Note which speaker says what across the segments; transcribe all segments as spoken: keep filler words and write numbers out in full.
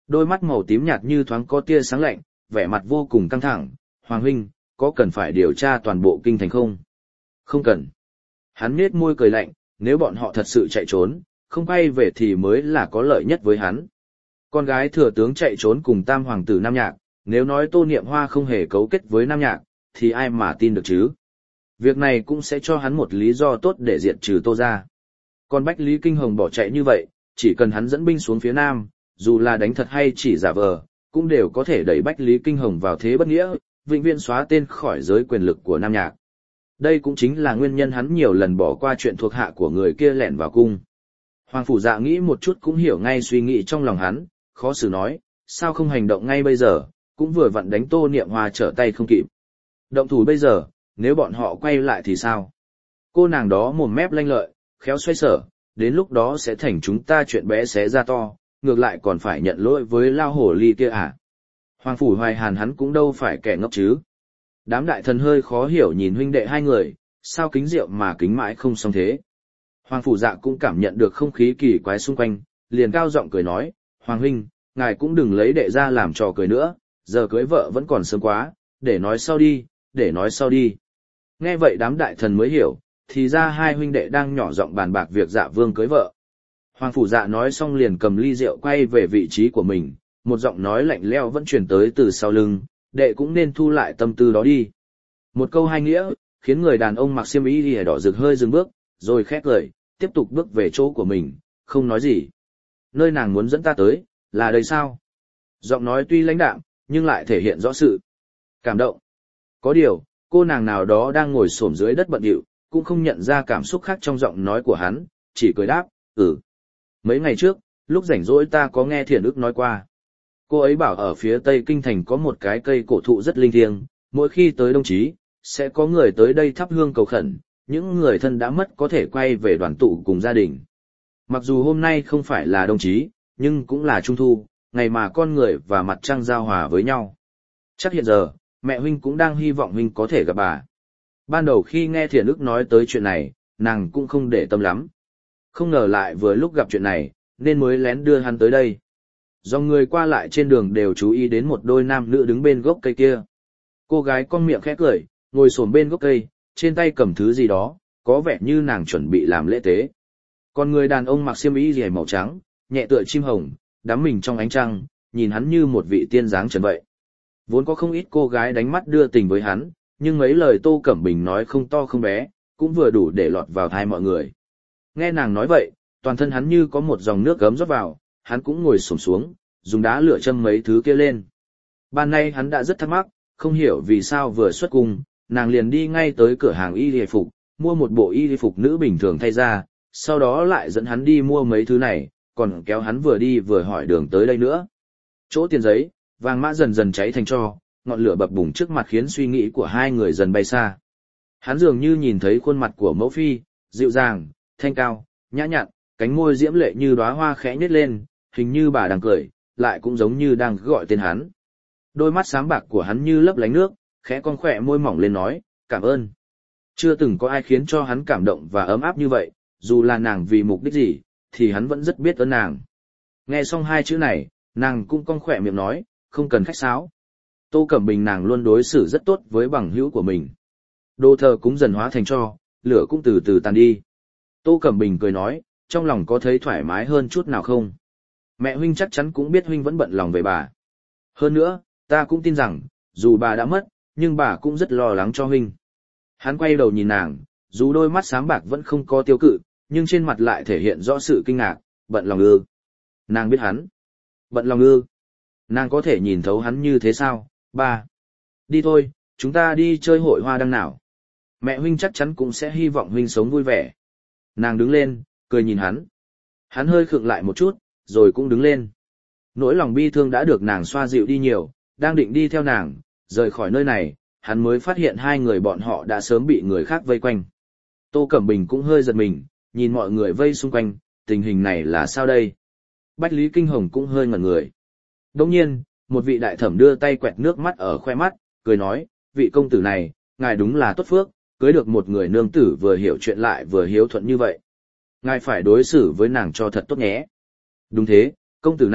Speaker 1: Đôi mắt màu tím nhạt như thoáng có tia sáng lạnh, vẻ mặt vô cùng căng thẳng. Hoàng huynh, có cần phải điều tra toàn bộ kinh thành không? Không cần. Hắn nhếch môi cười lạnh, nếu bọn họ thật sự chạy trốn, không quay về thì mới là có lợi nhất với hắn. Con gái thừa tướng chạy trốn cùng tam hoàng tử Nam Nhạc, nếu nói Tô Niệm Hoa không hề cấu kết với Nam Nhạc, thì ai mà tin được chứ? Việc này cũng sẽ cho hắn một lý do tốt để diệt trừ Tô gia. Còn Bách Lý Kinh Hồng bỏ chạy như vậy, chỉ cần hắn dẫn binh xuống phía Nam, dù là đánh thật hay chỉ giả vờ, cũng đều có thể đẩy Bách Lý Kinh Hồng vào thế bất nghĩa, vĩnh viễn xóa tên khỏi giới quyền lực của Nam Nhạc. Đây cũng chính là nguyên nhân hắn nhiều lần bỏ qua chuyện thuộc hạ của người kia lẻn vào cung. Hoàng Phủ Dạ nghĩ một chút cũng hiểu ngay suy nghĩ trong lòng hắn, khó xử nói, sao không hành động ngay bây giờ, cũng vừa vặn đánh Tô Niệm Hoa trở tay không kịp. Động thủ bây giờ, nếu bọn họ quay lại thì sao? Cô nàng đó mồm mép lanh lợi, khéo xoay sở, đến lúc đó sẽ thành chúng ta chuyện bé xé ra to, ngược lại còn phải nhận lỗi với lao hổ ly kia à? Hoàng Phủ Hoài Hàn hắn cũng đâu phải kẻ ngốc chứ. Đám đại thần hơi khó hiểu nhìn huynh đệ hai người, sao kính rượu mà kính mãi không xong thế. Hoàng Phủ Dạ cũng cảm nhận được không khí kỳ quái xung quanh, liền cao giọng cười nói, Hoàng huynh, ngài cũng đừng lấy đệ ra làm trò cười nữa, giờ cưới vợ vẫn còn sớm quá, để nói sau đi, để nói sau đi. Nghe vậy đám đại thần mới hiểu, thì ra hai huynh đệ đang nhỏ giọng bàn bạc việc Dạ Vương cưới vợ. Hoàng Phủ Dạ nói xong liền cầm ly rượu quay về vị trí của mình, một giọng nói lạnh lẽo vẫn truyền tới từ sau lưng, đệ cũng nên thu lại tâm tư đó đi. Một câu hai nghĩa, khiến người đàn ông mặc xiêm y lìa đỏ rực hơi dừng bước, rồi khét lời, tiếp tục bước về chỗ của mình, không nói gì. Nơi nàng muốn dẫn ta tới, là đây sao? Giọng nói tuy lãnh đạm, nhưng lại thể hiện rõ sự cảm động. Có điều, cô nàng nào đó đang ngồi xổm dưới đất bận rộn, cũng không nhận ra cảm xúc khác trong giọng nói của hắn, chỉ cười đáp, ừ. Mấy ngày trước, lúc rảnh rỗi ta có nghe Thiện Ức nói qua. Cô ấy bảo ở phía tây kinh thành có một cái cây cổ thụ rất linh thiêng, mỗi khi tới Đông Chí, sẽ có người tới đây thắp hương cầu khẩn, những người thân đã mất có thể quay về đoàn tụ cùng gia đình. Mặc dù hôm nay không phải là Đông Chí, nhưng cũng là Trung Thu, ngày mà con người và mặt trăng giao hòa với nhau. Chắc hiện giờ, mẹ huynh cũng đang hy vọng huynh có thể gặp bà. Ban đầu khi nghe Thiện Ức nói tới chuyện này, nàng cũng không để tâm lắm. Không ngờ lại vừa lúc gặp chuyện này, nên mới lén đưa hắn tới đây. Dòng người qua lại trên đường đều chú ý đến một đôi nam nữ đứng bên gốc cây kia. Cô gái con miệng khẽ cười, ngồi xổm bên gốc cây, trên tay cầm thứ gì đó, có vẻ như nàng chuẩn bị làm lễ tế. Còn người đàn ông mặc xiêm y rìa màu trắng, nhẹ tựa chim hồng, đắm mình trong ánh trăng, nhìn hắn như một vị tiên dáng trần vậy. Vốn có không ít cô gái đánh mắt đưa tình với hắn, nhưng mấy lời Tô Cẩm Bình nói không to không bé, cũng vừa đủ để lọt vào tai mọi người. Nghe nàng nói vậy, toàn thân hắn như có một dòng nước gấm rót vào, hắn cũng ngồi xổm xuống, dùng đá lửa châm mấy thứ kia lên. Ban nay hắn đã rất thắc mắc, không hiểu vì sao vừa xuất cung, nàng liền đi ngay tới cửa hàng y y phục, mua một bộ y phục nữ bình thường thay ra, sau đó lại dẫn hắn đi mua mấy thứ này, còn kéo hắn vừa đi vừa hỏi đường tới đây nữa. Chỗ tiền giấy, vàng mã dần dần cháy thành tro, ngọn lửa bập bùng trước mặt khiến suy nghĩ của hai người dần bay xa. Hắn dường như nhìn thấy khuôn mặt của mẫu phi, dịu dàng, thanh cao, nhã nhặn, cánh môi diễm lệ như đóa hoa khẽ nhếch lên, hình như bà đang cười, lại cũng giống như đang gọi tên hắn. Đôi mắt sáng bạc của hắn như lấp lánh nước, khẽ cong khỏe môi mỏng lên nói, cảm ơn. Chưa từng có ai khiến cho hắn cảm động và ấm áp như vậy, dù là nàng vì mục đích gì, thì hắn vẫn rất biết ơn nàng. Nghe xong hai chữ này, nàng cũng cong khỏe miệng nói, không cần khách sáo. Tô Cẩm Bình nàng luôn đối xử rất tốt với bằng hữu của mình. Đồ thờ cũng dần hóa thành tro, lửa cũng từ từ tàn đi. Tô Cẩm Bình cười nói, trong lòng có thấy thoải mái hơn chút nào không? Mẹ huynh chắc chắn cũng biết huynh vẫn bận lòng về bà. Hơn nữa, ta cũng tin rằng, dù bà đã mất, nhưng bà cũng rất lo lắng cho huynh. Hắn quay đầu nhìn nàng, dù đôi mắt sáng bạc vẫn không có tiêu cự, nhưng trên mặt lại thể hiện rõ sự kinh ngạc, bận lòng ư. Nàng biết hắn. Bận lòng ư. Nàng có thể nhìn thấu hắn như thế sao, ba. Đi thôi, chúng ta đi chơi hội hoa đăng nào. Mẹ huynh chắc chắn cũng sẽ hy vọng huynh sống vui vẻ. Nàng đứng lên, cười nhìn hắn. Hắn hơi khựng lại một chút, rồi cũng đứng lên. Nỗi lòng bi thương đã được nàng xoa dịu đi nhiều, đang định đi theo nàng, rời khỏi nơi này, hắn mới phát hiện hai người bọn họ đã sớm bị người khác vây quanh. Tô Cẩm Bình cũng hơi giật mình, nhìn mọi người vây xung quanh, tình hình này là sao đây? Bách Lý Kinh Hồng cũng hơi ngẩn người. Đồng nhiên, một vị đại thẩm đưa tay quẹt nước mắt ở khoe mắt, cười nói, vị công tử này, ngài đúng là tốt phước, cưới được một người nương tử vừa hiểu chuyện lại vừa hiếu thuận như vậy. Ngài phải đối xử với nàng cho thật tốt nhé. Đúng thế, công tử này,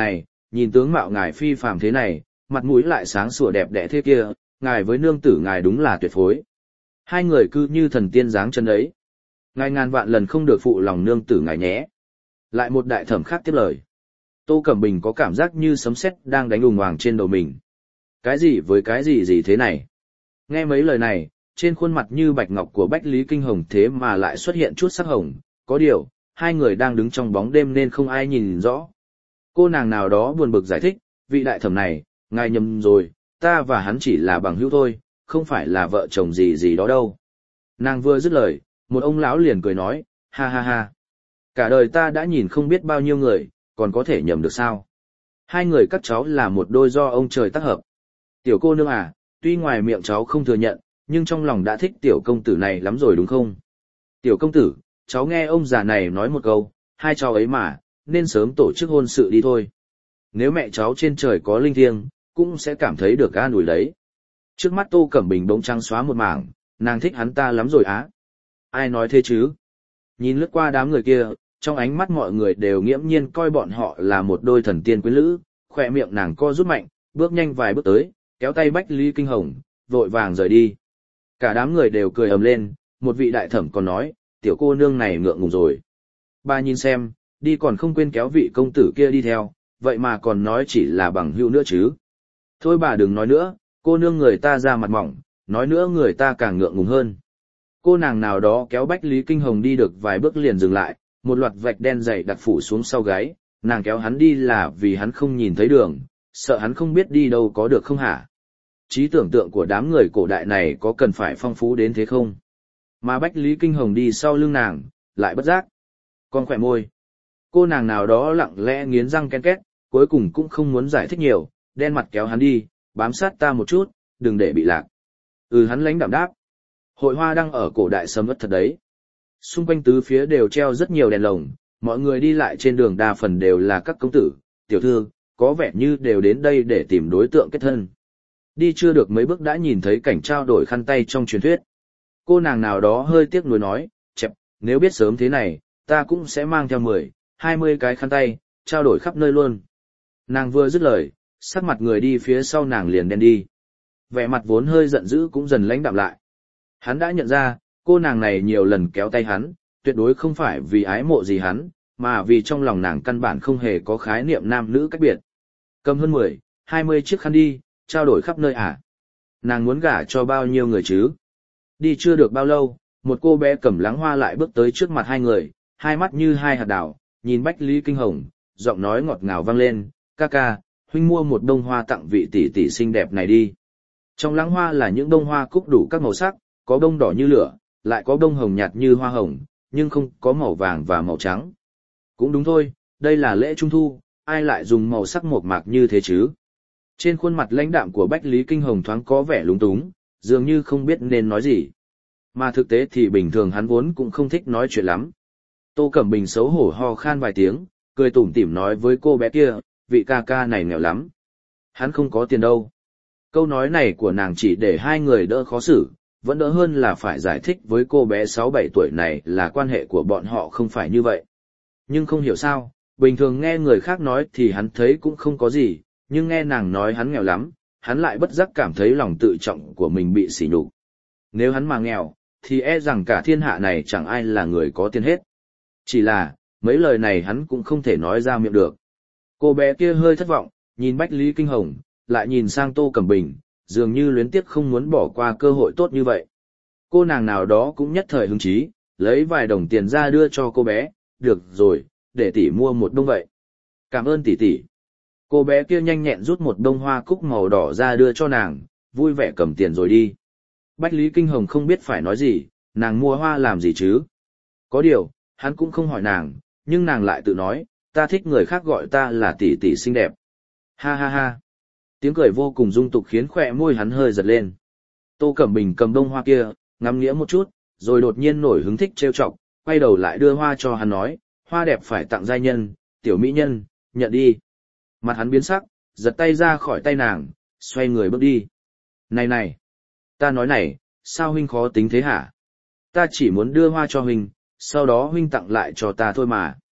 Speaker 1: nhìn tướng mạo ngài phi phàm thế này, mặt mũi lại sáng sủa đẹp đẽ thế kia, ngài với nương tử ngài đúng là tuyệt phối. Hai người cứ như thần tiên dáng chân ấy. Ngài ngàn vạn lần không được phụ lòng nương tử ngài nhé. Lại một đại thẩm khác tiếp lời. Tô Cẩm Bình có cảm giác như sấm sét đang đánh ùng hoàng trên đầu mình. Cái gì với cái gì gì thế này? Nghe mấy lời này, trên khuôn mặt như bạch ngọc của Bách Lý Kinh Hồng thế mà lại xuất hiện chút sắc hồng, có điều, hai người đang đứng trong bóng đêm nên không ai nhìn rõ. Cô nàng nào đó buồn bực giải thích, vị đại thẩm này, ngài nhầm rồi, ta và hắn chỉ là bằng hữu thôi, không phải là vợ chồng gì gì đó đâu. Nàng vừa dứt lời, một ông lão liền cười nói, ha ha ha. Cả đời ta đã nhìn không biết bao nhiêu người, còn có thể nhầm được sao? Hai người các cháu là một đôi do ông trời tác hợp. Tiểu cô nương à, tuy ngoài miệng cháu không thừa nhận, nhưng trong lòng đã thích tiểu công tử này lắm rồi đúng không? Tiểu công tử, cháu nghe ông già này nói một câu, hai cháu ấy mà, nên sớm tổ chức hôn sự đi thôi. Nếu mẹ cháu trên trời có linh thiêng, cũng sẽ cảm thấy được an ủi đấy. Trước mắt Tô Cẩm Bình bỗng trắng xóa một mảng, nàng thích hắn ta lắm rồi á. Ai nói thế chứ? Nhìn lướt qua đám người kia, trong ánh mắt mọi người đều nghiễm nhiên coi bọn họ là một đôi thần tiên quyến lữ, khỏe miệng nàng co rút mạnh, bước nhanh vài bước tới, kéo tay Bách Lý Kinh Hồng, vội vàng rời đi. Cả đám người đều cười ầm lên, một vị đại thẩm còn nói, tiểu cô nương này ngượng ngùng rồi. Ba nhìn xem, đi còn không quên kéo vị công tử kia đi theo, vậy mà còn nói chỉ là bằng hữu nữa chứ. Thôi bà đừng nói nữa, cô nương người ta ra mặt mỏng, nói nữa người ta càng ngượng ngùng hơn. Cô nàng nào đó kéo Bách Lý Kinh Hồng đi được vài bước liền dừng lại, một loạt vạch đen dày đặt phủ xuống sau gáy, nàng kéo hắn đi là vì hắn không nhìn thấy đường, sợ hắn không biết đi đâu có được không hả? Trí tưởng tượng của đám người cổ đại này có cần phải phong phú đến thế không? Mà Bách Lý Kinh Hồng đi sau lưng nàng, lại bất giác. Con khỏe môi. Cô nàng nào đó lặng lẽ nghiến răng ken két, cuối cùng cũng không muốn giải thích nhiều, đen mặt kéo hắn đi, bám sát ta một chút, đừng để bị lạc. Ừ hắn lãnh đạm đáp. Hội hoa đang ở cổ đại sầm uất thật đấy. Xung quanh tứ phía đều treo rất nhiều đèn lồng, mọi người đi lại trên đường đa phần đều là các công tử, tiểu thư, có vẻ như đều đến đây để tìm đối tượng kết thân. Đi chưa được mấy bước đã nhìn thấy cảnh trao đổi khăn tay trong truyền thuyết. Cô nàng nào đó hơi tiếc nuối nói, chẹp, nếu biết sớm thế này, ta cũng sẽ mang theo mười, hai mươi cái khăn tay, trao đổi khắp nơi luôn. Nàng vừa dứt lời, sắc mặt người đi phía sau nàng liền đen đi. Vẻ mặt vốn hơi giận dữ cũng dần lãnh đạm lại. Hắn đã nhận ra, cô nàng này nhiều lần kéo tay hắn, tuyệt đối không phải vì ái mộ gì hắn, mà vì trong lòng nàng căn bản không hề có khái niệm nam nữ cách biệt. Cầm hơn mười, hai mươi chiếc khăn đi, trao đổi khắp nơi à? Nàng muốn gả cho bao nhiêu người chứ? Đi chưa được bao lâu, một cô bé cầm lắng hoa lại bước tới trước mặt hai người, hai mắt như hai hạt đào, nhìn Bách Lý Kinh Hồng, giọng nói ngọt ngào vang lên, ca ca, huynh mua một bông hoa tặng vị tỷ tỷ xinh đẹp này đi. Trong lắng hoa là những bông hoa cúc đủ các màu sắc, có bông đỏ như lửa, lại có bông hồng nhạt như hoa hồng, nhưng không có màu vàng và màu trắng. Cũng đúng thôi, đây là lễ trung thu, ai lại dùng màu sắc mộc mạc như thế chứ? Trên khuôn mặt lãnh đạm của Bách Lý Kinh Hồng thoáng có vẻ lúng túng, dường như không biết nên nói gì. Mà thực tế thì bình thường hắn vốn cũng không thích nói chuyện lắm. Tô Cẩm Bình xấu hổ ho khan vài tiếng, cười tủm tỉm nói với cô bé kia, vị ca ca này nghèo lắm. Hắn không có tiền đâu. Câu nói này của nàng chỉ để hai người đỡ khó xử, vẫn đỡ hơn là phải giải thích với cô bé sáu bảy tuổi này là quan hệ của bọn họ không phải như vậy. Nhưng không hiểu sao, bình thường nghe người khác nói thì hắn thấy cũng không có gì, nhưng nghe nàng nói hắn nghèo lắm, hắn lại bất giác cảm thấy lòng tự trọng của mình bị sỉ nhục. Nếu hắn mà nghèo, thì e rằng cả thiên hạ này chẳng ai là người có tiền hết. Chỉ là, mấy lời này hắn cũng không thể nói ra miệng được. Cô bé kia hơi thất vọng, nhìn Bách Lý Kinh Hồng, lại nhìn sang Tô Cẩm Bình, dường như luyến tiếc không muốn bỏ qua cơ hội tốt như vậy. Cô nàng nào đó cũng nhất thời hứng chí, lấy vài đồng tiền ra đưa cho cô bé, được rồi, để tỷ mua một bông vậy. Cảm ơn tỷ tỷ. Cô bé kia nhanh nhẹn rút một bông hoa cúc màu đỏ ra đưa cho nàng, vui vẻ cầm tiền rồi đi. Bách Lý Kinh Hồng không biết phải nói gì, nàng mua hoa làm gì chứ? Có điều, hắn cũng không hỏi nàng, nhưng nàng lại tự nói, ta thích người khác gọi ta là tỷ tỷ xinh đẹp. Ha ha ha. Tiếng cười vô cùng dung tục khiến khỏe môi hắn hơi giật lên. Tô Cẩm Bình cầm bông hoa kia, ngắm nghĩa một chút, rồi đột nhiên nổi hứng thích trêu chọc, quay đầu lại đưa hoa cho hắn nói, hoa đẹp phải tặng giai nhân, tiểu mỹ nhân, nhận đi. Mặt hắn biến sắc, giật tay ra khỏi tay nàng, xoay người bước đi. Này này, ta nói này, sao huynh khó tính thế hả? Ta chỉ muốn đưa hoa cho huynh, sau đó huynh tặng lại cho ta thôi mà.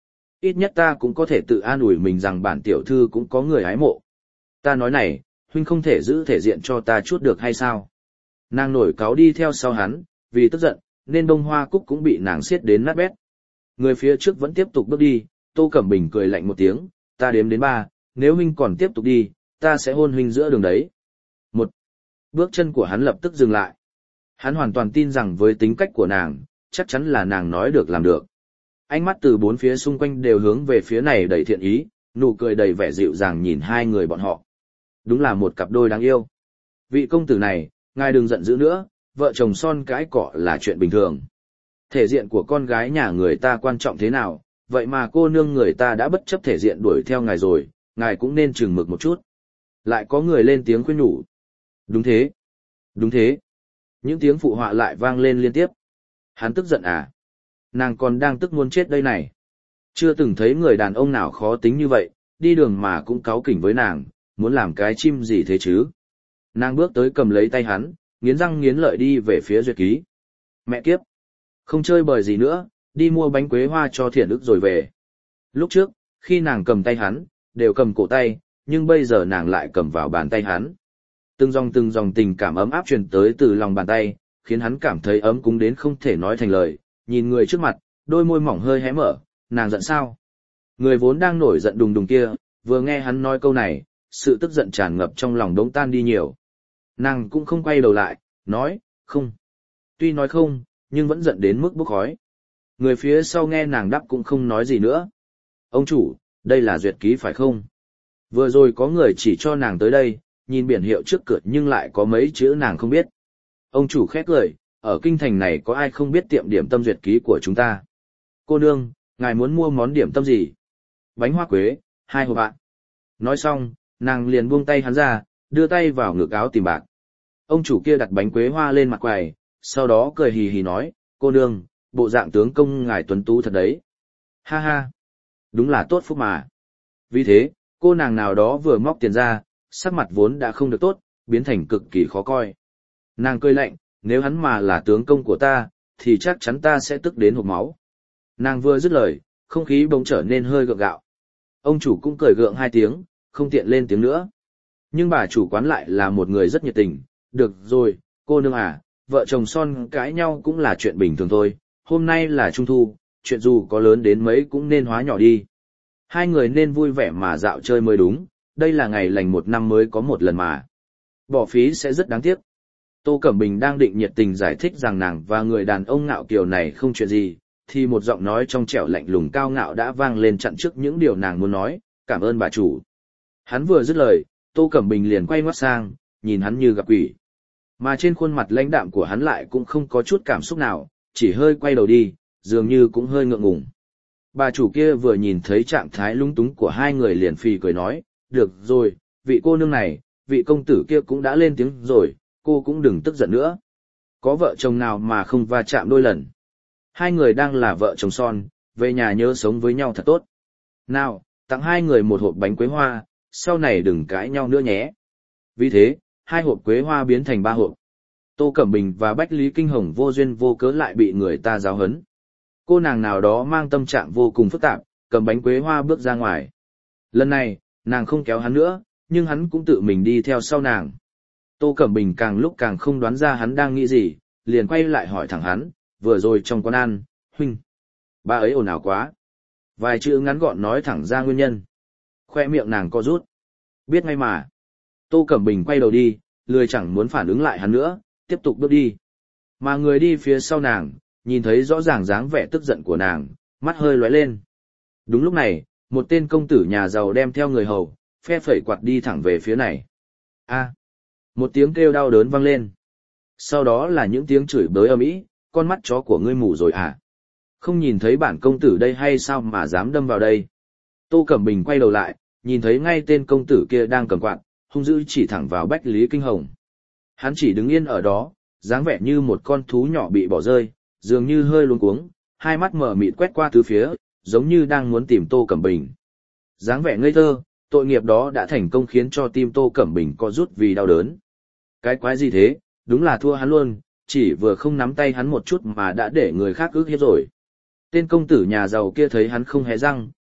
Speaker 1: Ít nhất ta cũng có thể tự an ủi mình rằng bản tiểu thư cũng có người hái mộ. Ta nói này, huynh không thể giữ thể diện cho ta chút được hay sao? Nàng nổi cáu đi theo sau hắn, vì tức giận, nên bông hoa cúc cũng bị nàng siết đến nát bét. Người phía trước vẫn tiếp tục bước đi, Tô Cẩm Bình cười lạnh một tiếng, ta đếm đến ba, nếu huynh còn tiếp tục đi, ta sẽ hôn huynh giữa đường đấy. Một, bước chân của hắn lập tức dừng lại. Hắn hoàn toàn tin rằng với tính cách của nàng, chắc chắn là nàng nói được làm được. Ánh mắt từ bốn phía xung quanh đều hướng về phía này đầy thiện ý, nụ cười đầy vẻ dịu dàng nhìn hai người bọn họ. Đúng là một cặp đôi đáng yêu. Vị công tử này, ngài đừng giận dữ nữa, vợ chồng son cãi cọ là chuyện bình thường. Thể diện của con gái nhà người ta quan trọng thế nào, vậy mà cô nương người ta đã bất chấp thể diện đuổi theo ngài rồi, ngài cũng nên chừng mực một chút. Lại có người lên tiếng khuyên nhủ. Đúng thế. Đúng thế. Những tiếng phụ họa lại vang lên liên tiếp. Hắn tức giận à? Nàng còn đang tức muốn chết đây này. Chưa từng thấy người đàn ông nào khó tính như vậy, đi đường mà cũng cáu kỉnh với nàng, muốn làm cái chim gì thế chứ? Nàng bước tới cầm lấy tay hắn, nghiến răng nghiến lợi đi về phía Duyệt Ký. Mẹ kiếp! Không chơi bời gì nữa, đi mua bánh quế hoa cho Thiện Ức rồi về. Lúc trước, khi nàng cầm tay hắn, đều cầm cổ tay, nhưng bây giờ nàng lại cầm vào bàn tay hắn. Từng dòng từng dòng tình cảm ấm áp truyền tới từ lòng bàn tay, khiến hắn cảm thấy ấm cúng đến không thể nói thành lời, nhìn người trước mặt, đôi môi mỏng hơi hé mở, nàng giận sao? Người vốn đang nổi giận đùng đùng kia, vừa nghe hắn nói câu này, sự tức giận tràn ngập trong lòng đống tan đi nhiều. Nàng cũng không quay đầu lại, nói, không. Tuy nói không, nhưng vẫn giận đến mức bốc khói. Người phía sau nghe nàng đáp cũng không nói gì nữa. Ông chủ, đây là Duyệt Ký phải không? Vừa rồi có người chỉ cho nàng tới đây, nhìn biển hiệu trước cửa nhưng lại có mấy chữ nàng không biết. Ông chủ khét cười, ở kinh thành này có ai không biết tiệm điểm tâm Duyệt Ký của chúng ta? Cô nương, ngài muốn mua món điểm tâm gì? Bánh hoa quế, hai hộp ạ. Nói xong, nàng liền buông tay hắn ra, đưa tay vào ngực áo tìm bạc. Ông chủ kia đặt bánh quế hoa lên mặt quầy, sau đó cười hì hì nói, cô nương, bộ dạng tướng công ngài tuấn tú thật đấy. Ha ha, đúng là tốt phúc mà. Vì thế, cô nàng nào đó vừa móc tiền ra, sắc mặt vốn đã không được tốt, biến thành cực kỳ khó coi. Nàng cười lạnh, nếu hắn mà là tướng công của ta, thì chắc chắn ta sẽ tức đến hộc máu. Nàng vừa dứt lời, không khí bỗng trở nên hơi gượng gạo. Ông chủ cũng cười gượng hai tiếng, không tiện lên tiếng nữa. Nhưng bà chủ quán lại là một người rất nhiệt tình. Được rồi, cô nương à, vợ chồng son cãi nhau cũng là chuyện bình thường thôi. Hôm nay là Trung Thu, chuyện dù có lớn đến mấy cũng nên hóa nhỏ đi. Hai người nên vui vẻ mà dạo chơi mới đúng, đây là ngày lành một năm mới có một lần mà. Bỏ phí sẽ rất đáng tiếc. Tô Cẩm Bình đang định nhiệt tình giải thích rằng nàng và người đàn ông ngạo kiều này không chuyện gì, thì một giọng nói trong trẻo lạnh lùng cao ngạo đã vang lên chặn trước những điều nàng muốn nói, cảm ơn bà chủ. Hắn vừa dứt lời, Tô Cẩm Bình liền quay ngoắt sang, nhìn hắn như gặp quỷ. Mà trên khuôn mặt lãnh đạm của hắn lại cũng không có chút cảm xúc nào, chỉ hơi quay đầu đi, dường như cũng hơi ngượng ngùng. Bà chủ kia vừa nhìn thấy trạng thái lung túng của hai người liền phì cười nói, được rồi, vị cô nương này, vị công tử kia cũng đã lên tiếng rồi, cô cũng đừng tức giận nữa. Có vợ chồng nào mà không va chạm đôi lần. Hai người đang là vợ chồng son, về nhà nhớ sống với nhau thật tốt. Nào, tặng hai người một hộp bánh quế hoa, sau này đừng cãi nhau nữa nhé. Vì thế, hai hộp quế hoa biến thành ba hộp. Tô Cẩm Bình và Bách Lý Kinh Hồng vô duyên vô cớ lại bị người ta giáo hấn. Cô nàng nào đó mang tâm trạng vô cùng phức tạp, cầm bánh quế hoa bước ra ngoài. Lần này, nàng không kéo hắn nữa, nhưng hắn cũng tự mình đi theo sau nàng. Tô Cẩm Bình càng lúc càng không đoán ra hắn đang nghĩ gì, liền quay lại hỏi thẳng hắn, vừa rồi trong quán ăn, huynh. Bà ấy ồn ào quá. Vài chữ ngắn gọn nói thẳng ra nguyên nhân. Khoe miệng nàng co rút. Biết ngay mà. Tô Cẩm Bình quay đầu đi, lười chẳng muốn phản ứng lại hắn nữa, tiếp tục bước đi. Mà người đi phía sau nàng, nhìn thấy rõ ràng dáng vẻ tức giận của nàng, mắt hơi lóe lên. Đúng lúc này, một tên công tử nhà giàu đem theo người hầu, phe phẩy quạt đi thẳng về phía này. A, một tiếng kêu đau đớn vang lên. Sau đó là những tiếng chửi bới ầm ĩ, con mắt chó của ngươi mù rồi à? Không nhìn thấy bản công tử đây hay sao mà dám đâm vào đây? Tô Cẩm Bình quay đầu lại, nhìn thấy ngay tên công tử kia đang cầm quạt, hung dữ chỉ thẳng vào Bách Lý Kinh Hồng. Hắn chỉ đứng yên ở đó, dáng vẻ như một con thú nhỏ bị bỏ rơi, dường như hơi luống cuống, hai mắt mở mịt quét qua tứ phía, giống như đang muốn tìm Tô Cẩm Bình. Dáng vẻ ngây thơ, tội nghiệp đó đã thành công khiến cho tim Tô Cẩm Bình co rút vì đau đớn. Cái quái gì thế, đúng là thua hắn luôn, chỉ vừa không nắm tay hắn một chút mà đã để người khác ức hiếp rồi. Tên công tử nhà giàu kia thấy hắn không hé răng,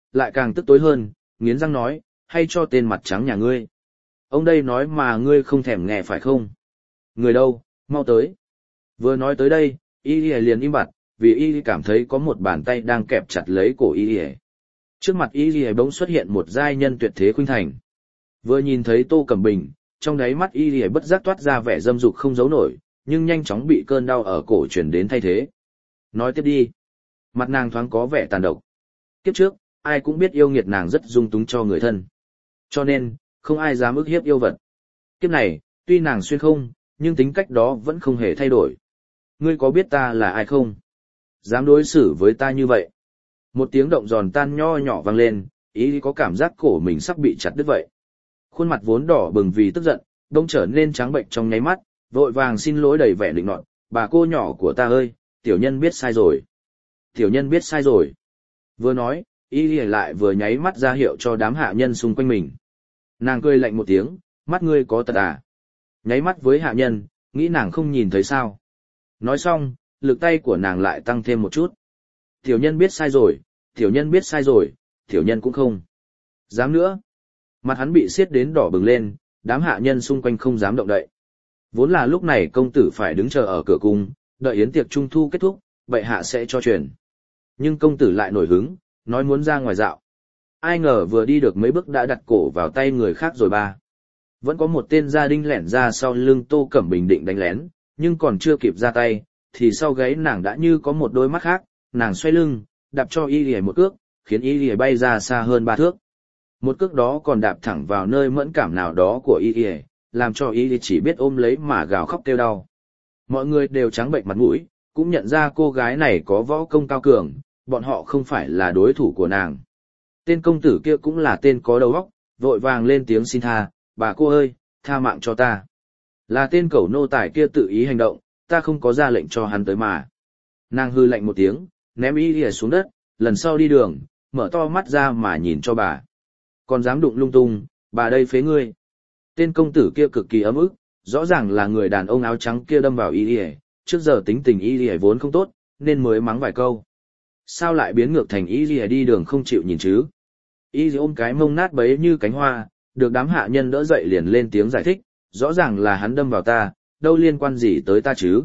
Speaker 1: lại càng tức tối hơn, nghiến răng nói, hay cho tên mặt trắng nhà ngươi. Ông đây nói mà ngươi không thèm nghe phải không? Người đâu, mau tới. Vừa nói tới đây, y liền im bặt, vì y cảm thấy có một bàn tay đang kẹp chặt lấy cổ y. Trước mặt y bỗng xuất hiện một giai nhân tuyệt thế khuynh thành. Vừa nhìn thấy Tô Cẩm Bình, trong đáy mắt y bất giác toát ra vẻ dâm dục không giấu nổi, nhưng nhanh chóng bị cơn đau ở cổ chuyển đến thay thế. Nói tiếp đi. Mặt nàng thoáng có vẻ tàn độc. Kiếp trước, ai cũng biết yêu nghiệt nàng rất dung túng cho người thân. Cho nên, không ai dám ức hiếp yêu vật. Kiếp này, tuy nàng xuyên không, nhưng tính cách đó vẫn không hề thay đổi. Ngươi có biết ta là ai không? Dám đối xử với ta như vậy. Một tiếng động giòn tan nho nhỏ vang lên, ý có cảm giác cổ mình sắp bị chặt đứt vậy. Khuôn mặt vốn đỏ bừng vì tức giận, đông trở nên trắng bệnh trong nháy mắt, vội vàng xin lỗi đầy vẻ định nọt, bà cô nhỏ của ta ơi, tiểu nhân biết sai rồi. Tiểu nhân biết sai rồi. Vừa nói, y lại vừa nháy mắt ra hiệu cho đám hạ nhân xung quanh mình. Nàng cười lạnh một tiếng, mắt ngươi có tật à? Nháy mắt với hạ nhân, nghĩ nàng không nhìn thấy sao. Nói xong, lực tay của nàng lại tăng thêm một chút. Tiểu nhân biết sai rồi, tiểu nhân biết sai rồi, tiểu nhân cũng không dám nữa. Mặt hắn bị siết đến đỏ bừng lên, đám hạ nhân xung quanh không dám động đậy. Vốn là lúc này công tử phải đứng chờ ở cửa cung, đợi yến tiệc trung thu kết thúc, bệ hạ sẽ cho truyền. Nhưng công tử lại nổi hứng, nói muốn ra ngoài dạo. Ai ngờ vừa đi được mấy bước đã đặt cổ vào tay người khác rồi ba. Vẫn có một tên gia đình lẻn ra sau lưng Tô Cẩm Bình định đánh lén, nhưng còn chưa kịp ra tay, thì sau gáy nàng đã như có một đôi mắt khác, nàng xoay lưng, đạp cho y lìa một cước, khiến y lìa bay ra xa hơn ba thước. Một cước đó còn đạp thẳng vào nơi mẫn cảm nào đó của y lìa, làm cho y lìa chỉ biết ôm lấy mà gào khóc kêu đau. Mọi người đều trắng bệnh mặt mũi, cũng nhận ra cô gái này có võ công cao cường, bọn họ không phải là đối thủ của nàng. Tên công tử kia cũng là tên có đầu óc, vội vàng lên tiếng xin tha, bà cô ơi, tha mạng cho ta. Là tên cẩu nô tài kia tự ý hành động, ta không có ra lệnh cho hắn tới mà. Nàng hư lạnh một tiếng, ném y lìa xuống đất, lần sau đi đường, mở to mắt ra mà nhìn cho bà. Còn dám đụng lung tung, bà đây phế ngươi. Tên công tử kia cực kỳ ấm ức, rõ ràng là người đàn ông áo trắng kia đâm vào y lìa, trước giờ tính tình y lìa vốn không tốt, nên mới mắng vài câu. Sao lại biến ngược thành y lìa đi đường không chịu nhìn chứ? Y lìa ôm cái mông nát bấy như cánh hoa, được đám hạ nhân đỡ dậy liền lên tiếng giải thích, rõ ràng là hắn đâm vào ta, đâu liên quan gì tới ta chứ?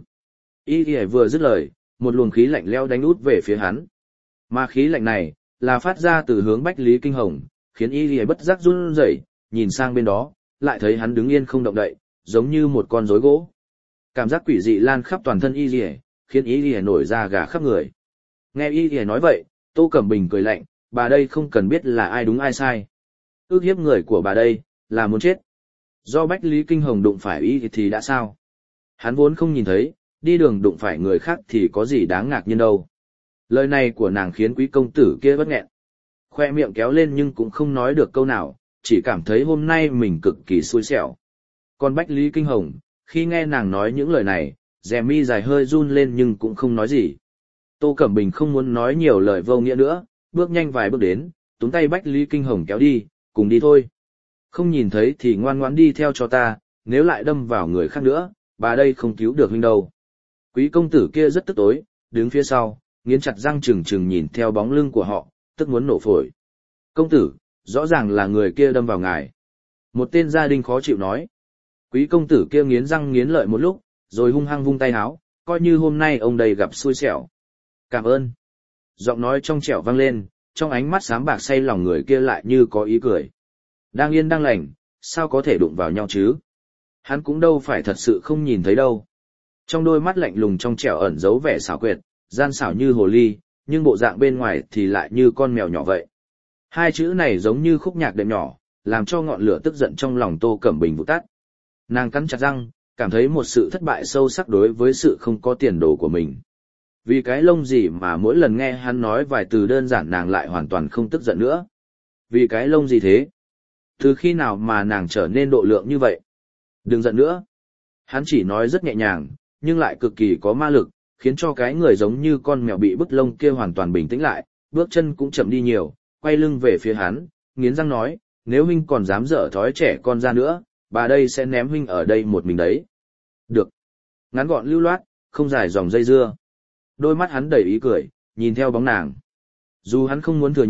Speaker 1: Y lìa vừa dứt lời, một luồng khí lạnh lẽo đánh út về phía hắn. Mà khí lạnh này là phát ra từ hướng Bách Lý Kinh Hồng, khiến y lìa bất giác run rẩy, nhìn sang bên đó, lại thấy hắn đứng yên không động đậy, giống như một con rối gỗ. Cảm giác quỷ dị lan khắp toàn thân y lìa, khiến y lìa nổi da gà khắp người. Nghe y lìa nói vậy, Tô Cẩm Bình cười lạnh, bà đây không cần biết là ai đúng ai sai. Ước hiếp người của bà đây, là muốn chết. Do Bách Lý Kinh Hồng đụng phải y thì đã sao? Hắn vốn không nhìn thấy, đi đường đụng phải người khác thì có gì đáng ngạc nhiên đâu. Lời này của nàng khiến quý công tử kia bất nghẹn. Khoe miệng kéo lên nhưng cũng không nói được câu nào, chỉ cảm thấy hôm nay mình cực kỳ xui xẻo. Còn Bách Lý Kinh Hồng, khi nghe nàng nói những lời này, rèm mi dài hơi run lên nhưng cũng không nói gì. Tô Cẩm Bình không muốn nói nhiều lời vô nghĩa nữa, bước nhanh vài bước đến, túm tay Bách Lý Kinh Hồng kéo đi, cùng đi thôi. Không nhìn thấy thì ngoan ngoãn đi theo cho ta, nếu lại đâm vào người khác nữa, bà đây không cứu được huynh đâu. Quý công tử kia rất tức tối, đứng phía sau, nghiến chặt răng trừng trừng nhìn theo bóng lưng của họ, tức muốn nổ phổi. Công tử, rõ ràng là người kia đâm vào ngài. Một tên gia đình khó chịu nói. Quý công tử kia nghiến răng nghiến lợi một lúc, rồi hung hăng vung tay háo, coi như hôm nay ông đây gặp xui xẻo. Cảm ơn. Giọng nói trong trẻo vang lên, trong ánh mắt xám bạc say lòng người kia lại như có ý cười. Đang yên đang lành, sao có thể đụng vào nhau chứ? Hắn cũng đâu phải thật sự không nhìn thấy đâu. Trong đôi mắt lạnh lùng trong trẻo ẩn giấu vẻ xảo quyệt, gian xảo như hồ ly, nhưng bộ dạng bên ngoài thì lại như con mèo nhỏ vậy. Hai chữ này giống như khúc nhạc đệm nhỏ, làm cho ngọn lửa tức giận trong lòng Tô Cẩm Bình vụt tắt. Nàng cắn chặt răng, cảm thấy một sự thất bại sâu sắc đối với sự không có tiền đồ của mình. Vì cái lông gì mà mỗi lần nghe hắn nói vài từ đơn giản nàng lại hoàn toàn không tức giận nữa. Vì cái lông gì thế? Từ khi nào mà nàng trở nên độ lượng như vậy? Đừng giận nữa. Hắn chỉ nói rất nhẹ nhàng, nhưng lại cực kỳ có ma lực, khiến cho cái người giống như con mèo bị bứt lông kia hoàn toàn bình tĩnh lại, bước chân cũng chậm đi nhiều, quay lưng về phía hắn, nghiến răng nói, nếu huynh còn dám dở thói trẻ con ra nữa, bà đây sẽ ném huynh ở đây một mình đấy. Được. Ngắn gọn lưu loát, không dài dòng dây dưa. Đôi mắt hắn đầy ý cười, nhìn theo bóng nàng. Dù hắn không muốn thừa nhận,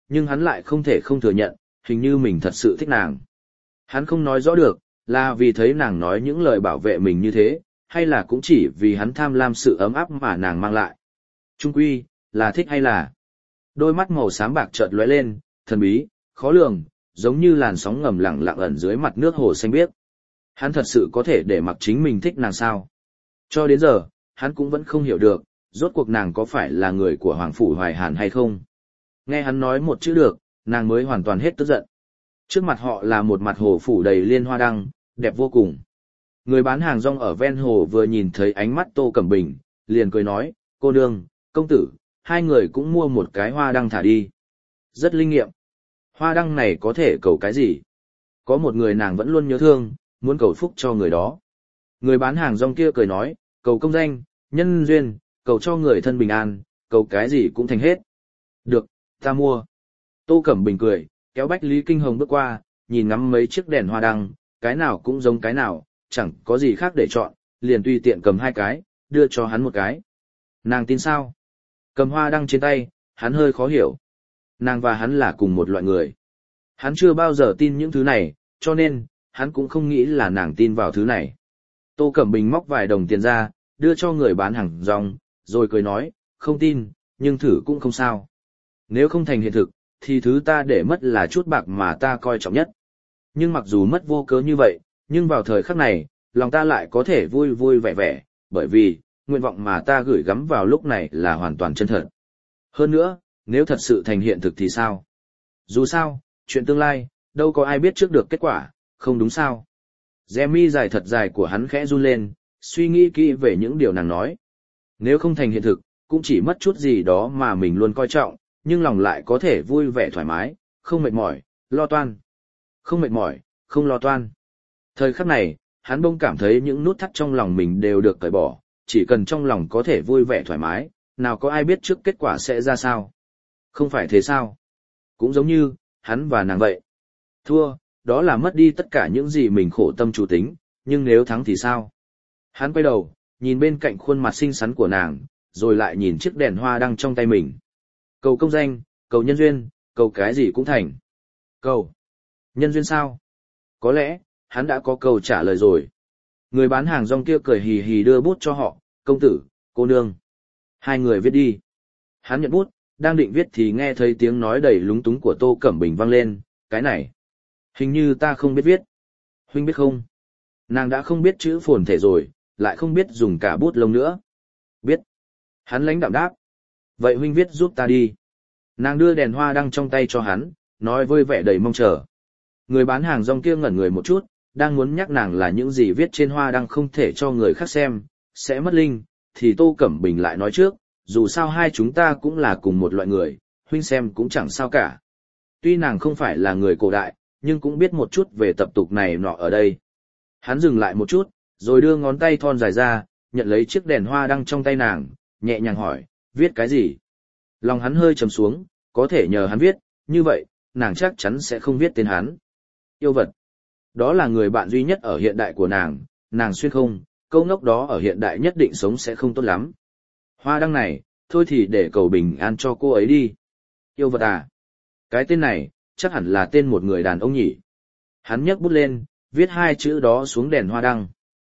Speaker 1: nhưng hắn lại không thể không thừa nhận, hình như mình thật sự thích nàng. Hắn không nói rõ được, là vì thấy nàng nói những lời bảo vệ mình như thế, hay là cũng chỉ vì hắn tham lam sự ấm áp mà nàng mang lại. Trung quy, là thích hay là... Đôi mắt màu xám bạc chợt lóe lên, thần bí, khó lường, giống như làn sóng ngầm lặng lặng ẩn dưới mặt nước hồ xanh biếc. Hắn thật sự có thể để mặc chính mình thích nàng sao? Cho đến giờ, hắn cũng vẫn không hiểu được, rốt cuộc nàng có phải là người của Hoàng Phủ Hoài Hàn hay không? Nghe hắn nói một chữ được, nàng mới hoàn toàn hết tức giận. Trước mặt họ là một mặt hồ phủ đầy liên hoa đăng, đẹp vô cùng. Người bán hàng rong ở ven hồ vừa nhìn thấy ánh mắt Tô Cẩm Bình, liền cười nói, cô nương, công tử, hai người cũng mua một cái hoa đăng thả đi. Rất linh nghiệm. Hoa đăng này có thể cầu cái gì? Có một người nàng vẫn luôn nhớ thương, muốn cầu phúc cho người đó. Người bán hàng rong kia cười nói, cầu công danh, nhân duyên, cầu cho người thân bình an, cầu cái gì cũng thành hết. Được, ta mua. Tô Cẩm Bình cười, kéo Bách Lý Kinh Hồng bước qua, nhìn ngắm mấy chiếc đèn hoa đăng, cái nào cũng giống cái nào, chẳng có gì khác để chọn, liền tùy tiện cầm hai cái, đưa cho hắn một cái. Nàng tin sao? Cầm hoa đăng trên tay, hắn hơi khó hiểu. Nàng và hắn là cùng một loại người. Hắn chưa bao giờ tin những thứ này, cho nên, hắn cũng không nghĩ là nàng tin vào thứ này. Tô Cẩm Bình móc vài đồng tiền ra, đưa cho người bán hàng rong, rồi cười nói, không tin, nhưng thử cũng không sao. Nếu không thành hiện thực, thì thứ ta để mất là chút bạc mà ta coi trọng nhất. Nhưng mặc dù mất vô cớ như vậy, nhưng vào thời khắc này, lòng ta lại có thể vui vui vẻ vẻ, bởi vì, nguyện vọng mà ta gửi gắm vào lúc này là hoàn toàn chân thật. Hơn nữa, nếu thật sự thành hiện thực thì sao? Dù sao, chuyện tương lai, đâu có ai biết trước được kết quả, không đúng sao? Dè mi dài thật dài của hắn khẽ run lên, suy nghĩ kỹ về những điều nàng nói. Nếu không thành hiện thực, cũng chỉ mất chút gì đó mà mình luôn coi trọng, nhưng lòng lại có thể vui vẻ thoải mái, không mệt mỏi, lo toan. Không mệt mỏi, không lo toan. Thời khắc này, hắn bỗng cảm thấy những nút thắt trong lòng mình đều được cởi bỏ, chỉ cần trong lòng có thể vui vẻ thoải mái, nào có ai biết trước kết quả sẽ ra sao. Không phải thế sao? Cũng giống như, hắn và nàng vậy. Thua, đó là mất đi tất cả những gì mình khổ tâm chủ tính, nhưng nếu thắng thì sao? Hắn quay đầu, nhìn bên cạnh khuôn mặt xinh xắn của nàng, rồi lại nhìn chiếc đèn hoa đăng trong tay mình. Cầu công danh, cầu nhân duyên, cầu cái gì cũng thành. Cầu nhân duyên sao? Có lẽ, hắn đã có câu trả lời rồi. Người bán hàng rong kia cười hì hì đưa bút cho họ, công tử, cô nương. Hai người viết đi. Hắn nhận bút, đang định viết thì nghe thấy tiếng nói đầy lúng túng của Tô Cẩm Bình vang lên, cái này. Hình như ta không biết viết. Huynh biết không? Nàng đã không biết chữ phồn thể rồi, lại không biết dùng cả bút lông nữa. Biết. Hắn lãnh đạm đáp. Vậy huynh viết giúp ta đi. Nàng đưa đèn hoa đăng trong tay cho hắn, nói với vẻ đầy mong chờ. Người bán hàng rong kia ngẩn người một chút, đang muốn nhắc nàng là những gì viết trên hoa đăng không thể cho người khác xem, sẽ mất linh, thì Tô Cẩm Bình lại nói trước, dù sao hai chúng ta cũng là cùng một loại người, huynh xem cũng chẳng sao cả. Tuy nàng không phải là người cổ đại, nhưng cũng biết một chút về tập tục này nọ ở đây. Hắn dừng lại một chút, rồi đưa ngón tay thon dài ra, nhận lấy chiếc đèn hoa đăng trong tay nàng, nhẹ nhàng hỏi, viết cái gì? Lòng hắn hơi trầm xuống, có thể nhờ hắn viết, như vậy, nàng chắc chắn sẽ không viết tên hắn. Yêu vật. Đó là người bạn duy nhất ở hiện đại của nàng, nàng xuyên không, câu ngốc đó ở hiện đại nhất định sống sẽ không tốt lắm. Hoa đăng này, thôi thì để cầu bình an cho cô ấy đi. Yêu vật à? Cái tên này, chắc hẳn là tên một người đàn ông nhỉ. Hắn nhấc bút lên, viết hai chữ đó xuống đèn hoa đăng.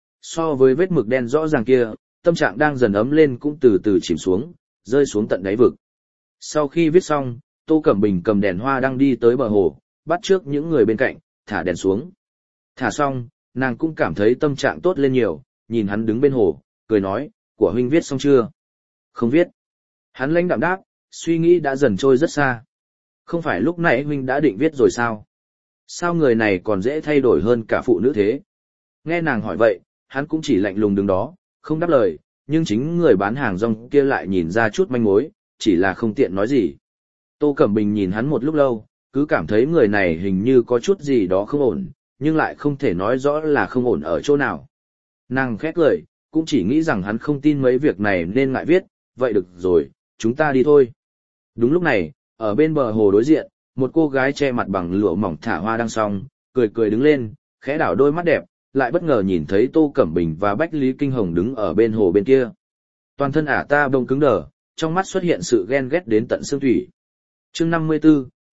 Speaker 1: So với vết mực đen rõ ràng kia, tâm trạng đang dần ấm lên cũng từ từ chìm xuống, rơi xuống tận đáy vực. Sau khi viết xong, Tô Cẩm Bình cầm đèn hoa đăng đi tới bờ hồ, bắt trước những người bên cạnh, thả đèn xuống. Thả xong, nàng cũng cảm thấy tâm trạng tốt lên nhiều, nhìn hắn đứng bên hồ, cười nói, của huynh viết xong chưa? Không viết. Hắn lãnh đạm đáp, suy nghĩ đã dần trôi rất xa. Không phải lúc nãy huynh đã định viết rồi sao? Sao người này còn dễ thay đổi hơn cả phụ nữ thế? Nghe nàng hỏi vậy, hắn cũng chỉ lạnh lùng đứng đó, không đáp lời, nhưng chính người bán hàng rong kia lại nhìn ra chút manh mối, chỉ là không tiện nói gì. Tô Cẩm Bình nhìn hắn một lúc lâu, cứ cảm thấy người này hình như có chút gì đó không ổn, nhưng lại không thể nói rõ là không ổn ở chỗ nào. Nàng khét lời, cũng chỉ nghĩ rằng hắn không tin mấy việc này nên ngại viết, vậy được rồi, chúng ta đi thôi. Đúng lúc này, ở bên bờ hồ đối diện, một cô gái che mặt bằng lụa mỏng thả hoa đăng xong, cười cười đứng lên, khẽ đảo đôi mắt đẹp, lại bất ngờ nhìn thấy Tô Cẩm Bình và Bách Lý Kinh Hồng đứng ở bên hồ bên kia. Toàn thân ả ta bông cứng đờ, trong mắt xuất hiện sự ghen ghét đến tận xương thủy. Chương năm mươi tư,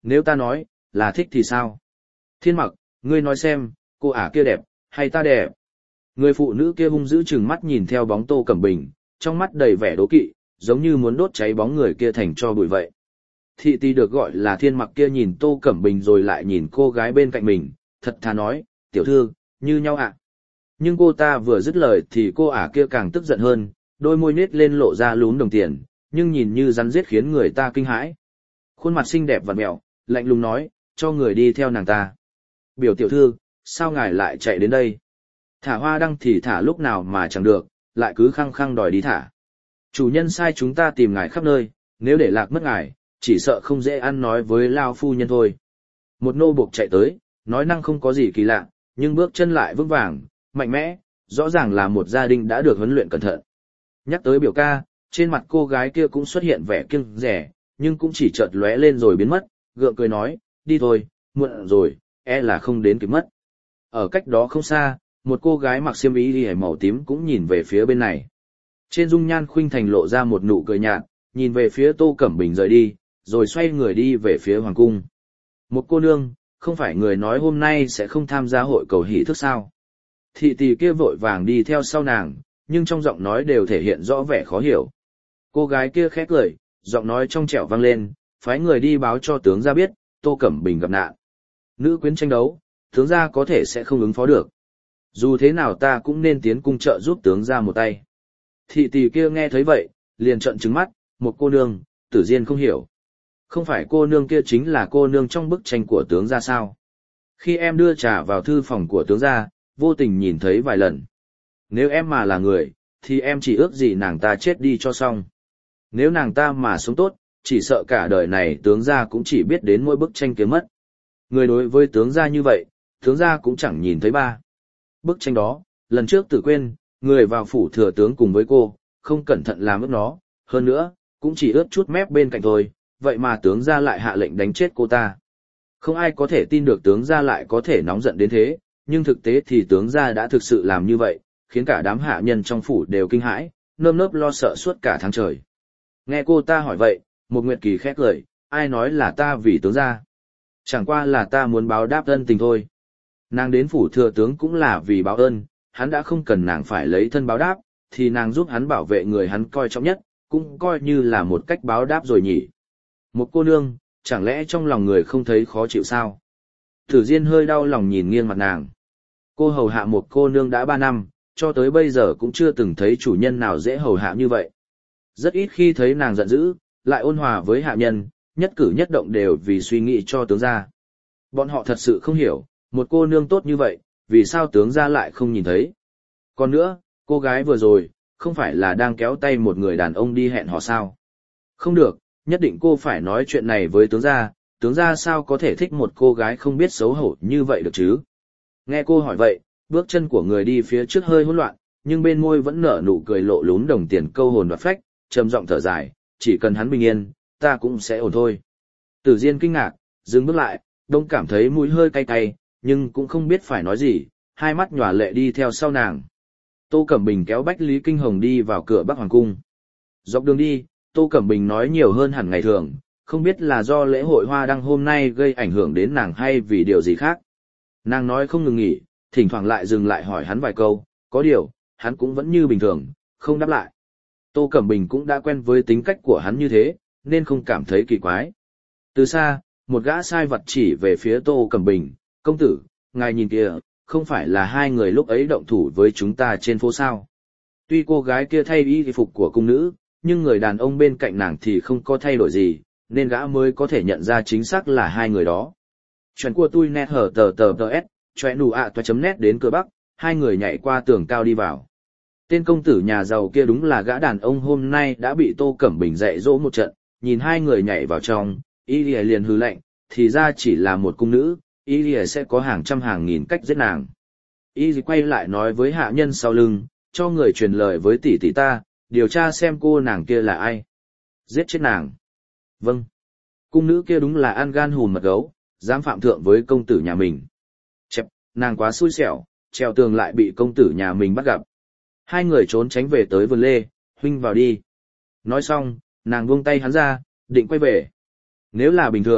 Speaker 1: Nếu ta nói, là thích thì sao? Thiên Mặc, ngươi nói xem, cô ả kia đẹp, hay ta đẹp? Người phụ nữ kia hung dữ chừng mắt nhìn theo bóng Tô Cẩm Bình, trong mắt đầy vẻ đố kỵ, giống như muốn đốt cháy bóng người kia thành tro bụi vậy. Thị tỷ được gọi là Thiên Mặc kia nhìn Tô Cẩm Bình rồi lại nhìn cô gái bên cạnh mình, thật thà nói, tiểu thư, như nhau ạ. Nhưng cô ta vừa dứt lời thì cô ả kia càng tức giận hơn, đôi môi nết lên lộ ra lún đồng tiền, nhưng nhìn như rắn giết khiến người ta kinh hãi. Khuôn mặt xinh đẹp và mẹo, lạnh lùng nói, cho người đi theo nàng ta. Biểu tiểu thư, sao ngài lại chạy đến đây? Thả hoa đăng thì thả lúc nào mà chẳng được, lại cứ khăng khăng đòi đi thả. Chủ nhân sai chúng ta tìm ngài khắp nơi, nếu để lạc mất ngài, chỉ sợ không dễ ăn nói với lao phu nhân thôi. Một nô buộc chạy tới, nói năng không có gì kỳ lạ, nhưng bước chân lại vững vàng, mạnh mẽ, rõ ràng là một gia đình đã được huấn luyện cẩn thận. Nhắc tới biểu ca, trên mặt cô gái kia cũng xuất hiện vẻ kiêng rẻ, nhưng cũng chỉ chợt lóe lên rồi biến mất, gượng cười nói, đi thôi, muộn rồi, e là không đến kịp mất. Ở cách đó không xa, một cô gái mặc xiêm y đi màu tím cũng nhìn về phía bên này. Trên dung nhan khuynh thành lộ ra một nụ cười nhạt, nhìn về phía Tô Cẩm Bình rời đi, rồi xoay người đi về phía hoàng cung. Một cô nương, không phải người nói hôm nay sẽ không tham gia hội cầu hỷ thức sao? Thị tỷ kia vội vàng đi theo sau nàng, nhưng trong giọng nói đều thể hiện rõ vẻ khó hiểu. Cô gái kia khẽ cười, giọng nói trong trẻo vang lên, phái người đi báo cho tướng gia biết, Tô Cẩm Bình gặp nạn. Nữ quyến tranh đấu, tướng gia có thể sẽ không ứng phó được. Dù thế nào ta cũng nên tiến cung trợ giúp tướng gia một tay. Thị tỷ kia nghe thấy vậy, liền trợn trừng mắt, một cô nương, Tử Diên không hiểu. Không phải cô nương kia chính là cô nương trong bức tranh của tướng gia sao? Khi em đưa trà vào thư phòng của tướng gia, vô tình nhìn thấy vài lần. Nếu em mà là người, thì em chỉ ước gì nàng ta chết đi cho xong. Nếu nàng ta mà sống tốt, chỉ sợ cả đời này tướng gia cũng chỉ biết đến mỗi bức tranh kia mất. Người đối với tướng gia như vậy, tướng gia cũng chẳng nhìn thấy ba. Bức tranh đó, lần trước Tử quên, người vào phủ thừa tướng cùng với cô, không cẩn thận làm ướt nó, hơn nữa, cũng chỉ ướt chút mép bên cạnh thôi, vậy mà tướng gia lại hạ lệnh đánh chết cô ta. Không ai có thể tin được tướng gia lại có thể nóng giận đến thế, nhưng thực tế thì tướng gia đã thực sự làm như vậy, khiến cả đám hạ nhân trong phủ đều kinh hãi, nơm nớp lo sợ suốt cả tháng trời. Nghe cô ta hỏi vậy, một Nguyệt Kỳ khét lời, ai nói là ta vì tướng gia? Chẳng qua là ta muốn báo đáp ân tình thôi. Nàng đến phủ thừa tướng cũng là vì báo ơn, hắn đã không cần nàng phải lấy thân báo đáp, thì nàng giúp hắn bảo vệ người hắn coi trọng nhất, cũng coi như là một cách báo đáp rồi nhỉ. Một cô nương, chẳng lẽ trong lòng người không thấy khó chịu sao? Tử Diên hơi đau lòng nhìn nghiêng mặt nàng. Cô hầu hạ một cô nương đã ba năm, cho tới bây giờ cũng chưa từng thấy chủ nhân nào dễ hầu hạ như vậy. Rất ít khi thấy nàng giận dữ, lại ôn hòa với hạ nhân, nhất cử nhất động đều vì suy nghĩ cho tướng gia. Bọn họ thật sự không hiểu, một cô nương tốt như vậy, vì sao tướng gia lại không nhìn thấy. Còn nữa, cô gái vừa rồi, không phải là đang kéo tay một người đàn ông đi hẹn hò sao? Không được, nhất định cô phải nói chuyện này với tướng gia, tướng gia sao có thể thích một cô gái không biết xấu hổ như vậy được chứ? Nghe cô hỏi vậy, bước chân của người đi phía trước hơi hỗn loạn, nhưng bên môi vẫn nở nụ cười lộ lún đồng tiền câu hồn đoạt phách, trầm giọng thở dài, chỉ cần hắn bình yên, ta cũng sẽ ổn thôi. Tử Diên kinh ngạc, dừng bước lại, đông cảm thấy mũi hơi cay cay, nhưng cũng không biết phải nói gì, hai mắt nhòa lệ đi theo sau nàng. Tô Cẩm Bình kéo Bách Lý Kinh Hồng đi vào cửa Bắc Hoàng Cung. Dọc đường đi, Tô Cẩm Bình nói nhiều hơn hẳn ngày thường, không biết là do lễ hội hoa đăng hôm nay gây ảnh hưởng đến nàng hay vì điều gì khác. Nàng nói không ngừng nghỉ, thỉnh thoảng lại dừng lại hỏi hắn vài câu, có điều, hắn cũng vẫn như bình thường, không đáp lại. Tô Cẩm Bình cũng đã quen với tính cách của hắn như thế, nên không cảm thấy kỳ quái. Từ xa, một gã sai vật chỉ về phía Tô Cẩm Bình, công tử, ngài nhìn kìa, không phải là hai người lúc ấy động thủ với chúng ta trên phố sao. Tuy cô gái kia thay y phục của cung nữ, nhưng người đàn ông bên cạnh nàng thì không có thay đổi gì, nên gã mới có thể nhận ra chính xác là hai người đó. Chuyện của tôi net hở tờ tờ tờ s, chuyện nụ ạ toa chấm net đến cửa Bắc, hai người nhảy qua tường cao đi vào. Tên công tử nhà giàu kia đúng là gã đàn ông hôm nay đã bị Tô Cẩm Bình dạy dỗ một trận, nhìn hai người nhảy vào trong, y lìa liền hừ lạnh, thì ra chỉ là một cung nữ, y lìa sẽ có hàng trăm hàng nghìn cách giết nàng. Y quay lại nói với hạ nhân sau lưng, cho người truyền lời với tỷ tỷ ta, điều tra xem cô nàng kia là ai. Giết chết nàng. Vâng. Cung nữ kia đúng là ăn gan hùn mật gấu, dám phạm thượng với công tử nhà mình. Chẹp, nàng quá xui xẻo, trèo tường lại bị công tử nhà mình bắt gặp. Hai người trốn tránh về tới vườn lê, huynh vào đi. Nói xong, nàng buông tay hắn ra, định quay về. Nếu là bình thường,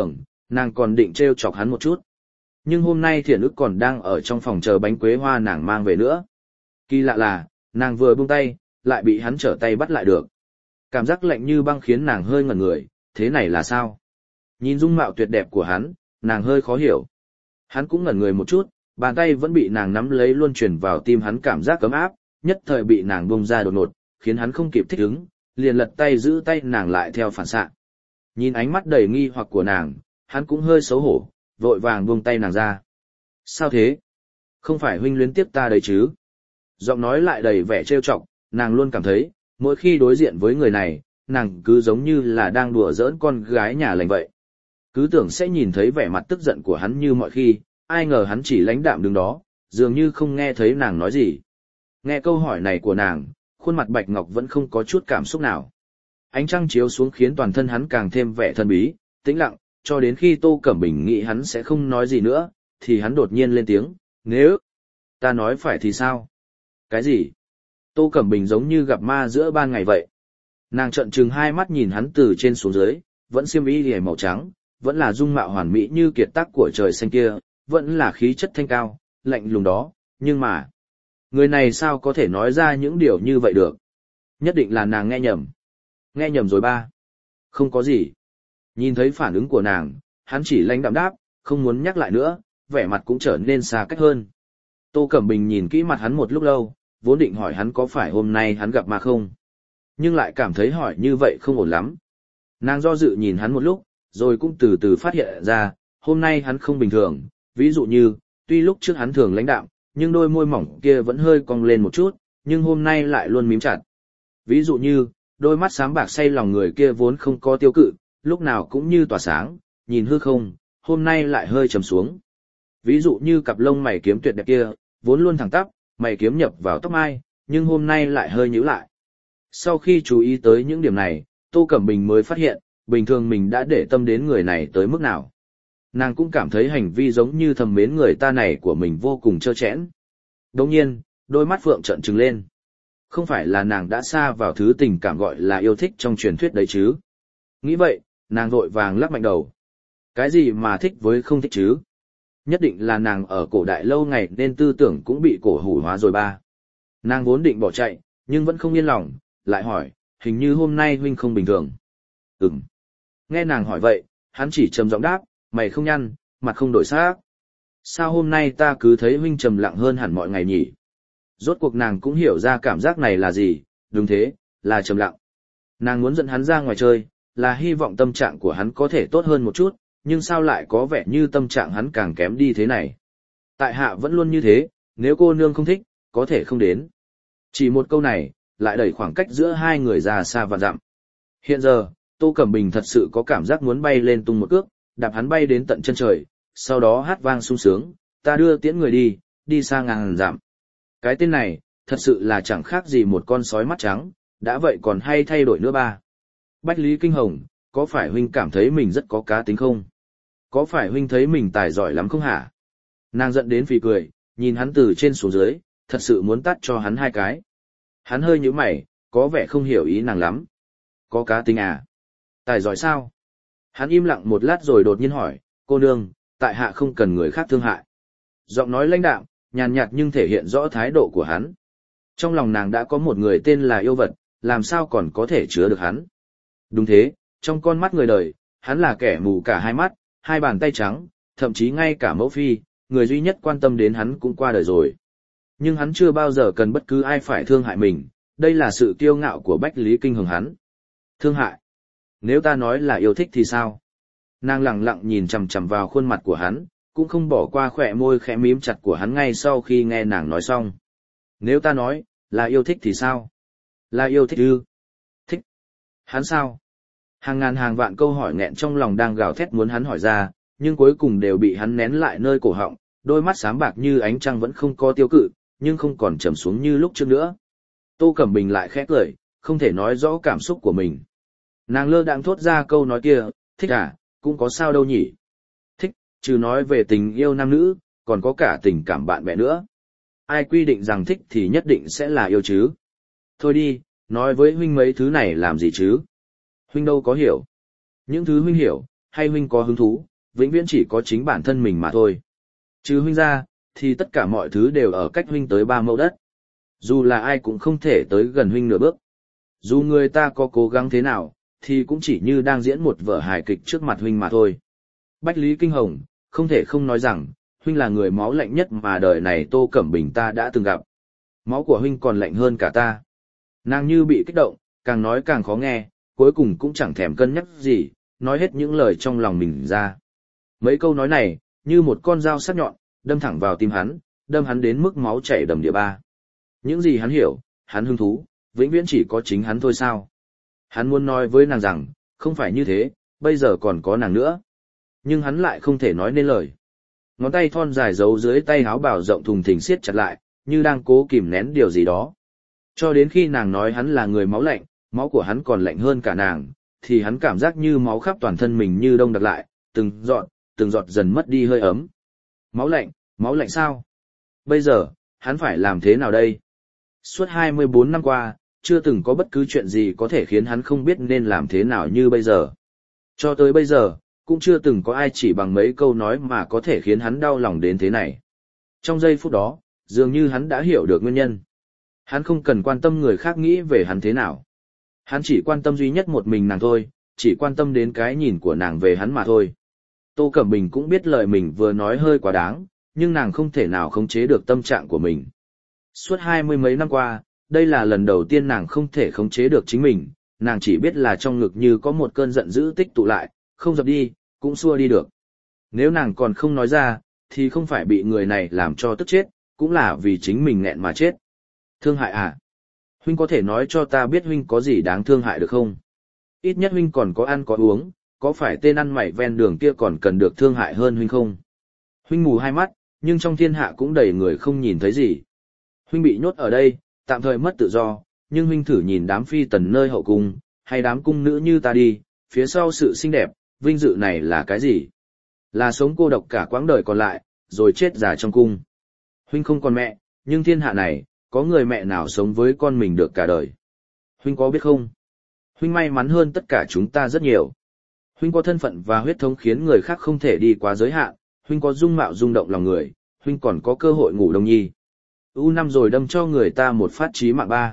Speaker 1: Nàng còn định trêu chọc hắn một chút. Nhưng hôm nay Thiện ức còn đang ở trong phòng chờ bánh quế hoa nàng mang về nữa. Kỳ lạ là, nàng vừa buông tay, lại bị hắn trở tay bắt lại được. Cảm giác lạnh như băng khiến nàng hơi ngẩn người, thế này là sao? Nhìn dung mạo tuyệt đẹp của hắn, nàng hơi khó hiểu. Hắn cũng ngẩn người một chút, bàn tay vẫn bị nàng nắm lấy luôn truyền vào tim hắn cảm giác cấm áp, nhất thời bị nàng bông ra đột ngột, khiến hắn không kịp thích ứng, liền lật tay giữ tay nàng lại theo phản xạ. Nhìn ánh mắt đầy nghi hoặc của nàng, hắn cũng hơi xấu hổ, vội vàng buông tay nàng ra. Sao thế? Không phải huynh luyến tiếc ta đấy chứ? Giọng nói lại đầy vẻ trêu chọc, nàng luôn cảm thấy, mỗi khi đối diện với người này, nàng cứ giống như là đang đùa giỡn con gái nhà lành vậy. Cứ tưởng sẽ nhìn thấy vẻ mặt tức giận của hắn như mọi khi, ai ngờ hắn chỉ lãnh đạm đứng đó, dường như không nghe thấy nàng nói gì. Nghe câu hỏi này của nàng, khuôn mặt Bạch Ngọc vẫn không có chút cảm xúc nào. Ánh trăng chiếu xuống khiến toàn thân hắn càng thêm vẻ thân bí, tĩnh lặng, cho đến khi Tô Cẩm Bình nghĩ hắn sẽ không nói gì nữa, thì hắn đột nhiên lên tiếng, nếu ta nói phải thì sao? Cái gì? Tô Cẩm Bình giống như gặp ma giữa ban ngày vậy. Nàng trợn trừng hai mắt nhìn hắn từ trên xuống dưới, vẫn xiêm y liễu màu trắng, vẫn là dung mạo hoàn mỹ như kiệt tác của trời xanh kia, vẫn là khí chất thanh cao, lạnh lùng đó, nhưng mà, người này sao có thể nói ra những điều như vậy được? Nhất định là nàng nghe nhầm. Nghe nhầm rồi ba. Không có gì. Nhìn thấy phản ứng của nàng, hắn chỉ lãnh đạm đáp, không muốn nhắc lại nữa, vẻ mặt cũng trở nên xa cách hơn. Tô Cẩm Bình nhìn kỹ mặt hắn một lúc lâu, vốn định hỏi hắn có phải hôm nay hắn gặp ma không, nhưng lại cảm thấy hỏi như vậy không ổn lắm. Nàng do dự nhìn hắn một lúc, rồi cũng từ từ phát hiện ra, hôm nay hắn không bình thường, ví dụ như, tuy lúc trước hắn thường lãnh đạm, nhưng đôi môi mỏng kia vẫn hơi cong lên một chút, nhưng hôm nay lại luôn mím chặt. Ví dụ như, đôi mắt xám bạc say lòng người kia vốn không có tiêu cự, lúc nào cũng như tỏa sáng, nhìn hư không, hôm nay lại hơi trầm xuống. Ví dụ như cặp lông mày kiếm tuyệt đẹp kia, vốn luôn thẳng tắp, mày kiếm nhập vào tóc mai, nhưng hôm nay lại hơi nhíu lại. Sau khi chú ý tới những điểm này, Tô Cẩm Bình mới phát hiện, bình thường mình đã để tâm đến người này tới mức nào. Nàng cũng cảm thấy hành vi giống như thầm mến người ta này của mình vô cùng trơ trẽn. Đồng nhiên, đôi mắt Phượng trợn trừng lên. Không phải là nàng đã xa vào thứ tình cảm gọi là yêu thích trong truyền thuyết đấy chứ. Nghĩ vậy, nàng vội vàng lắc mạnh đầu. Cái gì mà thích với không thích chứ? Nhất định là nàng ở cổ đại lâu ngày nên tư tưởng cũng bị cổ hủ hóa rồi ba. Nàng vốn định bỏ chạy, nhưng vẫn không yên lòng, lại hỏi, hình như hôm nay huynh không bình thường. Ừm. Nghe nàng hỏi vậy, hắn chỉ trầm giọng đáp, mày không nhăn, mặt không đổi sắc. Sao hôm nay ta cứ thấy huynh trầm lặng hơn hẳn mọi ngày nhỉ? Rốt cuộc nàng cũng hiểu ra cảm giác này là gì, đúng thế, là trầm lặng. Nàng muốn dẫn hắn ra ngoài chơi, là hy vọng tâm trạng của hắn có thể tốt hơn một chút, nhưng sao lại có vẻ như tâm trạng hắn càng kém đi thế này? Tại hạ vẫn luôn như thế, nếu cô nương không thích, có thể không đến. Chỉ một câu này, lại đẩy khoảng cách giữa hai người ra xa vạn dặm. Hiện giờ, Tô Cẩm Bình thật sự có cảm giác muốn bay lên tung một cước, đạp hắn bay đến tận chân trời, sau đó hát vang sung sướng, ta đưa tiễn người đi, đi xa ngàn dặm. Cái tên này, thật sự là chẳng khác gì một con sói mắt trắng, đã vậy còn hay thay đổi nữa ba. Bách Lý Kinh Hồng, có phải huynh cảm thấy mình rất có cá tính không? Có phải huynh thấy mình tài giỏi lắm không hả? Nàng giận đến phì cười, nhìn hắn từ trên xuống dưới, thật sự muốn tát cho hắn hai cái. Hắn hơi nhíu mày, có vẻ không hiểu ý nàng lắm. Có cá tính à? Tài giỏi sao? Hắn im lặng một lát rồi đột nhiên hỏi, cô nương, tại hạ không cần người khác thương hại. Giọng nói lãnh đạm, nhàn nhạt nhưng thể hiện rõ thái độ của hắn. Trong lòng nàng đã có một người tên là yêu vật, làm sao còn có thể chứa được hắn? Đúng thế, trong con mắt người đời, hắn là kẻ mù cả hai mắt, hai bàn tay trắng, thậm chí ngay cả mẫu phi, người duy nhất quan tâm đến hắn cũng qua đời rồi. Nhưng hắn chưa bao giờ cần bất cứ ai phải thương hại mình, đây là sự kiêu ngạo của Bách Lý Kinh Hồng hắn. Thương hại? Nếu ta nói là yêu thích thì sao? Nàng lặng lặng nhìn chằm chằm vào khuôn mặt của hắn, cũng không bỏ qua khỏe môi khẽ mím chặt của hắn ngay sau khi nghe nàng nói xong. Nếu ta nói là yêu thích thì sao? Là yêu thích ư? Thích? Hắn sao? Hàng ngàn hàng vạn câu hỏi nghẹn trong lòng đang gào thét muốn hắn hỏi ra, nhưng cuối cùng đều bị hắn nén lại nơi cổ họng, đôi mắt xám bạc như ánh trăng vẫn không có tiêu cự, nhưng không còn trầm xuống như lúc trước nữa. Tô Cẩm Bình lại khẽ cười, không thể nói rõ cảm xúc của mình. Nàng lơ đãng thốt ra câu nói kia, thích à, cũng có sao đâu nhỉ. Thích, trừ nói về tình yêu nam nữ, còn có cả tình cảm bạn bè nữa. Ai quy định rằng thích thì nhất định sẽ là yêu chứ. Thôi đi, nói với huynh mấy thứ này làm gì chứ. Huynh đâu có hiểu. Những thứ huynh hiểu, hay huynh có hứng thú, vĩnh viễn chỉ có chính bản thân mình mà thôi. Trừ huynh ra, thì tất cả mọi thứ đều ở cách huynh tới ba mẫu đất. Dù là ai cũng không thể tới gần huynh nửa bước. Dù người ta có cố gắng thế nào, thì cũng chỉ như đang diễn một vở hài kịch trước mặt huynh mà thôi. Bách Lý Kinh Hồng, không thể không nói rằng, huynh là người máu lạnh nhất mà đời này Tô Cẩm Bình ta đã từng gặp. Máu của huynh còn lạnh hơn cả ta. Nàng như bị kích động, càng nói càng khó nghe, cuối cùng cũng chẳng thèm cân nhắc gì, nói hết những lời trong lòng mình ra. Mấy câu nói này, như một con dao sắc nhọn, đâm thẳng vào tim hắn, đâm hắn đến mức máu chảy đầm địa ba. Những gì hắn hiểu, hắn hứng thú, vĩnh viễn chỉ có chính hắn thôi sao. Hắn muốn nói với nàng rằng, không phải như thế, bây giờ còn có nàng nữa. Nhưng hắn lại không thể nói nên lời. Ngón tay thon dài giấu dưới tay áo bào rộng thùng thình siết chặt lại, như đang cố kìm nén điều gì đó. Cho đến khi nàng nói hắn là người máu lạnh, máu của hắn còn lạnh hơn cả nàng, thì hắn cảm giác như máu khắp toàn thân mình như đông đặc lại, từng giọt, từng giọt dần mất đi hơi ấm. Máu lạnh, máu lạnh sao? Bây giờ, hắn phải làm thế nào đây? Suốt hai mươi bốn năm qua, chưa từng có bất cứ chuyện gì có thể khiến hắn không biết nên làm thế nào như bây giờ. Cho tới bây giờ, cũng chưa từng có ai chỉ bằng mấy câu nói mà có thể khiến hắn đau lòng đến thế này. Trong giây phút đó, dường như hắn đã hiểu được nguyên nhân. Hắn không cần quan tâm người khác nghĩ về hắn thế nào. Hắn chỉ quan tâm duy nhất một mình nàng thôi, chỉ quan tâm đến cái nhìn của nàng về hắn mà thôi. Tô Cẩm Bình cũng biết lời mình vừa nói hơi quá đáng, nhưng nàng không thể nào khống chế được tâm trạng của mình. Suốt hai mươi mấy năm qua, đây là lần đầu tiên nàng không thể khống chế được chính mình, nàng chỉ biết là trong ngực như có một cơn giận dữ tích tụ lại, không dập đi, cũng xua đi được. Nếu nàng còn không nói ra, thì không phải bị người này làm cho tức chết, cũng là vì chính mình nghẹn mà chết. Thương hại à? Huynh có thể nói cho ta biết huynh có gì đáng thương hại được không? Ít nhất huynh còn có ăn có uống, có phải tên ăn mày ven đường kia còn cần được thương hại hơn huynh không? Huynh mù hai mắt, nhưng trong thiên hạ cũng đầy người không nhìn thấy gì. Huynh bị nhốt ở đây, tạm thời mất tự do, nhưng huynh thử nhìn đám phi tần nơi hậu cung, hay đám cung nữ như ta đi, phía sau sự xinh đẹp, vinh dự này là cái gì? Là sống cô độc cả quãng đời còn lại, rồi chết già trong cung. Huynh không còn mẹ, nhưng thiên hạ này, có người mẹ nào sống với con mình được cả đời? Huynh có biết không? Huynh may mắn hơn tất cả chúng ta rất nhiều. Huynh có thân phận và huyết thống khiến người khác không thể đi quá giới hạn, huynh có dung mạo rung động lòng người, huynh còn có cơ hội ngủ đông nhi. U năm rồi đâm cho người ta một phát chí mạng ba.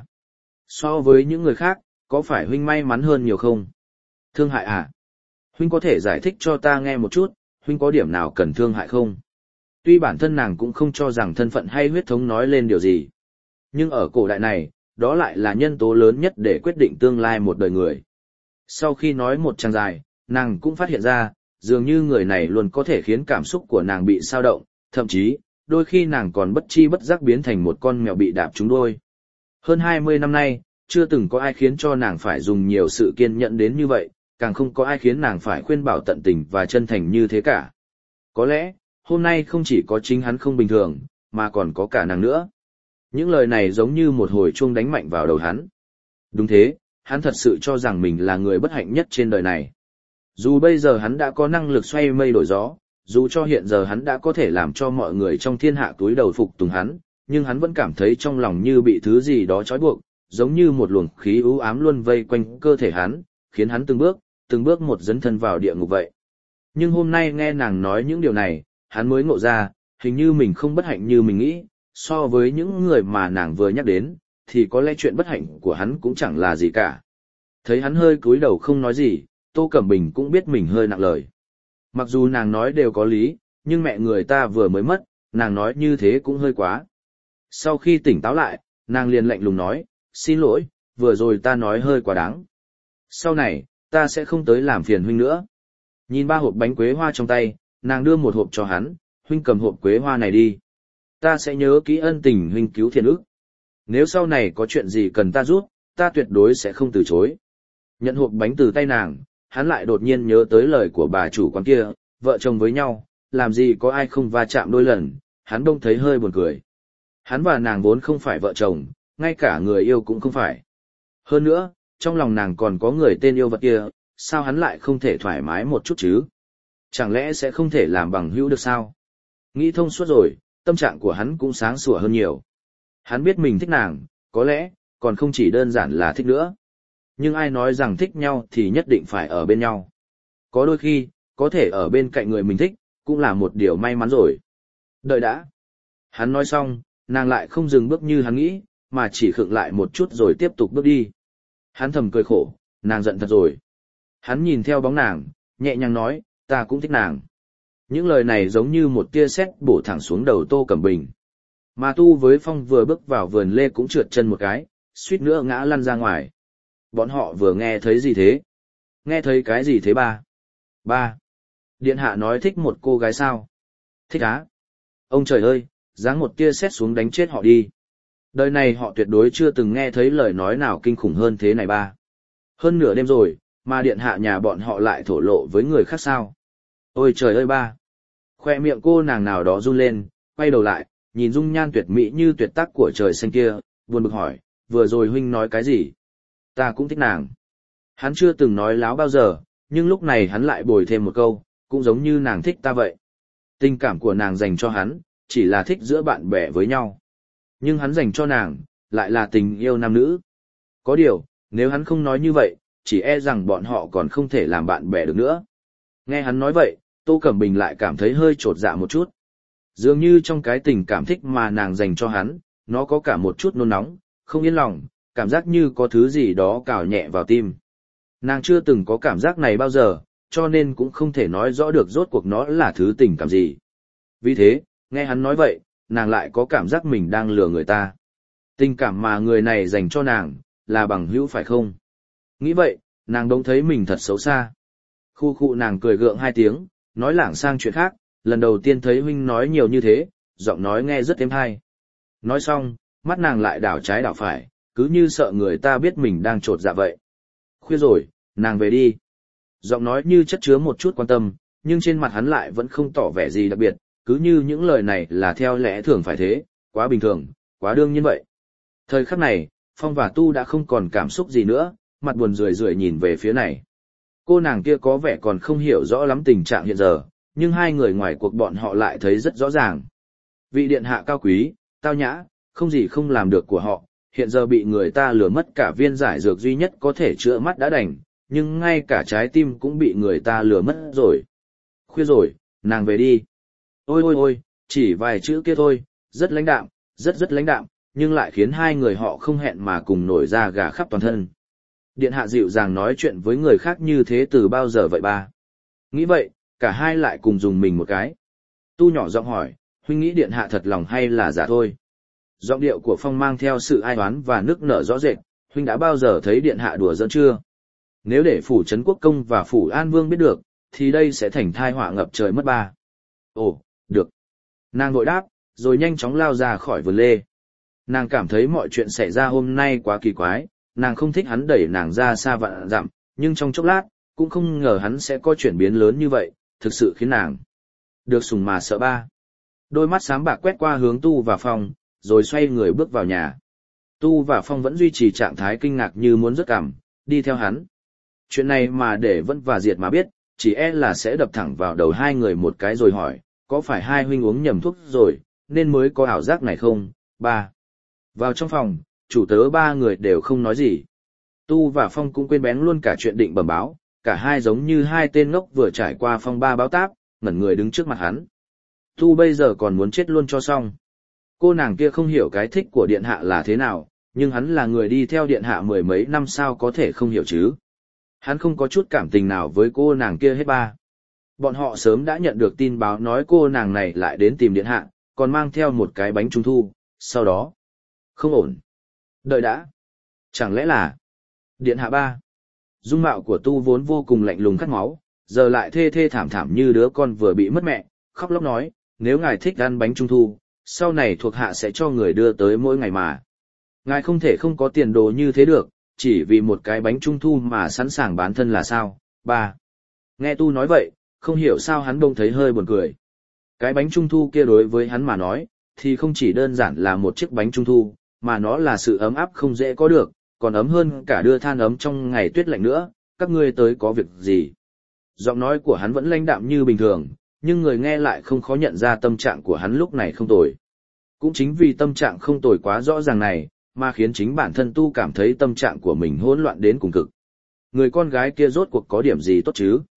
Speaker 1: So với những người khác, có phải huynh may mắn hơn nhiều không? Thương hại à? Huynh có thể giải thích cho ta nghe một chút, huynh có điểm nào cần thương hại không? Tuy bản thân nàng cũng không cho rằng thân phận hay huyết thống nói lên điều gì. Nhưng ở cổ đại này, đó lại là nhân tố lớn nhất để quyết định tương lai một đời người. Sau khi nói một trang dài, nàng cũng phát hiện ra, dường như người này luôn có thể khiến cảm xúc của nàng bị xao động, thậm chí, đôi khi nàng còn bất chi bất giác biến thành một con mèo bị đạp trúng đuôi. Hơn hai mươi năm nay, chưa từng có ai khiến cho nàng phải dùng nhiều sự kiên nhẫn đến như vậy, càng không có ai khiến nàng phải khuyên bảo tận tình và chân thành như thế cả. Có lẽ, hôm nay không chỉ có chính hắn không bình thường, mà còn có cả nàng nữa. Những lời này giống như một hồi chuông đánh mạnh vào đầu hắn. Đúng thế, hắn thật sự cho rằng mình là người bất hạnh nhất trên đời này. Dù bây giờ hắn đã có năng lực xoay mây đổi gió, dù cho hiện giờ hắn đã có thể làm cho mọi người trong thiên hạ túi đầu phục tùng hắn, nhưng hắn vẫn cảm thấy trong lòng như bị thứ gì đó trói buộc, giống như một luồng khí u ám luôn vây quanh cơ thể hắn, khiến hắn từng bước, từng bước một dấn thân vào địa ngục vậy. Nhưng hôm nay nghe nàng nói những điều này, hắn mới ngộ ra, hình như mình không bất hạnh như mình nghĩ, so với những người mà nàng vừa nhắc đến, thì có lẽ chuyện bất hạnh của hắn cũng chẳng là gì cả. Thấy hắn hơi cúi đầu không nói gì, Tô Cẩm Bình cũng biết mình hơi nặng lời. Mặc dù nàng nói đều có lý, nhưng mẹ người ta vừa mới mất, nàng nói như thế cũng hơi quá. Sau khi tỉnh táo lại, nàng liền lạnh lùng nói, xin lỗi, vừa rồi ta nói hơi quá đáng. Sau này, ta sẽ không tới làm phiền huynh nữa. Nhìn ba hộp bánh quế hoa trong tay, nàng đưa một hộp cho hắn, huynh cầm hộp quế hoa này đi. Ta sẽ nhớ kỹ ân tình huynh cứu thiện ức. Nếu sau này có chuyện gì cần ta giúp, ta tuyệt đối sẽ không từ chối. Nhận hộp bánh từ tay nàng, hắn lại đột nhiên nhớ tới lời của bà chủ quán kia, vợ chồng với nhau, làm gì có ai không va chạm đôi lần, hắn đông thấy hơi buồn cười. Hắn và nàng vốn không phải vợ chồng, ngay cả người yêu cũng không phải. Hơn nữa, trong lòng nàng còn có người tên yêu vật kia, sao hắn lại không thể thoải mái một chút chứ? Chẳng lẽ sẽ không thể làm bằng hữu được sao? Nghĩ thông suốt rồi, tâm trạng của hắn cũng sáng sủa hơn nhiều. Hắn biết mình thích nàng, có lẽ, còn không chỉ đơn giản là thích nữa. Nhưng ai nói rằng thích nhau thì nhất định phải ở bên nhau. Có đôi khi, có thể ở bên cạnh người mình thích, cũng là một điều may mắn rồi. Đợi đã. Hắn nói xong, nàng lại không dừng bước như hắn nghĩ, mà chỉ khựng lại một chút rồi tiếp tục bước đi. Hắn thầm cười khổ, nàng giận thật rồi. Hắn nhìn theo bóng nàng, nhẹ nhàng nói, ta cũng thích nàng. Những lời này giống như một tia sét bổ thẳng xuống đầu Tô Cẩm Bình. Mà Tu với Phong vừa bước vào vườn lê cũng trượt chân một cái, suýt nữa ngã lăn ra ngoài. Bọn họ vừa nghe thấy gì thế? Nghe thấy cái gì thế ba? Ba. Điện hạ nói thích một cô gái sao? Thích á? Ông trời ơi, giáng một tia sét xuống đánh chết họ đi. Đời này họ tuyệt đối chưa từng nghe thấy lời nói nào kinh khủng hơn thế này ba. Hơn nửa đêm rồi, mà điện hạ nhà bọn họ lại thổ lộ với người khác sao? Ôi trời ơi ba! Khoe miệng cô nàng nào đó run lên, quay đầu lại, nhìn dung nhan tuyệt mỹ như tuyệt tác của trời xanh kia, buồn bực hỏi, vừa rồi huynh nói cái gì? Ta cũng thích nàng. Hắn chưa từng nói láo bao giờ, nhưng lúc này hắn lại bồi thêm một câu, cũng giống như nàng thích ta vậy. Tình cảm của nàng dành cho hắn, chỉ là thích giữa bạn bè với nhau. Nhưng hắn dành cho nàng, lại là tình yêu nam nữ. Có điều, nếu hắn không nói như vậy, chỉ e rằng bọn họ còn không thể làm bạn bè được nữa. Nghe hắn nói vậy, Tô Cẩm Bình lại cảm thấy hơi trột dạ một chút. Dường như trong cái tình cảm thích mà nàng dành cho hắn, nó có cả một chút nôn nóng, không yên lòng, cảm giác như có thứ gì đó cào nhẹ vào tim. Nàng chưa từng có cảm giác này bao giờ, cho nên cũng không thể nói rõ được rốt cuộc nó là thứ tình cảm gì. Vì thế, nghe hắn nói vậy, nàng lại có cảm giác mình đang lừa người ta. Tình cảm mà người này dành cho nàng, là bằng hữu phải không? Nghĩ vậy, nàng đống thấy mình thật xấu xa. Khu khu nàng cười gượng hai tiếng, nói lảng sang chuyện khác, lần đầu tiên thấy huynh nói nhiều như thế, giọng nói nghe rất êm hay. Nói xong, mắt nàng lại đảo trái đảo phải, cứ như sợ người ta biết mình đang trột dạ vậy. Khuya rồi, nàng về đi. Giọng nói như chất chứa một chút quan tâm, nhưng trên mặt hắn lại vẫn không tỏ vẻ gì đặc biệt, cứ như những lời này là theo lẽ thường phải thế, quá bình thường, quá đương nhiên vậy. Thời khắc này, Phong và Tu đã không còn cảm xúc gì nữa, mặt buồn rười rượi nhìn về phía này. Cô nàng kia có vẻ còn không hiểu rõ lắm tình trạng hiện giờ, nhưng hai người ngoài cuộc bọn họ lại thấy rất rõ ràng. Vị điện hạ cao quý, tao nhã, không gì không làm được của họ, hiện giờ bị người ta lừa mất cả viên giải dược duy nhất có thể chữa mắt đã đành, nhưng ngay cả trái tim cũng bị người ta lừa mất rồi. Khuya rồi, nàng về đi. Ôi ôi ôi, chỉ vài chữ kia thôi, rất lãnh đạm, rất rất lãnh đạm, nhưng lại khiến hai người họ không hẹn mà cùng nổi ra gà khắp toàn thân. Điện hạ dịu dàng nói chuyện với người khác như thế từ bao giờ vậy ba? Nghĩ vậy, cả hai lại cùng dùng mình một cái. Tu nhỏ giọng hỏi, huynh nghĩ điện hạ thật lòng hay là giả thôi? Giọng điệu của Phong mang theo sự ai oán và nức nở rõ rệt, huynh đã bao giờ thấy điện hạ đùa giỡn chưa? Nếu để phủ trấn quốc công và phủ an vương biết được, thì đây sẽ thành thai họa ngập trời mất ba. Ồ, được. Nàng vội đáp, rồi nhanh chóng lao ra khỏi vườn lê. Nàng cảm thấy mọi chuyện xảy ra hôm nay quá kỳ quái, nàng không thích hắn đẩy nàng ra xa vạn dặm, nhưng trong chốc lát, cũng không ngờ hắn sẽ có chuyển biến lớn như vậy, thực sự khiến nàng được sùng mà sợ ba. Đôi mắt sáng bạc quét qua hướng Tu và Phong, rồi xoay người bước vào nhà. Tu và Phong vẫn duy trì trạng thái kinh ngạc như muốn rớt cằm, đi theo hắn. Chuyện này mà để Vân và Diệt mà biết, chỉ e là sẽ đập thẳng vào đầu hai người một cái rồi hỏi, có phải hai huynh uống nhầm thuốc rồi, nên mới có ảo giác này không? Ba. Vào trong phòng, chủ tớ ba người đều không nói gì. Tu và Phong cũng quên bén luôn cả chuyện định bẩm báo, cả hai giống như hai tên ngốc vừa trải qua phong ba báo táp, ngẩn người đứng trước mặt hắn. Tu bây giờ còn muốn chết luôn cho xong. Cô nàng kia không hiểu cái thích của điện hạ là thế nào, nhưng hắn là người đi theo điện hạ mười mấy năm sao có thể không hiểu chứ. Hắn không có chút cảm tình nào với cô nàng kia hết ba. Bọn họ sớm đã nhận được tin báo nói cô nàng này lại đến tìm điện hạ, còn mang theo một cái bánh trung thu, sau đó. Không ổn. Đợi đã. Chẳng lẽ là điện hạ ba? Dung mạo của Tu vốn vô cùng lạnh lùng khát máu, giờ lại thê thê thảm thảm như đứa con vừa bị mất mẹ, khóc lóc nói, nếu ngài thích ăn bánh trung thu, sau này thuộc hạ sẽ cho người đưa tới mỗi ngày mà. Ngài không thể không có tiền đồ như thế được, chỉ vì một cái bánh trung thu mà sẵn sàng bán thân là sao? Ba. Nghe Tu nói vậy, không hiểu sao hắn bỗng thấy hơi buồn cười. Cái bánh trung thu kia đối với hắn mà nói, thì không chỉ đơn giản là một chiếc bánh trung thu, mà nó là sự ấm áp không dễ có được, còn ấm hơn cả đưa than ấm trong ngày tuyết lạnh nữa, các ngươi tới có việc gì? Giọng nói của hắn vẫn lãnh đạm như bình thường, nhưng người nghe lại không khó nhận ra tâm trạng của hắn lúc này không tồi. Cũng chính vì tâm trạng không tồi quá rõ ràng này, mà khiến chính bản thân Tu cảm thấy tâm trạng của mình hỗn loạn đến cùng cực. Người con gái kia rốt cuộc có điểm gì tốt chứ?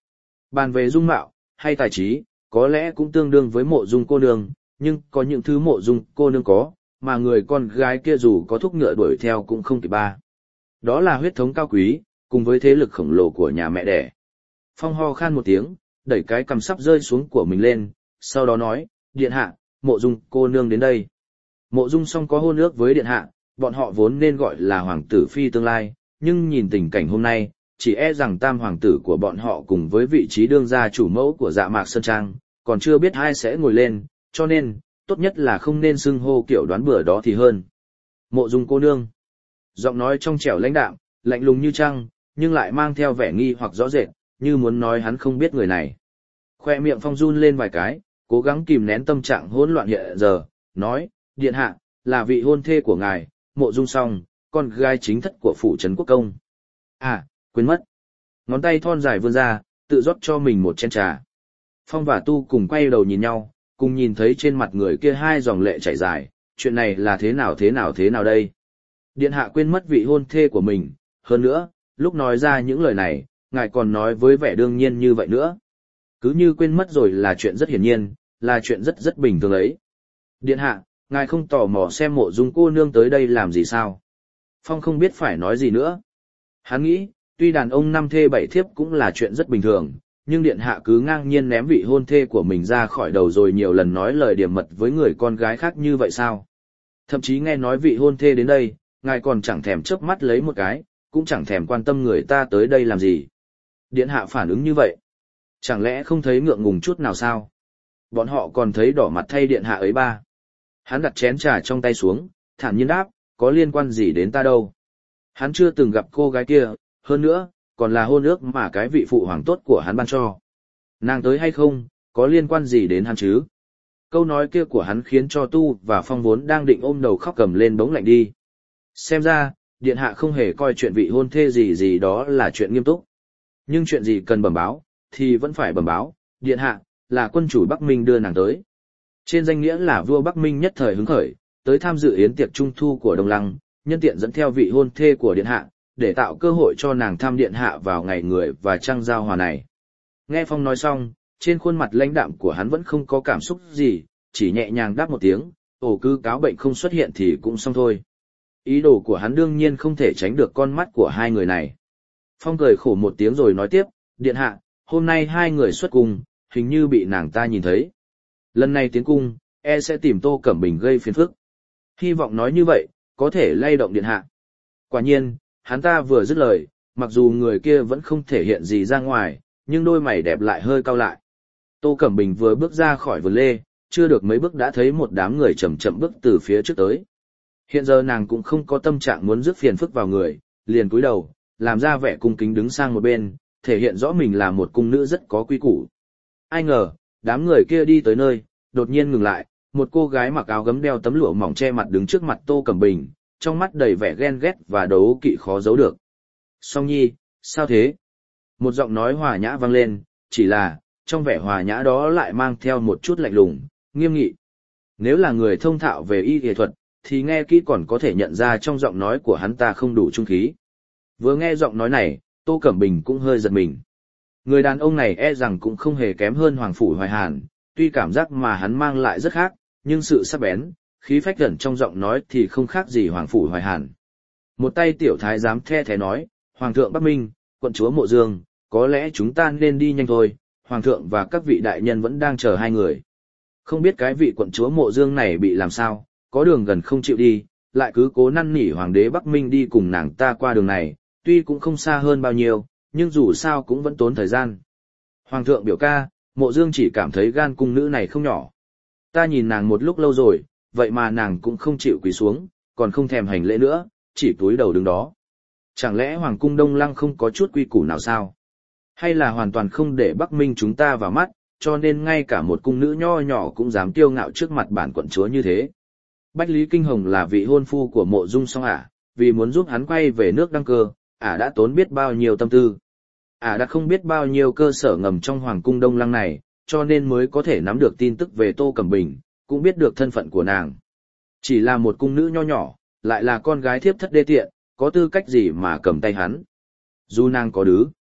Speaker 1: Bàn về dung mạo, hay tài trí, có lẽ cũng tương đương với mộ dung cô nương, nhưng có những thứ mộ dung cô nương có, mà người con gái kia dù có thúc ngựa đuổi theo cũng không kịp ba. Đó là huyết thống cao quý, cùng với thế lực khổng lồ của nhà mẹ đẻ. Phong ho khan một tiếng, đẩy cái cằm sắp rơi xuống của mình lên, sau đó nói, điện hạ, mộ dung cô nương đến đây. Mộ dung song có hôn ước với điện hạ, bọn họ vốn nên gọi là hoàng tử phi tương lai, nhưng nhìn tình cảnh hôm nay, chỉ e rằng tam hoàng tử của bọn họ cùng với vị trí đương gia chủ mẫu của Dạ Mạc Sơn Trang, còn chưa biết ai sẽ ngồi lên, cho nên, tốt nhất là không nên xưng hô kiểu đoán bừa đó thì hơn. Mộ dung cô nương. Giọng nói trong trẻo lãnh đạm, lạnh lùng như trăng, nhưng lại mang theo vẻ nghi hoặc rõ rệt, như muốn nói hắn không biết người này. Khoe miệng Phong run lên vài cái, cố gắng kìm nén tâm trạng hỗn loạn hiện giờ, nói, điện hạ, là vị hôn thê của ngài, mộ dung song, con gái chính thất của phủ trấn quốc công. À, quên mất. Ngón tay thon dài vươn ra, tự rót cho mình một chén trà. Phong và Tu cùng quay đầu nhìn nhau, cùng nhìn thấy trên mặt người kia hai dòng lệ chảy dài, chuyện này là thế nào thế nào thế nào đây? Điện hạ quên mất vị hôn thê của mình, hơn nữa, lúc nói ra những lời này, ngài còn nói với vẻ đương nhiên như vậy nữa. Cứ như quên mất rồi là chuyện rất hiển nhiên, là chuyện rất rất bình thường ấy. Điện hạ, ngài không tò mò xem mộ dung cô nương tới đây làm gì sao? Phong không biết phải nói gì nữa. Hắn nghĩ, tuy đàn ông năm thê bảy thiếp cũng là chuyện rất bình thường, nhưng điện hạ cứ ngang nhiên ném vị hôn thê của mình ra khỏi đầu rồi nhiều lần nói lời điểm mật với người con gái khác như vậy sao? Thậm chí nghe nói vị hôn thê đến đây, ngài còn chẳng thèm chớp mắt lấy một cái, cũng chẳng thèm quan tâm người ta tới đây làm gì. Điện hạ phản ứng như vậy. Chẳng lẽ không thấy ngượng ngùng chút nào sao? Bọn họ còn thấy đỏ mặt thay điện hạ ấy ba. Hắn đặt chén trà trong tay xuống, thản nhiên đáp, có liên quan gì đến ta đâu. Hắn chưa từng gặp cô gái kia, hơn nữa, còn là hôn ước mà cái vị phụ hoàng tốt của hắn ban cho. Nàng tới hay không, có liên quan gì đến hắn chứ? Câu nói kia của hắn khiến cho Tu và Phong vốn đang định ôm đầu khóc cầm lên bỗng lạnh đi. Xem ra, điện hạ không hề coi chuyện vị hôn thê gì gì đó là chuyện nghiêm túc. Nhưng chuyện gì cần bẩm báo, thì vẫn phải bẩm báo, điện hạ, là quân chủ Bắc Minh đưa nàng tới. Trên danh nghĩa là vua Bắc Minh nhất thời hứng khởi, tới tham dự yến tiệc trung thu của Đông Lăng, nhân tiện dẫn theo vị hôn thê của điện hạ, để tạo cơ hội cho nàng thăm điện hạ vào ngày người và trăng giao hòa này. Nghe Phong nói xong, trên khuôn mặt lãnh đạm của hắn vẫn không có cảm xúc gì, chỉ nhẹ nhàng đáp một tiếng, ồ cứ cáo bệnh không xuất hiện thì cũng xong thôi. Ý đồ của hắn đương nhiên không thể tránh được con mắt của hai người này. Phong cười khổ một tiếng rồi nói tiếp, điện hạ, hôm nay hai người xuất cung, hình như bị nàng ta nhìn thấy. Lần này tiến cung, e sẽ tìm Tô Cẩm Bình gây phiền phức. Hy vọng nói như vậy, có thể lay động điện hạ. Quả nhiên, hắn ta vừa dứt lời, mặc dù người kia vẫn không thể hiện gì ra ngoài, nhưng đôi mày đẹp lại hơi cau lại. Tô Cẩm Bình vừa bước ra khỏi vườn lê, chưa được mấy bước đã thấy một đám người chậm chậm bước từ phía trước tới. Hiện giờ nàng cũng không có tâm trạng muốn rước phiền phức vào người, liền cúi đầu, làm ra vẻ cung kính đứng sang một bên, thể hiện rõ mình là một cung nữ rất có quy củ. Ai ngờ, đám người kia đi tới nơi, đột nhiên ngừng lại, một cô gái mặc áo gấm đeo tấm lụa mỏng che mặt đứng trước mặt Tô Cẩm Bình, trong mắt đầy vẻ ghen ghét và đấu kỵ khó giấu được. Song Nhi, sao thế? Một giọng nói hòa nhã vang lên, chỉ là, trong vẻ hòa nhã đó lại mang theo một chút lạnh lùng, nghiêm nghị. Nếu là người thông thạo về y y thuật, thì nghe kỹ còn có thể nhận ra trong giọng nói của hắn ta không đủ trung khí. Vừa nghe giọng nói này, Tô Cẩm Bình cũng hơi giật mình. Người đàn ông này e rằng cũng không hề kém hơn Hoàng Phủ Hoài Hàn, tuy cảm giác mà hắn mang lại rất khác, nhưng sự sắc bén, khí phách gần trong giọng nói thì không khác gì Hoàng Phủ Hoài Hàn. Một tay tiểu thái giám the thế nói, Hoàng thượng Bắc Minh, quận chúa Mộ Dương, có lẽ chúng ta nên đi nhanh thôi, Hoàng thượng và các vị đại nhân vẫn đang chờ hai người. Không biết cái vị quận chúa Mộ Dương này bị làm sao, có đường gần không chịu đi, lại cứ cố năn nỉ Hoàng đế Bắc Minh đi cùng nàng ta qua đường này, tuy cũng không xa hơn bao nhiêu, nhưng dù sao cũng vẫn tốn thời gian. Hoàng thượng biểu ca, Mộ Dương chỉ cảm thấy gan cung nữ này không nhỏ. Ta nhìn nàng một lúc lâu rồi, vậy mà nàng cũng không chịu quỳ xuống, còn không thèm hành lễ nữa, chỉ cúi đầu đứng đó. Chẳng lẽ Hoàng cung Đông Lăng không có chút quy củ nào sao? Hay là hoàn toàn không để Bắc Minh chúng ta vào mắt, cho nên ngay cả một cung nữ nho nhỏ cũng dám kiêu ngạo trước mặt bản quận chúa như thế? Bách Lý Kinh Hồng là vị hôn phu của Mộ Dung Song ả, vì muốn giúp hắn quay về nước đăng cơ, ả đã tốn biết bao nhiêu tâm tư. Ả đã không biết bao nhiêu cơ sở ngầm trong Hoàng cung Đông Lăng này, cho nên mới có thể nắm được tin tức về Tô Cẩm Bình, cũng biết được thân phận của nàng. Chỉ là một cung nữ nho nhỏ, lại là con gái thiếp thất đê tiện, có tư cách gì mà cầm tay hắn. Dù nàng có đứ,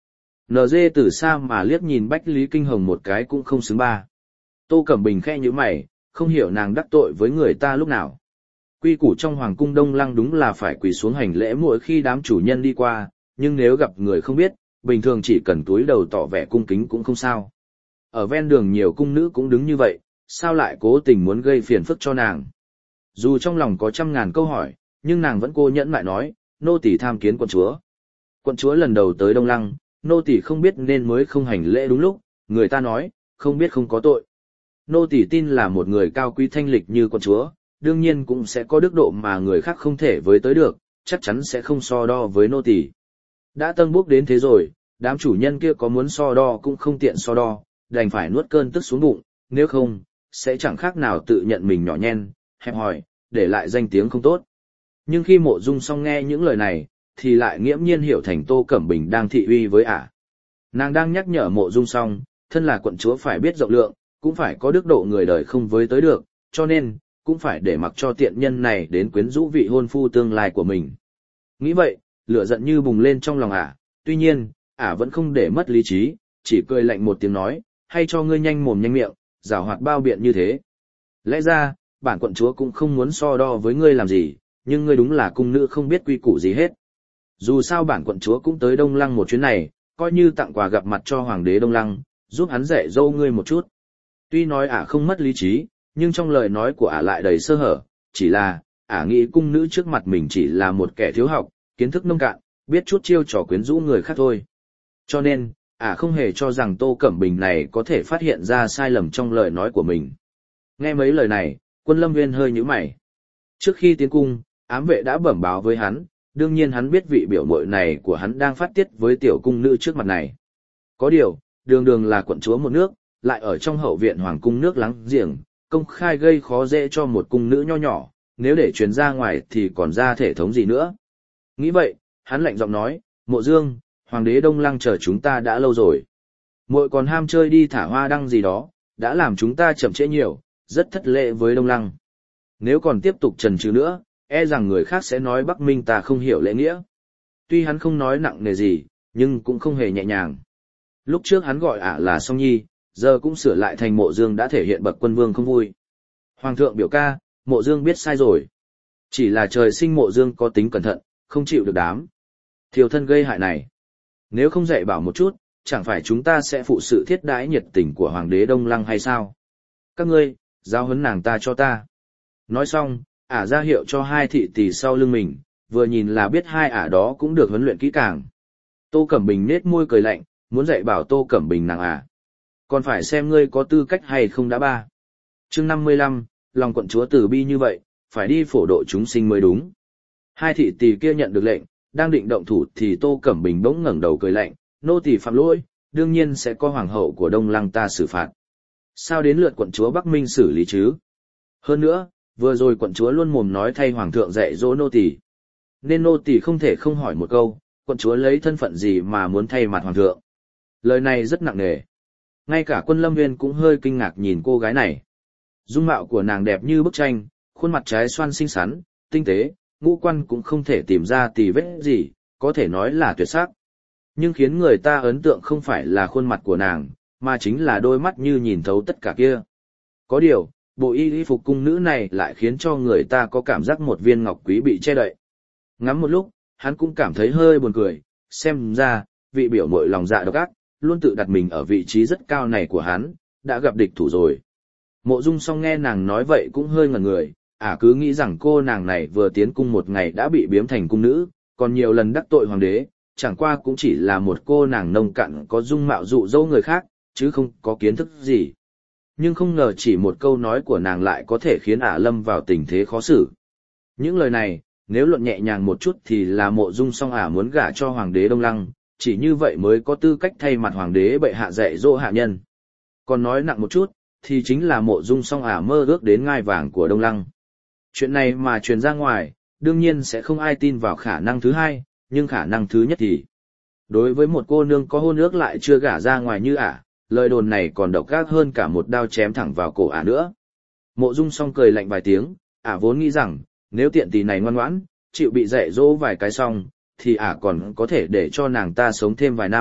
Speaker 1: en giê từ xa mà liếc nhìn Bách Lý Kinh Hồng một cái cũng không xứng ba. Tô Cẩm Bình khẽ nhíu mày, không hiểu nàng đắc tội với người ta lúc nào. Quy củ trong Hoàng cung Đông Lăng đúng là phải quỳ xuống hành lễ mỗi khi đám chủ nhân đi qua, nhưng nếu gặp người không biết, bình thường chỉ cần túi đầu tỏ vẻ cung kính cũng không sao. Ở ven đường nhiều cung nữ cũng đứng như vậy, sao lại cố tình muốn gây phiền phức cho nàng. Dù trong lòng có trăm ngàn câu hỏi, nhưng nàng vẫn cố nhẫn lại nói, nô tỳ tham kiến quận chúa. Quận chúa lần đầu tới Đông Lăng, nô tỳ không biết nên mới không hành lễ đúng lúc, người ta nói, không biết không có tội. Nô tỳ tin là một người cao quý thanh lịch như quận chúa, đương nhiên cũng sẽ có đức độ mà người khác không thể với tới được, chắc chắn sẽ không so đo với nô tỳ. Đã tân bốc đến thế rồi, đám chủ nhân kia có muốn so đo cũng không tiện so đo, đành phải nuốt cơn tức xuống bụng, nếu không, sẽ chẳng khác nào tự nhận mình nhỏ nhen, hẹp hòi, để lại danh tiếng không tốt. Nhưng khi Mộ Dung Song nghe những lời này, thì lại nghiễm nhiên hiểu thành Tô Cẩm Bình đang thị uy với ả. Nàng đang nhắc nhở Mộ Dung Song, thân là quận chúa phải biết rộng lượng, cũng phải có đức độ người đời không với tới được, cho nên, cũng phải để mặc cho tiện nhân này đến quyến rũ vị hôn phu tương lai của mình. Nghĩ vậy, lửa giận như bùng lên trong lòng ả, tuy nhiên, ả vẫn không để mất lý trí, chỉ cười lạnh một tiếng nói, hay cho ngươi nhanh mồm nhanh miệng, giảo hoạt bao biện như thế. Lẽ ra, bản quận chúa cũng không muốn so đo với ngươi làm gì, nhưng ngươi đúng là cung nữ không biết quy củ gì hết. Dù sao bản quận chúa cũng tới Đông Lăng một chuyến này, coi như tặng quà gặp mặt cho hoàng đế Đông Lăng, giúp hắn dạy dỗ ngươi một chút. Tuy nói ả không mất lý trí, nhưng trong lời nói của ả lại đầy sơ hở, chỉ là, ả nghĩ cung nữ trước mặt mình chỉ là một kẻ thiếu học, kiến thức nông cạn, biết chút chiêu trò quyến rũ người khác thôi. Cho nên, ả không hề cho rằng Tô Cẩm Bình này có thể phát hiện ra sai lầm trong lời nói của mình. Nghe mấy lời này, Quân Lâm Nguyên hơi nhíu mày. Trước khi tiến cung, ám vệ đã bẩm báo với hắn, đương nhiên hắn biết vị biểu muội này của hắn đang phát tiết với tiểu cung nữ trước mặt này. Có điều, đường đường là quận chúa một nước, lại ở trong hậu viện hoàng cung nước láng giềng, công khai gây khó dễ cho một cung nữ nho nhỏ, nếu để truyền ra ngoài thì còn ra thể thống gì nữa. Nghĩ vậy, hắn lạnh giọng nói, Mộ Dương, hoàng đế Đông Lăng chờ chúng ta đã lâu rồi. Muội còn ham chơi đi thả hoa đăng gì đó, đã làm chúng ta chậm trễ nhiều, rất thất lễ với Đông Lăng. Nếu còn tiếp tục chần chừ nữa, e rằng người khác sẽ nói Bắc Minh ta không hiểu lễ nghĩa. Tuy hắn không nói nặng nề gì, nhưng cũng không hề nhẹ nhàng. Lúc trước hắn gọi ả là Song Nhi, giờ cũng sửa lại thành Mộ Dương đã thể hiện bậc quân vương không vui. Hoàng thượng biểu ca, Mộ Dương biết sai rồi. Chỉ là trời sinh Mộ Dương có tính cẩn thận, không chịu được đám thiêu thân gây hại này. Nếu không dạy bảo một chút, chẳng phải chúng ta sẽ phụ sự thiết đãi nhiệt tình của Hoàng đế Đông Lăng hay sao? Các ngươi, giao huấn nàng ta cho ta. Nói xong, ả ra hiệu cho hai thị tỷ sau lưng mình, vừa nhìn là biết hai ả đó cũng được huấn luyện kỹ càng. Tô Cẩm Bình nết môi cười lạnh, muốn dạy bảo Tô Cẩm Bình nàng ả. Còn phải xem ngươi có tư cách hay không đã ba. Chương năm mươi lăm, lòng quận chúa từ bi như vậy, phải đi phổ độ chúng sinh mới đúng. Hai thị tỷ kia nhận được lệnh, đang định động thủ thì Tô Cẩm Bình bỗng ngẩng đầu cười lạnh, nô tỳ phạm lỗi, đương nhiên sẽ có hoàng hậu của Đông Lăng ta xử phạt. Sao đến lượt quận chúa Bắc Minh xử lý chứ? Hơn nữa, vừa rồi quận chúa luôn mồm nói thay hoàng thượng dạy dỗ nô tỳ, nên nô tỳ không thể không hỏi một câu, quận chúa lấy thân phận gì mà muốn thay mặt hoàng thượng? Lời này rất nặng nề. Ngay cả Quân Lâm Nguyên cũng hơi kinh ngạc nhìn cô gái này. Dung mạo của nàng đẹp như bức tranh, khuôn mặt trái xoan xinh xắn, tinh tế, ngũ quan cũng không thể tìm ra tì vết gì, có thể nói là tuyệt sắc. Nhưng khiến người ta ấn tượng không phải là khuôn mặt của nàng, mà chính là đôi mắt như nhìn thấu tất cả kia. Có điều, bộ y y phục cung nữ này lại khiến cho người ta có cảm giác một viên ngọc quý bị che đậy. Ngắm một lúc, hắn cũng cảm thấy hơi buồn cười, xem ra, vị biểu muội lòng dạ độc ác, luôn tự đặt mình ở vị trí rất cao này của hắn, đã gặp địch thủ rồi. Mộ Dung Song nghe nàng nói vậy cũng hơi ngẩn người, ả à cứ nghĩ rằng cô nàng này vừa tiến cung một ngày đã bị biếm thành cung nữ, còn nhiều lần đắc tội hoàng đế, chẳng qua cũng chỉ là một cô nàng nông cạn có dung mạo dụ dỗ người khác, chứ không có kiến thức gì. Nhưng không ngờ chỉ một câu nói của nàng lại có thể khiến ả lâm vào tình thế khó xử. Những lời này, nếu luận nhẹ nhàng một chút thì là Mộ Dung Song ả muốn gả cho hoàng đế Đông Lăng, chỉ như vậy mới có tư cách thay mặt hoàng đế bệ hạ dạy dỗ hạ nhân. Còn nói nặng một chút, thì chính là Mộ Dung Song ả mơ ước đến ngai vàng của Đông Lăng. Chuyện này mà truyền ra ngoài, đương nhiên sẽ không ai tin vào khả năng thứ hai, nhưng khả năng thứ nhất thì đối với một cô nương có hôn ước lại chưa gả ra ngoài như ả, lời đồn này còn độc ác hơn cả một đao chém thẳng vào cổ ả nữa. Mộ Dung Song cười lạnh vài tiếng, ả vốn nghĩ rằng, nếu tiện tỳ này ngoan ngoãn, chịu bị dạy dỗ vài cái xong, thì ả còn có thể để cho nàng ta sống thêm vài năm,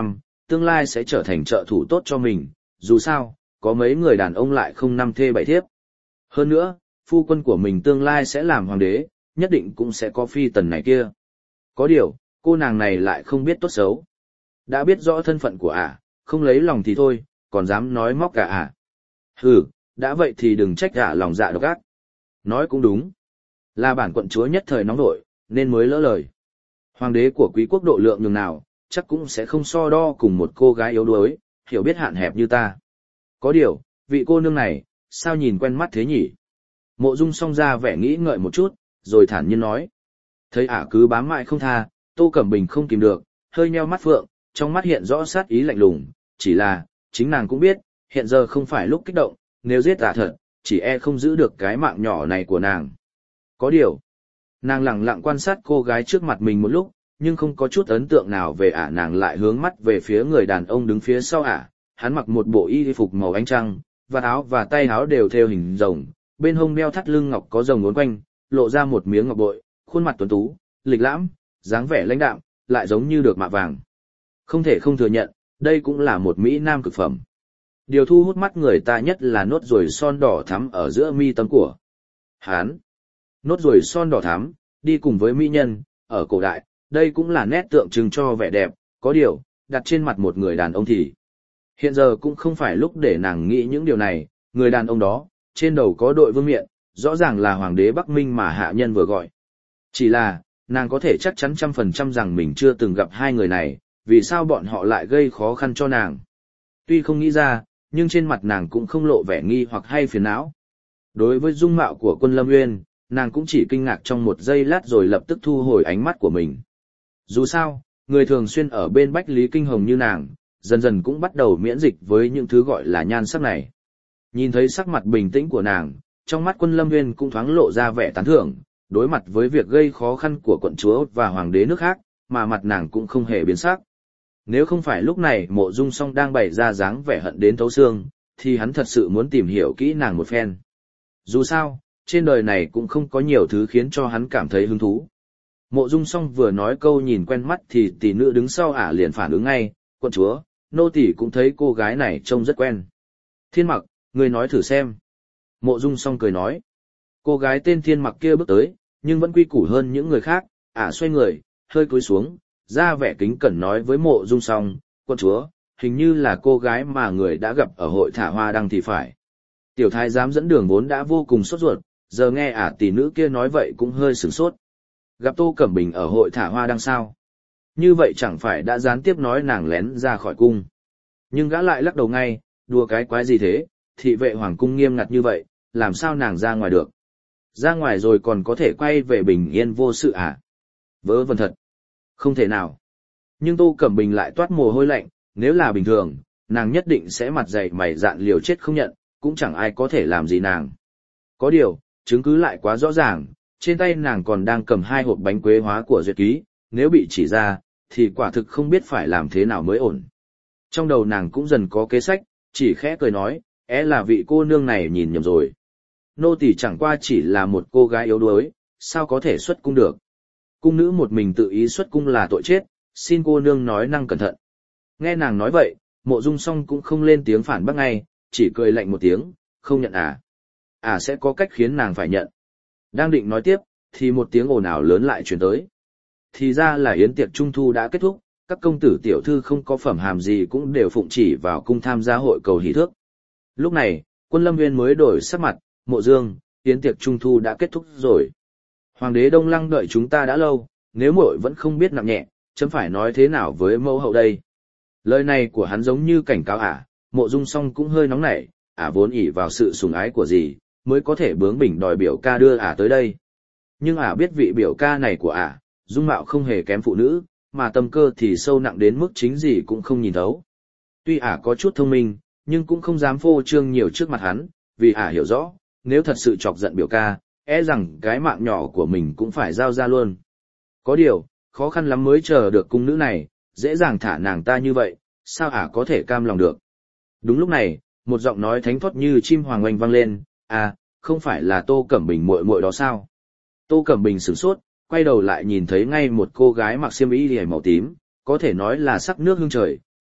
Speaker 1: tương lai sẽ trở thành trợ thủ tốt cho mình, dù sao, có mấy người đàn ông lại không năm thê bảy thiếp. Hơn nữa, phu quân của mình tương lai sẽ làm hoàng đế, nhất định cũng sẽ có phi tần này kia. Có điều, cô nàng này lại không biết tốt xấu. Đã biết rõ thân phận của ả, không lấy lòng thì thôi, còn dám nói móc cả ả. Hừ, đã vậy thì đừng trách ả lòng dạ độc ác. Nói cũng đúng. Là bản quận chúa nhất thời nóng nổi, nên mới lỡ lời. Hoàng đế của quý quốc độ lượng nhường nào, chắc cũng sẽ không so đo cùng một cô gái yếu đuối, hiểu biết hạn hẹp như ta. Có điều, vị cô nương này, sao nhìn quen mắt thế nhỉ? Mộ Dung song ra vẻ nghĩ ngợi một chút, rồi thản nhiên nói. Thấy ả cứ bám mãi không tha, Tô Cẩm Bình không kìm được, hơi nheo mắt phượng, trong mắt hiện rõ sát ý lạnh lùng, chỉ là, chính nàng cũng biết, hiện giờ không phải lúc kích động, nếu giết ả thật, chỉ e không giữ được cái mạng nhỏ này của nàng. Có điều, nàng lặng lặng quan sát cô gái trước mặt mình một lúc, nhưng không có chút ấn tượng nào về ả. Nàng lại hướng mắt về phía người đàn ông đứng phía sau ả, hắn mặc một bộ y phục màu ánh trăng, vạt áo và tay áo đều theo hình rồng, bên hông đeo thắt lưng ngọc có rồng uốn quanh, lộ ra một miếng ngọc bội, khuôn mặt tuấn tú, lịch lãm, dáng vẻ lãnh đạm, lại giống như được mạ vàng. Không thể không thừa nhận, đây cũng là một mỹ nam cực phẩm. Điều thu hút mắt người ta nhất là nốt ruồi son đỏ thắm ở giữa mi tâm của hắn. Nốt ruồi son đỏ thắm, đi cùng với mỹ nhân, ở cổ đại, đây cũng là nét tượng trưng cho vẻ đẹp, có điều, đặt trên mặt một người đàn ông thì. Hiện giờ cũng không phải lúc để nàng nghĩ những điều này, người đàn ông đó, trên đầu có đội vương miện, rõ ràng là hoàng đế Bắc Minh mà hạ nhân vừa gọi. Chỉ là, nàng có thể chắc chắn trăm phần trăm rằng mình chưa từng gặp hai người này, vì sao bọn họ lại gây khó khăn cho nàng. Tuy không nghĩ ra, nhưng trên mặt nàng cũng không lộ vẻ nghi hoặc hay phiền não. Đối với dung mạo của Quân Lâm Nguyên, nàng cũng chỉ kinh ngạc trong một giây lát rồi lập tức thu hồi ánh mắt của mình. Dù sao, người thường xuyên ở bên Bách Lý Kinh Hồng như nàng, dần dần cũng bắt đầu miễn dịch với những thứ gọi là nhan sắc này. Nhìn thấy sắc mặt bình tĩnh của nàng, trong mắt Quân Lâm Nguyên cũng thoáng lộ ra vẻ tán thưởng, đối mặt với việc gây khó khăn của quận chúa và hoàng đế nước khác, mà mặt nàng cũng không hề biến sắc. Nếu không phải lúc này Mộ Dung Song đang bày ra dáng vẻ hận đến thấu xương, thì hắn thật sự muốn tìm hiểu kỹ nàng một phen. Dù sao, trên đời này cũng không có nhiều thứ khiến cho hắn cảm thấy hứng thú. Mộ Dung Song vừa nói câu nhìn quen mắt thì tỷ nữ đứng sau ả liền phản ứng ngay, quận chúa, nô tỷ cũng thấy cô gái này trông rất quen. Thiên Mặc, ngươi nói thử xem. Mộ Dung Song cười nói. Cô gái tên Thiên Mặc kia bước tới, nhưng vẫn quy củ hơn những người khác, ả xoay người, hơi cúi xuống, ra vẻ kính cẩn nói với Mộ Dung Song, quận chúa, hình như là cô gái mà người đã gặp ở hội thả hoa đăng thì phải. Tiểu thái giám dẫn đường vốn đã vô cùng sốt ruột, giờ nghe ả tỷ nữ kia nói vậy cũng hơi sửng sốt. Gặp Tô Cẩm Bình ở hội thả hoa đăng sao? Như vậy chẳng phải đã gián tiếp nói nàng lén ra khỏi cung. Nhưng gã lại lắc đầu ngay, đùa cái quái gì thế, thị vệ hoàng cung nghiêm ngặt như vậy, làm sao nàng ra ngoài được? Ra ngoài rồi còn có thể quay về bình yên vô sự à? Vớ vẩn thật. Không thể nào. Nhưng Tô Cẩm Bình lại toát mồ hôi lạnh, nếu là bình thường, nàng nhất định sẽ mặt dày mày dạn liều chết không nhận, cũng chẳng ai có thể làm gì nàng. Có điều, chứng cứ lại quá rõ ràng, trên tay nàng còn đang cầm hai hộp bánh quế hóa của Duyệt Ký, nếu bị chỉ ra, thì quả thực không biết phải làm thế nào mới ổn. Trong đầu nàng cũng dần có kế sách, chỉ khẽ cười nói, é là vị cô nương này nhìn nhầm rồi. Nô tỳ chẳng qua chỉ là một cô gái yếu đuối, sao có thể xuất cung được. Cung nữ một mình tự ý xuất cung là tội chết, xin cô nương nói năng cẩn thận. Nghe nàng nói vậy, Mộ Dung Song cũng không lên tiếng phản bác ngay, chỉ cười lạnh một tiếng, không nhận à. À sẽ có cách khiến nàng phải nhận. Đang định nói tiếp, thì một tiếng ồn ào lớn lại truyền tới. Thì ra là yến tiệc trung thu đã kết thúc, các công tử tiểu thư không có phẩm hàm gì cũng đều phụng chỉ vào cung tham gia hội cầu hỷ thước. Lúc này, Quân Lâm Nguyên mới đổi sắc mặt, Mộ Dương, yến tiệc trung thu đã kết thúc rồi. Hoàng đế Đông Lăng đợi chúng ta đã lâu, nếu muội vẫn không biết nặng nhẹ, chấm phải nói thế nào với mẫu hậu đây. Lời này của hắn giống như cảnh cáo ả, Mộ Dung Song cũng hơi nóng nảy, ả vốn ỷ vào sự sủng ái của dì, mới có thể bướng bỉnh đòi biểu ca đưa ả tới đây. Nhưng ả biết vị biểu ca này của ả, dung mạo không hề kém phụ nữ, mà tâm cơ thì sâu nặng đến mức chính gì cũng không nhìn thấu. Tuy ả có chút thông minh, nhưng cũng không dám phô trương nhiều trước mặt hắn, vì ả hiểu rõ, nếu thật sự chọc giận biểu ca, e rằng cái mạng nhỏ của mình cũng phải giao ra luôn. Có điều, khó khăn lắm mới chờ được cung nữ này, dễ dàng thả nàng ta như vậy, sao ả có thể cam lòng được. Đúng lúc này, một giọng nói thánh thót như chim hoàng oanh vang lên, à, không phải là Tô Cẩm Bình muội muội đó sao? Tô Cẩm Bình sửng sốt, quay đầu lại nhìn thấy ngay một cô gái mặc xiêm y liễu màu tím, có thể nói là sắc nước hương trời,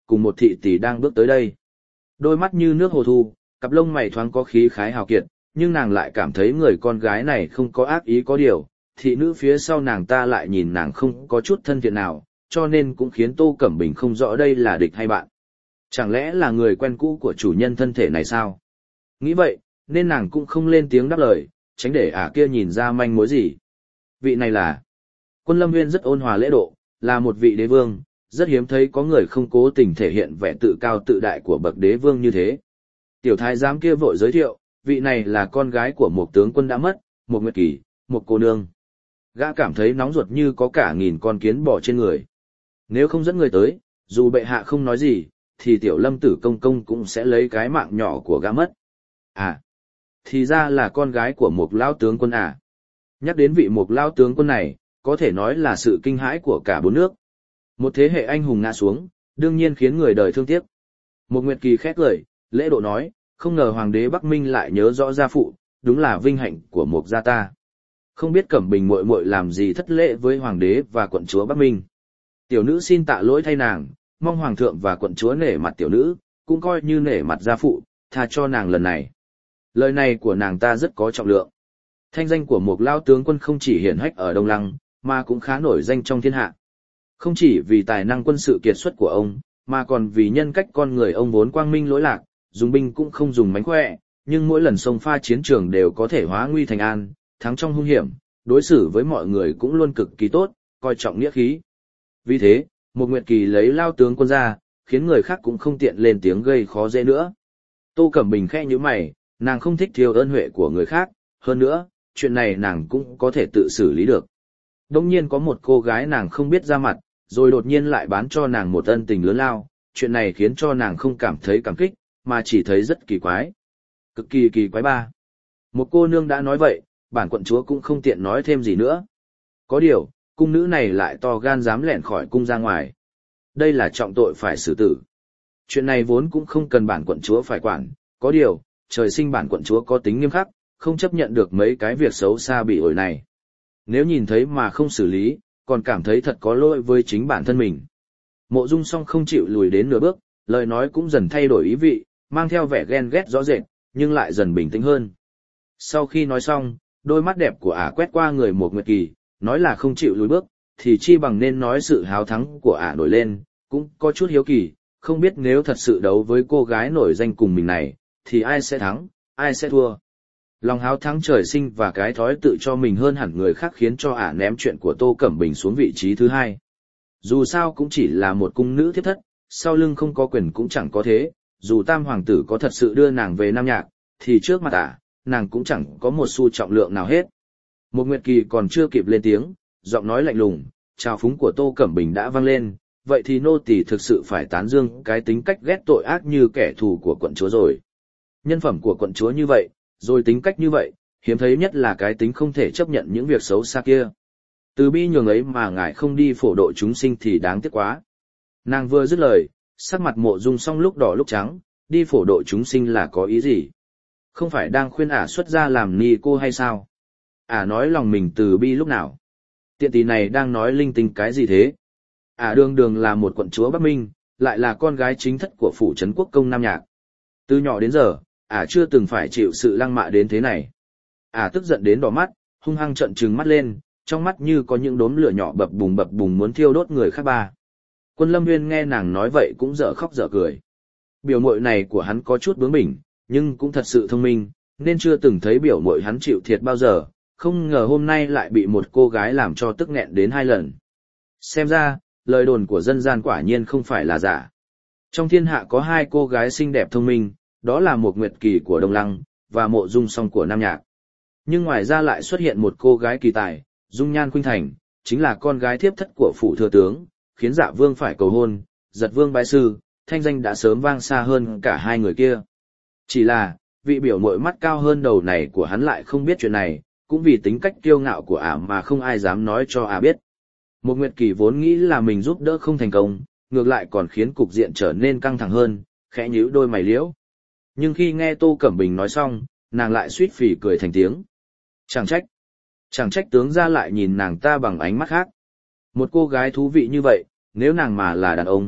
Speaker 1: cùng một thị tỷ đang bước tới đây. Đôi mắt như nước hồ thu, cặp lông mày thoáng có khí khái hào kiệt, nhưng nàng lại cảm thấy người con gái này không có ác ý có điều, thị nữ phía sau nàng ta lại nhìn nàng không có chút thân thiện nào, cho nên cũng khiến Tô Cẩm Bình không rõ đây là địch hay bạn. Chẳng lẽ là người quen cũ của chủ nhân thân thể này sao? Nghĩ vậy, nên nàng cũng không lên tiếng đáp lời, tránh để ả kia nhìn ra manh mối gì. Vị này là... Quân Lâm Nguyên rất ôn hòa lễ độ, là một vị đế vương, rất hiếm thấy có người không cố tình thể hiện vẻ tự cao tự đại của bậc đế vương như thế. Tiểu thái giám kia vội giới thiệu, vị này là con gái của một tướng quân đã mất, một Nguyệt Kỳ, một cô nương. Gã cảm thấy nóng ruột như có cả nghìn con kiến bò trên người. Nếu không dẫn người tới, dù bệ hạ không nói gì, thì tiểu Lâm Tử công công cũng sẽ lấy cái mạng nhỏ của gã mất. À, thì ra là con gái của một lão tướng quân à. Nhắc đến vị một lão tướng quân này, có thể nói là sự kinh hãi của cả bốn nước. Một thế hệ anh hùng ngã xuống, đương nhiên khiến người đời thương tiếc. Một Nguyệt Kỳ khét lời, lễ độ nói, không ngờ hoàng đế Bắc Minh lại nhớ rõ gia phụ, đúng là vinh hạnh của một gia ta. Không biết Cẩm Bình muội muội làm gì thất lễ với hoàng đế và quận chúa Bắc Minh. Tiểu nữ xin tạ lỗi thay nàng, mong hoàng thượng và quận chúa nể mặt tiểu nữ, cũng coi như nể mặt gia phụ, tha cho nàng lần này. Lời này của nàng ta rất có trọng lượng. Thanh danh của một lao tướng quân không chỉ hiển hách ở Đông Lăng, mà cũng khá nổi danh trong thiên hạ. Không chỉ vì tài năng quân sự kiệt xuất của ông, mà còn vì nhân cách con người ông vốn quang minh lỗi lạc, dùng binh cũng không dùng mánh khỏe, nhưng mỗi lần xông pha chiến trường đều có thể hóa nguy thành an, thắng trong hung hiểm, đối xử với mọi người cũng luôn cực kỳ tốt, coi trọng nghĩa khí. Vì thế, một Nguyệt Kỳ lấy lao tướng quân ra, khiến người khác cũng không tiện lên tiếng gây khó dễ nữa. Tô Cẩm Bình khẽ nhíu mày, nàng không thích thiếu ơn huệ của người khác, hơn nữa, chuyện này nàng cũng có thể tự xử lý được. Đông nhiên có một cô gái nàng không biết ra mặt, rồi đột nhiên lại bán cho nàng một ân tình lớn lao, chuyện này khiến cho nàng không cảm thấy cảm kích, mà chỉ thấy rất kỳ quái. Cực kỳ kỳ quái ba. Một cô nương đã nói vậy, bản quận chúa cũng không tiện nói thêm gì nữa. Có điều, cung nữ này lại to gan dám lẻn khỏi cung ra ngoài. Đây là trọng tội phải xử tử. Chuyện này vốn cũng không cần bản quận chúa phải quản, có điều, trời sinh bản quận chúa có tính nghiêm khắc, không chấp nhận được mấy cái việc xấu xa bị ổi này. Nếu nhìn thấy mà không xử lý, còn cảm thấy thật có lỗi với chính bản thân mình. Mộ Dung Song không chịu lùi đến nửa bước, lời nói cũng dần thay đổi ý vị, mang theo vẻ ghen ghét rõ rệt, nhưng lại dần bình tĩnh hơn. Sau khi nói xong, đôi mắt đẹp của ả quét qua người một Nguyệt Kỳ, nói là không chịu lùi bước, thì chi bằng nên nói sự háo thắng của ả nổi lên, cũng có chút hiếu kỳ, không biết nếu thật sự đấu với cô gái nổi danh cùng mình này, thì ai sẽ thắng, ai sẽ thua. Lòng háo thắng trời sinh và cái thói tự cho mình hơn hẳn người khác khiến cho ả ném chuyện của Tô Cẩm Bình xuống vị trí thứ hai. Dù sao cũng chỉ là một cung nữ thiếp thất, sau lưng không có quyền cũng chẳng có thế, dù tam hoàng tử có thật sự đưa nàng về Nam Nhạc, thì trước mặt ả, nàng cũng chẳng có một xu trọng lượng nào hết. Một Nguyệt Kỳ còn chưa kịp lên tiếng, giọng nói lạnh lùng, trào phúng của Tô Cẩm Bình đã vang lên, vậy thì nô tỳ thực sự phải tán dương cái tính cách ghét tội ác như kẻ thù của quận chúa rồi. Nhân phẩm của quận chúa như vậy, rồi tính cách như vậy, hiếm thấy nhất là cái tính không thể chấp nhận những việc xấu xa kia. Từ bi nhường ấy mà ngài không đi phổ độ chúng sinh thì đáng tiếc quá. Nàng vừa dứt lời, sắc mặt Mộ Dung Song lúc đỏ lúc trắng, đi phổ độ chúng sinh là có ý gì? Không phải đang khuyên ả xuất gia làm ni cô hay sao? Ả nói lòng mình từ bi lúc nào? Tiện tỷ này đang nói linh tinh cái gì thế? Ả đường đường là một quận chúa Bắc Minh, lại là con gái chính thất của phủ trấn quốc công Nam Nhạc. Từ nhỏ đến giờ, ả chưa từng phải chịu sự lăng mạ đến thế này. Ả tức giận đến đỏ mắt, hung hăng trợn trừng mắt lên, trong mắt như có những đốm lửa nhỏ bập bùng bập bùng muốn thiêu đốt người khác ba. Quân Lâm Nguyên nghe nàng nói vậy cũng dở khóc dở cười. Biểu muội này của hắn có chút bướng bỉnh, nhưng cũng thật sự thông minh, nên chưa từng thấy biểu muội hắn chịu thiệt bao giờ, không ngờ hôm nay lại bị một cô gái làm cho tức nghẹn đến hai lần. Xem ra, lời đồn của dân gian quả nhiên không phải là giả. Trong thiên hạ có hai cô gái xinh đẹp thông minh, đó là một Nguyệt Kỳ của Đông Lăng, và Mộ Dung Song của Nam Nhạc. Nhưng ngoài ra lại xuất hiện một cô gái kỳ tài, dung nhan khuynh thành, chính là con gái thiếp thất của phủ thừa tướng, khiến Dạ Vương phải cầu hôn, Giật Vương bái sư, thanh danh đã sớm vang xa hơn cả hai người kia. Chỉ là, vị biểu muội mắt cao hơn đầu này của hắn lại không biết chuyện này, cũng vì tính cách kiêu ngạo của ả mà không ai dám nói cho ả biết. Một Nguyệt Kỳ vốn nghĩ là mình giúp đỡ không thành công, ngược lại còn khiến cục diện trở nên căng thẳng hơn, khẽ nhíu đôi mày liễu. Nhưng khi nghe Tô Cẩm Bình nói xong, nàng lại suýt phì cười thành tiếng. Chẳng trách. Chẳng trách tướng gia lại nhìn nàng ta bằng ánh mắt khác. Một cô gái thú vị như vậy, nếu nàng mà là đàn ông,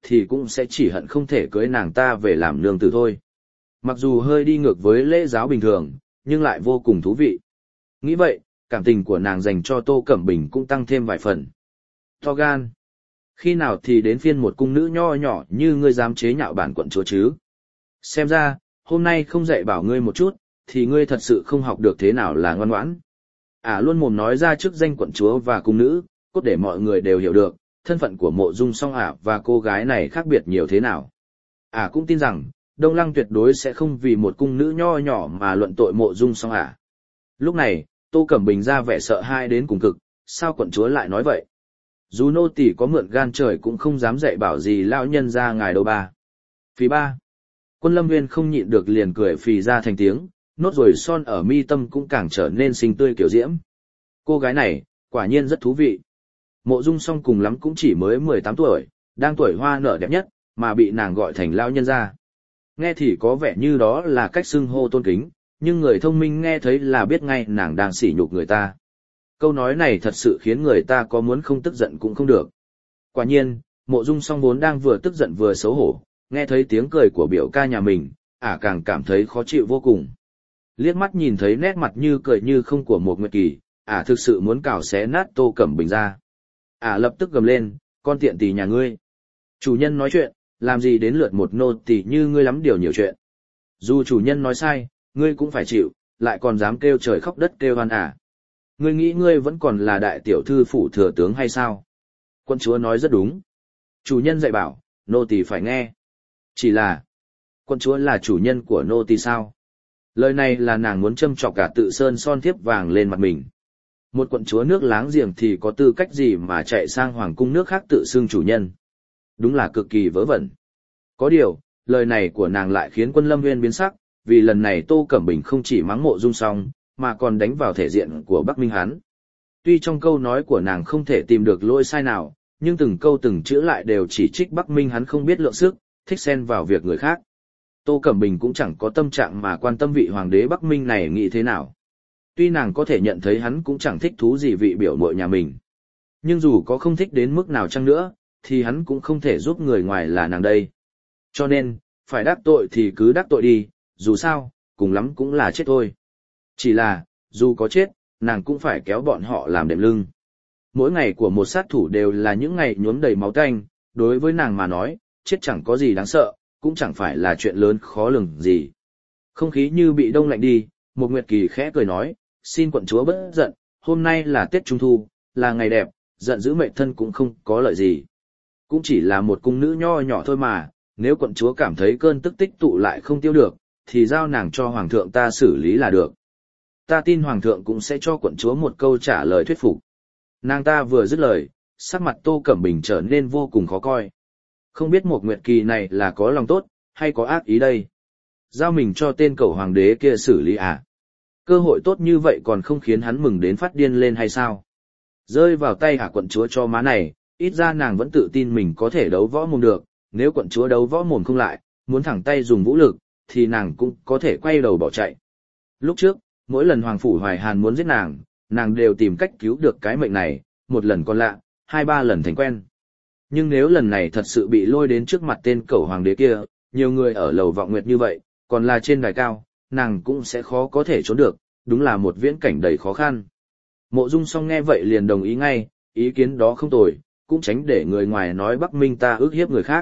Speaker 1: thì cũng sẽ chỉ hận không thể cưới nàng ta về làm nương tử thôi. Mặc dù hơi đi ngược với lễ giáo bình thường, nhưng lại vô cùng thú vị. Nghĩ vậy, cảm tình của nàng dành cho Tô Cẩm Bình cũng tăng thêm vài phần. To gan. Khi nào thì đến phiên một cung nữ nho nhỏ như ngươi dám chế nhạo bản quận chúa chứ? Xem ra, hôm nay không dạy bảo ngươi một chút, thì ngươi thật sự không học được thế nào là ngoan ngoãn. Ả luôn mồm nói ra chức danh quận chúa và cung nữ, cốt để mọi người đều hiểu được, thân phận của Mộ Dung Song Ả và cô gái này khác biệt nhiều thế nào. Ả cũng tin rằng, Đông Lăng tuyệt đối sẽ không vì một cung nữ nho nhỏ mà luận tội Mộ Dung Song Ả. Lúc này, Tô Cẩm Bình ra vẻ sợ hãi đến cùng cực, sao quận chúa lại nói vậy? Dù nô tỳ có mượn gan trời cũng không dám dạy bảo gì lão nhân ra ngài đâu ba. Phí ba. Quân Lâm Nguyên không nhịn được liền cười phì ra thành tiếng, nốt ruồi son ở mi tâm cũng càng trở nên xinh tươi kiểu diễm. Cô gái này, quả nhiên rất thú vị. Mộ Dung Song cùng lắm cũng chỉ mới mười tám tuổi, đang tuổi hoa nở đẹp nhất, mà bị nàng gọi thành lão nhân gia. Nghe thì có vẻ như đó là cách xưng hô tôn kính, nhưng người thông minh nghe thấy là biết ngay nàng đang sỉ nhục người ta. Câu nói này thật sự khiến người ta có muốn không tức giận cũng không được. Quả nhiên, Mộ Dung Song vốn đang vừa tức giận vừa xấu hổ, nghe thấy tiếng cười của biểu ca nhà mình, ả càng cảm thấy khó chịu vô cùng. Liếc mắt nhìn thấy nét mặt như cười như không của một Nguyệt Kỳ, ả thực sự muốn cào xé nát Tô Cẩm Bình ra. Ả lập tức gầm lên, con tiện tỳ nhà ngươi. Chủ nhân nói chuyện, làm gì đến lượt một nô tỳ như ngươi lắm điều nhiều chuyện. Dù chủ nhân nói sai, ngươi cũng phải chịu, lại còn dám kêu trời khóc đất kêu oan ả. Ngươi nghĩ ngươi vẫn còn là đại tiểu thư phủ thừa tướng hay sao? Quân chúa nói rất đúng. Chủ nhân dạy bảo, nô tỳ phải nghe. Chỉ là, quân chúa là chủ nhân của nô tỳ sao? Lời này là nàng muốn châm chọc cả tự sơn son thiếp vàng lên mặt mình. Một quận chúa nước láng giềng thì có tư cách gì mà chạy sang hoàng cung nước khác tự xưng chủ nhân? Đúng là cực kỳ vớ vẩn. Có điều, lời này của nàng lại khiến Quân Lâm Nguyên biến sắc, vì lần này Tô Cẩm Bình không chỉ mắng Mộ Dung Song, mà còn đánh vào thể diện của Bắc Minh hắn. Tuy trong câu nói của nàng không thể tìm được lỗi sai nào, nhưng từng câu từng chữ lại đều chỉ trích Bắc Minh hắn không biết lượng sức, thích xen vào việc người khác. Tô Cẩm Bình cũng chẳng có tâm trạng mà quan tâm vị hoàng đế Bắc Minh này nghĩ thế nào. Tuy nàng có thể nhận thấy hắn cũng chẳng thích thú gì vị biểu muội nhà mình. Nhưng dù có không thích đến mức nào chăng nữa, thì hắn cũng không thể giúp người ngoài là nàng đây. Cho nên, phải đắc tội thì cứ đắc tội đi, dù sao, cùng lắm cũng là chết thôi. Chỉ là, dù có chết, nàng cũng phải kéo bọn họ làm đệm lưng. Mỗi ngày của một sát thủ đều là những ngày nhuốm đầy máu tanh, đối với nàng mà nói, chết chẳng có gì đáng sợ, cũng chẳng phải là chuyện lớn khó lường gì. Không khí như bị đông lạnh đi, một Nguyệt Kỳ khẽ cười nói, xin quận chúa bớt giận, hôm nay là Tết Trung Thu, là ngày đẹp, giận dữ mệnh thân cũng không có lợi gì. Cũng chỉ là một cung nữ nho nhỏ thôi mà, nếu quận chúa cảm thấy cơn tức tích tụ lại không tiêu được, thì giao nàng cho hoàng thượng ta xử lý là được. Ta tin hoàng thượng cũng sẽ cho quận chúa một câu trả lời thuyết phục. Nàng ta vừa dứt lời, sắc mặt Tô Cẩm Bình trở nên vô cùng khó coi. Không biết một Nguyệt Kỳ này là có lòng tốt, hay có ác ý đây? Giao mình cho tên cẩu hoàng đế kia xử lý à? Cơ hội tốt như vậy còn không khiến hắn mừng đến phát điên lên hay sao? Rơi vào tay hả quận chúa cho má này, ít ra nàng vẫn tự tin mình có thể đấu võ mồm được, nếu quận chúa đấu võ mồm không lại, muốn thẳng tay dùng vũ lực, thì nàng cũng có thể quay đầu bỏ chạy. Lúc trước, mỗi lần Hoàng Phủ Hoài Hàn muốn giết nàng, nàng đều tìm cách cứu được cái mệnh này, một lần còn lạ, hai ba lần thành quen. Nhưng nếu lần này thật sự bị lôi đến trước mặt tên cẩu hoàng đế kia, nhiều người ở lầu vọng nguyệt như vậy, còn là trên đài cao, nàng cũng sẽ khó có thể trốn được, đúng là một viễn cảnh đầy khó khăn. Mộ Dung Song nghe vậy liền đồng ý ngay, ý kiến đó không tồi, cũng tránh để người ngoài nói Bắc Minh ta ước hiếp người khác.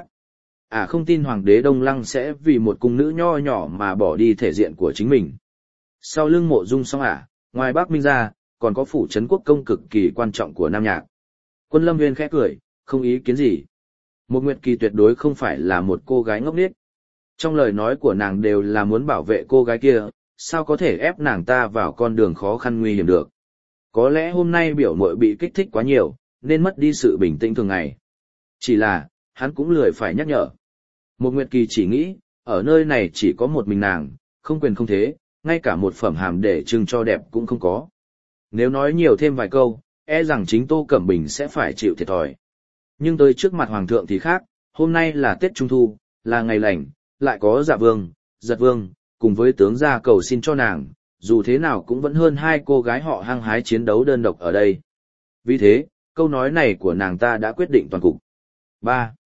Speaker 1: À không tin hoàng đế Đông Lăng sẽ vì một cung nữ nho nhỏ mà bỏ đi thể diện của chính mình. Sau lưng Mộ Dung Song à, ngoài Bắc Minh ra, còn có phủ trấn quốc công cực kỳ quan trọng của Nam Nhạc. Quân Lâm Nguyên khẽ cười, không ý kiến gì. Một Nguyệt Kỳ tuyệt đối không phải là một cô gái ngốc nghếch. Trong lời nói của nàng đều là muốn bảo vệ cô gái kia, sao có thể ép nàng ta vào con đường khó khăn nguy hiểm được. Có lẽ hôm nay biểu muội bị kích thích quá nhiều, nên mất đi sự bình tĩnh thường ngày. Chỉ là, hắn cũng lười phải nhắc nhở. Một Nguyệt Kỳ chỉ nghĩ, ở nơi này chỉ có một mình nàng, không quyền không thế, ngay cả một phẩm hàm để trưng cho đẹp cũng không có. Nếu nói nhiều thêm vài câu, e rằng chính Tô Cẩm Bình sẽ phải chịu thiệt thòi. Nhưng tới trước mặt hoàng thượng thì khác, hôm nay là Tết Trung Thu, là ngày lành, lại có Dạ Vương, Giật Vương, cùng với tướng gia cầu xin cho nàng, dù thế nào cũng vẫn hơn hai cô gái họ hăng hái chiến đấu đơn độc ở đây. Vì thế, câu nói này của nàng ta đã quyết định toàn cục. ba.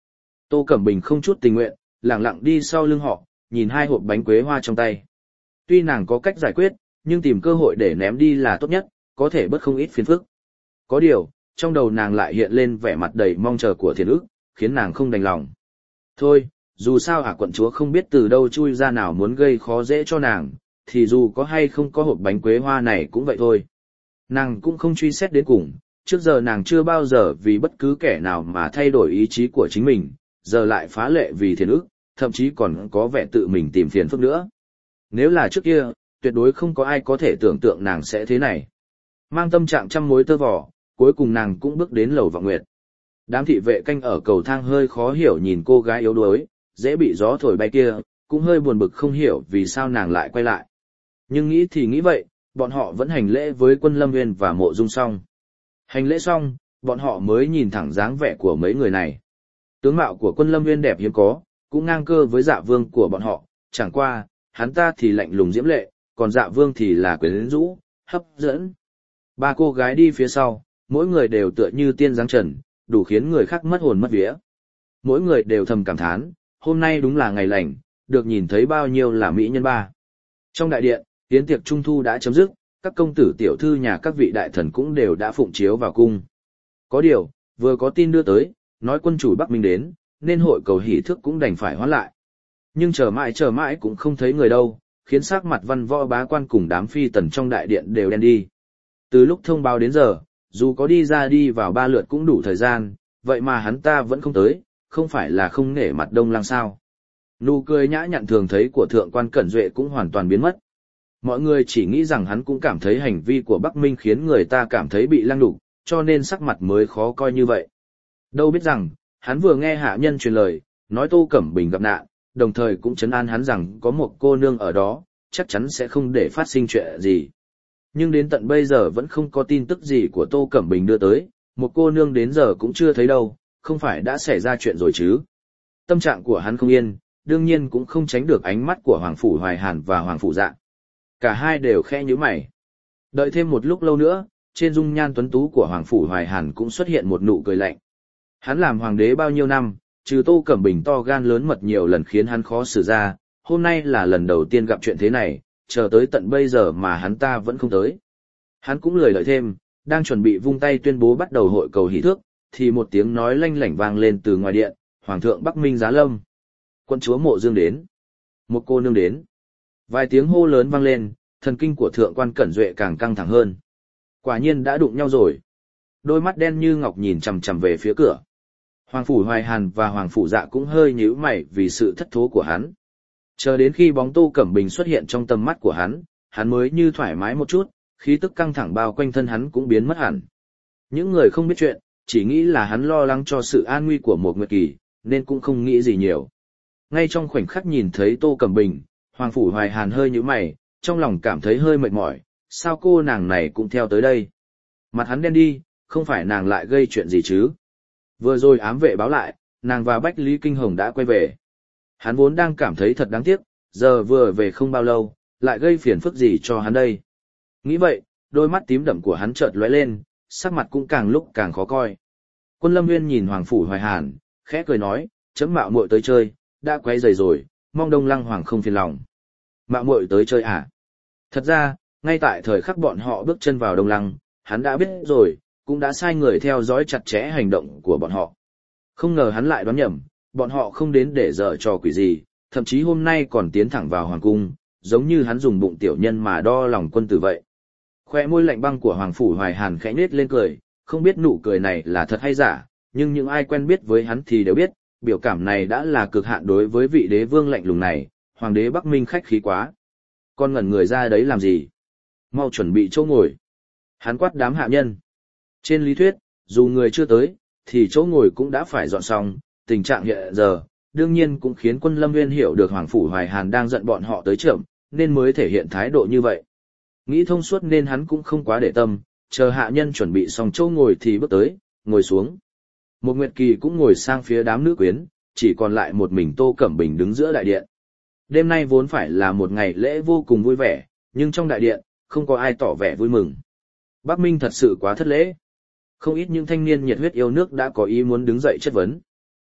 Speaker 1: Tô Cẩm Bình không chút tình nguyện, lặng lặng đi sau lưng họ, nhìn hai hộp bánh quế hoa trong tay. Tuy nàng có cách giải quyết, nhưng tìm cơ hội để ném đi là tốt nhất, có thể bớt không ít phiền phức. Có điều, trong đầu nàng lại hiện lên vẻ mặt đầy mong chờ của Thiền Ức, khiến nàng không đành lòng. Thôi, dù sao ả quận chúa không biết từ đâu chui ra nào muốn gây khó dễ cho nàng, thì dù có hay không có hộp bánh quế hoa này cũng vậy thôi. Nàng cũng không truy xét đến cùng, trước giờ nàng chưa bao giờ vì bất cứ kẻ nào mà thay đổi ý chí của chính mình, giờ lại phá lệ vì Thiền Ức, thậm chí còn có vẻ tự mình tìm phiền phức nữa. Nếu là trước kia, tuyệt đối không có ai có thể tưởng tượng nàng sẽ thế này. Mang tâm trạng trăm mối tơ vò, cuối cùng nàng cũng bước đến lầu Vọng Nguyệt. Đám thị vệ canh ở cầu thang hơi khó hiểu nhìn cô gái yếu đuối, dễ bị gió thổi bay kia, cũng hơi buồn bực không hiểu vì sao nàng lại quay lại. Nhưng nghĩ thì nghĩ vậy, bọn họ vẫn hành lễ với Quân Lâm Nguyên và Mộ Dung xong. Hành lễ xong, bọn họ mới nhìn thẳng dáng vẻ của mấy người này. Tướng mạo của Quân Lâm Nguyên đẹp hiếm có, cũng ngang cơ với Dạ Vương của bọn họ, chẳng qua, hắn ta thì lạnh lùng diễm lệ, còn Dạ Vương thì là quyến rũ, hấp dẫn. Ba cô gái đi phía sau, mỗi người đều tựa như tiên giáng trần, đủ khiến người khác mất hồn mất vía. Mỗi người đều thầm cảm thán, hôm nay đúng là ngày lành, được nhìn thấy bao nhiêu là mỹ nhân ba. Trong đại điện, yến tiệc trung thu đã chấm dứt, các công tử tiểu thư nhà các vị đại thần cũng đều đã phụng chiếu vào cung. Có điều, vừa có tin đưa tới, nói quân chủ Bắc Minh đến, nên hội cầu hỷ thức cũng đành phải hoãn lại. Nhưng chờ mãi chờ mãi cũng không thấy người đâu, khiến sắc mặt văn võ bá quan cùng đám phi tần trong đại điện đều đen đi. Từ lúc thông báo đến giờ, dù có đi ra đi vào ba lượt cũng đủ thời gian, vậy mà hắn ta vẫn không tới, không phải là không nể mặt Đông Lăng sao. Nụ cười nhã nhặn thường thấy của thượng quan Cẩn Duệ cũng hoàn toàn biến mất. Mọi người chỉ nghĩ rằng hắn cũng cảm thấy hành vi của Bắc Minh khiến người ta cảm thấy bị lăng đục, cho nên sắc mặt mới khó coi như vậy. Đâu biết rằng, hắn vừa nghe hạ nhân truyền lời, nói Tô Cẩm Bình gặp nạn, đồng thời cũng trấn an hắn rằng có một cô nương ở đó, chắc chắn sẽ không để phát sinh chuyện gì. Nhưng đến tận bây giờ vẫn không có tin tức gì của Tô Cẩm Bình đưa tới, một cô nương đến giờ cũng chưa thấy đâu, không phải đã xảy ra chuyện rồi chứ. Tâm trạng của hắn không yên, đương nhiên cũng không tránh được ánh mắt của Hoàng Phủ Hoài Hàn và Hoàng Phủ Dạ. Cả hai đều khẽ nhíu mày. Đợi thêm một lúc lâu nữa, trên dung nhan tuấn tú của Hoàng Phủ Hoài Hàn cũng xuất hiện một nụ cười lạnh. Hắn làm hoàng đế bao nhiêu năm, trừ Tô Cẩm Bình to gan lớn mật nhiều lần khiến hắn khó xử ra, hôm nay là lần đầu tiên gặp chuyện thế này, chờ tới tận bây giờ mà hắn ta vẫn không tới. Hắn cũng lười đợi thêm, đang chuẩn bị vung tay tuyên bố bắt đầu hội cầu hỷ thước, thì một tiếng nói lanh lảnh vang lên từ ngoài điện, Hoàng thượng Bắc Minh giá lâm. Quân chúa Mộ Dương đến. Một cô nương đến. Vài tiếng hô lớn vang lên, thần kinh của thượng quan Cẩn Duệ càng căng thẳng hơn. Quả nhiên đã đụng nhau rồi. Đôi mắt đen như ngọc nhìn chằm chằm về phía cửa. Hoàng Phủ Hoài Hàn và Hoàng Phủ Dạ cũng hơi nhíu mày vì sự thất thố của hắn. Chờ đến khi bóng Tô Cẩm Bình xuất hiện trong tầm mắt của hắn, hắn mới như thoải mái một chút, khí tức căng thẳng bao quanh thân hắn cũng biến mất hẳn. Những người không biết chuyện, chỉ nghĩ là hắn lo lắng cho sự an nguy của một Nguyệt Kỳ, nên cũng không nghĩ gì nhiều. Ngay trong khoảnh khắc nhìn thấy Tô Cẩm Bình, Hoàng Phủ Hoài Hàn hơi nhíu mày, trong lòng cảm thấy hơi mệt mỏi, sao cô nàng này cũng theo tới đây. Mặt hắn đen đi, không phải nàng lại gây chuyện gì chứ. Vừa rồi ám vệ báo lại, nàng và Bách Lý Kinh Hồng đã quay về. Hắn vốn đang cảm thấy thật đáng tiếc, giờ vừa về không bao lâu, lại gây phiền phức gì cho hắn đây. Nghĩ vậy, đôi mắt tím đậm của hắn chợt lóe lên, sắc mặt cũng càng lúc càng khó coi. Quân Lâm Nguyên nhìn Hoàng Phủ Hoài Hàn, khẽ cười nói, chấm mạo muội tới chơi, đã quấy rầy rồi, mong Đông Lăng Hoàng không phiền lòng. Mạo muội tới chơi à? Thật ra, ngay tại thời khắc bọn họ bước chân vào Đông Lăng, hắn đã biết rồi, cũng đã sai người theo dõi chặt chẽ hành động của bọn họ. Không ngờ hắn lại đoán nhầm, bọn họ không đến để giở trò quỷ gì, thậm chí hôm nay còn tiến thẳng vào hoàng cung, giống như hắn dùng bụng tiểu nhân mà đo lòng quân tử vậy. Khoe môi lạnh băng của Hoàng Phủ Hoài Hàn khẽ nết lên cười, không biết nụ cười này là thật hay giả, nhưng những ai quen biết với hắn thì đều biết, biểu cảm này đã là cực hạn đối với vị đế vương lạnh lùng này, hoàng đế Bắc Minh khách khí quá. Con ngẩn người ra đấy làm gì? Mau chuẩn bị chỗ ngồi. Hắn quát đám hạ nhân. Trên lý thuyết, dù người chưa tới, thì chỗ ngồi cũng đã phải dọn xong, tình trạng hiện giờ, đương nhiên cũng khiến Quân Lâm Nguyên hiểu được Hoàng Phủ Hoài Hàn đang giận bọn họ tới chậm, nên mới thể hiện thái độ như vậy. Nghĩ thông suốt nên hắn cũng không quá để tâm, chờ hạ nhân chuẩn bị xong chỗ ngồi thì bước tới, ngồi xuống. Một Nguyệt Kỳ cũng ngồi sang phía đám nữ quyến, chỉ còn lại một mình Tô Cẩm Bình đứng giữa đại điện. Đêm nay vốn phải là một ngày lễ vô cùng vui vẻ, nhưng trong đại điện, không có ai tỏ vẻ vui mừng. Bắc Minh thật sự quá thất lễ. Không ít những thanh niên nhiệt huyết yêu nước đã có ý muốn đứng dậy chất vấn.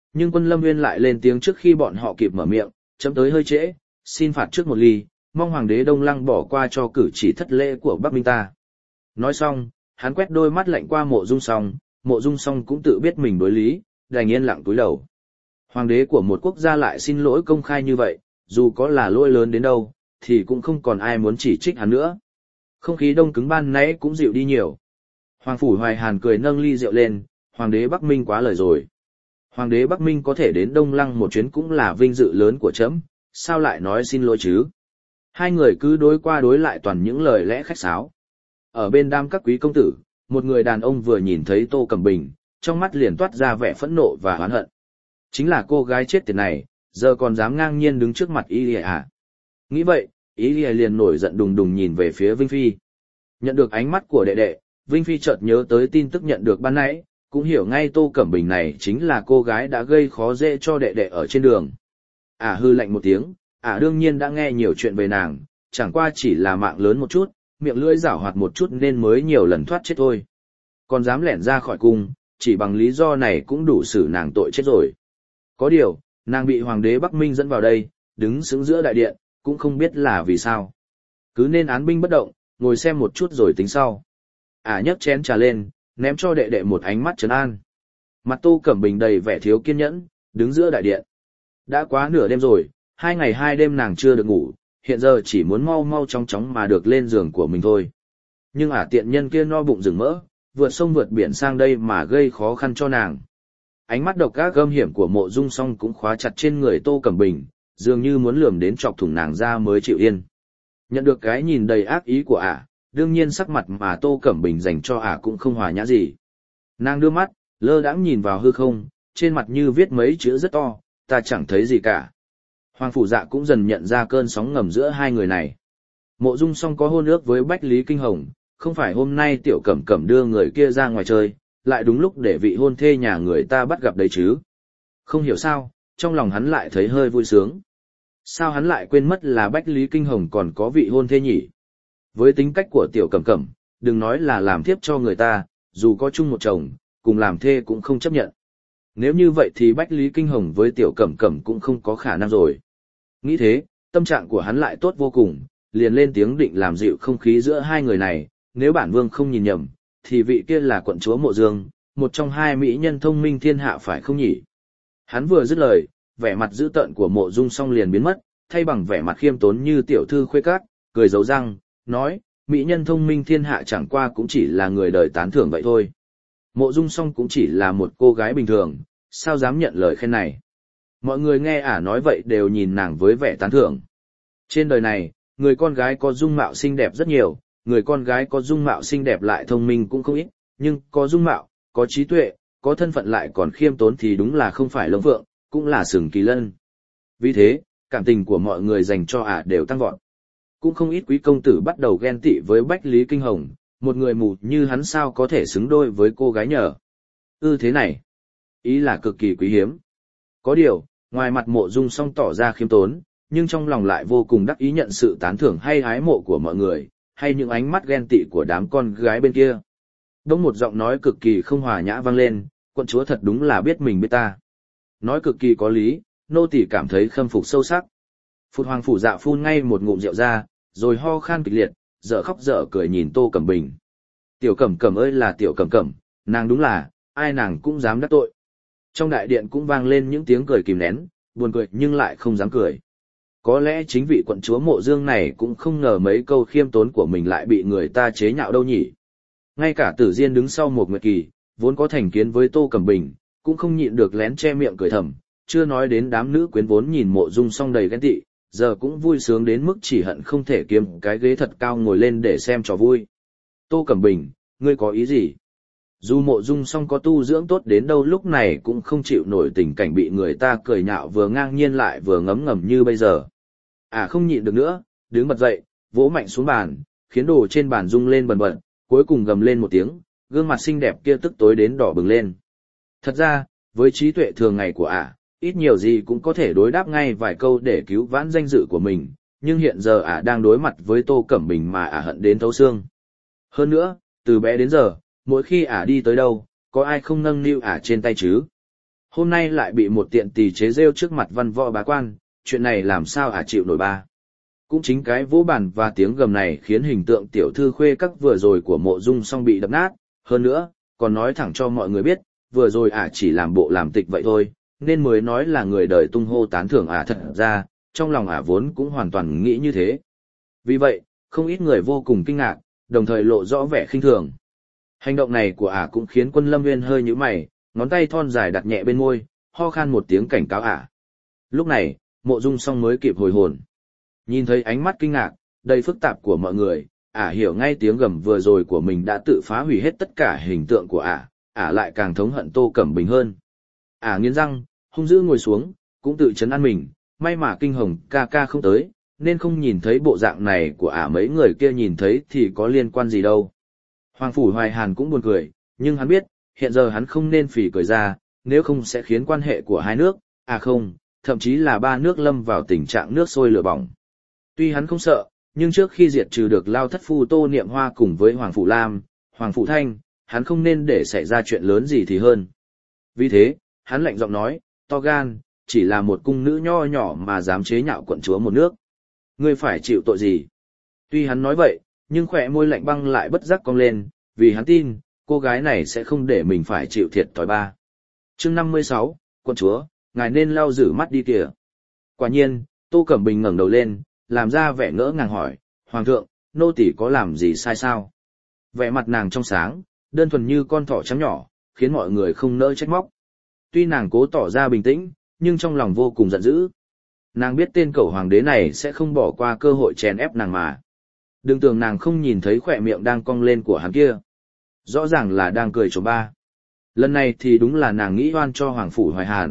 Speaker 1: Nhưng Quân Lâm Nguyên lại lên tiếng trước khi bọn họ kịp mở miệng, chấm tới hơi trễ, xin phạt trước một ly, mong Hoàng đế Đông Lăng bỏ qua cho cử chỉ thất lễ của Bắc Minh ta. Nói xong, hắn quét đôi mắt lạnh qua Mộ Dung Song, Mộ Dung Song cũng tự biết mình đối lý, đành yên lặng cúi đầu. Hoàng đế của một quốc gia lại xin lỗi công khai như vậy, dù có là lỗi lớn đến đâu, thì cũng không còn ai muốn chỉ trích hắn nữa. Không khí đông cứng ban nãy cũng dịu đi nhiều. Hoàng phủ Hoài Hàn cười nâng ly rượu lên, Hoàng đế Bắc Minh quá lời rồi. Hoàng đế Bắc Minh có thể đến Đông Lăng một chuyến cũng là vinh dự lớn của trẫm, sao lại nói xin lỗi chứ? Hai người cứ đối qua đối lại toàn những lời lẽ khách sáo. Ở bên đám các quý công tử, một người đàn ông vừa nhìn thấy Tô Cẩm Bình, trong mắt liền toát ra vẻ phẫn nộ và oán hận. Chính là cô gái chết tiệt này, giờ còn dám ngang nhiên đứng trước mặt y lìa à? Nghĩ vậy, y lìa liền nổi giận đùng đùng nhìn về phía Vinh Phi. Nhận được ánh mắt của đệ đệ, Vinh Phi chợt nhớ tới tin tức nhận được ban nãy, cũng hiểu ngay Tô Cẩm Bình này chính là cô gái đã gây khó dễ cho đệ đệ ở trên đường. Ả à, hư lạnh một tiếng, Ả à, đương nhiên đã nghe nhiều chuyện về nàng, chẳng qua chỉ là mạng lớn một chút, miệng lưỡi giảo hoạt một chút nên mới nhiều lần thoát chết thôi. Còn dám lẻn ra khỏi cung, chỉ bằng lý do này cũng đủ xử nàng tội chết rồi. Có điều, nàng bị Hoàng đế Bắc Minh dẫn vào đây, đứng sững giữa đại điện, cũng không biết là vì sao. Cứ nên án binh bất động, ngồi xem một chút rồi tính sau. Ả à, nhấc chén trà lên, ném cho đệ đệ một ánh mắt trấn an. Mặt Tô Cẩm Bình đầy vẻ thiếu kiên nhẫn, đứng giữa đại điện. Đã quá nửa đêm rồi, hai ngày hai đêm nàng chưa được ngủ, hiện giờ chỉ muốn mau mau chóng chóng mà được lên giường của mình thôi. Nhưng ả tiện nhân kia no bụng rừng mỡ, vượt sông vượt biển sang đây mà gây khó khăn cho nàng. Ánh mắt độc ác gâm hiểm của Mộ Dung Song cũng khóa chặt trên người Tô Cẩm Bình, dường như muốn lườm đến chọc thủng nàng ra mới chịu yên. Nhận được cái nhìn đầy ác ý của ả, đương nhiên sắc mặt mà Tô Cẩm Bình dành cho ả cũng không hòa nhã gì. Nàng đưa mắt, lơ đãng nhìn vào hư không, trên mặt như viết mấy chữ rất to, ta chẳng thấy gì cả. Hoàng phủ Dạ cũng dần nhận ra cơn sóng ngầm giữa hai người này. Mộ Dung Song có hôn ước với Bách Lý Kinh Hồng, không phải hôm nay Tiểu Cẩm Cẩm đưa người kia ra ngoài chơi, lại đúng lúc để vị hôn thê nhà người ta bắt gặp đấy chứ. Không hiểu sao, trong lòng hắn lại thấy hơi vui sướng. Sao hắn lại quên mất là Bách Lý Kinh Hồng còn có vị hôn thê nhỉ? Với tính cách của Tiểu Cẩm Cẩm, đừng nói là làm thiếp cho người ta, dù có chung một chồng, cùng làm thê cũng không chấp nhận. Nếu như vậy thì Bách Lý Kinh Hồng với Tiểu Cẩm Cẩm cũng không có khả năng rồi. Nghĩ thế, tâm trạng của hắn lại tốt vô cùng, liền lên tiếng định làm dịu không khí giữa hai người này, nếu bản vương không nhìn nhầm, thì vị kia là quận chúa Mộ Dương, một trong hai mỹ nhân thông minh thiên hạ phải không nhỉ? Hắn vừa dứt lời, vẻ mặt dữ tợn của Mộ Dung Song liền biến mất, thay bằng vẻ mặt khiêm tốn như tiểu thư khuê các, cười giấu răng, nói, mỹ nhân thông minh thiên hạ chẳng qua cũng chỉ là người đời tán thưởng vậy thôi. Mộ Dung Song cũng chỉ là một cô gái bình thường, sao dám nhận lời khen này? Mọi người nghe ả nói vậy đều nhìn nàng với vẻ tán thưởng. Trên đời này, người con gái có dung mạo xinh đẹp rất nhiều, người con gái có dung mạo xinh đẹp lại thông minh cũng không ít, nhưng có dung mạo, có trí tuệ, có thân phận lại còn khiêm tốn thì đúng là không phải Long Phượng, cũng là Sừng Kỳ Lân. Vì thế, cảm tình của mọi người dành cho ả đều tăng vọt. Cũng không ít quý công tử bắt đầu ghen tị với Bách Lý Kinh Hồng, một người mù như hắn sao có thể xứng đôi với cô gái nhờ. Ư thế này, ý là cực kỳ quý hiếm. Có điều, ngoài mặt Mộ Dung Song tỏ ra khiêm tốn, nhưng trong lòng lại vô cùng đắc ý nhận sự tán thưởng hay ái mộ của mọi người, hay những ánh mắt ghen tị của đám con gái bên kia. Đông một giọng nói cực kỳ không hòa nhã vang lên, quận chúa thật đúng là biết mình biết ta. Nói cực kỳ có lý, nô tỳ cảm thấy khâm phục sâu sắc. Phụt Hoàng phủ Dạ phun ngay một ngụm rượu ra, rồi ho khan kịch liệt, dở khóc dở cười nhìn Tô Cẩm Bình. Tiểu Cẩm Cẩm ơi là Tiểu Cẩm Cẩm, nàng đúng là, ai nàng cũng dám đắc tội. Trong đại điện cũng vang lên những tiếng cười kìm nén, buồn cười nhưng lại không dám cười. Có lẽ chính vị quận chúa Mộ Dương này cũng không ngờ mấy câu khiêm tốn của mình lại bị người ta chế nhạo đâu nhỉ. Ngay cả Tử Diên đứng sau một nguyệt kỳ, vốn có thành kiến với Tô Cẩm Bình, cũng không nhịn được lén che miệng cười thầm, chưa nói đến đám nữ quyến vốn nhìn Mộ Dung Song đầy ghen tị, giờ cũng vui sướng đến mức chỉ hận không thể kiếm cái ghế thật cao ngồi lên để xem trò vui. Tô Cẩm Bình, ngươi có ý gì? Dù Mộ Dung Song có tu dưỡng tốt đến đâu lúc này cũng không chịu nổi tình cảnh bị người ta cười nhạo vừa ngang nhiên lại vừa ngấm ngầm như bây giờ. À không nhịn được nữa, đứng bật dậy, vỗ mạnh xuống bàn, khiến đồ trên bàn rung lên bần bật, cuối cùng gầm lên một tiếng, gương mặt xinh đẹp kia tức tối đến đỏ bừng lên. Thật ra, với trí tuệ thường ngày của ả, ít nhiều gì cũng có thể đối đáp ngay vài câu để cứu vãn danh dự của mình, nhưng hiện giờ ả đang đối mặt với Tô Cẩm Bình mà ả hận đến thấu xương. Hơn nữa, từ bé đến giờ, mỗi khi ả đi tới đâu, có ai không nâng niu ả trên tay chứ? Hôm nay lại bị một tiện tỳ chế rêu trước mặt văn võ bá quan, chuyện này làm sao ả chịu nổi ba. Cũng chính cái vỗ bàn và tiếng gầm này khiến hình tượng tiểu thư khuê các vừa rồi của Mộ Dung Song bị đập nát, hơn nữa, còn nói thẳng cho mọi người biết, vừa rồi ả chỉ làm bộ làm tịch vậy thôi, nên mới nói là người đời tung hô tán thưởng ả, thật ra, trong lòng ả vốn cũng hoàn toàn nghĩ như thế. Vì vậy, không ít người vô cùng kinh ngạc, đồng thời lộ rõ vẻ khinh thường. Hành động này của ả cũng khiến Quân Lâm Nguyên hơi nhíu mày, ngón tay thon dài đặt nhẹ bên môi, ho khan một tiếng cảnh cáo ả. Lúc này, Mộ Dung Song mới kịp hồi hồn. Nhìn thấy ánh mắt kinh ngạc, đầy phức tạp của mọi người, ả hiểu ngay tiếng gầm vừa rồi của mình đã tự phá hủy hết tất cả hình tượng của ả, ả lại càng thống hận Tô Cẩm Bình hơn. Ả nghiến răng, hung dữ ngồi xuống, cũng tự trấn an mình, may mà Kinh Hồng ca ca không tới, nên không nhìn thấy bộ dạng này của ả, mấy người kia nhìn thấy thì có liên quan gì đâu. Hoàng Phủ Hoài Hàn cũng buồn cười, nhưng hắn biết, hiện giờ hắn không nên phỉ cười ra, nếu không sẽ khiến quan hệ của hai nước, à không, thậm chí là ba nước lâm vào tình trạng nước sôi lửa bỏng. Tuy hắn không sợ, nhưng trước khi diệt trừ được Lao Thất Phu Tô Niệm Hoa cùng với Hoàng Phủ Lam, Hoàng Phủ Thanh, hắn không nên để xảy ra chuyện lớn gì thì hơn. Vì thế, hắn lạnh giọng nói, to gan, chỉ là một cung nữ nho nhỏ mà dám chế nhạo quận chúa một nước. Ngươi phải chịu tội gì? Tuy hắn nói vậy, nhưng khỏe môi lạnh băng lại bất giác cong lên, vì hắn tin, cô gái này sẽ không để mình phải chịu thiệt thòi ba. Chương năm mươi sáu, quận chúa, ngài nên lau rửa mắt đi kìa. Quả nhiên, Tô Cẩm Bình ngẩng đầu lên, làm ra vẻ ngỡ ngàng hỏi, Hoàng thượng, nô tỳ có làm gì sai sao? Vẻ mặt nàng trong sáng, đơn thuần như con thỏ trắng nhỏ, khiến mọi người không nỡ trách móc. Tuy nàng cố tỏ ra bình tĩnh, nhưng trong lòng vô cùng giận dữ. Nàng biết tên cẩu hoàng đế này sẽ không bỏ qua cơ hội chèn ép nàng mà. Đừng tưởng nàng không nhìn thấy khỏe miệng đang cong lên của hắn kia. Rõ ràng là đang cười trộm ba. Lần này thì đúng là nàng nghĩ oan cho Hoàng Phủ Hoài Hàn.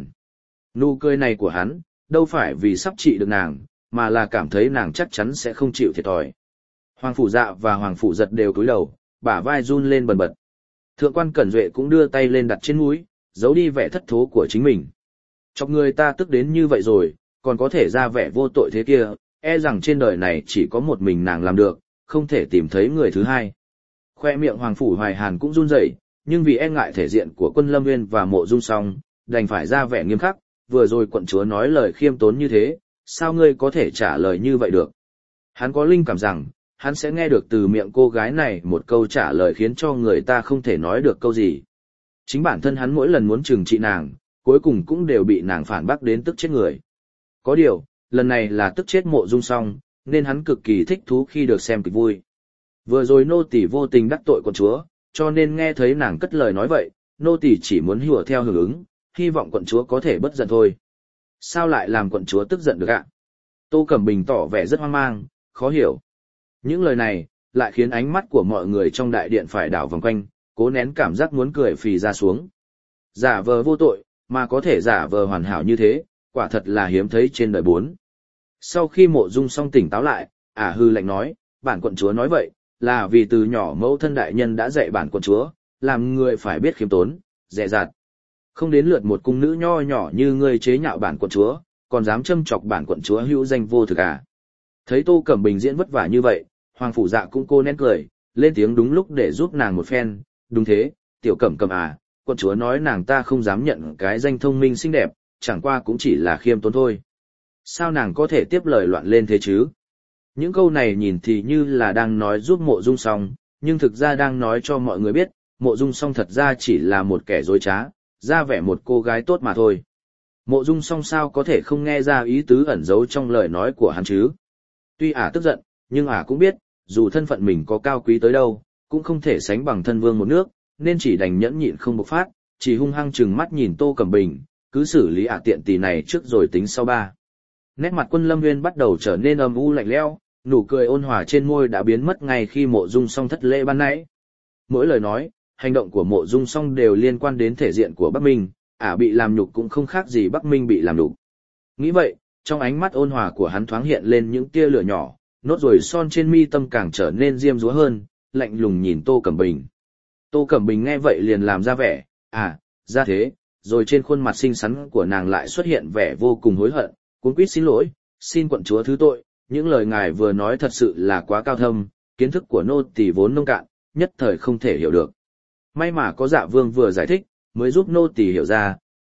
Speaker 1: Nụ cười này của hắn, đâu phải vì sắp trị được nàng, mà là cảm thấy nàng chắc chắn sẽ không chịu thiệt thòi. Hoàng Phủ Dạ và Hoàng Phủ Giật đều cúi đầu, bả vai run lên bần bật. Thượng quan Cẩn Duệ cũng đưa tay lên đặt trên mũi, giấu đi vẻ thất thố của chính mình. Chọc người ta tức đến như vậy rồi, còn có thể ra vẻ vô tội thế kia, e rằng trên đời này chỉ có một mình nàng làm được, không thể tìm thấy người thứ hai. Khoe miệng Hoàng Phủ Hoài Hàn cũng run rẩy, nhưng vì e ngại thể diện của Quân Lâm Nguyên và Mộ Dung Song, đành phải ra vẻ nghiêm khắc, vừa rồi quận chúa nói lời khiêm tốn như thế, sao ngươi có thể trả lời như vậy được? Hắn có linh cảm rằng, hắn sẽ nghe được từ miệng cô gái này một câu trả lời khiến cho người ta không thể nói được câu gì. Chính bản thân hắn mỗi lần muốn trừng trị nàng, cuối cùng cũng đều bị nàng phản bác đến tức chết người. Có điều, lần này là tức chết Mộ Dung Song, nên hắn cực kỳ thích thú khi được xem kịch vui. Vừa rồi nô tỳ vô tình đắc tội quận chúa, cho nên nghe thấy nàng cất lời nói vậy, nô tỳ chỉ muốn hùa theo hưởng ứng, hy vọng quận chúa có thể bất giận thôi. Sao lại làm quận chúa tức giận được ạ? Tô Cẩm Bình tỏ vẻ rất hoang mang, khó hiểu. Những lời này, lại khiến ánh mắt của mọi người trong đại điện phải đảo vòng quanh, cố nén cảm giác muốn cười phì ra xuống. Giả vờ vô tội, mà có thể giả vờ hoàn hảo như thế, quả thật là hiếm thấy trên đời bốn. Sau khi Mộ Dung Song tỉnh táo lại, ả hư lạnh nói, bản quận chúa nói vậy, là vì từ nhỏ mẫu thân đại nhân đã dạy bản quận chúa, làm người phải biết khiêm tốn, dè dặt. Không đến lượt một cung nữ nho nhỏ như ngươi chế nhạo bản quận chúa, còn dám châm chọc bản quận chúa hữu danh vô thực à. Thấy Tô Cẩm Bình diễn vất vả như vậy, Hoàng Phủ Dạ cũng cô nén cười, lên tiếng đúng lúc để giúp nàng một phen, đúng thế, tiểu Cẩm Cẩm à, quận chúa nói nàng ta không dám nhận cái danh thông minh xinh đẹp, chẳng qua cũng chỉ là khiêm tốn thôi. Sao nàng có thể tiếp lời loạn lên thế chứ? Những câu này nhìn thì như là đang nói giúp Mộ Dung Song, nhưng thực ra đang nói cho mọi người biết, Mộ Dung Song thật ra chỉ là một kẻ dối trá, ra vẻ một cô gái tốt mà thôi. Mộ Dung Song sao có thể không nghe ra ý tứ ẩn giấu trong lời nói của hắn chứ? Tuy ả tức giận, nhưng ả cũng biết, dù thân phận mình có cao quý tới đâu, cũng không thể sánh bằng thân vương một nước, nên chỉ đành nhẫn nhịn không bộc phát, chỉ hung hăng trừng mắt nhìn Tô Cẩm Bình, cứ xử lý ả tiện tỳ này trước rồi tính sau ba. Nét mặt Quân Lâm Nguyên bắt đầu trở nên âm u lạnh lẽo, nụ cười ôn hòa trên môi đã biến mất ngay khi Mộ Dung Song thất lễ ban nãy. Mỗi lời nói, hành động của Mộ Dung Song đều liên quan đến thể diện của Bắc Minh, ả bị làm nhục cũng không khác gì Bắc Minh bị làm nhục. Nghĩ vậy, trong ánh mắt ôn hòa của hắn thoáng hiện lên những tia lửa nhỏ, nốt ruồi son trên mi tâm càng trở nên diêm dúa hơn, lạnh lùng nhìn Tô Cẩm Bình. Tô Cẩm Bình nghe vậy liền làm ra vẻ, à, ra thế, rồi trên khuôn mặt xinh xắn của nàng lại xuất hiện vẻ vô cùng hối hận, cuống quýt xin lỗi, xin quận chúa thứ tội, những lời ngài vừa nói thật sự là quá cao thâm, kiến thức của nô tỳ vốn nông cạn, nhất thời không thể hiểu được. May mà có Dạ Vương vừa giải thích, mới giúp nô tỳ hiểu ra,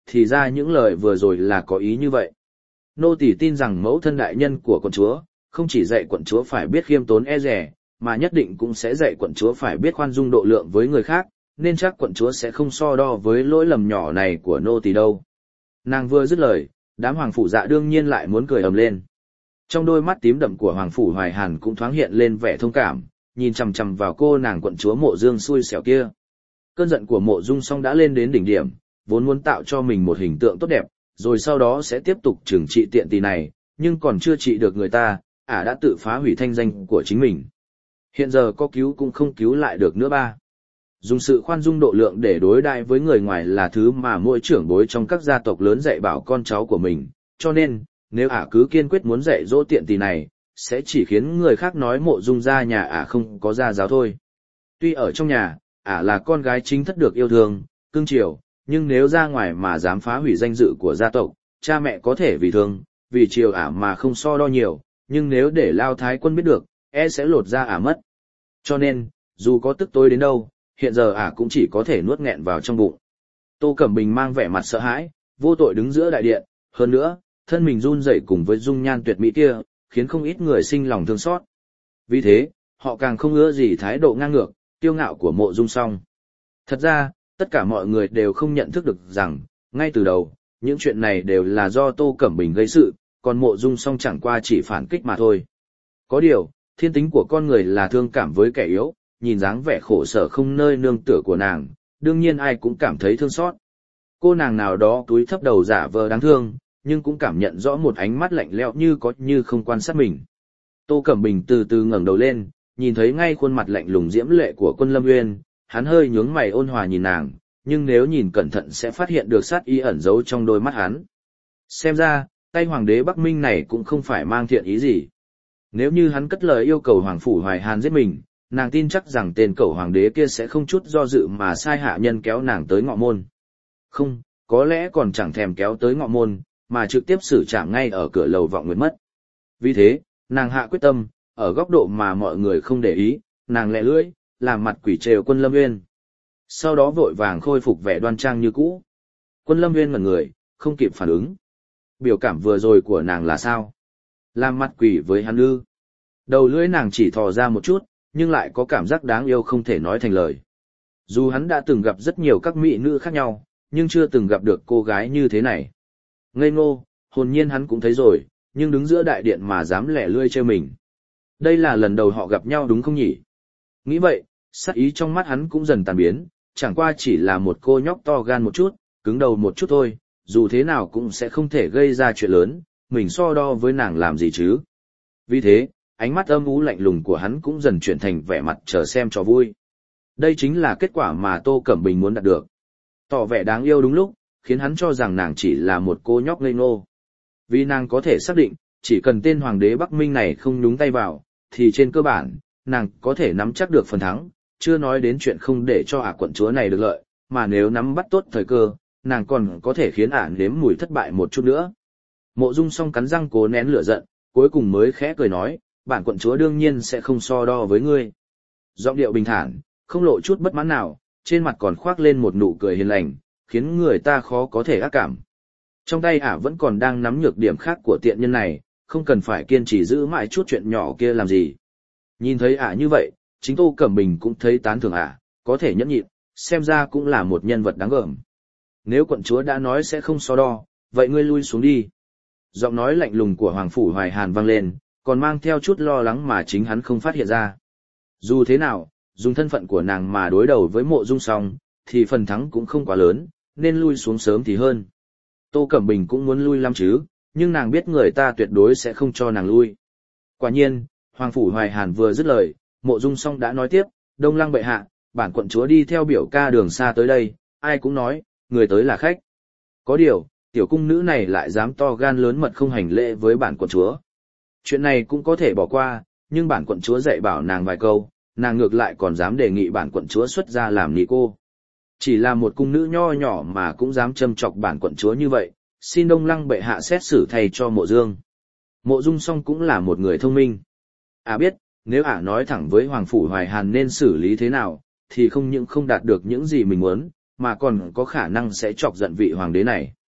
Speaker 1: thì ra những lời vừa rồi là có ý như vậy. Nô tỳ tin rằng mẫu thân đại nhân của quận chúa, không chỉ dạy quận chúa phải biết khiêm tốn e dè, mà nhất định cũng sẽ dạy quận chúa phải biết khoan dung độ lượng với người khác, nên chắc quận chúa sẽ không so đo với lỗi lầm nhỏ này của nô tỳ đâu. Nàng vừa dứt lời, đám hoàng phủ dạ đương nhiên lại muốn cười ầm lên. Trong đôi mắt tím đậm của hoàng phủ Hoài Hàn cũng thoáng hiện lên vẻ thông cảm, nhìn chằm chằm vào cô nàng quận chúa Mộ Dương xui xẻo kia. Cơn giận của Mộ Dung Song đã lên đến đỉnh điểm, vốn muốn tạo cho mình một hình tượng tốt đẹp, rồi sau đó sẽ tiếp tục trừng trị tiện tỳ này, nhưng còn chưa trị được người ta, ả đã tự phá hủy thanh danh của chính mình. Hiện giờ có cứu cũng không cứu lại được nữa ba. Dùng sự khoan dung độ lượng để đối đãi với người ngoài là thứ mà mỗi trưởng bối trong các gia tộc lớn dạy bảo con cháu của mình, cho nên, nếu ả cứ kiên quyết muốn dạy dỗ tiện tỳ này, sẽ chỉ khiến người khác nói Mộ Dung gia nhà ả không có gia giáo thôi. Tuy ở trong nhà, ả là con gái chính thất được yêu thương, cưng chiều, nhưng nếu ra ngoài mà dám phá hủy danh dự của gia tộc, cha mẹ có thể vì thương, vì chiều ả mà không so đo nhiều, nhưng nếu để Lao Thái Quân biết được, e sẽ lột ra ả mất. Cho nên, dù có tức tối đến đâu, hiện giờ ả cũng chỉ có thể nuốt nghẹn vào trong bụng. Tô Cẩm Bình mang vẻ mặt sợ hãi, vô tội đứng giữa đại điện, hơn nữa, thân mình run rẩy cùng với dung nhan tuyệt mỹ kia, khiến không ít người sinh lòng thương xót. Vì thế, họ càng không ưa gì thái độ ngang ngược, kiêu ngạo của Mộ Dung Song. Thật ra, tất cả mọi người đều không nhận thức được rằng, ngay từ đầu, những chuyện này đều là do Tô Cẩm Bình gây sự, còn Mộ Dung Song chẳng qua chỉ phản kích mà thôi. Có điều, thiên tính của con người là thương cảm với kẻ yếu, nhìn dáng vẻ khổ sở không nơi nương tựa của nàng, đương nhiên ai cũng cảm thấy thương xót. Cô nàng nào đó túi thấp đầu giả vờ đáng thương, nhưng cũng cảm nhận rõ một ánh mắt lạnh lẽo như có như không quan sát mình. Tô Cẩm Bình từ từ ngẩng đầu lên, nhìn thấy ngay khuôn mặt lạnh lùng diễm lệ của Quân Lâm Uyên, hắn hơi nhướng mày ôn hòa nhìn nàng, nhưng nếu nhìn cẩn thận sẽ phát hiện được sát ý ẩn giấu trong đôi mắt hắn. Xem ra, tay hoàng đế Bắc Minh này cũng không phải mang thiện ý gì. Nếu như hắn cất lời yêu cầu Hoàng phủ Hoài Hàn giết mình, nàng tin chắc rằng tên cẩu hoàng đế kia sẽ không chút do dự mà sai hạ nhân kéo nàng tới ngọ môn. Không, có lẽ còn chẳng thèm kéo tới ngọ môn, mà trực tiếp xử trảm ngay ở cửa lầu Vọng Nguyệt mất. Vì thế, nàng hạ quyết tâm, ở góc độ mà mọi người không để ý, nàng lẹ lưỡi, làm mặt quỷ trêu Quân Lâm Uyên. Sau đó vội vàng khôi phục vẻ đoan trang như cũ. Quân Lâm Uyên ngẩn người, không kịp phản ứng. Biểu cảm vừa rồi của nàng là sao? Làm mặt quỷ với hắn ư? Đầu lưỡi nàng chỉ thò ra một chút, nhưng lại có cảm giác đáng yêu không thể nói thành lời. Dù hắn đã từng gặp rất nhiều các mỹ nữ khác nhau, nhưng chưa từng gặp được cô gái như thế này. Ngây ngô, hồn nhiên hắn cũng thấy rồi, nhưng đứng giữa đại điện mà dám lẻ lươi trêu mình. Đây là lần đầu họ gặp nhau đúng không nhỉ? Nghĩ vậy, sắc ý trong mắt hắn cũng dần tàn biến, chẳng qua chỉ là một cô nhóc to gan một chút, cứng đầu một chút thôi, dù thế nào cũng sẽ không thể gây ra chuyện lớn, mình so đo với nàng làm gì chứ. Vì thế, ánh mắt âm u lạnh lùng của hắn cũng dần chuyển thành vẻ mặt chờ xem cho vui. Đây chính là kết quả mà Tô Cẩm Bình muốn đạt được. Tỏ vẻ đáng yêu đúng lúc, khiến hắn cho rằng nàng chỉ là một cô nhóc ngây ngô. Vì nàng có thể xác định, chỉ cần tên hoàng đế Bắc Minh này không nhúng tay vào, thì trên cơ bản, nàng có thể nắm chắc được phần thắng, chưa nói đến chuyện không để cho ả quận chúa này được lợi, mà nếu nắm bắt tốt thời cơ, nàng còn có thể khiến ả nếm mùi thất bại một chút nữa. Mộ Dung Song cắn răng cố nén lửa giận, cuối cùng mới khẽ cười nói, bản quận chúa đương nhiên sẽ không so đo với ngươi. Giọng điệu bình thản, không lộ chút bất mãn nào, trên mặt còn khoác lên một nụ cười hiền lành, khiến người ta khó có thể ác cảm. Trong tay ả vẫn còn đang nắm nhược điểm khác của tiện nhân này, không cần phải kiên trì giữ mãi chút chuyện nhỏ kia làm gì. Nhìn thấy ả như vậy, chính Tô Cẩm Bình cũng thấy tán thưởng ả, có thể nhẫn nhịn, xem ra cũng là một nhân vật đáng gờm. Nếu quận chúa đã nói sẽ không so đo, vậy ngươi lui xuống đi. Giọng nói lạnh lùng của Hoàng phủ Hoài Hàn vang lên, còn mang theo chút lo lắng mà chính hắn không phát hiện ra. Dù thế nào, dùng thân phận của nàng mà đối đầu với Mộ Dung Song, thì phần thắng cũng không quá lớn, nên lui xuống sớm thì hơn. Tô Cẩm Bình cũng muốn lui lắm chứ, nhưng nàng biết người ta tuyệt đối sẽ không cho nàng lui. Quả nhiên, Hoàng phủ Hoài Hàn vừa dứt lời, Mộ Dung Song đã nói tiếp, Đông Lăng bệ hạ, bản quận chúa đi theo biểu ca đường xa tới đây, ai cũng nói, người tới là khách. Có điều, tiểu cung nữ này lại dám to gan lớn mật không hành lễ với bản quận chúa. Chuyện này cũng có thể bỏ qua, nhưng bản quận chúa dạy bảo nàng vài câu, nàng ngược lại còn dám đề nghị bản quận chúa xuất ra làm nị cô. Chỉ là một cung nữ nho nhỏ mà cũng dám châm chọc bản quận chúa như vậy, xin Đông Lăng bệ hạ xét xử thay cho Mộ Dương. Mộ Dung Song cũng là một người thông minh. À biết, nếu ả nói thẳng với Hoàng phủ Hoài Hàn nên xử lý thế nào, thì không những không đạt được những gì mình muốn, mà còn có khả năng sẽ chọc giận vị hoàng đế này.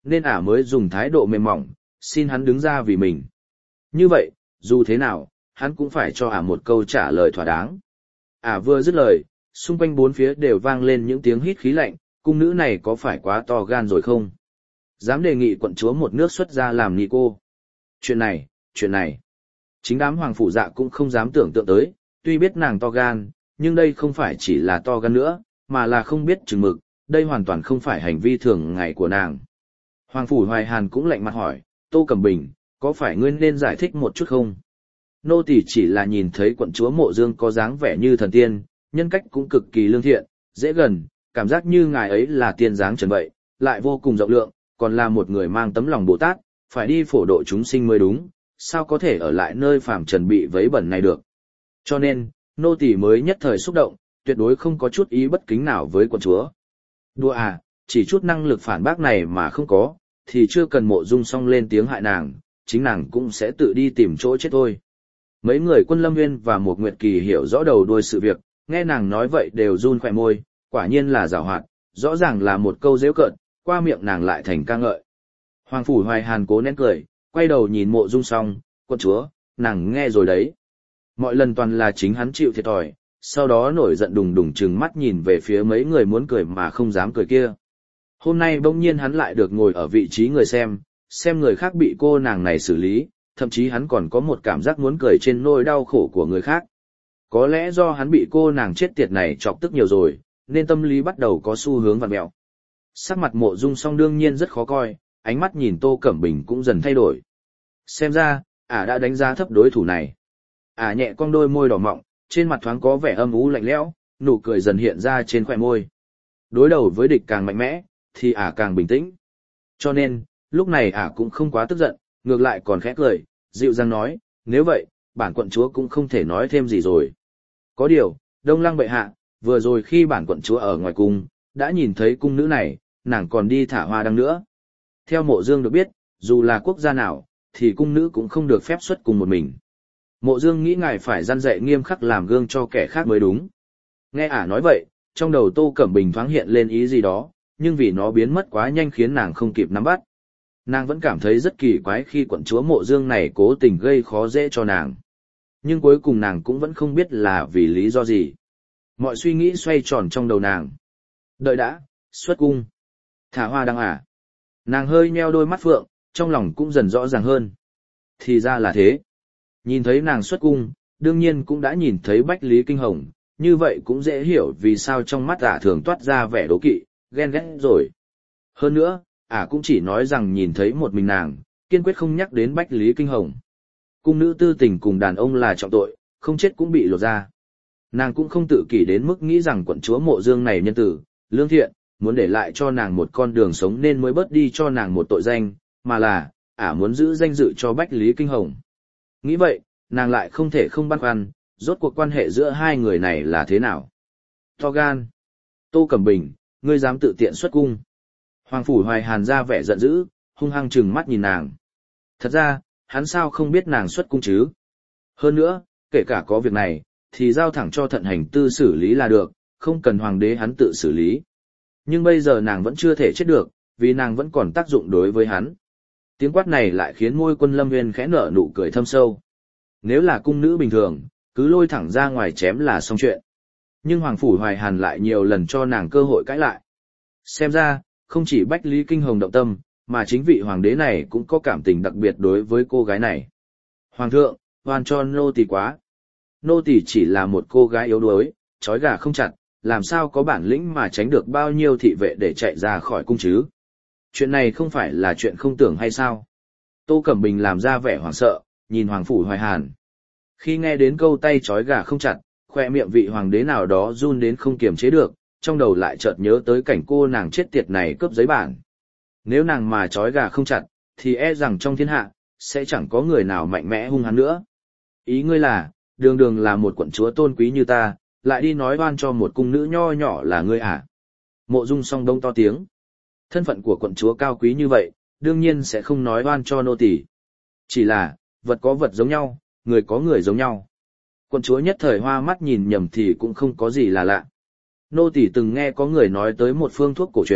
Speaker 1: nên ả mới dùng thái độ mềm mỏng, xin hắn đứng ra vì mình. Như vậy, dù thế nào, hắn cũng phải cho ả một câu trả lời thỏa đáng. Ả vừa dứt lời, xung quanh bốn phía đều vang lên những tiếng hít khí lạnh, cung nữ này có phải quá to gan rồi không? Dám đề nghị quận chúa một nước xuất ra làm ni cô. Chuyện này, chuyện này. Chính đám hoàng phủ dạ cũng không dám tưởng tượng tới, tuy biết nàng to gan, nhưng đây không phải chỉ là to gan nữa, mà là không biết chừng mực, đây hoàn toàn không phải hành vi thường ngày của nàng. Hoàng phủ Hoài Hàn cũng lạnh mặt hỏi, Tô Cẩm Bình, có phải ngươi nên giải thích một chút không? Nô tỳ chỉ là nhìn thấy quận chúa Mộ Dương có dáng vẻ như thần tiên, nhân cách cũng cực kỳ lương thiện, dễ gần, cảm giác như ngài ấy là tiên dáng trần vậy, lại vô cùng rộng lượng, còn là một người mang tấm lòng Bồ Tát, phải đi phổ độ chúng sinh mới đúng, sao có thể ở lại nơi phàm trần bị vấy bẩn này được. Cho nên, nô tỳ mới nhất thời xúc động, tuyệt đối không có chút ý bất kính nào với quận chúa. Đùa à, chỉ chút năng lực phản bác này mà không có, thì chưa cần Mộ Dung Song lên tiếng hại nàng, chính nàng cũng sẽ tự đi tìm chỗ chết thôi. Mấy người Quân Lâm Nguyên và Mục Nguyệt Kỳ hiểu rõ đầu đuôi sự việc, nghe nàng nói vậy đều run khỏe môi, quả nhiên là giảo hoạt, rõ ràng là một câu giễu cợt, qua miệng nàng lại thành ca ngợi. Hoàng phủ Hoài Hàn cố nén cười, quay đầu nhìn Mộ Dung Song, quận chúa, nàng nghe rồi đấy. Mọi lần toàn là chính hắn chịu thiệt thòi, sau đó nổi giận đùng đùng trừng mắt nhìn về phía mấy người muốn cười mà không dám cười kia. Hôm nay bỗng nhiên hắn lại được ngồi ở vị trí người xem, xem người khác bị cô nàng này xử lý, thậm chí hắn còn có một cảm giác muốn cười trên nỗi đau khổ của người khác. Có lẽ do hắn bị cô nàng chết tiệt này chọc tức nhiều rồi, nên tâm lý bắt đầu có xu hướng vặn mẹo. Sắc mặt Mộ Dung Song đương nhiên rất khó coi, ánh mắt nhìn Tô Cẩm Bình cũng dần thay đổi. Xem ra, ả đã đánh giá thấp đối thủ này. Ả nhẹ cong đôi môi đỏ mọng, trên mặt thoáng có vẻ âm u lạnh lẽo, nụ cười dần hiện ra trên khóe môi. Đối đầu với địch càng mạnh mẽ, thì ả càng bình tĩnh. Cho nên, lúc này ả cũng không quá tức giận, ngược lại còn khẽ cười, dịu dàng nói, nếu vậy, bản quận chúa cũng không thể nói thêm gì rồi. Có điều, Đông Lăng bệ hạ, vừa rồi khi bản quận chúa ở ngoài cung, đã nhìn thấy cung nữ này, nàng còn đi thả hoa đăng nữa. Theo Mộ Dương được biết, dù là quốc gia nào, thì cung nữ cũng không được phép xuất cùng một mình. Mộ Dương nghĩ ngài phải răn dạy nghiêm khắc làm gương cho kẻ khác mới đúng. Nghe ả nói vậy, trong đầu Tô Cẩm Bình thoáng hiện lên ý gì đó, nhưng vì nó biến mất quá nhanh khiến nàng không kịp nắm bắt. Nàng vẫn cảm thấy rất kỳ quái khi quận chúa Mộ Dương này cố tình gây khó dễ cho nàng. Nhưng cuối cùng nàng cũng vẫn không biết là vì lý do gì. Mọi suy nghĩ xoay tròn trong đầu nàng. Đợi đã, xuất cung. Thả hoa đăng à? Nàng hơi nheo đôi mắt phượng, trong lòng cũng dần rõ ràng hơn. Thì ra là thế. Nhìn thấy nàng xuất cung, đương nhiên cũng đã nhìn thấy Bách Lý Kinh Hồng, như vậy cũng dễ hiểu vì sao trong mắt ả thường toát ra vẻ đố kỵ, ghen ghét rồi. Hơn nữa, ả cũng chỉ nói rằng nhìn thấy một mình nàng, kiên quyết không nhắc đến Bách Lý Kinh Hồng. Cung nữ tư tình cùng đàn ông là trọng tội, không chết cũng bị lột ra. Nàng cũng không tự kỷ đến mức nghĩ rằng quận chúa Mộ Dương này nhân tử, lương thiện, muốn để lại cho nàng một con đường sống nên mới bớt đi cho nàng một tội danh, mà là, ả muốn giữ danh dự cho Bách Lý Kinh Hồng. Nghĩ vậy, nàng lại không thể không băn khoăn, rốt cuộc quan hệ giữa hai người này là thế nào. To gan. Tô Cẩm Bình, ngươi dám tự tiện xuất cung. Hoàng phủ Hoài Hàn ra vẻ giận dữ, hung hăng trừng mắt nhìn nàng. Thật ra, hắn sao không biết nàng xuất cung chứ? Hơn nữa, kể cả có việc này, thì giao thẳng cho thận hành tư xử lý là được, không cần hoàng đế hắn tự xử lý. Nhưng bây giờ nàng vẫn chưa thể chết được, vì nàng vẫn còn tác dụng đối với hắn. Tiếng quát này lại khiến môi Quân Lâm Nguyên khẽ nở nụ cười thâm sâu. Nếu là cung nữ bình thường, cứ lôi thẳng ra ngoài chém là xong chuyện. Nhưng Hoàng phủ Hoài Hàn lại nhiều lần cho nàng cơ hội cãi lại. Xem ra, không chỉ Bách Lý Kinh Hồng động tâm, mà chính vị hoàng đế này cũng có cảm tình đặc biệt đối với cô gái này. Hoàng thượng, oan cho nô tỳ quá. Nô tỳ chỉ là một cô gái yếu đuối, trói gà không chặt, làm sao có bản lĩnh mà tránh được bao nhiêu thị vệ để chạy ra khỏi cung chứ? Chuyện này không phải là chuyện không tưởng hay sao? Tô Cẩm Bình làm ra vẻ hoảng sợ, nhìn Hoàng phủ Hoài Hàn. Khi nghe đến câu tay trói gà không chặt, khoe miệng vị hoàng đế nào đó run đến không kiềm chế được, trong đầu lại chợt nhớ tới cảnh cô nàng chết tiệt này cướp giấy bản. Nếu nàng mà trói gà không chặt, thì e rằng trong thiên hạ, sẽ chẳng có người nào mạnh mẽ hung hắn nữa. Ý ngươi là, đường đường là một quận chúa tôn quý như ta, lại đi nói oan cho một cung nữ nho nhỏ là ngươi à? Mộ Dung Song Đông to tiếng. Thân phận của quận chúa cao quý như vậy, đương nhiên sẽ không nói oan cho nô tỳ. Chỉ là, vật có vật giống nhau, người có người giống nhau. Quận chúa nhất thời hoa mắt nhìn nhầm thì cũng không có gì là lạ. Nô tỳ từng nghe có người nói tới một phương thuốc cổ truyền,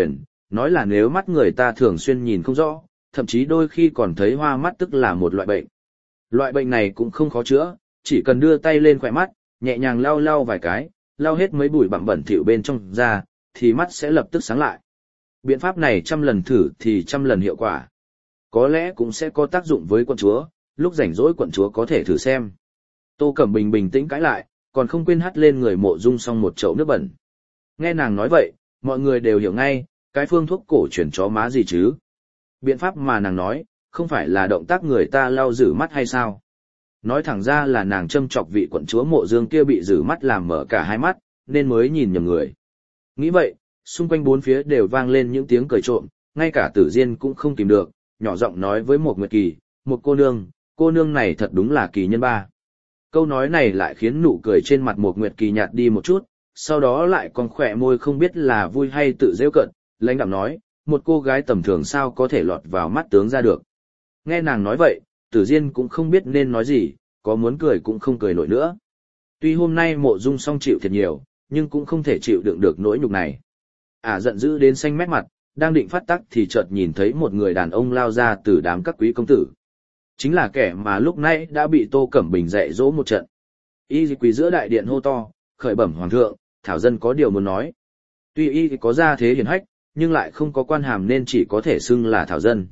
Speaker 1: nói là nếu mắt người ta thường xuyên nhìn không rõ, thậm chí đôi khi còn thấy hoa mắt tức là một loại bệnh. Loại bệnh này cũng không khó chữa, chỉ cần đưa tay lên khỏe mắt, nhẹ nhàng lau lau vài cái, lau hết mấy bụi bặm bẩn thỉu bên trong ra, thì mắt sẽ lập tức sáng lại. Biện pháp này trăm lần thử thì trăm lần hiệu quả. Có lẽ cũng sẽ có tác dụng với quận chúa, lúc rảnh rỗi quận chúa có thể thử xem. Tô Cẩm Bình bình tĩnh cãi lại, còn không quên hắt lên người Mộ Dung Song một chậu nước bẩn. Nghe nàng nói vậy, mọi người đều hiểu ngay, cái phương thuốc cổ truyền chó má gì chứ. Biện pháp mà nàng nói, không phải là động tác người ta lau rử mắt hay sao? Nói thẳng ra là nàng châm chọc vị quận chúa Mộ Dương kia bị rử mắt làm mở cả hai mắt, nên mới nhìn nhầm người. Nghĩ vậy, xung quanh bốn phía đều vang lên những tiếng cười trộm, ngay cả Tử Diên cũng không kìm được, nhỏ giọng nói với một Nguyệt Kỳ, một cô nương, cô nương này thật đúng là kỳ nhân ba. Câu nói này lại khiến nụ cười trên mặt một Nguyệt Kỳ nhạt đi một chút, sau đó lại còn khỏe môi không biết là vui hay tự giễu cợt, lãnh đạm nói, một cô gái tầm thường sao có thể lọt vào mắt tướng ra được. Nghe nàng nói vậy, Tử Diên cũng không biết nên nói gì, có muốn cười cũng không cười nổi nữa. Tuy hôm nay Mộ Dung Song chịu thiệt nhiều, nhưng cũng không thể chịu đựng được nỗi nhục này. Ả à, giận dữ đến xanh mét mặt, đang định phát tắc thì chợt nhìn thấy một người đàn ông lao ra từ đám các quý công tử. Chính là kẻ mà lúc nãy đã bị Tô Cẩm Bình dạy dỗ một trận. Y quỳ giữa đại điện hô to, khởi bẩm hoàng thượng, thảo dân có điều muốn nói. Tuy y có gia thế hiển hách, nhưng lại không có quan hàm nên chỉ có thể xưng là thảo dân.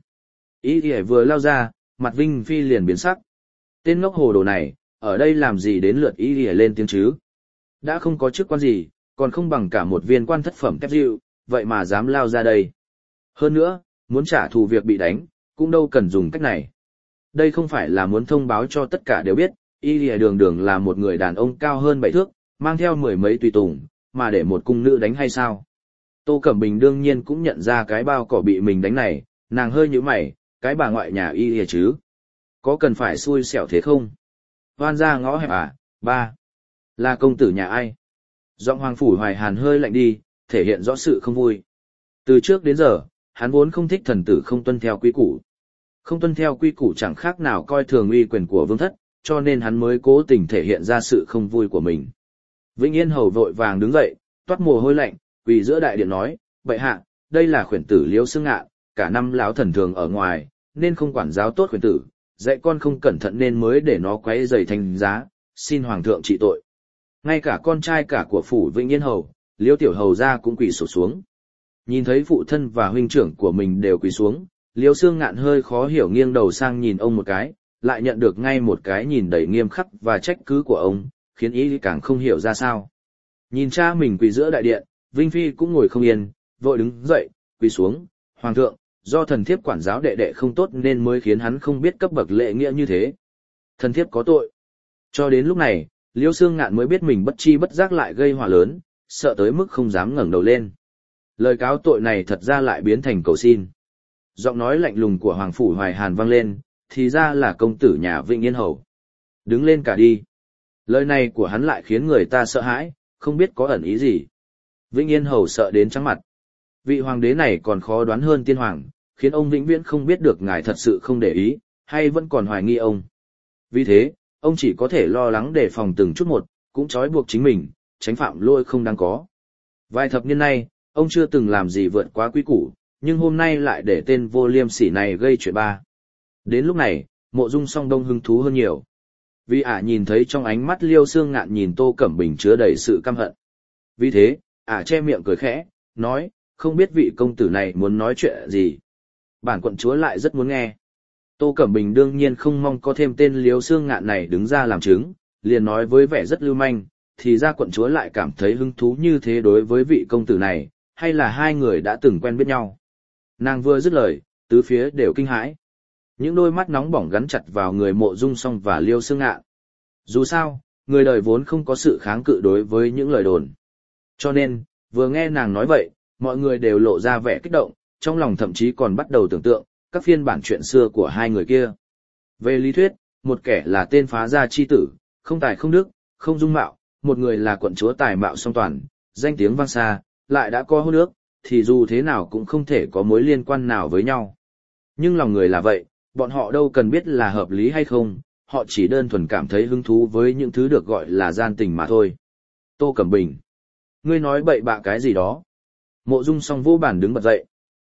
Speaker 1: Y vừa lao ra, mặt Vinh Phi liền biến sắc. Tên ngốc hồ đồ này, ở đây làm gì đến lượt Y lên tiếng chứ? Đã không có chức quan gì, còn không bằng cả một viên quan thất phẩm kép dịu, vậy mà dám lao ra đây. Hơn nữa, muốn trả thù việc bị đánh, cũng đâu cần dùng cách này. Đây không phải là muốn thông báo cho tất cả đều biết, Y Lìa đường đường là một người đàn ông cao hơn bảy thước, mang theo mười mấy tùy tùng, mà để một cung nữ đánh hay sao? Tô Cẩm Bình đương nhiên cũng nhận ra cái bao cỏ bị mình đánh này, nàng hơi nhíu mày, cái bà ngoại nhà Y Lìa chứ? Có cần phải xui xẻo thế không? Hoan ra ngõ hẹp à? Ba. Là công tử nhà ai? Giọng Hoàng Phủ Hoài Hàn hơi lạnh đi, thể hiện rõ sự không vui. Từ trước đến giờ, hắn vốn không thích thần tử không tuân theo quy củ. Không tuân theo quy củ chẳng khác nào coi thường uy quyền của vương thất, cho nên hắn mới cố tình thể hiện ra sự không vui của mình. Vĩnh Yên hầu vội vàng đứng dậy, toát mồ hôi lạnh, quỳ giữa đại điện nói, bệ hạ, đây là khuyển tử Liêu Xương Ngạn, cả năm lão thần thường ở ngoài, nên không quản giáo tốt khuyển tử, dạy con không cẩn thận nên mới để nó quấy rầy thành giá, xin hoàng thượng trị tội. Ngay cả con trai cả của phủ Vĩnh Yên hầu, Liêu tiểu hầu gia cũng quỳ sụp xuống. Nhìn thấy phụ thân và huynh trưởng của mình đều quỳ xuống, Liêu Xương Ngạn hơi khó hiểu nghiêng đầu sang nhìn ông một cái, lại nhận được ngay một cái nhìn đầy nghiêm khắc và trách cứ của ông, khiến ý càng không hiểu ra sao. Nhìn cha mình quỳ giữa đại điện, Vinh Phi cũng ngồi không yên, vội đứng dậy, quỳ xuống, hoàng thượng, do thần thiếp quản giáo đệ đệ không tốt nên mới khiến hắn không biết cấp bậc lễ nghĩa như thế. Thần thiếp có tội. Cho đến lúc này, Liêu Xương Ngạn mới biết mình bất chi bất giác lại gây họa lớn, sợ tới mức không dám ngẩng đầu lên. Lời cáo tội này thật ra lại biến thành cầu xin. Giọng nói lạnh lùng của Hoàng Phủ Hoài Hàn vang lên, thì ra là công tử nhà Vĩnh Yên hầu. Đứng lên cả đi. Lời này của hắn lại khiến người ta sợ hãi, không biết có ẩn ý gì. Vĩnh Yên hầu sợ đến trắng mặt. Vị hoàng đế này còn khó đoán hơn tiên hoàng, khiến ông vĩnh viễn không biết được ngài thật sự không để ý, hay vẫn còn hoài nghi ông. Vì thế, ông chỉ có thể lo lắng đề phòng từng chút một, cũng trói buộc chính mình, tránh phạm lỗi không đáng có. Vài thập niên nay, ông chưa từng làm gì vượt quá quy củ, nhưng hôm nay lại để tên vô liêm sỉ này gây chuyện ba. Đến lúc này, Mộ Dung Song Đông hứng thú hơn nhiều. Vì ả nhìn thấy trong ánh mắt Liêu Xương Ngạn nhìn Tô Cẩm Bình chứa đầy sự căm hận. Vì thế, ả che miệng cười khẽ, nói, không biết vị công tử này muốn nói chuyện gì. Bản quận chúa lại rất muốn nghe. Tô Cẩm Bình đương nhiên không mong có thêm tên Liêu Xương Ngạn này đứng ra làm chứng, liền nói với vẻ rất lưu manh, thì ra quận chúa lại cảm thấy hứng thú như thế đối với vị công tử này, hay là hai người đã từng quen biết nhau. Nàng vừa dứt lời, tứ phía đều kinh hãi. Những đôi mắt nóng bỏng gắn chặt vào người Mộ Dung Song và Liêu Xương Ngạn. Dù sao, người đời vốn không có sự kháng cự đối với những lời đồn. Cho nên, vừa nghe nàng nói vậy, mọi người đều lộ ra vẻ kích động, trong lòng thậm chí còn bắt đầu tưởng tượng các phiên bản chuyện xưa của hai người kia. Về lý thuyết, một kẻ là tên phá gia chi tử, không tài không đức, không dung mạo, một người là quận chúa tài mạo song toàn, danh tiếng vang xa, lại đã có hôn ước, thì dù thế nào cũng không thể có mối liên quan nào với nhau. Nhưng lòng người là vậy, bọn họ đâu cần biết là hợp lý hay không, họ chỉ đơn thuần cảm thấy hứng thú với những thứ được gọi là gian tình mà thôi. Tô Cẩm Bình, ngươi nói bậy bạ cái gì đó? Mộ Dung Song vô bản đứng bật dậy.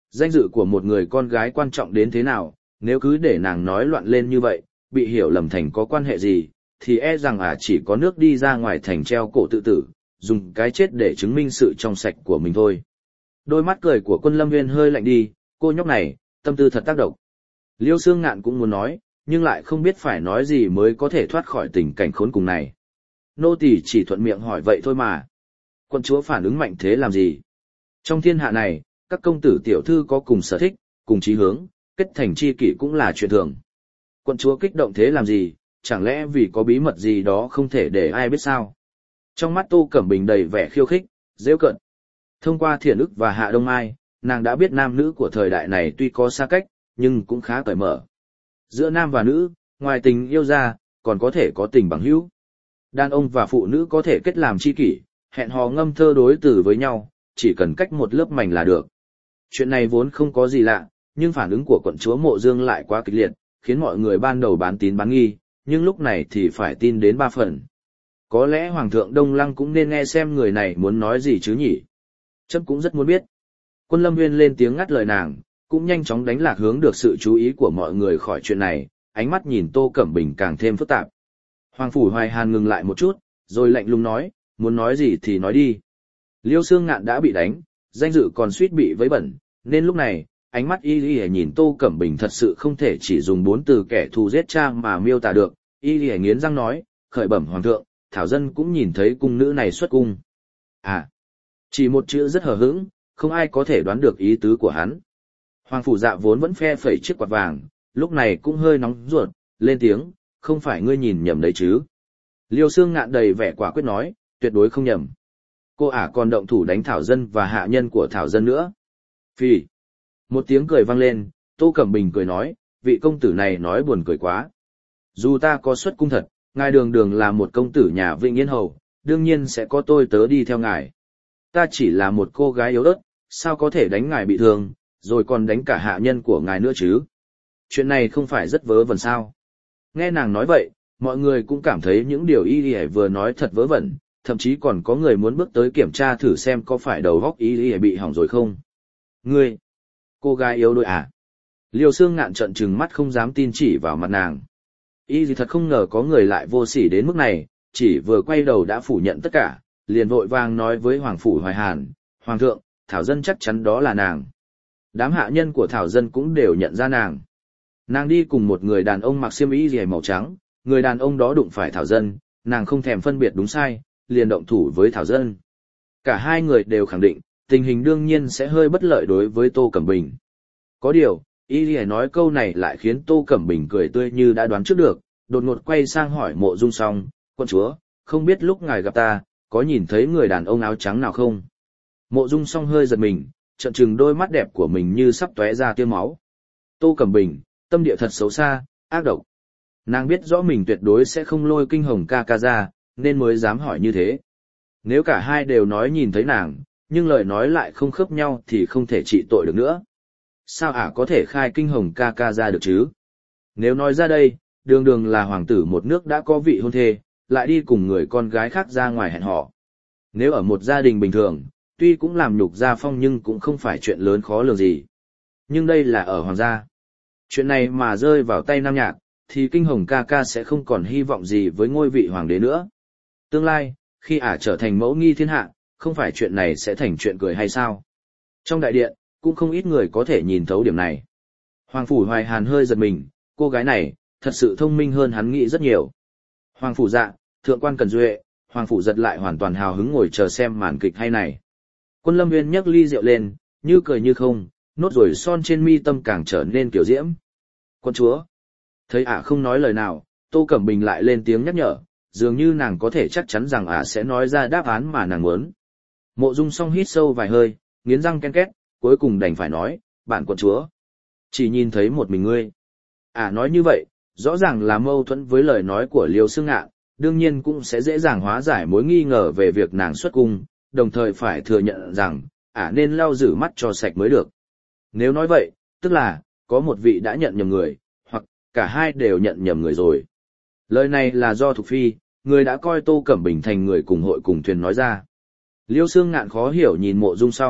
Speaker 1: Danh dự của một người con gái quan trọng đến thế nào, nếu cứ để nàng nói loạn lên như vậy, bị hiểu lầm thành có quan hệ gì, thì e rằng ả chỉ có nước đi ra ngoài thành treo cổ tự tử, dùng cái chết để chứng minh sự trong sạch của mình thôi. Đôi mắt cười của Quân Lâm Nguyên hơi lạnh đi, cô nhóc này, tâm tư thật tác động. Liêu Xương Ngạn cũng muốn nói, nhưng lại không biết phải nói gì mới có thể thoát khỏi tình cảnh khốn cùng này. Nô tỳ chỉ thuận miệng hỏi vậy thôi mà. Quận chúa phản ứng mạnh thế làm gì? Trong thiên hạ này, các công tử tiểu thư có cùng sở thích, cùng chí hướng, kết thành tri kỷ cũng là chuyện thường. Quận chúa kích động thế làm gì, chẳng lẽ vì có bí mật gì đó không thể để ai biết sao? Trong mắt Tô Cẩm Bình đầy vẻ khiêu khích, giễu cợt. Thông qua Thiện Ức và Hạ Đông Mai, nàng đã biết nam nữ của thời đại này tuy có xa cách, nhưng cũng khá cởi mở. Giữa nam và nữ, ngoài tình yêu ra, còn có thể có tình bằng hữu. Đàn ông và phụ nữ có thể kết làm tri kỷ, hẹn hò ngâm thơ đối từ với nhau, chỉ cần cách một lớp mảnh là được. Chuyện này vốn không có gì lạ, nhưng phản ứng của quận chúa Mộ Dương lại quá kịch liệt, khiến mọi người ban đầu bán tín bán nghi, nhưng lúc này thì phải tin đến ba phần. Có lẽ Hoàng thượng Đông Lăng cũng nên nghe xem người này muốn nói gì chứ nhỉ? Chấm cũng rất muốn biết. Quân Lâm Nguyên lên tiếng ngắt lời nàng, cũng nhanh chóng đánh lạc hướng được sự chú ý của mọi người khỏi chuyện này, ánh mắt nhìn Tô Cẩm Bình càng thêm phức tạp. Hoàng Phủ Hoài Hàn ngừng lại một chút, rồi lạnh lùng nói, muốn nói gì thì nói đi. Liêu Xương Ngạn đã bị đánh, danh dự còn suýt bị vấy bẩn, nên lúc này, ánh mắt y y nhìn Tô Cẩm Bình thật sự không thể chỉ dùng bốn từ kẻ thù giết cha mà miêu tả được. Y y nghiến răng nói, khởi bẩm Hoàng thượng, Thảo Dân cũng nhìn thấy cung nữ này xuất cung. À, chỉ một chữ rất hờ hững, không ai có thể đoán được ý tứ của hắn. Hoàng Phủ Dạ vốn vẫn phe phẩy chiếc quạt vàng, lúc này cũng hơi nóng ruột, lên tiếng, không phải ngươi nhìn nhầm đấy chứ. Liêu Xương Ngạn đầy vẻ quả quyết nói, tuyệt đối không nhầm. Cô ả còn động thủ đánh Thảo Dân và hạ nhân của Thảo Dân nữa. Phì. Một tiếng cười vang lên, Tô Cẩm Bình cười nói, vị công tử này nói buồn cười quá. Dù ta có xuất cung thật, ngài đường đường là một công tử nhà Vĩnh Yên Hầu, đương nhiên sẽ có tôi tớ đi theo ngài. Ta chỉ là một cô gái yếu ớt, sao có thể đánh ngài bị thương, rồi còn đánh cả hạ nhân của ngài nữa chứ? Chuyện này không phải rất vớ vẩn sao? Nghe nàng nói vậy, mọi người cũng cảm thấy những điều y y vừa nói thật vớ vẩn, thậm chí còn có người muốn bước tới kiểm tra thử xem có phải đầu óc y y bị hỏng rồi không. Ngươi, cô gái yếu đuối à? Liêu Xương Ngạn trợn trừng mắt không dám tin chỉ vào mặt nàng. Y gì thật không ngờ có người lại vô sỉ đến mức này, chỉ vừa quay đầu đã phủ nhận tất cả, liền vội vàng nói với Hoàng Phủ Hoài Hàn, Hoàng thượng, Thảo Dân chắc chắn đó là nàng. Đám hạ nhân của Thảo Dân cũng đều nhận ra nàng. Nàng đi cùng một người đàn ông mặc xiêm y rìa màu trắng, người đàn ông đó đụng phải Thảo Dân, nàng không thèm phân biệt đúng sai, liền động thủ với Thảo Dân. Cả hai người đều khẳng định, tình hình đương nhiên sẽ hơi bất lợi đối với Tô Cẩm Bình. Có điều, y rìa nói câu này lại khiến Tô Cẩm Bình cười tươi như đã đoán trước được, đột ngột quay sang hỏi Mộ Dung Song, quân chúa, không biết lúc ngài gặp ta, có nhìn thấy người đàn ông áo trắng nào không? Mộ Dung Song hơi giật mình, trợn trừng đôi mắt đẹp của mình như sắp tóe ra tia máu. Tô Cẩm Bình, tâm địa thật xấu xa, ác độc. Nàng biết rõ mình tuyệt đối sẽ không lôi Kinh Hồng ca ca ra, nên mới dám hỏi như thế. Nếu cả hai đều nói nhìn thấy nàng, nhưng lời nói lại không khớp nhau thì không thể trị tội được nữa. Sao ả có thể khai Kinh Hồng ca ca ra được chứ? Nếu nói ra đây, đường đường là hoàng tử một nước đã có vị hôn thê, lại đi cùng người con gái khác ra ngoài hẹn hò. Nếu ở một gia đình bình thường, tuy cũng làm nhục gia phong nhưng cũng không phải chuyện lớn khó lường gì. Nhưng đây là ở hoàng gia. Chuyện này mà rơi vào tay Nam Nhạc, thì Kinh Hồng ca ca sẽ không còn hy vọng gì với ngôi vị hoàng đế nữa. Tương lai, khi ả trở thành mẫu nghi thiên hạ, không phải chuyện này sẽ thành chuyện cười hay sao? Trong đại điện, cũng không ít người có thể nhìn thấu điểm này. Hoàng Phủ Hoài Hàn hơi giật mình, cô gái này, thật sự thông minh hơn hắn nghĩ rất nhiều. Hoàng Phủ Dạ, Thượng quan Cần Duệ, Hoàng Phủ Giật lại hoàn toàn hào hứng ngồi chờ xem màn kịch hay này. Quân Lâm Nguyên nhấc ly rượu lên, như cười như không, nốt ruồi son trên mi tâm càng trở nên kiểu diễm. Quân chúa, thấy ả không nói lời nào, Tô Cẩm Bình lại lên tiếng nhắc nhở, dường như nàng có thể chắc chắn rằng ả sẽ nói ra đáp án mà nàng muốn. Mộ Dung Song hít sâu vài hơi, nghiến răng ken két, cuối cùng đành phải nói, bản quận chúa, chỉ nhìn thấy một mình ngươi. Ả nói như vậy, rõ ràng là mâu thuẫn với lời nói của Liêu Xương Ngạn, đương nhiên cũng sẽ dễ dàng hóa giải mối nghi ngờ về việc nàng xuất cung, đồng thời phải thừa nhận rằng, ả nên lau rửa mắt cho sạch mới được. Nếu nói vậy, tức là, có một vị đã nhận nhầm người, hoặc cả hai đều nhận nhầm người rồi. Lời này là do Thục Phi, người đã coi Tô Cẩm Bình thành người cùng hội cùng thuyền nói ra. Liêu Xương Ngạn khó hiểu nhìn Mộ Dung Song,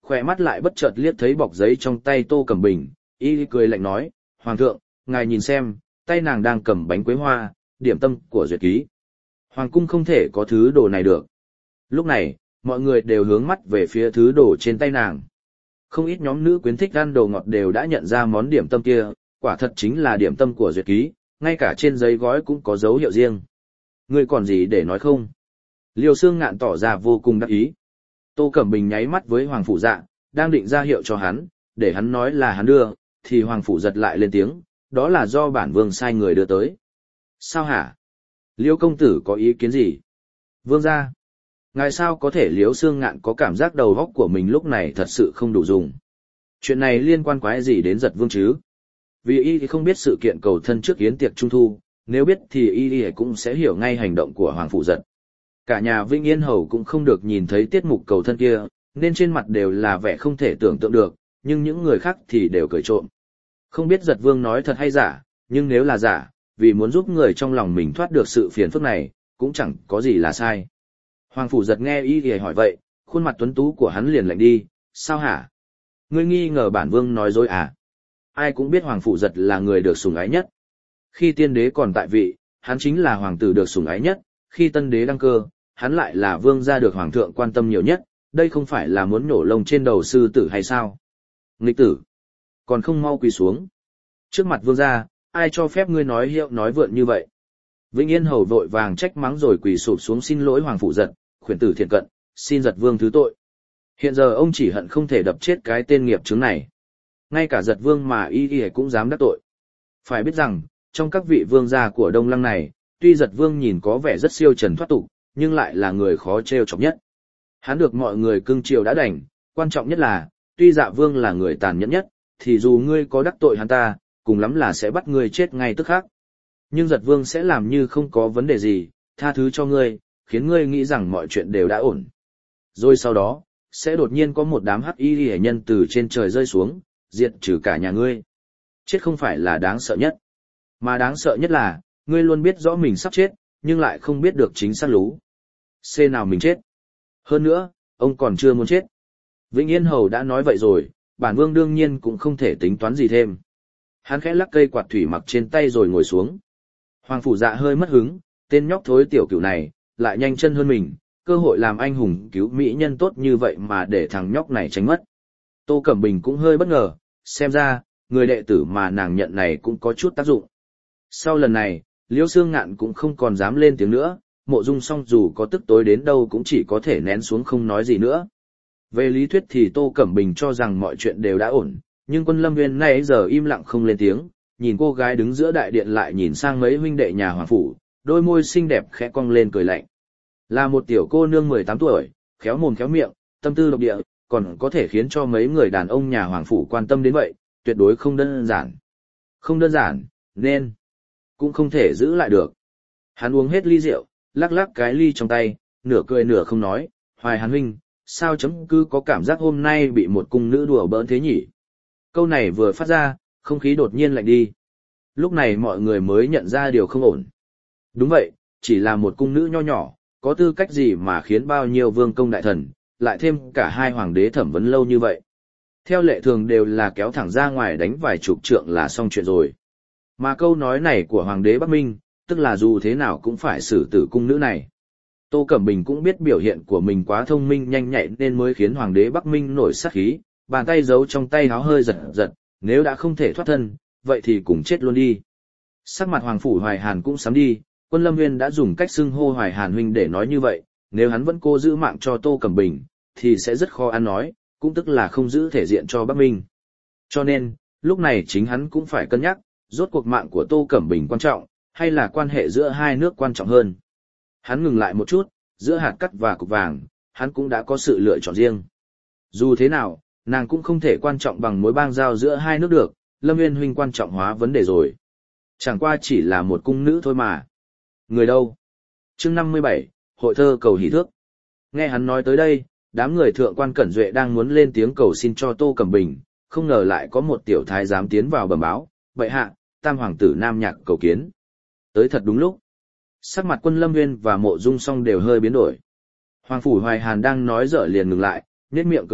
Speaker 1: khỏe mắt lại bất chợt liếc thấy bọc giấy trong tay Tô Cẩm Bình, y cười lạnh nói, Hoàng thượng, ngài nhìn xem, tay nàng đang cầm bánh quế hoa, điểm tâm của duyệt ký. Hoàng cung không thể có thứ đồ này được. Lúc này, mọi người đều hướng mắt về phía thứ đồ trên tay nàng. Không ít nhóm nữ quyến thích ăn đồ ngọt đều đã nhận ra món điểm tâm kia, quả thật chính là điểm tâm của duyệt ký, ngay cả trên giấy gói cũng có dấu hiệu riêng. Ngươi còn gì để nói không? Liêu Xương Ngạn tỏ ra vô cùng đắc ý. Tô Cẩm Bình nháy mắt với Hoàng Phủ Dạ, đang định ra hiệu cho hắn, để hắn nói là hắn đưa, thì Hoàng Phủ giật lại lên tiếng, đó là do bản vương sai người đưa tới. Sao hả? Liêu công tử có ý kiến gì? Vương gia. Ngài sao có thể Liêu Xương Ngạn có cảm giác đầu óc của mình lúc này thật sự không đủ dùng. Chuyện này liên quan quái gì đến giật vương chứ? Vì y thì không biết sự kiện cầu thân trước yến tiệc trung thu, nếu biết thì y cũng sẽ hiểu ngay hành động của Hoàng Phủ giật. Cả nhà Vĩnh Yên Hầu cũng không được nhìn thấy tiết mục cầu thân kia, nên trên mặt đều là vẻ không thể tưởng tượng được, nhưng những người khác thì đều cười trộm. Không biết giật vương nói thật hay giả, nhưng nếu là giả, vì muốn giúp người trong lòng mình thoát được sự phiền phức này, cũng chẳng có gì là sai. Hoàng Phủ giật nghe y thì hỏi vậy, khuôn mặt tuấn tú của hắn liền lạnh đi, sao hả? Ngươi nghi ngờ bản vương nói dối à? Ai cũng biết Hoàng Phủ giật là người được sủng ái nhất. Khi tiên đế còn tại vị, hắn chính là hoàng tử được sủng ái nhất, khi tân đế đăng cơ, hắn lại là vương gia được hoàng thượng quan tâm nhiều nhất, đây không phải là muốn nhổ lông trên đầu sư tử hay sao? Nghịch tử, còn không mau quỳ xuống. Trước mặt vương gia, ai cho phép ngươi nói hiệu nói vượn như vậy? Vĩnh Yên Hầu vội vàng trách mắng rồi quỳ sụp xuống xin lỗi Hoàng Phủ giật, khuyển tử thiện cận, xin giật vương thứ tội. Hiện giờ ông chỉ hận không thể đập chết cái tên nghiệp chướng này. Ngay cả giật vương mà y y cũng dám đắc tội. Phải biết rằng, trong các vị vương gia của Đông Lăng này, tuy giật vương nhìn có vẻ rất siêu trần thoát tục, nhưng lại là người khó trêu chọc nhất. Hắn được mọi người cưng chiều đã đành, quan trọng nhất là, tuy dạ vương là người tàn nhẫn nhất, thì dù ngươi có đắc tội hắn ta, cùng lắm là sẽ bắt ngươi chết ngay tức khắc. Nhưng giật vương sẽ làm như không có vấn đề gì, tha thứ cho ngươi, khiến ngươi nghĩ rằng mọi chuyện đều đã ổn. Rồi sau đó, sẽ đột nhiên có một đám hắc y hệ nhân từ trên trời rơi xuống, diệt trừ cả nhà ngươi. Chết không phải là đáng sợ nhất, mà đáng sợ nhất là, ngươi luôn biết rõ mình sắp chết, nhưng lại không biết được chính xác lú. C nào mình chết. Hơn nữa, ông còn chưa muốn chết. Vĩnh Yên Hầu đã nói vậy rồi, bản vương đương nhiên cũng không thể tính toán gì thêm. Hắn khẽ lắc cây quạt thủy mặc trên tay rồi ngồi xuống. Hoàng Phủ Dạ hơi mất hứng, tên nhóc thối tiểu cửu này, lại nhanh chân hơn mình, cơ hội làm anh hùng cứu mỹ nhân tốt như vậy mà để thằng nhóc này tránh mất. Tô Cẩm Bình cũng hơi bất ngờ, xem ra, người đệ tử mà nàng nhận này cũng có chút tác dụng. Sau lần này, Liêu Xương Ngạn cũng không còn dám lên tiếng nữa, Mộ Dung Song dù có tức tối đến đâu cũng chỉ có thể nén xuống không nói gì nữa. Về lý thuyết thì Tô Cẩm Bình cho rằng mọi chuyện đều đã ổn, nhưng Quân Lâm Nguyên nay giờ im lặng không lên tiếng, nhìn cô gái đứng giữa đại điện lại nhìn sang mấy huynh đệ nhà Hoàng Phủ, đôi môi xinh đẹp khẽ cong lên cười lạnh. Là một tiểu cô nương mười tám tuổi, khéo mồm khéo miệng, tâm tư độc địa, còn có thể khiến cho mấy người đàn ông nhà Hoàng Phủ quan tâm đến vậy, tuyệt đối không đơn giản. Không đơn giản, nên cũng không thể giữ lại được. Hắn uống hết ly rượu, lắc lắc cái ly trong tay, nửa cười nửa không nói, Hoài Hàn huynh, sao chấm cứ có cảm giác hôm nay bị một cung nữ đùa bỡn thế nhỉ? Câu này vừa phát ra, không khí đột nhiên lạnh đi. Lúc này mọi người mới nhận ra điều không ổn. Đúng vậy, chỉ là một cung nữ nho nhỏ, có tư cách gì mà khiến bao nhiêu vương công đại thần, lại thêm cả hai hoàng đế thẩm vấn lâu như vậy. Theo lệ thường đều là kéo thẳng ra ngoài đánh vài chục trượng là xong chuyện rồi. Mà câu nói này của hoàng đế Bắc Minh, tức là dù thế nào cũng phải xử tử cung nữ này. Tô Cẩm Bình cũng biết biểu hiện của mình quá thông minh nhanh nhạy nên mới khiến hoàng đế Bắc Minh nổi sát khí, bàn tay giấu trong tay háo hơi giật giật, nếu đã không thể thoát thân, vậy thì cùng chết luôn đi. Sắc mặt Hoàng Phủ Hoài Hàn cũng sắm đi, Quân Lâm Nguyên đã dùng cách xưng hô Hoài Hàn huynh để nói như vậy, nếu hắn vẫn cố giữ mạng cho Tô Cẩm Bình, thì sẽ rất khó ăn nói, cũng tức là không giữ thể diện cho Bắc Minh. Cho nên, lúc này chính hắn cũng phải cân nhắc, rốt cuộc mạng của Tô Cẩm Bình quan trọng, hay là quan hệ giữa hai nước quan trọng hơn. Hắn ngừng lại một chút, giữa hạt cát và cục vàng, hắn cũng đã có sự lựa chọn riêng. Dù thế nào, nàng cũng không thể quan trọng bằng mối bang giao giữa hai nước được, Lâm Nguyên huynh quan trọng hóa vấn đề rồi. Chẳng qua chỉ là một cung nữ thôi mà. Người đâu? Chương năm mươi bảy, Hội thơ cầu hỷ thước. Nghe hắn nói tới đây, đám người thượng quan Cẩn Duệ đang muốn lên tiếng cầu xin cho Tô Cẩm Bình, không ngờ lại có một tiểu thái giám tiến vào bẩm báo, bệ hạ, tam hoàng tử Nam Nhạc cầu kiến. Tới thật đúng lúc. Sắc mặt Quân Lâm Nguyên và Mộ Dung Song đều hơi biến đổi. Hoàng Phủ Hoài Hàn đang nói dở liền ngừng lại, nhếch miệng cười lạnh,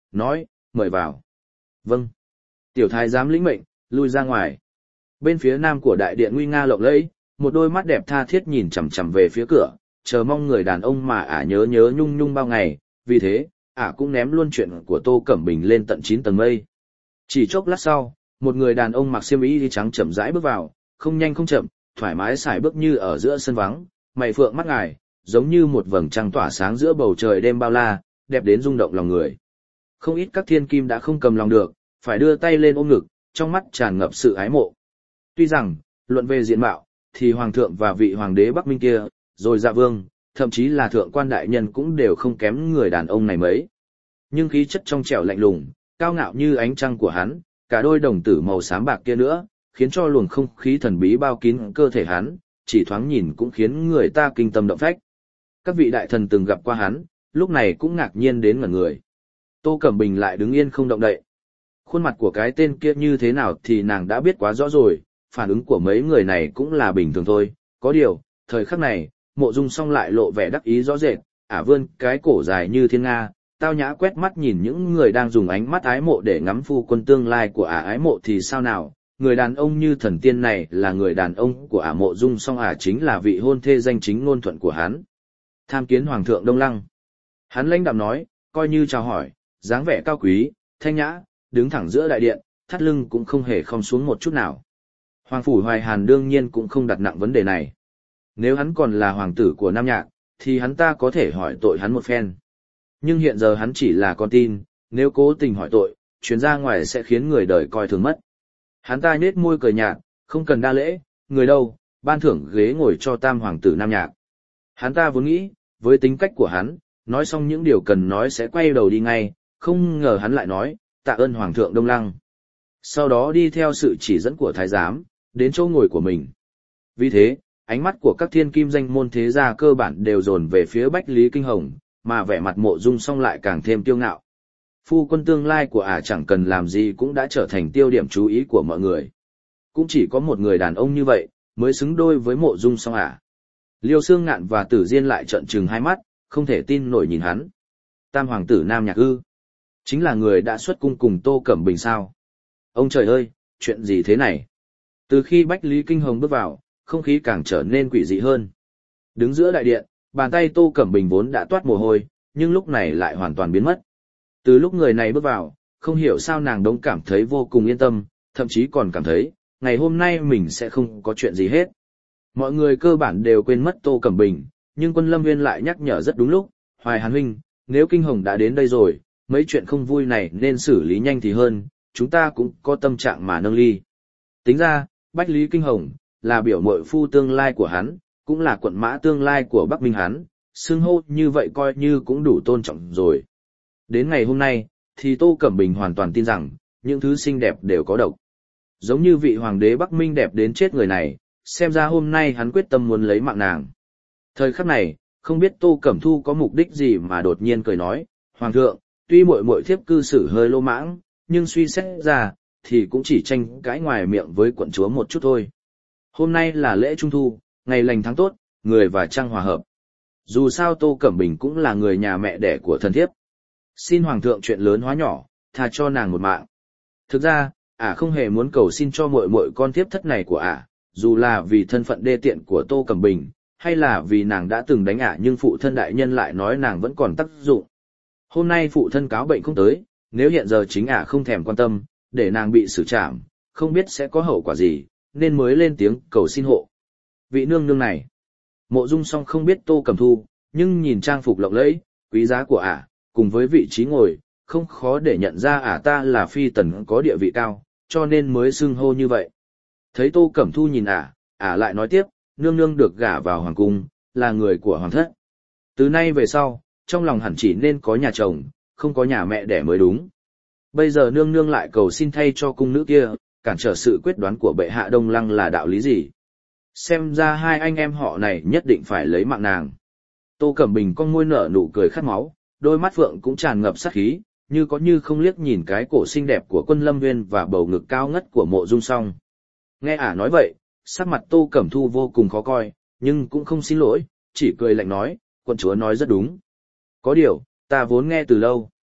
Speaker 1: nói, mời vào. Vâng. Tiểu thái giám lĩnh mệnh, lui ra ngoài. Bên phía nam của đại điện nguy nga lộng lẫy, một đôi mắt đẹp tha thiết nhìn chằm chằm về phía cửa, chờ mong người đàn ông mà ả nhớ nhớ nhung nhung bao ngày, vì thế, ả cũng ném luôn chuyện của Tô Cẩm Bình lên tận chín tầng mây. Chỉ chốc lát sau, một người đàn ông mặc xiêm y đi trắng chậm rãi bước vào, không nhanh không chậm, thoải mái xài bước như ở giữa sân vắng, mày phượng mắt ngài, giống như một vầng trăng tỏa sáng giữa bầu trời đêm bao la, đẹp đến rung động lòng người. Không ít các thiên kim đã không cầm lòng được, phải đưa tay lên ôm ngực, trong mắt tràn ngập sự ái mộ. Tuy rằng, luận về diện mạo, thì hoàng thượng và vị hoàng đế Bắc Minh kia, rồi dạ vương, thậm chí là thượng quan đại nhân cũng đều không kém người đàn ông này mấy. Nhưng khí chất trong trẻo lạnh lùng, cao ngạo như ánh trăng của hắn, cả đôi đồng tử màu xám bạc kia nữa, khiến cho luồng không khí thần bí bao kín cơ thể hắn, chỉ thoáng nhìn cũng khiến người ta kinh tâm động phách. Các vị đại thần từng gặp qua hắn, lúc này cũng ngạc nhiên đến ngẩn người. Tô Cẩm Bình lại đứng yên không động đậy. Khuôn mặt của cái tên kia như thế nào thì nàng đã biết quá rõ rồi, phản ứng của mấy người này cũng là bình thường thôi. Có điều, thời khắc này, Mộ Dung Song lại lộ vẻ đắc ý rõ rệt, ả vươn cái cổ dài như thiên nga, tao nhã quét mắt nhìn những người đang dùng ánh mắt ái mộ để ngắm phu quân tương lai của ả. Ái mộ thì sao nào, người đàn ông như thần tiên này là người đàn ông của ả. Mộ Dung Song ả chính là vị hôn thê danh chính ngôn thuận của hắn. Tham kiến Hoàng thượng Đông Lăng. Hắn lãnh đạm nói, coi như chào hỏi, dáng vẻ cao quý, thanh nhã, đứng thẳng giữa đại điện, thắt lưng cũng không hề khom xuống một chút nào. Hoàng phủ Hoài Hàn đương nhiên cũng không đặt nặng vấn đề này. Nếu hắn còn là hoàng tử của Nam Nhạc, thì hắn ta có thể hỏi tội hắn một phen. Nhưng hiện giờ hắn chỉ là con tin, nếu cố tình hỏi tội, chuyến ra ngoài sẽ khiến người đời coi thường mất. Hắn ta nhếch môi cười nhạt, không cần đa lễ, người đâu, ban thưởng ghế ngồi cho tam hoàng tử Nam Nhạc. Hắn ta vốn nghĩ, với tính cách của hắn, nói xong những điều cần nói sẽ quay đầu đi ngay, không ngờ hắn lại nói, tạ ơn Hoàng thượng Đông Lăng. Sau đó đi theo sự chỉ dẫn của thái giám, đến chỗ ngồi của mình. Vì thế, ánh mắt của các thiên kim danh môn thế gia cơ bản đều dồn về phía Bách Lý Kinh Hồng, mà vẻ mặt Mộ Dung Song lại càng thêm tiêu ngạo. Phu quân tương lai của ả chẳng cần làm gì cũng đã trở thành tiêu điểm chú ý của mọi người. Cũng chỉ có một người đàn ông như vậy, mới xứng đôi với Mộ Dung Song ả. Liêu Xương Ngạn và Tử Diên lại trợn trừng hai mắt, không thể tin nổi nhìn hắn. Tam hoàng tử Nam Nhạc ư? Chính là người đã xuất cung cùng Tô Cẩm Bình sao? Ông trời ơi, chuyện gì thế này? Từ khi Bách Lý Kinh Hồng bước vào, không khí càng trở nên quỷ dị hơn. Đứng giữa đại điện, bàn tay Tô Cẩm Bình vốn đã toát mồ hôi, nhưng lúc này lại hoàn toàn biến mất. Từ lúc người này bước vào, không hiểu sao nàng đống cảm thấy vô cùng yên tâm, thậm chí còn cảm thấy, ngày hôm nay mình sẽ không có chuyện gì hết. Mọi người cơ bản đều quên mất Tô Cẩm Bình, nhưng Quân Lâm Nguyên lại nhắc nhở rất đúng lúc, Hoài Hàn huynh, nếu Kinh Hồng đã đến đây rồi, mấy chuyện không vui này nên xử lý nhanh thì hơn, chúng ta cũng có tâm trạng mà nâng ly. Tính ra, Bách Lý Kinh Hồng, là biểu muội phu tương lai của hắn, cũng là quận mã tương lai của Bắc Minh hắn, xưng hô như vậy coi như cũng đủ tôn trọng rồi. Đến ngày hôm nay, thì Tô Cẩm Bình hoàn toàn tin rằng, những thứ xinh đẹp đều có độc. Giống như vị hoàng đế Bắc Minh đẹp đến chết người này, xem ra hôm nay hắn quyết tâm muốn lấy mạng nàng. Thời khắc này, không biết Tô Cẩm Thu có mục đích gì mà đột nhiên cười nói, Hoàng thượng, tuy muội muội thiếp cư xử hơi lô mãng, nhưng suy xét ra, thì cũng chỉ tranh cãi ngoài miệng với quận chúa một chút thôi. Hôm nay là lễ Trung Thu, ngày lành tháng tốt, người và trăng hòa hợp. Dù sao Tô Cẩm Bình cũng là người nhà mẹ đẻ của thần thiếp. Xin Hoàng thượng chuyện lớn hóa nhỏ, tha cho nàng một mạng. Thực ra, ả không hề muốn cầu xin cho muội muội con thiếp thất này của ả, dù là vì thân phận đê tiện của Tô Cẩm Bình, hay là vì nàng đã từng đánh ả nhưng phụ thân đại nhân lại nói nàng vẫn còn tác dụng. Hôm nay phụ thân cáo bệnh không tới, nếu hiện giờ chính ả không thèm quan tâm, để nàng bị xử trảm, không biết sẽ có hậu quả gì, nên mới lên tiếng cầu xin hộ. Vị nương nương này, Mộ Dung Song không biết Tô Cẩm Thu, nhưng nhìn trang phục lộng lẫy, quý giá của ả, cùng với vị trí ngồi, không khó để nhận ra ả ta là phi tần có địa vị cao, cho nên mới xưng hô như vậy. Thấy Tô Cẩm Thu nhìn ả, ả lại nói tiếp, nương nương được gả vào hoàng cung, là người của hoàng thất. Từ nay về sau, trong lòng hẳn chỉ nên có nhà chồng, không có nhà mẹ đẻ mới đúng. Bây giờ nương nương lại cầu xin thay cho cung nữ kia, cản trở sự quyết đoán của bệ hạ Đông Lăng là đạo lý gì? Xem ra hai anh em họ này nhất định phải lấy mạng nàng. Tô Cẩm Bình con môi nở nụ cười khát máu, đôi mắt phượng cũng tràn ngập sát khí, như có như không liếc nhìn cái cổ xinh đẹp của Quân Lâm Nguyên và bầu ngực cao ngất của Mộ Dung Song. Nghe ả nói vậy, sắc mặt Tô Cẩm Thu vô cùng khó coi, nhưng cũng không xin lỗi, chỉ cười lạnh nói, quận chúa nói rất đúng. Có điều, ta vốn nghe từ lâu.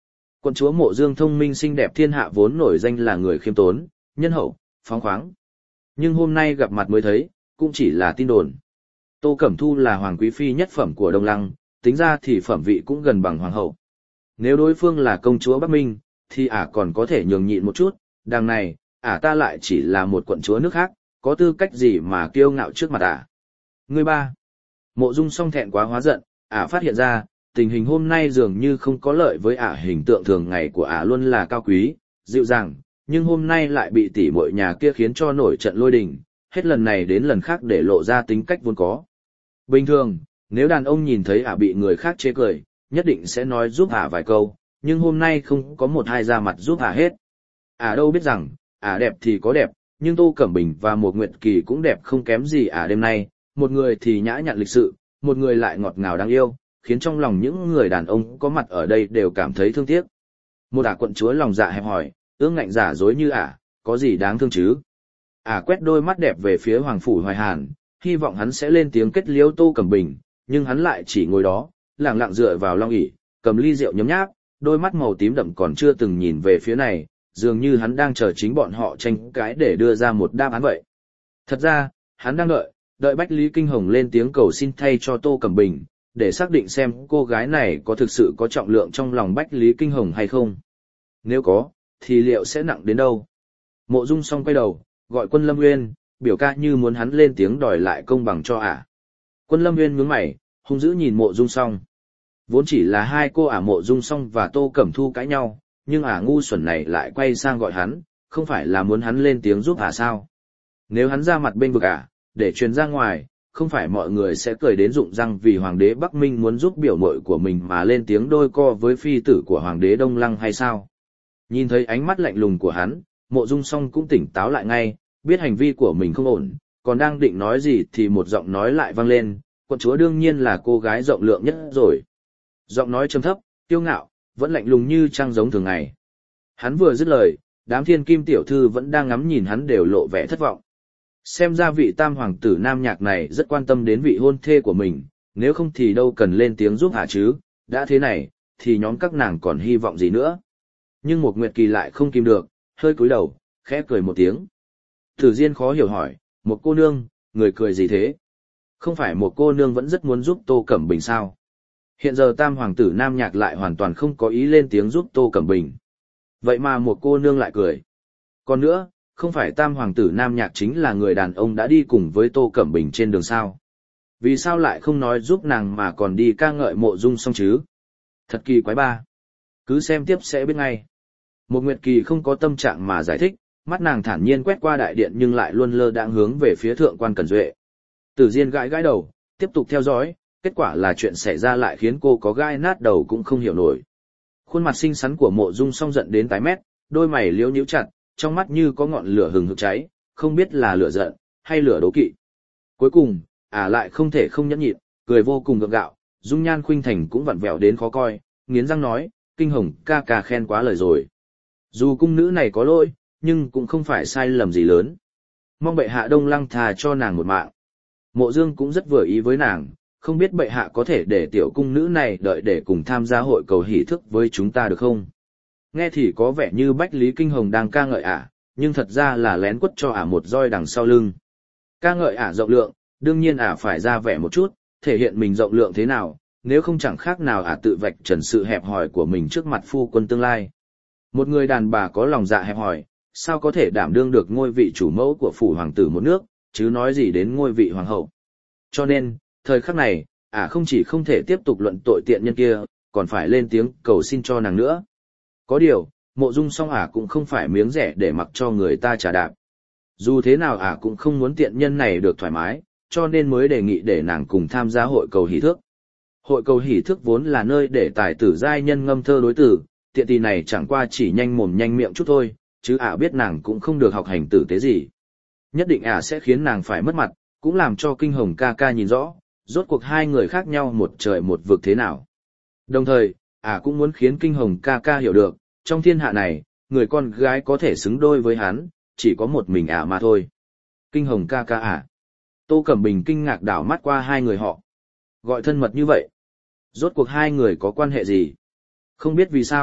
Speaker 1: Quận chúa Mộ Dương thông minh xinh đẹp thiên hạ vốn nổi danh là người khiêm tốn, nhân hậu, phóng khoáng. Nhưng hôm nay gặp mặt mới thấy, cũng chỉ là tin đồn. Tô Cẩm Thu là hoàng quý phi nhất phẩm của Đông Lăng, tính ra thì phẩm vị cũng gần bằng hoàng hậu. Nếu đối phương là công chúa Bắc Minh, thì ả còn có thể nhường nhịn một chút, đằng này, ả ta lại chỉ là một quận chúa nước khác, có tư cách gì mà kiêu ngạo trước mặt ả. Người ba. Mộ Dung song thẹn quá hóa giận, ả phát hiện ra, tình hình hôm nay dường như không có lợi với ả, hình tượng thường ngày của ả luôn là cao quý, dịu dàng, nhưng hôm nay lại bị tỷ muội nhà kia khiến cho nổi trận lôi đình, hết lần này đến lần khác để lộ ra tính cách vốn có. Bình thường, nếu đàn ông nhìn thấy ả bị người khác chê cười, nhất định sẽ nói giúp ả vài câu, nhưng hôm nay không có một hai ra mặt giúp ả hết. Ả đâu biết rằng, ả đẹp thì có đẹp, nhưng Tô Cẩm Bình và một Nguyệt Kỳ cũng đẹp không kém gì ả đêm nay, một người thì nhã nhặn lịch sự, một người lại ngọt ngào đáng yêu, khiến trong lòng những người đàn ông có mặt ở đây đều cảm thấy thương tiếc. Một ả quận chúa lòng dạ hẹp hòi, ương ngạnh giả dối như ả, có gì đáng thương chứ? Ả quét đôi mắt đẹp về phía Hoàng Phủ Hoài Hàn, hy vọng hắn sẽ lên tiếng kết liễu Tô Cẩm Bình, nhưng hắn lại chỉ ngồi đó, lặng lặng dựa vào long ỷ, cầm ly rượu nhấm nháp, đôi mắt màu tím đậm còn chưa từng nhìn về phía này, dường như hắn đang chờ chính bọn họ tranh cãi để đưa ra một đáp án vậy. Thật ra, hắn đang đợi, đợi Bách Lý Kinh Hồng lên tiếng cầu xin thay cho Tô Cẩm Bình, để xác định xem cô gái này có thực sự có trọng lượng trong lòng Bách Lý Kinh Hồng hay không. Nếu có, thì liệu sẽ nặng đến đâu? Mộ Dung Song quay đầu, gọi Quân Lâm Nguyên, biểu ca như muốn hắn lên tiếng đòi lại công bằng cho ả. Quân Lâm Nguyên nhướng mày, hung dữ nhìn Mộ Dung Song. Vốn chỉ là hai cô ả Mộ Dung Song và Tô Cẩm Thu cãi nhau, nhưng ả ngu xuẩn này lại quay sang gọi hắn, không phải là muốn hắn lên tiếng giúp ả sao? Nếu hắn ra mặt bên vực ả, để truyền ra ngoài, không phải mọi người sẽ cười đến rụng răng vì hoàng đế Bắc Minh muốn giúp biểu muội của mình mà lên tiếng đôi co với phi tử của hoàng đế Đông Lăng hay sao? Nhìn thấy ánh mắt lạnh lùng của hắn, Mộ Dung Song cũng tỉnh táo lại ngay, biết hành vi của mình không ổn, còn đang định nói gì thì một giọng nói lại vang lên, quận chúa đương nhiên là cô gái rộng lượng nhất rồi. Giọng nói trầm thấp, kiêu ngạo, vẫn lạnh lùng như trăng giống thường ngày. Hắn vừa dứt lời, đám thiên kim tiểu thư vẫn đang ngắm nhìn hắn đều lộ vẻ thất vọng. Xem ra vị tam hoàng tử Nam Nhạc này rất quan tâm đến vị hôn thê của mình, nếu không thì đâu cần lên tiếng giúp hả chứ, đã thế này, thì nhóm các nàng còn hy vọng gì nữa. Nhưng một Nguyệt Kỳ lại không kìm được, hơi cúi đầu, khẽ cười một tiếng. Tử Diên khó hiểu hỏi, một cô nương, người cười gì thế? Không phải một cô nương vẫn rất muốn giúp Tô Cẩm Bình sao? Hiện giờ tam hoàng tử Nam Nhạc lại hoàn toàn không có ý lên tiếng giúp Tô Cẩm Bình. Vậy mà một cô nương lại cười. Còn nữa, không phải tam hoàng tử Nam Nhạc chính là người đàn ông đã đi cùng với Tô Cẩm Bình trên đường sao? Vì sao lại không nói giúp nàng mà còn đi ca ngợi Mộ Dung Song chứ? Thật kỳ quái ba. Cứ xem tiếp sẽ biết ngay. Một Nguyệt Kỳ không có tâm trạng mà giải thích, mắt nàng thản nhiên quét qua đại điện nhưng lại luôn lơ đãng hướng về phía thượng quan Cẩn Duệ. Tử Diên gãi gãi đầu, tiếp tục theo dõi, kết quả là chuyện xảy ra lại khiến cô có gai nát đầu cũng không hiểu nổi. Khuôn mặt xinh xắn của Mộ Dung Song giận đến tái mét, đôi mày liễu nhíu chặt, trong mắt như có ngọn lửa hừng hực cháy, không biết là lửa giận hay lửa đố kỵ. Cuối cùng, ả à lại không thể không nhẫn nhịn, cười vô cùng gượng gạo, dung nhan khuynh thành cũng vặn vẹo đến khó coi, nghiến răng nói, Kinh Hồng ca ca khen quá lời rồi. Dù cung nữ này có lỗi, nhưng cũng không phải sai lầm gì lớn. Mong bệ hạ Đông Lăng thà cho nàng một mạng. Mộ Dương cũng rất vừa ý với nàng, không biết bệ hạ có thể để tiểu cung nữ này đợi để cùng tham gia hội cầu hỷ thức với chúng ta được không? Nghe thì có vẻ như Bách Lý Kinh Hồng đang ca ngợi ả, nhưng thật ra là lén quất cho ả một roi đằng sau lưng. Ca ngợi ả rộng lượng, đương nhiên ả phải ra vẻ một chút, thể hiện mình rộng lượng thế nào, nếu không chẳng khác nào ả tự vạch trần sự hẹp hòi của mình trước mặt phu quân tương lai. Một người đàn bà có lòng dạ hẹp hòi, sao có thể đảm đương được ngôi vị chủ mẫu của phủ hoàng tử một nước, chứ nói gì đến ngôi vị hoàng hậu. Cho nên, thời khắc này, ả không chỉ không thể tiếp tục luận tội tiện nhân kia, còn phải lên tiếng cầu xin cho nàng nữa. Có điều, Mộ Dung Song ả cũng không phải miếng rẻ để mặc cho người ta trả đạp. Dù thế nào ả cũng không muốn tiện nhân này được thoải mái, cho nên mới đề nghị để nàng cùng tham gia hội cầu hỷ thước. Hội cầu hỷ thước vốn là nơi để tài tử giai nhân ngâm thơ đối tử, tiện tì này chẳng qua chỉ nhanh mồm nhanh miệng chút thôi, chứ ả biết nàng cũng không được học hành tử tế gì. Nhất định ả sẽ khiến nàng phải mất mặt, cũng làm cho Kinh Hồng ca ca nhìn rõ, rốt cuộc hai người khác nhau một trời một vực thế nào. Đồng thời, ả cũng muốn khiến Kinh Hồng ca ca hiểu được, trong thiên hạ này, người con gái có thể xứng đôi với hắn, chỉ có một mình ả mà thôi. Kinh Hồng ca ca ả. Tô Cẩm Bình kinh ngạc đảo mắt qua hai người họ. Gọi thân mật như vậy. Rốt cuộc hai người có quan hệ gì? Không biết vì sao,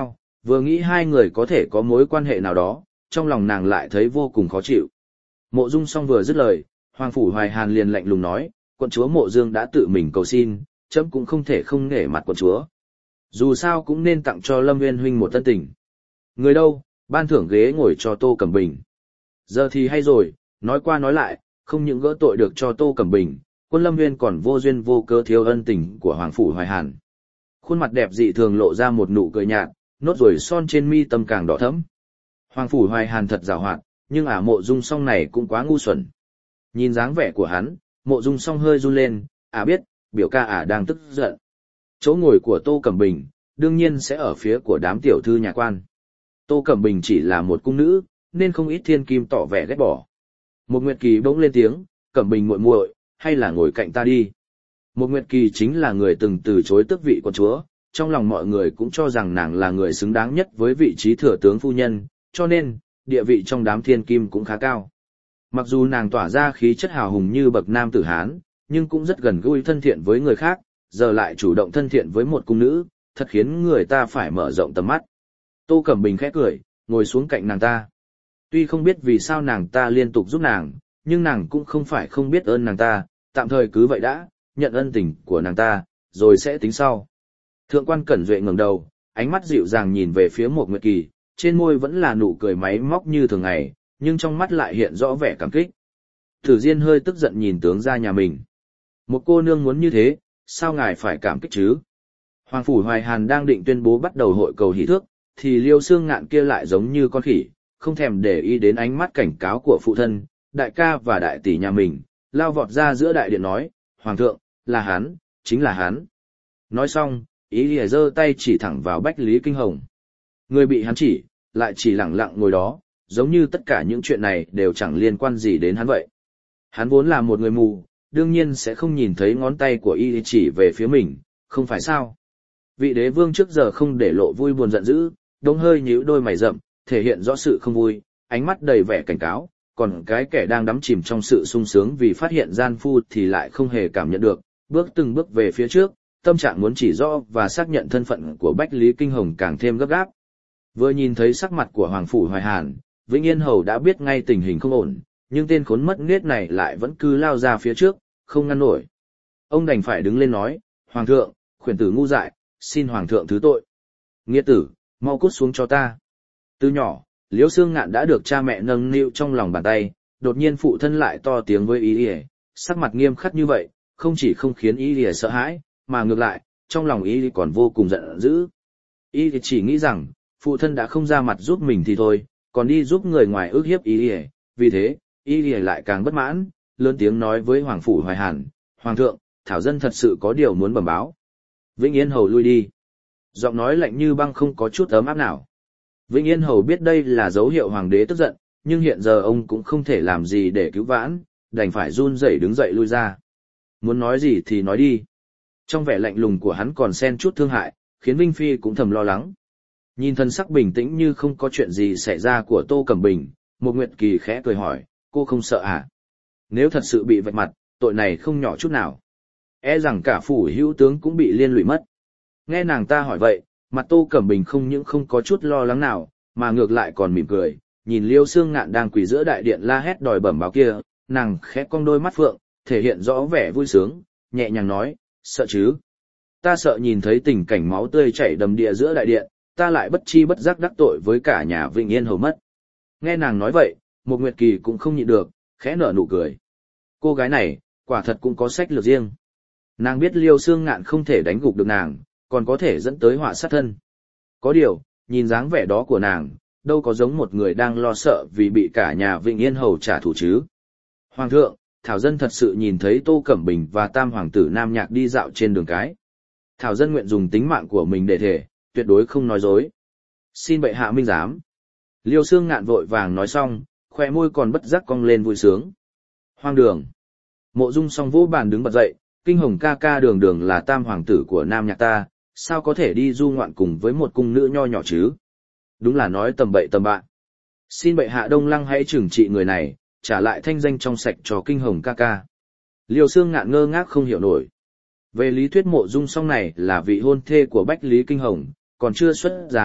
Speaker 1: Vừa nghĩ hai người có thể có mối quan hệ nào đó, trong lòng nàng lại thấy vô cùng khó chịu. Mộ Dung Song vừa dứt lời, Hoàng Phủ Hoài Hàn liền lạnh lùng nói, quận chúa Mộ Dương đã tự mình cầu xin, chấm cũng không thể không nể mặt quận chúa. Dù sao cũng nên tặng cho Lâm Nguyên huynh một tân tình. Người đâu, ban thưởng ghế ngồi cho Tô Cẩm Bình. Giờ thì hay rồi, nói qua nói lại, không những gỡ tội được cho Tô Cẩm Bình, quân Lâm Nguyên còn vô duyên vô cớ thiếu ân tình của Hoàng Phủ Hoài Hàn. Khuôn mặt đẹp dị thường lộ ra một nụ cười nhạt, nốt ruồi son trên mi tâm càng đỏ thẫm. Hoàng Phủ Hoài Hàn thật giàu hoạt, nhưng ả Mộ Dung Song này cũng quá ngu xuẩn. Nhìn dáng vẻ của hắn, Mộ Dung Song hơi run lên, ả biết, biểu ca ả đang tức giận. Chỗ ngồi của Tô Cẩm Bình, đương nhiên sẽ ở phía của đám tiểu thư nhà quan. Tô Cẩm Bình chỉ là một cung nữ, nên không ít thiên kim tỏ vẻ ghét bỏ. Một Nguyệt Kỳ bỗng lên tiếng, Cẩm Bình muội muội, hay là ngồi cạnh ta đi. Một Nguyệt Kỳ chính là người từng từ chối tước vị quận chúa, trong lòng mọi người cũng cho rằng nàng là người xứng đáng nhất với vị trí thừa tướng phu nhân, cho nên, địa vị trong đám thiên kim cũng khá cao. Mặc dù nàng tỏa ra khí chất hào hùng như bậc nam tử Hán, nhưng cũng rất gần gũi thân thiện với người khác, giờ lại chủ động thân thiện với một cung nữ, thật khiến người ta phải mở rộng tầm mắt. Tô Cẩm Bình khẽ cười, ngồi xuống cạnh nàng ta. Tuy không biết vì sao nàng ta liên tục giúp nàng, nhưng nàng cũng không phải không biết ơn nàng ta, tạm thời cứ vậy đã, nhận ân tình của nàng ta, rồi sẽ tính sau. Thượng quan Cẩn Duệ ngẩng đầu, ánh mắt dịu dàng nhìn về phía Một Nguyệt Kỳ, trên môi vẫn là nụ cười máy móc như thường ngày, nhưng trong mắt lại hiện rõ vẻ cảm kích. Thử Diên hơi tức giận nhìn tướng gia nhà mình. Một cô nương muốn như thế, sao ngài phải cảm kích chứ? Hoàng Phủ Hoài Hàn đang định tuyên bố bắt đầu hội cầu hỷ thước, thì Liêu Xương Ngạn kia lại giống như con khỉ, không thèm để ý đến ánh mắt cảnh cáo của phụ thân, đại ca và đại tỷ nhà mình, lao vọt ra giữa đại điện nói, Hoàng thượng, là hắn, chính là hắn. Nói xong, ý lìa giơ tay chỉ thẳng vào Bách Lý Kinh Hồng. Người bị hắn chỉ, lại chỉ lặng lặng ngồi đó, giống như tất cả những chuyện này đều chẳng liên quan gì đến hắn vậy. Hắn vốn là một người mù, đương nhiên sẽ không nhìn thấy ngón tay của y chỉ về phía mình, không phải sao. Vị đế vương trước giờ không để lộ vui buồn giận dữ, đông hơi nhíu đôi mày rậm, thể hiện rõ sự không vui, ánh mắt đầy vẻ cảnh cáo, còn cái kẻ đang đắm chìm trong sự sung sướng vì phát hiện gian phu thì lại không hề cảm nhận được, bước từng bước về phía trước, tâm trạng muốn chỉ rõ và xác nhận thân phận của Bách Lý Kinh Hồng càng thêm gấp gáp. Vừa nhìn thấy sắc mặt của Hoàng Phủ Hoài Hàn, Vĩnh Yên Hầu đã biết ngay tình hình không ổn, nhưng tên khốn mất nết này lại vẫn cứ lao ra phía trước, không ngăn nổi. Ông đành phải đứng lên nói, Hoàng thượng, khuyển tử ngu dại, xin Hoàng thượng thứ tội. Nghĩa tử, mau cút xuống cho ta. Từ nhỏ, Liễu Xương Ngạn đã được cha mẹ nâng niu trong lòng bàn tay, đột nhiên phụ thân lại to tiếng với ý ỉa, sắc mặt nghiêm khắc như vậy, không chỉ không khiến ý ỉa sợ hãi, mà ngược lại, trong lòng ý còn vô cùng giận dữ. Ý chỉ nghĩ rằng, phụ thân đã không ra mặt giúp mình thì thôi, còn đi giúp người ngoài ước hiếp ý ỉa, vì thế, ý ỉa lại càng bất mãn, lớn tiếng nói với Hoàng Phủ Hoài Hàn, Hoàng thượng, Thảo dân thật sự có điều muốn bẩm báo. Vĩnh Yên Hầu lui đi. Giọng nói lạnh như băng không có chút ấm áp nào. Vĩnh Yên Hầu biết đây là dấu hiệu hoàng đế tức giận, nhưng hiện giờ ông cũng không thể làm gì để cứu vãn, đành phải run rẩy đứng dậy lui ra. Muốn nói gì thì nói đi. Trong vẻ lạnh lùng của hắn còn xen chút thương hại, khiến Vinh Phi cũng thầm lo lắng. Nhìn thân sắc bình tĩnh như không có chuyện gì xảy ra của Tô Cẩm Bình, một Nguyệt Kỳ khẽ cười hỏi, cô không sợ à? Nếu thật sự bị vạch mặt, tội này không nhỏ chút nào. E rằng cả phủ hữu tướng cũng bị liên lụy mất. Nghe nàng ta hỏi vậy, mặt Tô Cẩm Bình không những không có chút lo lắng nào, mà ngược lại còn mỉm cười, nhìn Liêu Xương Ngạn đang quỳ giữa đại điện la hét đòi bẩm báo kia, nàng khẽ cong đôi mắt phượng, thể hiện rõ vẻ vui sướng, nhẹ nhàng nói, sợ chứ? Ta sợ nhìn thấy tình cảnh máu tươi chảy đầm địa giữa đại điện, ta lại bất chi bất giác đắc tội với cả nhà Vĩnh Yên Hầu mất. Nghe nàng nói vậy, một Nguyệt Kỳ cũng không nhịn được, khẽ nở nụ cười. Cô gái này, quả thật cũng có sách lược riêng. Nàng biết Liêu Xương Ngạn không thể đánh gục được nàng, còn có thể dẫn tới họa sát thân. Có điều, nhìn dáng vẻ đó của nàng, đâu có giống một người đang lo sợ vì bị cả nhà Vĩnh Yên Hầu trả thù chứ. Hoàng thượng, Thảo dân thật sự nhìn thấy Tô Cẩm Bình và Tam Hoàng tử Nam Nhạc đi dạo trên đường cái. Thảo dân nguyện dùng tính mạng của mình để thể, tuyệt đối không nói dối. Xin bệ hạ minh giám. Liêu Xương Ngạn vội vàng nói xong, khóe môi còn bất giác cong lên vui sướng. Hoang đường. Mộ Dung Song vỗ bàn đứng bật dậy, Kinh Hồng ca ca đường đường là Tam Hoàng tử của Nam Nhạc ta, sao có thể đi du ngoạn cùng với một cung nữ nho nhỏ chứ? Đúng là nói tầm bậy tầm bạ. Xin bệ hạ Đông Lăng hãy trừng trị người này, trả lại thanh danh trong sạch cho Kinh Hồng ca ca. Liêu Xương Ngạn ngơ ngác không hiểu nổi. Về lý thuyết Mộ Dung Song này là vị hôn thê của Bách Lý Kinh Hồng, còn chưa xuất giá,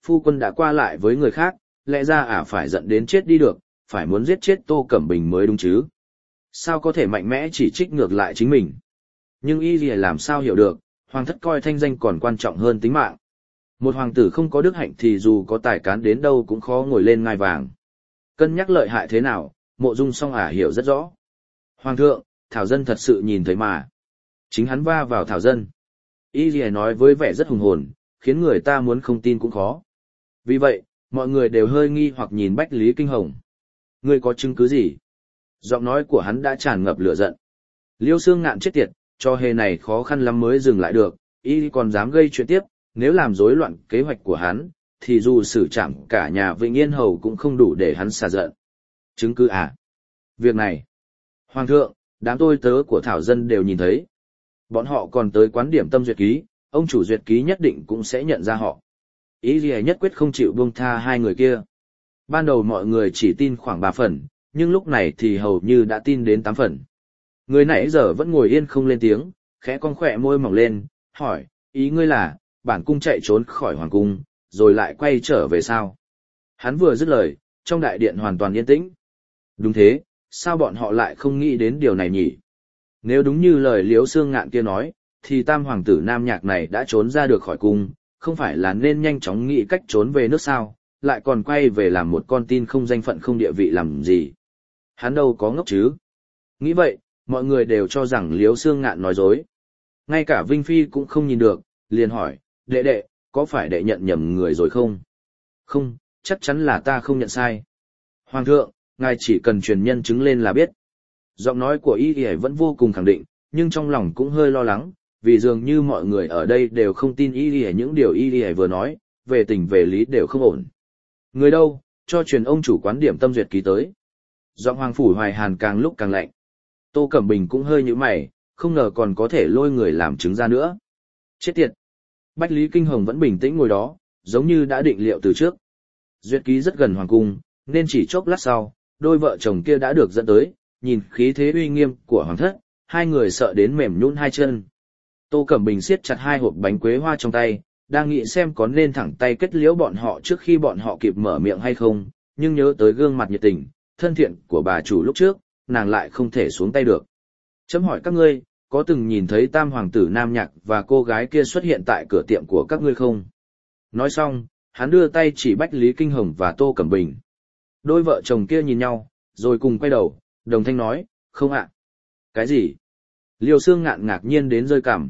Speaker 1: phu quân đã qua lại với người khác, lẽ ra ả phải giận đến chết đi được, phải muốn giết chết Tô Cẩm Bình mới đúng chứ. Sao có thể mạnh mẽ chỉ trích ngược lại chính mình? Nhưng y gì làm sao hiểu được, hoàng thất coi thanh danh còn quan trọng hơn tính mạng. Một hoàng tử không có đức hạnh thì dù có tài cán đến đâu cũng khó ngồi lên ngai vàng. Cân nhắc lợi hại thế nào, Mộ Dung song ả hiểu rất rõ. Hoàng thượng, Thảo Dân thật sự nhìn thấy mà. Chính hắn va vào Thảo Dân. Y gì nói với vẻ rất hùng hồn, khiến người ta muốn không tin cũng khó. Vì vậy, mọi người đều hơi nghi hoặc nhìn Bách Lý Kinh Hồng. Ngươi có chứng cứ gì? Giọng nói của hắn đã tràn ngập lửa giận. Liêu Xương Ngạn chết tiệt, cho hề này khó khăn lắm mới dừng lại được, y còn dám gây chuyện tiếp, nếu làm rối loạn kế hoạch của hắn, thì dù xử trảm cả nhà Vĩnh Yên Hầu cũng không đủ để hắn xả giận. Chứng cứ à? Việc này, Hoàng thượng, đám tôi tớ của Thảo Dân đều nhìn thấy. Bọn họ còn tới quán điểm tâm duyệt ký, ông chủ duyệt ký nhất định cũng sẽ nhận ra họ. Ý gì nhất quyết không chịu buông tha hai người kia. Ban đầu mọi người chỉ tin khoảng ba phần, nhưng lúc này thì hầu như đã tin đến tám phần. Người nãy giờ vẫn ngồi yên không lên tiếng, khẽ cong khỏe môi mỏng lên, hỏi, ý ngươi là, bản cung chạy trốn khỏi hoàng cung, rồi lại quay trở về sao? Hắn vừa dứt lời, trong đại điện hoàn toàn yên tĩnh. Đúng thế, sao bọn họ lại không nghĩ đến điều này nhỉ? Nếu đúng như lời Liễu Xương Ngạn kia nói, thì tam hoàng tử Nam Nhạc này đã trốn ra được khỏi cung, không phải là nên nhanh chóng nghĩ cách trốn về nước sao, lại còn quay về làm một con tin không danh phận không địa vị làm gì. Hắn đâu có ngốc chứ. Nghĩ vậy, mọi người đều cho rằng Liễu Xương Ngạn nói dối. Ngay cả Vinh Phi cũng không nhìn được, liền hỏi, đệ đệ, có phải đệ nhận nhầm người rồi không? Không, chắc chắn là ta không nhận sai. Hoàng thượng, ngài chỉ cần truyền nhân chứng lên là biết. Giọng nói của y y vẫn vô cùng khẳng định, nhưng trong lòng cũng hơi lo lắng, vì dường như mọi người ở đây đều không tin y y những điều y y vừa nói, về tình về lý đều không ổn. Người đâu, cho truyền ông chủ quán điểm tâm duyệt ký tới. Giọng Hoàng Phủ Hoài Hàn càng lúc càng lạnh. Tô Cẩm Bình cũng hơi nhíu mày, không ngờ còn có thể lôi người làm chứng ra nữa. Chết tiệt! Bách Lý Kinh Hồng vẫn bình tĩnh ngồi đó, giống như đã định liệu từ trước. Duyệt ký rất gần hoàng cung, nên chỉ chốc lát sau, đôi vợ chồng kia đã được dẫn tới, nhìn khí thế uy nghiêm của hoàng thất, hai người sợ đến mềm nhũn hai chân. Tô Cẩm Bình siết chặt hai hộp bánh quế hoa trong tay, đang nghĩ xem có nên thẳng tay kết liễu bọn họ trước khi bọn họ kịp mở miệng hay không, nhưng nhớ tới gương mặt nhiệt tình, thân thiện của bà chủ lúc trước, nàng lại không thể xuống tay được. Chấm hỏi các ngươi, có từng nhìn thấy tam hoàng tử Nam Nhạc và cô gái kia xuất hiện tại cửa tiệm của các ngươi không? Nói xong, hắn đưa tay chỉ Bách Lý Kinh Hồng và Tô Cẩm Bình. Đôi vợ chồng kia nhìn nhau, rồi cùng quay đầu, đồng thanh nói, không ạ. Cái gì? Liêu Xương Ngạn ngạc nhiên đến rơi cằm.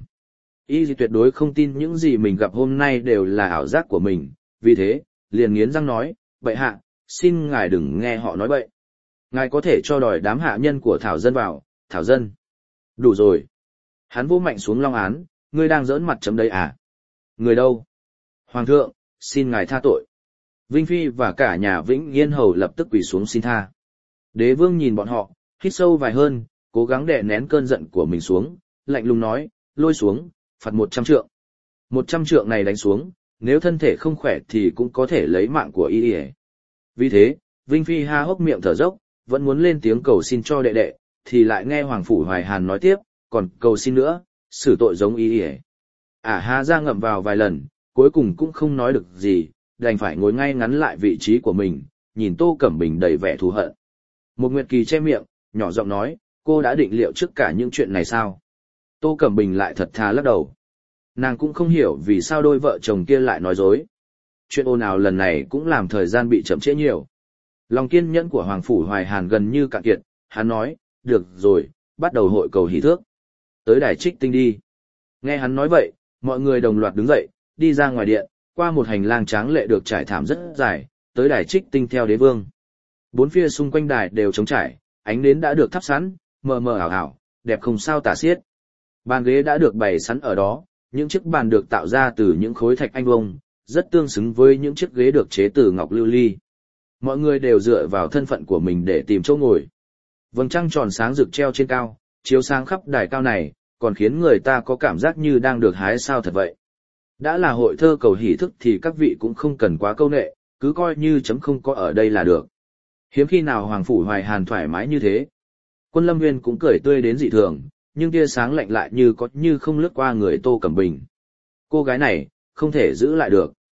Speaker 1: Y tuyệt đối không tin những gì mình gặp hôm nay đều là ảo giác của mình, vì thế, liền nghiến răng nói, bệ hạ, xin ngài đừng nghe họ nói bậy. Ngài có thể cho đòi đám hạ nhân của Thảo Dân vào, Thảo Dân. Đủ rồi. Hắn vỗ mạnh xuống long án, ngươi đang giỡn mặt chấm đấy à? Người đâu? Hoàng thượng, xin ngài tha tội. Vinh Phi và cả nhà Vĩnh Yên Hầu lập tức quỳ xuống xin tha. Đế vương nhìn bọn họ, hít sâu vài hơn, cố gắng đè nén cơn giận của mình xuống, lạnh lùng nói, lôi xuống, phạt một trăm trượng. Một trăm trượng này đánh xuống, nếu thân thể không khỏe thì cũng có thể lấy mạng của y y. Vì thế, Vinh Phi ha hốc miệng thở dốc, vẫn muốn lên tiếng cầu xin cho đệ đệ, thì lại nghe Hoàng Phủ Hoài Hàn nói tiếp, còn cầu xin nữa, xử tội giống y y. Ả ha ra ngậm vào vài lần, cuối cùng cũng không nói được gì, đành phải ngồi ngay ngắn lại vị trí của mình, nhìn Tô Cẩm Bình đầy vẻ thù hận. Một Nguyệt Kỳ che miệng, nhỏ giọng nói, cô đã định liệu trước cả những chuyện này sao? Tô Cẩm Bình lại thật thà lắc đầu. Nàng cũng không hiểu vì sao đôi vợ chồng kia lại nói dối. Chuyện ồn ào lần này cũng làm thời gian bị chậm trễ nhiều. Lòng kiên nhẫn của Hoàng Phủ Hoài Hàn gần như cạn kiệt, hắn nói, được rồi, bắt đầu hội cầu hỷ thước. Tới đài Trích Tinh đi. Nghe hắn nói vậy, mọi người đồng loạt đứng dậy, đi ra ngoài điện, qua một hành lang tráng lệ được trải thảm rất dài, tới đài Trích Tinh theo đế vương. Bốn phía xung quanh đài đều trống trải, ánh nến đã được thắp sẵn, mờ mờ ảo ảo, đẹp không sao tả xiết. Bàn ghế đã được bày sẵn ở đó, những chiếc bàn được tạo ra từ những khối thạch anh bông, rất tương xứng với những chiếc ghế được chế từ ngọc lưu ly. Mọi người đều dựa vào thân phận của mình để tìm chỗ ngồi. Vầng trăng tròn sáng rực treo trên cao, chiếu sáng khắp đài cao này, còn khiến người ta có cảm giác như đang được hái sao thật vậy. Đã là hội thơ cầu hỷ thức thì các vị cũng không cần quá câu nệ, cứ coi như chấm không có ở đây là được. Hiếm khi nào Hoàng Phủ Hoài Hàn thoải mái như thế. Quân Lâm Nguyên cũng cười tươi đến dị thường, nhưng tia sáng lạnh lại như có như không lướt qua người Tô Cẩm Bình. Cô gái này, không thể giữ lại được.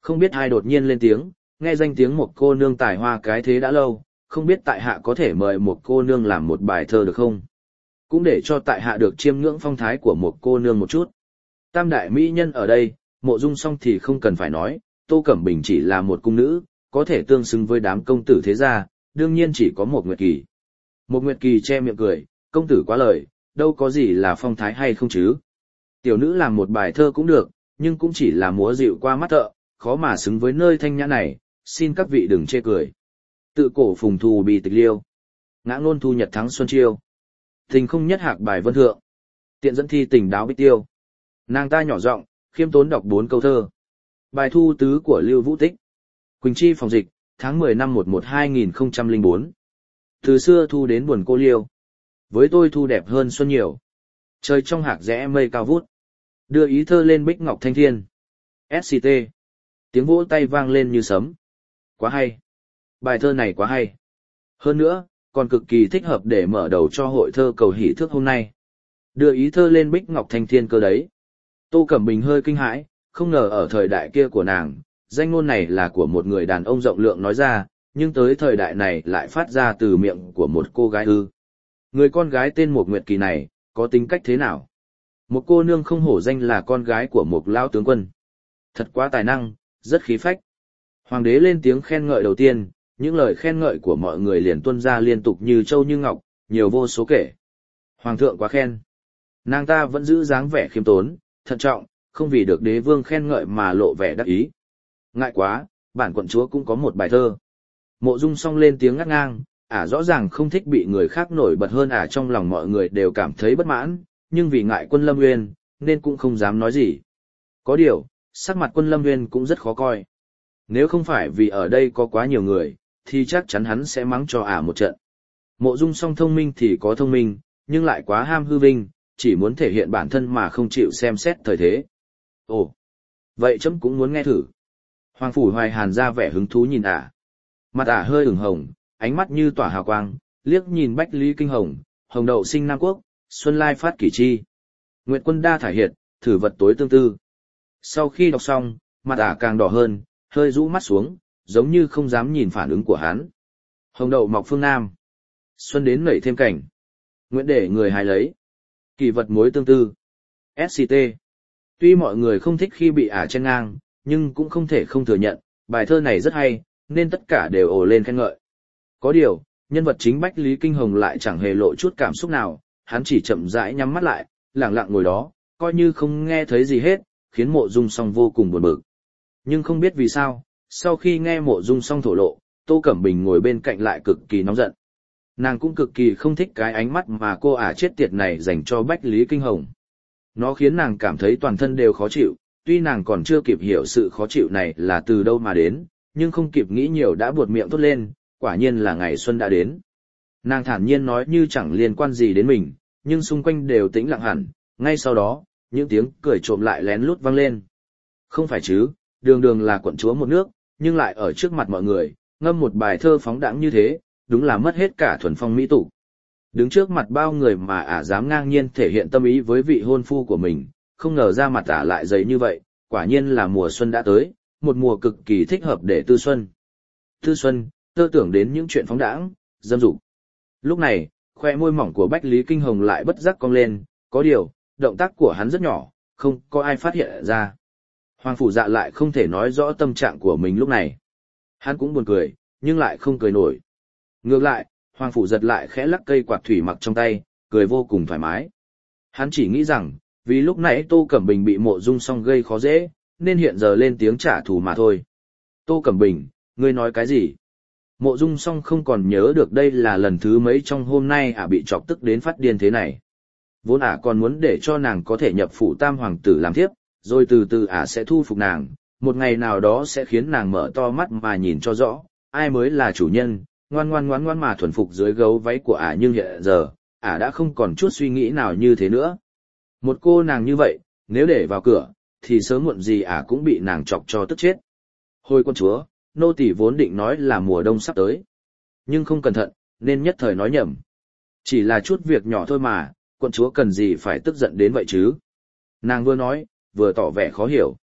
Speaker 1: Không biết ai đột nhiên lên tiếng, nghe danh tiếng một cô nương tài hoa cái thế đã lâu, không biết tại hạ có thể mời một cô nương làm một bài thơ được không? Cũng để cho tại hạ được chiêm ngưỡng phong thái của một cô nương một chút. Tam đại mỹ nhân ở đây, Mộ Dung Song thì không cần phải nói, Tô Cẩm Bình chỉ là một cung nữ, có thể tương xứng với đám công tử thế gia, đương nhiên chỉ có một Nguyệt Kỳ. Một Nguyệt Kỳ che miệng cười, công tử quá lời, đâu có gì là phong thái hay không chứ. Tiểu nữ làm một bài thơ cũng được, nhưng cũng chỉ là múa dịu qua mắt thợ, khó mà xứng với nơi thanh nhã này, xin các vị đừng chê cười. Tự cổ phùng thù bì tịch liêu, ngã ngôn thu nhật thắng xuân chiêu. Tình không nhất hạc bài vân thượng, tiện dẫn thi tình đáo bích tiêu. Nàng ta nhỏ giọng, khiêm tốn đọc bốn câu thơ. Bài thu tứ của Lưu Vũ Tích. Quỳnh Chi phòng dịch, tháng mười năm một một hai nghìn không trăm lẻ bốn. Từ xưa thu đến buồn cô liêu. Với tôi thu đẹp hơn xuân nhiều. Trời trong hạc rẽ mây cao vút. Đưa ý thơ lên bích ngọc thanh thiên. ét xê tê. Tiếng vỗ tay vang lên như sấm. Quá hay. Bài thơ này quá hay. Hơn nữa, còn cực kỳ thích hợp để mở đầu cho hội thơ cầu hỷ thước hôm nay. Đưa ý thơ lên bích ngọc thanh thiên cơ đấy. Tô Cẩm Bình hơi kinh hãi, không ngờ ở thời đại kia của nàng, danh ngôn này là của một người đàn ông rộng lượng nói ra, nhưng tới thời đại này lại phát ra từ miệng của một cô gái ư. Người con gái tên Mục Nguyệt Kỳ này, có tính cách thế nào? Một cô nương không hổ danh là con gái của một lão tướng quân. Thật quá tài năng, rất khí phách. Hoàng đế lên tiếng khen ngợi đầu tiên, những lời khen ngợi của mọi người liền tuôn ra liên tục như châu như ngọc, nhiều vô số kể. Hoàng thượng quá khen. Nàng ta vẫn giữ dáng vẻ khiêm tốn, thận trọng, không vì được đế vương khen ngợi mà lộ vẻ đắc ý. Ngại quá, bản quận chúa cũng có một bài thơ. Mộ Dung Song lên tiếng ngắt ngang, ả rõ ràng không thích bị người khác nổi bật hơn ả, trong lòng mọi người đều cảm thấy bất mãn, nhưng vì ngại Quân Lâm Nguyên, nên cũng không dám nói gì. Có điều, sắc mặt Quân Lâm Nguyên cũng rất khó coi. Nếu không phải vì ở đây có quá nhiều người, thì chắc chắn hắn sẽ mắng cho ả một trận. Mộ Dung Song thông minh thì có thông minh, nhưng lại quá ham hư vinh, chỉ muốn thể hiện bản thân mà không chịu xem xét thời thế. Ồ, vậy chấm cũng muốn nghe thử. Hoàng Phủ Hoài Hàn ra vẻ hứng thú nhìn ả. Mặt ả hơi ửng hồng, ánh mắt như tỏa hào quang, liếc nhìn Bách Lý Kinh Hồng, Hồng Đậu sinh Nam Quốc, Xuân Lai phát kỷ chi. Nguyệt Quân đa thải hiệt, thử vật tối tương tư. Sau khi đọc xong, mặt ả càng đỏ hơn, hơi rũ mắt xuống, giống như không dám nhìn phản ứng của hắn. Hồng Đậu mọc phương Nam. Xuân đến nảy thêm cảnh. Nguyện để người hài lấy. Kỳ vật mối tương tư. ét xê tê. Tuy mọi người không thích khi bị ả chen ngang, nhưng cũng không thể không thừa nhận, bài thơ này rất hay, nên tất cả đều ồ lên khen ngợi. Có điều, nhân vật chính Bách Lý Kinh Hồng lại chẳng hề lộ chút cảm xúc nào, hắn chỉ chậm rãi nhắm mắt lại, lặng lặng ngồi đó, coi như không nghe thấy gì hết, khiến Mộ Dung Song vô cùng buồn bực. Nhưng không biết vì sao, sau khi nghe Mộ Dung Song thổ lộ, Tô Cẩm Bình ngồi bên cạnh lại cực kỳ nóng giận. Nàng cũng cực kỳ không thích cái ánh mắt mà cô ả chết tiệt này dành cho Bách Lý Kinh Hồng. Nó khiến nàng cảm thấy toàn thân đều khó chịu, tuy nàng còn chưa kịp hiểu sự khó chịu này là từ đâu mà đến, nhưng không kịp nghĩ nhiều đã buột miệng thốt lên, quả nhiên là ngày xuân đã đến. Nàng thản nhiên nói như chẳng liên quan gì đến mình, nhưng xung quanh đều tĩnh lặng hẳn, ngay sau đó, những tiếng cười trộm lại lén lút vang lên. Không phải chứ, đường đường là quận chúa một nước, nhưng lại ở trước mặt mọi người, ngâm một bài thơ phóng đãng như thế, đúng là mất hết cả thuần phong mỹ tục. Đứng trước mặt bao người mà ả dám ngang nhiên thể hiện tâm ý với vị hôn phu của mình, không ngờ ra mặt ả lại dày như vậy, quả nhiên là mùa xuân đã tới, một mùa cực kỳ thích hợp để tư xuân. Tư xuân, tơ tưởng đến những chuyện phóng đãng, dâm dục. Lúc này, khoe môi mỏng của Bách Lý Kinh Hồng lại bất giác cong lên, có điều, động tác của hắn rất nhỏ, không có ai phát hiện ra. Hoàng Phủ Dạ lại không thể nói rõ tâm trạng của mình lúc này. Hắn cũng buồn cười, nhưng lại không cười nổi. Ngược lại, Hoàng Phủ Giật lại khẽ lắc cây quạt thủy mặc trong tay, cười vô cùng thoải mái. Hắn chỉ nghĩ rằng, vì lúc nãy Tô Cẩm Bình bị Mộ Dung Song gây khó dễ, nên hiện giờ lên tiếng trả thù mà thôi. Tô Cẩm Bình, ngươi nói cái gì? Mộ Dung Song không còn nhớ được đây là lần thứ mấy trong hôm nay ả bị chọc tức đến phát điên thế này. Vốn ả còn muốn để cho nàng có thể nhập phủ tam hoàng tử làm thiếp, rồi từ từ ả sẽ thu phục nàng, một ngày nào đó sẽ khiến nàng mở to mắt mà nhìn cho rõ, ai mới là chủ nhân, ngoan ngoan ngoan ngoan mà thuần phục dưới gấu váy của ả, nhưng hiện giờ, ả đã không còn chút suy nghĩ nào như thế nữa. Một cô nàng như vậy, nếu để vào cửa, thì sớm muộn gì ả cũng bị nàng chọc cho tức chết. Hồi con chúa, nô tỳ vốn định nói là mùa đông sắp tới. Nhưng không cẩn thận, nên nhất thời nói nhầm. Chỉ là chút việc nhỏ thôi mà, quận chúa cần gì phải tức giận đến vậy chứ? Nàng vừa nói, vừa tỏ vẻ khó hiểu.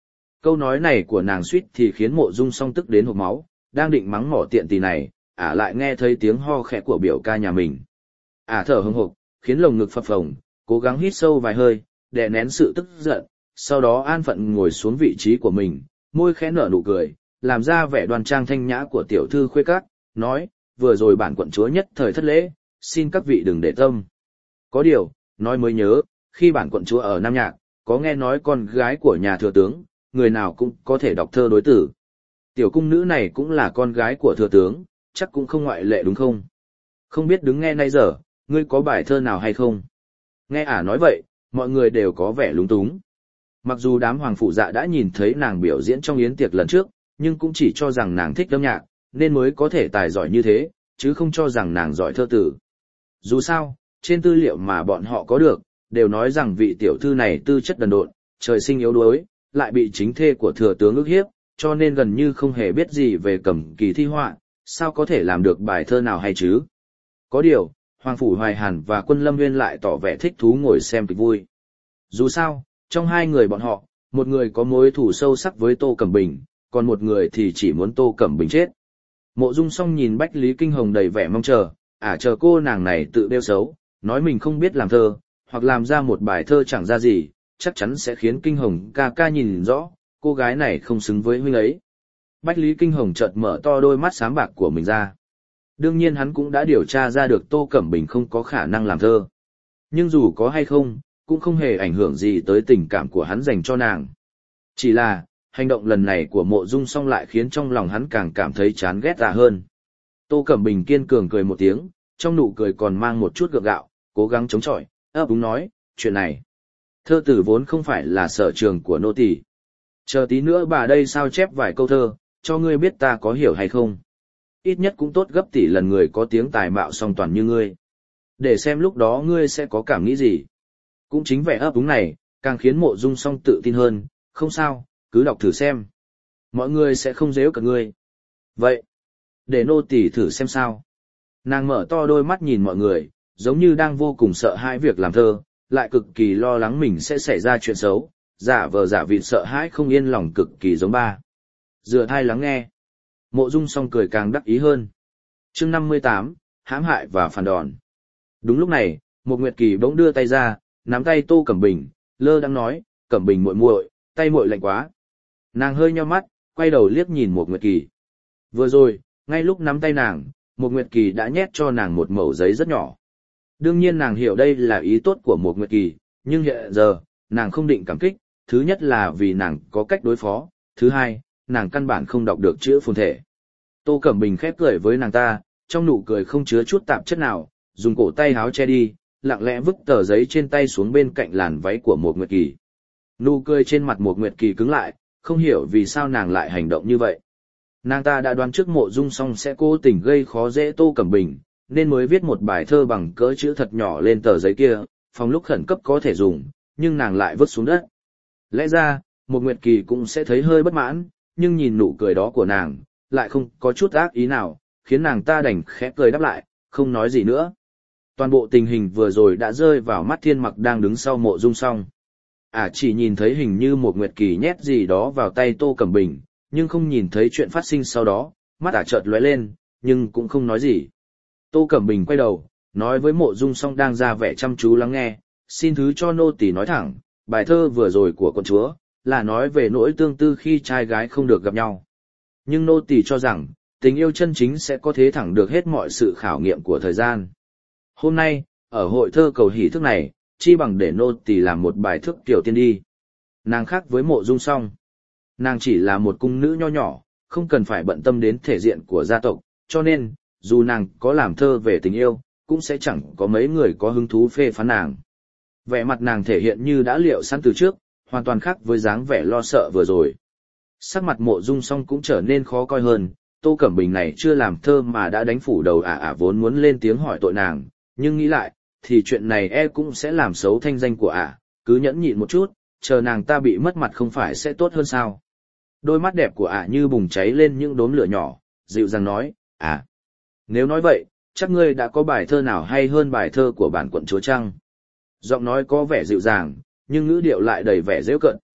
Speaker 1: Câu nói này của nàng suýt thì khiến Mộ Dung Song tức đến hộc máu, đang định mắng mỏ tiện tì này, ả lại nghe thấy tiếng ho khẽ của biểu ca nhà mình. Ả thở hững hộc, khiến lồng ngực phập phồng, cố gắng hít sâu vài hơi, đè nén sự tức giận, sau đó an phận ngồi xuống vị trí của mình, môi khẽ nở nụ cười, làm ra vẻ đoan trang thanh nhã của tiểu thư khuê các, nói, vừa rồi bản quận chúa nhất thời thất lễ, xin các vị đừng để tâm. Có điều, nói mới nhớ, khi bản quận chúa ở Nam Nhạc, có nghe nói con gái của nhà thừa tướng, người nào cũng có thể đọc thơ đối tử. Tiểu cung nữ này cũng là con gái của thừa tướng, chắc cũng không ngoại lệ đúng không? Không biết đứng nghe nay giờ, ngươi có bài thơ nào hay không? Nghe ả nói vậy, mọi người đều có vẻ lúng túng. Mặc dù đám hoàng phụ dạ đã nhìn thấy nàng biểu diễn trong yến tiệc lần trước, nhưng cũng chỉ cho rằng nàng thích âm nhạc, nên mới có thể tài giỏi như thế, chứ không cho rằng nàng giỏi thơ tử. Dù sao, trên tư liệu mà bọn họ có được, đều nói rằng vị tiểu thư này tư chất đần độn, trời sinh yếu đuối, lại bị chính thê của thừa tướng ức hiếp, cho nên gần như không hề biết gì về cẩm kỳ thi họa, sao có thể làm được bài thơ nào hay chứ. Có điều, Hoàng Phủ Hoài Hàn và Quân Lâm Nguyên lại tỏ vẻ thích thú ngồi xem kịch vui. Dù sao, trong hai người bọn họ, một người có mối thù sâu sắc với Tô Cẩm Bình, còn một người thì chỉ muốn Tô Cẩm Bình chết. Mộ Dung Song nhìn Bách Lý Kinh Hồng đầy vẻ mong chờ, ả chờ cô nàng này tự đeo xấu, nói mình không biết làm thơ, hoặc làm ra một bài thơ chẳng ra gì, chắc chắn sẽ khiến Kinh Hồng ca ca nhìn rõ, cô gái này không xứng với huynh ấy. Bách Lý Kinh Hồng chợt mở to đôi mắt sáng bạc của mình ra. Đương nhiên hắn cũng đã điều tra ra được Tô Cẩm Bình không có khả năng làm thơ. Nhưng dù có hay không, cũng không hề ảnh hưởng gì tới tình cảm của hắn dành cho nàng. Chỉ là, hành động lần này của Mộ Dung Song lại khiến trong lòng hắn càng cảm thấy chán ghét ả hơn. Tô Cẩm Bình kiên cường cười một tiếng, trong nụ cười còn mang một chút gượng gạo, cố gắng chống chọi, ấp úng nói, chuyện này. Thơ tử vốn không phải là sở trường của nô tỳ. Chờ tí nữa bà đây sao chép vài câu thơ, cho ngươi biết ta có hiểu hay không. Ít nhất cũng tốt gấp tỷ lần người có tiếng tài mạo song toàn như ngươi. Để xem lúc đó ngươi sẽ có cảm nghĩ gì. Cũng chính vẻ ấp úng này, càng khiến Mộ Dung Song tự tin hơn, không sao, cứ đọc thử xem. Mọi người sẽ không giễu cả ngươi. Vậy, để nô tỳ thử xem sao. Nàng mở to đôi mắt nhìn mọi người, giống như đang vô cùng sợ hãi việc làm thơ, lại cực kỳ lo lắng mình sẽ xảy ra chuyện xấu, giả vờ giả vịt sợ hãi không yên lòng cực kỳ giống ba. Dựa thai lắng nghe. Mộ Dung Song cười càng đắc ý hơn. Chương năm mươi tám, hãm hại và phản đòn. Đúng lúc này, một Nguyệt Kỳ bỗng đưa tay ra, nắm tay Tô Cẩm Bình, lơ đang nói, Cẩm Bình muội muội, tay muội lạnh quá. Nàng hơi nheo mắt, quay đầu liếc nhìn một Nguyệt Kỳ. Vừa rồi, ngay lúc nắm tay nàng, một Nguyệt Kỳ đã nhét cho nàng một mẩu giấy rất nhỏ. Đương nhiên nàng hiểu đây là ý tốt của một Nguyệt Kỳ, nhưng hiện giờ, nàng không định cảm kích, thứ nhất là vì nàng có cách đối phó, thứ hai, nàng căn bản không đọc được chữ phồn thể. Tô Cẩm Bình khép cười với nàng ta, trong nụ cười không chứa chút tạp chất nào, dùng cổ tay háo che đi, lặng lẽ vứt tờ giấy trên tay xuống bên cạnh làn váy của một Nguyệt Kỳ. Nụ cười trên mặt một Nguyệt Kỳ cứng lại, không hiểu vì sao nàng lại hành động như vậy. Nàng ta đã đoán trước Mộ Dung Song sẽ cố tình gây khó dễ Tô Cẩm Bình, nên mới viết một bài thơ bằng cỡ chữ thật nhỏ lên tờ giấy kia, phòng lúc khẩn cấp có thể dùng, nhưng nàng lại vứt xuống đất. Lẽ ra, một Nguyệt Kỳ cũng sẽ thấy hơi bất mãn, nhưng nhìn nụ cười đó của nàng, lại không có chút ác ý nào, khiến nàng ta đành khẽ cười đáp lại, không nói gì nữa. Toàn bộ tình hình vừa rồi đã rơi vào mắt Thiên Mặc đang đứng sau Mộ Dung Song. Ả à, chỉ nhìn thấy hình như một Nguyệt Kỳ nhét gì đó vào tay Tô Cẩm Bình, nhưng không nhìn thấy chuyện phát sinh sau đó, mắt Ả chợt lóe lên, nhưng cũng không nói gì. Tô Cẩm Bình quay đầu, nói với Mộ Dung Song đang ra vẻ chăm chú lắng nghe, xin thứ cho nô tỳ nói thẳng, bài thơ vừa rồi của con chúa, là nói về nỗi tương tư khi trai gái không được gặp nhau. Nhưng nô tỳ cho rằng, tình yêu chân chính sẽ có thế thẳng được hết mọi sự khảo nghiệm của thời gian. Hôm nay, ở hội thơ cầu hỷ thức này, chi bằng để nô tỳ làm một bài thức tiểu tiên đi. Nàng khác với Mộ Dung Song. Nàng chỉ là một cung nữ nho nhỏ, không cần phải bận tâm đến thể diện của gia tộc, cho nên, dù nàng có làm thơ về tình yêu, cũng sẽ chẳng có mấy người có hứng thú phê phán nàng. Vẻ mặt nàng thể hiện như đã liệu sẵn từ trước, hoàn toàn khác với dáng vẻ lo sợ vừa rồi. Sắc mặt Mộ Dung Song cũng trở nên khó coi hơn, Tô Cẩm Bình này chưa làm thơ mà đã đánh phủ đầu ả ả vốn muốn lên tiếng hỏi tội nàng, nhưng nghĩ lại, thì chuyện này e cũng sẽ làm xấu thanh danh của ả, cứ nhẫn nhịn một chút, chờ nàng ta bị mất mặt không phải sẽ tốt hơn sao. Đôi mắt đẹp của ả như bùng cháy lên những đốm lửa nhỏ, dịu dàng nói, à, nếu nói vậy, chắc ngươi đã có bài thơ nào hay hơn bài thơ của bản quận chúa chăng? Giọng nói có vẻ dịu dàng, nhưng ngữ điệu lại đầy vẻ giễu cợt.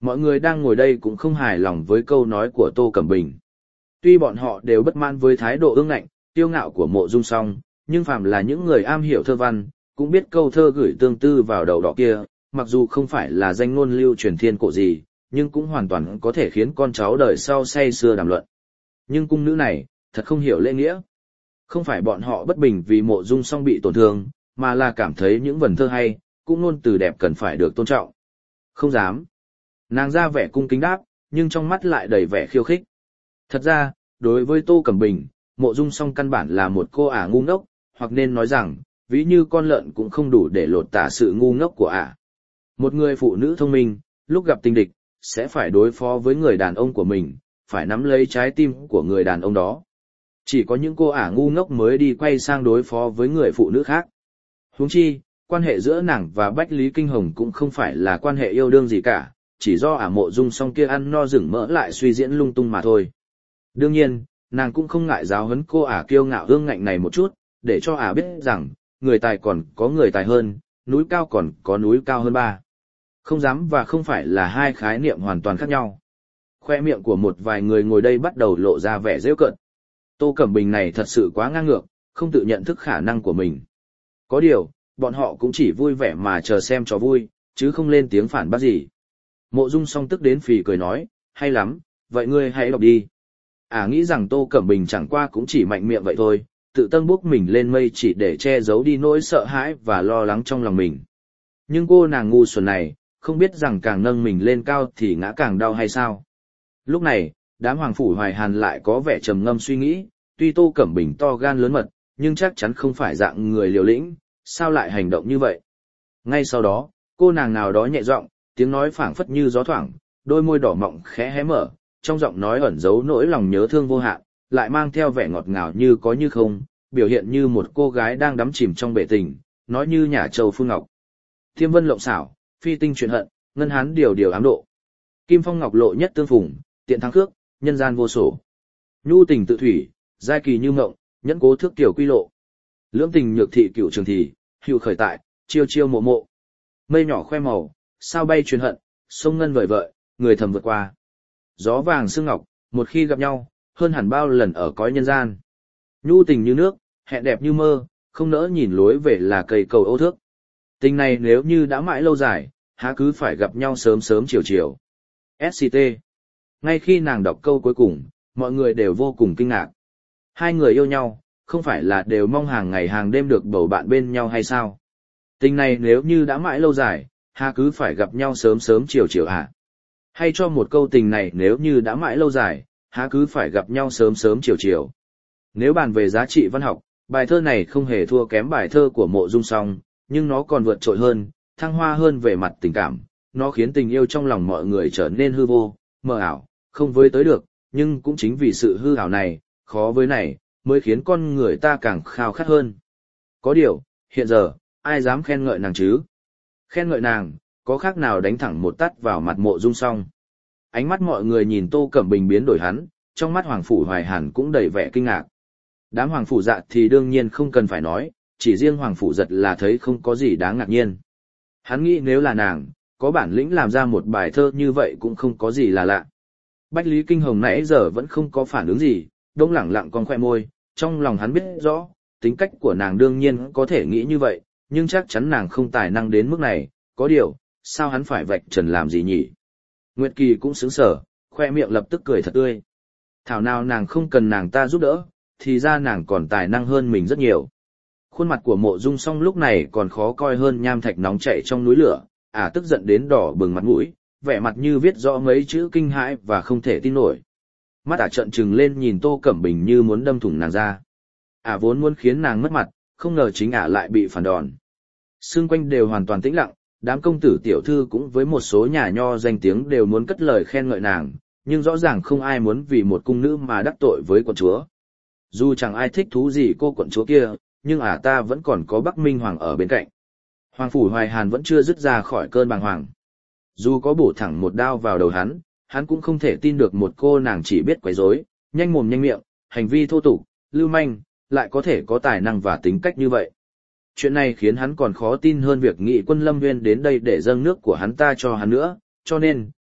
Speaker 1: Mọi người đang ngồi đây cũng không hài lòng với câu nói của Tô Cẩm Bình. Tuy bọn họ đều bất mãn với thái độ ương ngạnh, tiêu ngạo của Mộ Dung Song, nhưng phàm là những người am hiểu thơ văn, cũng biết câu thơ gửi tương tư vào đầu đỏ kia, mặc dù không phải là danh ngôn lưu truyền thiên cổ gì, nhưng cũng hoàn toàn có thể khiến con cháu đời sau say sưa đàm luận. Nhưng cung nữ này, thật không hiểu lễ nghĩa. Không phải bọn họ bất bình vì Mộ Dung Song bị tổn thương, mà là cảm thấy những vần thơ hay, cũng ngôn từ đẹp cần phải được tôn trọng. Không dám. Nàng ra vẻ cung kính đáp, nhưng trong mắt lại đầy vẻ khiêu khích. Thật ra, đối với Tô Cẩm Bình, Mộ Dung Song căn bản là một cô ả ngu ngốc, hoặc nên nói rằng, ví như con lợn cũng không đủ để lột tả sự ngu ngốc của ả. Một người phụ nữ thông minh, lúc gặp tình địch, sẽ phải đối phó với người đàn ông của mình, phải nắm lấy trái tim của người đàn ông đó. Chỉ có những cô ả ngu ngốc mới đi quay sang đối phó với người phụ nữ khác. Huống chi, quan hệ giữa nàng và Bách Lý Kinh Hồng cũng không phải là quan hệ yêu đương gì cả, chỉ do ả Mộ Dung Song kia ăn no rừng mỡ lại suy diễn lung tung mà thôi. Đương nhiên, nàng cũng không ngại giáo huấn cô ả kiêu ngạo hương ngạnh này một chút, để cho ả biết rằng, người tài còn có người tài hơn, núi cao còn có núi cao hơn ba. Không dám và không phải là hai khái niệm hoàn toàn khác nhau. Khoe miệng của một vài người ngồi đây bắt đầu lộ ra vẻ rêu cợt. Tô Cẩm Bình này thật sự quá ngang ngược, không tự nhận thức khả năng của mình. Có điều, bọn họ cũng chỉ vui vẻ mà chờ xem trò vui, chứ không lên tiếng phản bác gì. Mộ Dung Song tức đến phì cười nói, hay lắm, vậy ngươi hãy đọc đi. À nghĩ rằng Tô Cẩm Bình chẳng qua cũng chỉ mạnh miệng vậy thôi, tự tân bốc mình lên mây chỉ để che giấu đi nỗi sợ hãi và lo lắng trong lòng mình. Nhưng cô nàng ngu xuẩn này, không biết rằng càng nâng mình lên cao thì ngã càng đau hay sao. Lúc này, đám hoàng phủ Hoài Hàn lại có vẻ trầm ngâm suy nghĩ, tuy Tô Cẩm Bình to gan lớn mật, nhưng chắc chắn không phải dạng người liều lĩnh, sao lại hành động như vậy. Ngay sau đó, cô nàng nào đó nhẹ giọng, tiếng nói phảng phất như gió thoảng, đôi môi đỏ mọng khẽ hé mở, trong giọng nói ẩn giấu nỗi lòng nhớ thương vô hạn, lại mang theo vẻ ngọt ngào như có như không, biểu hiện như một cô gái đang đắm chìm trong bể tình, nói như nhả châu phương ngọc. Thiêm vân lộng xảo, phi tinh truyền hận, ngân hán điều điều ám độ. Kim phong ngọc lộ nhất tương phùng, tiện thắng khước, nhân gian vô sổ. Nhu tình tự thủy, giai kỳ như mộng, nhẫn cố thước tiểu quy lộ. Lưỡng tình nhược thị cựu trường thì, hữu khởi tại, chiêu chiêu mộ mộ. Mây nhỏ khoe màu, sao bay truyền hận, sông ngân vời vợi, người thầm vượt qua. Gió vàng sương ngọc, một khi gặp nhau, hơn hẳn bao lần ở cõi nhân gian. Nhu tình như nước, hẹn đẹp như mơ, không nỡ nhìn lối về là cây cầu ô thước. Tình này nếu như đã mãi lâu dài, há cứ phải gặp nhau sớm sớm chiều chiều. ét xê tê. Ngay khi nàng đọc câu cuối cùng, mọi người đều vô cùng kinh ngạc. Hai người yêu nhau, không phải là đều mong hàng ngày hàng đêm được bầu bạn bên nhau hay sao? Tình này nếu như đã mãi lâu dài, há cứ phải gặp nhau sớm sớm chiều chiều hả? Hay cho một câu tình này nếu như đã mãi lâu dài, há cứ phải gặp nhau sớm sớm chiều chiều. Nếu bàn về giá trị văn học, bài thơ này không hề thua kém bài thơ của Mộ Dung Song, nhưng nó còn vượt trội hơn, thăng hoa hơn về mặt tình cảm. Nó khiến tình yêu trong lòng mọi người trở nên hư vô, mờ ảo, không với tới được, nhưng cũng chính vì sự hư ảo này, khó với này, mới khiến con người ta càng khao khát hơn. Có điều, hiện giờ, ai dám khen ngợi nàng chứ? Khen ngợi nàng, có khác nào đánh thẳng một tát vào mặt Mộ Dung Song. Ánh mắt mọi người nhìn Tô Cẩm Bình biến đổi hắn, trong mắt Hoàng Phủ Hoài Hàn cũng đầy vẻ kinh ngạc. Đám Hoàng Phủ Dạ thì đương nhiên không cần phải nói, chỉ riêng Hoàng Phủ Giật là thấy không có gì đáng ngạc nhiên. Hắn nghĩ nếu là nàng, có bản lĩnh làm ra một bài thơ như vậy cũng không có gì là lạ. Bách Lý Kinh Hồng nãy giờ vẫn không có phản ứng gì, đông lẳng lặng con khoe môi, trong lòng hắn biết rõ, tính cách của nàng đương nhiên có thể nghĩ như vậy, nhưng chắc chắn nàng không tài năng đến mức này, có điều, sao hắn phải vạch trần làm gì nhỉ? Nguyệt Kỳ cũng sững sờ, khoe miệng lập tức cười thật tươi. Thảo nào nàng không cần nàng ta giúp đỡ, thì ra nàng còn tài năng hơn mình rất nhiều. Khuôn mặt của Mộ Dung Song lúc này còn khó coi hơn nham thạch nóng chảy trong núi lửa, ả tức giận đến đỏ bừng mặt mũi, vẻ mặt như viết rõ mấy chữ kinh hãi và không thể tin nổi. Mắt ả trợn trừng lên nhìn Tô Cẩm Bình như muốn đâm thủng nàng ra. Ả vốn muốn khiến nàng mất mặt, không ngờ chính ả lại bị phản đòn. Xung quanh đều hoàn toàn tĩnh lặng, đám công tử tiểu thư cũng với một số nhà nho danh tiếng đều muốn cất lời khen ngợi nàng, nhưng rõ ràng không ai muốn vì một cung nữ mà đắc tội với quận chúa. Dù chẳng ai thích thú gì cô quận chúa kia, nhưng ả ta vẫn còn có Bắc Minh Hoàng ở bên cạnh. Hoàng Phủ Hoài Hàn vẫn chưa dứt ra khỏi cơn bàng hoàng. Dù có bổ thẳng một đao vào đầu hắn, hắn cũng không thể tin được một cô nàng chỉ biết quấy rối, nhanh mồm nhanh miệng, hành vi thô tục, lưu manh, lại có thể có tài năng và tính cách như vậy. Chuyện này khiến hắn còn khó tin hơn việc nghị quân Lâm Nguyên đến đây để dâng nước của hắn ta cho hắn nữa, cho nên,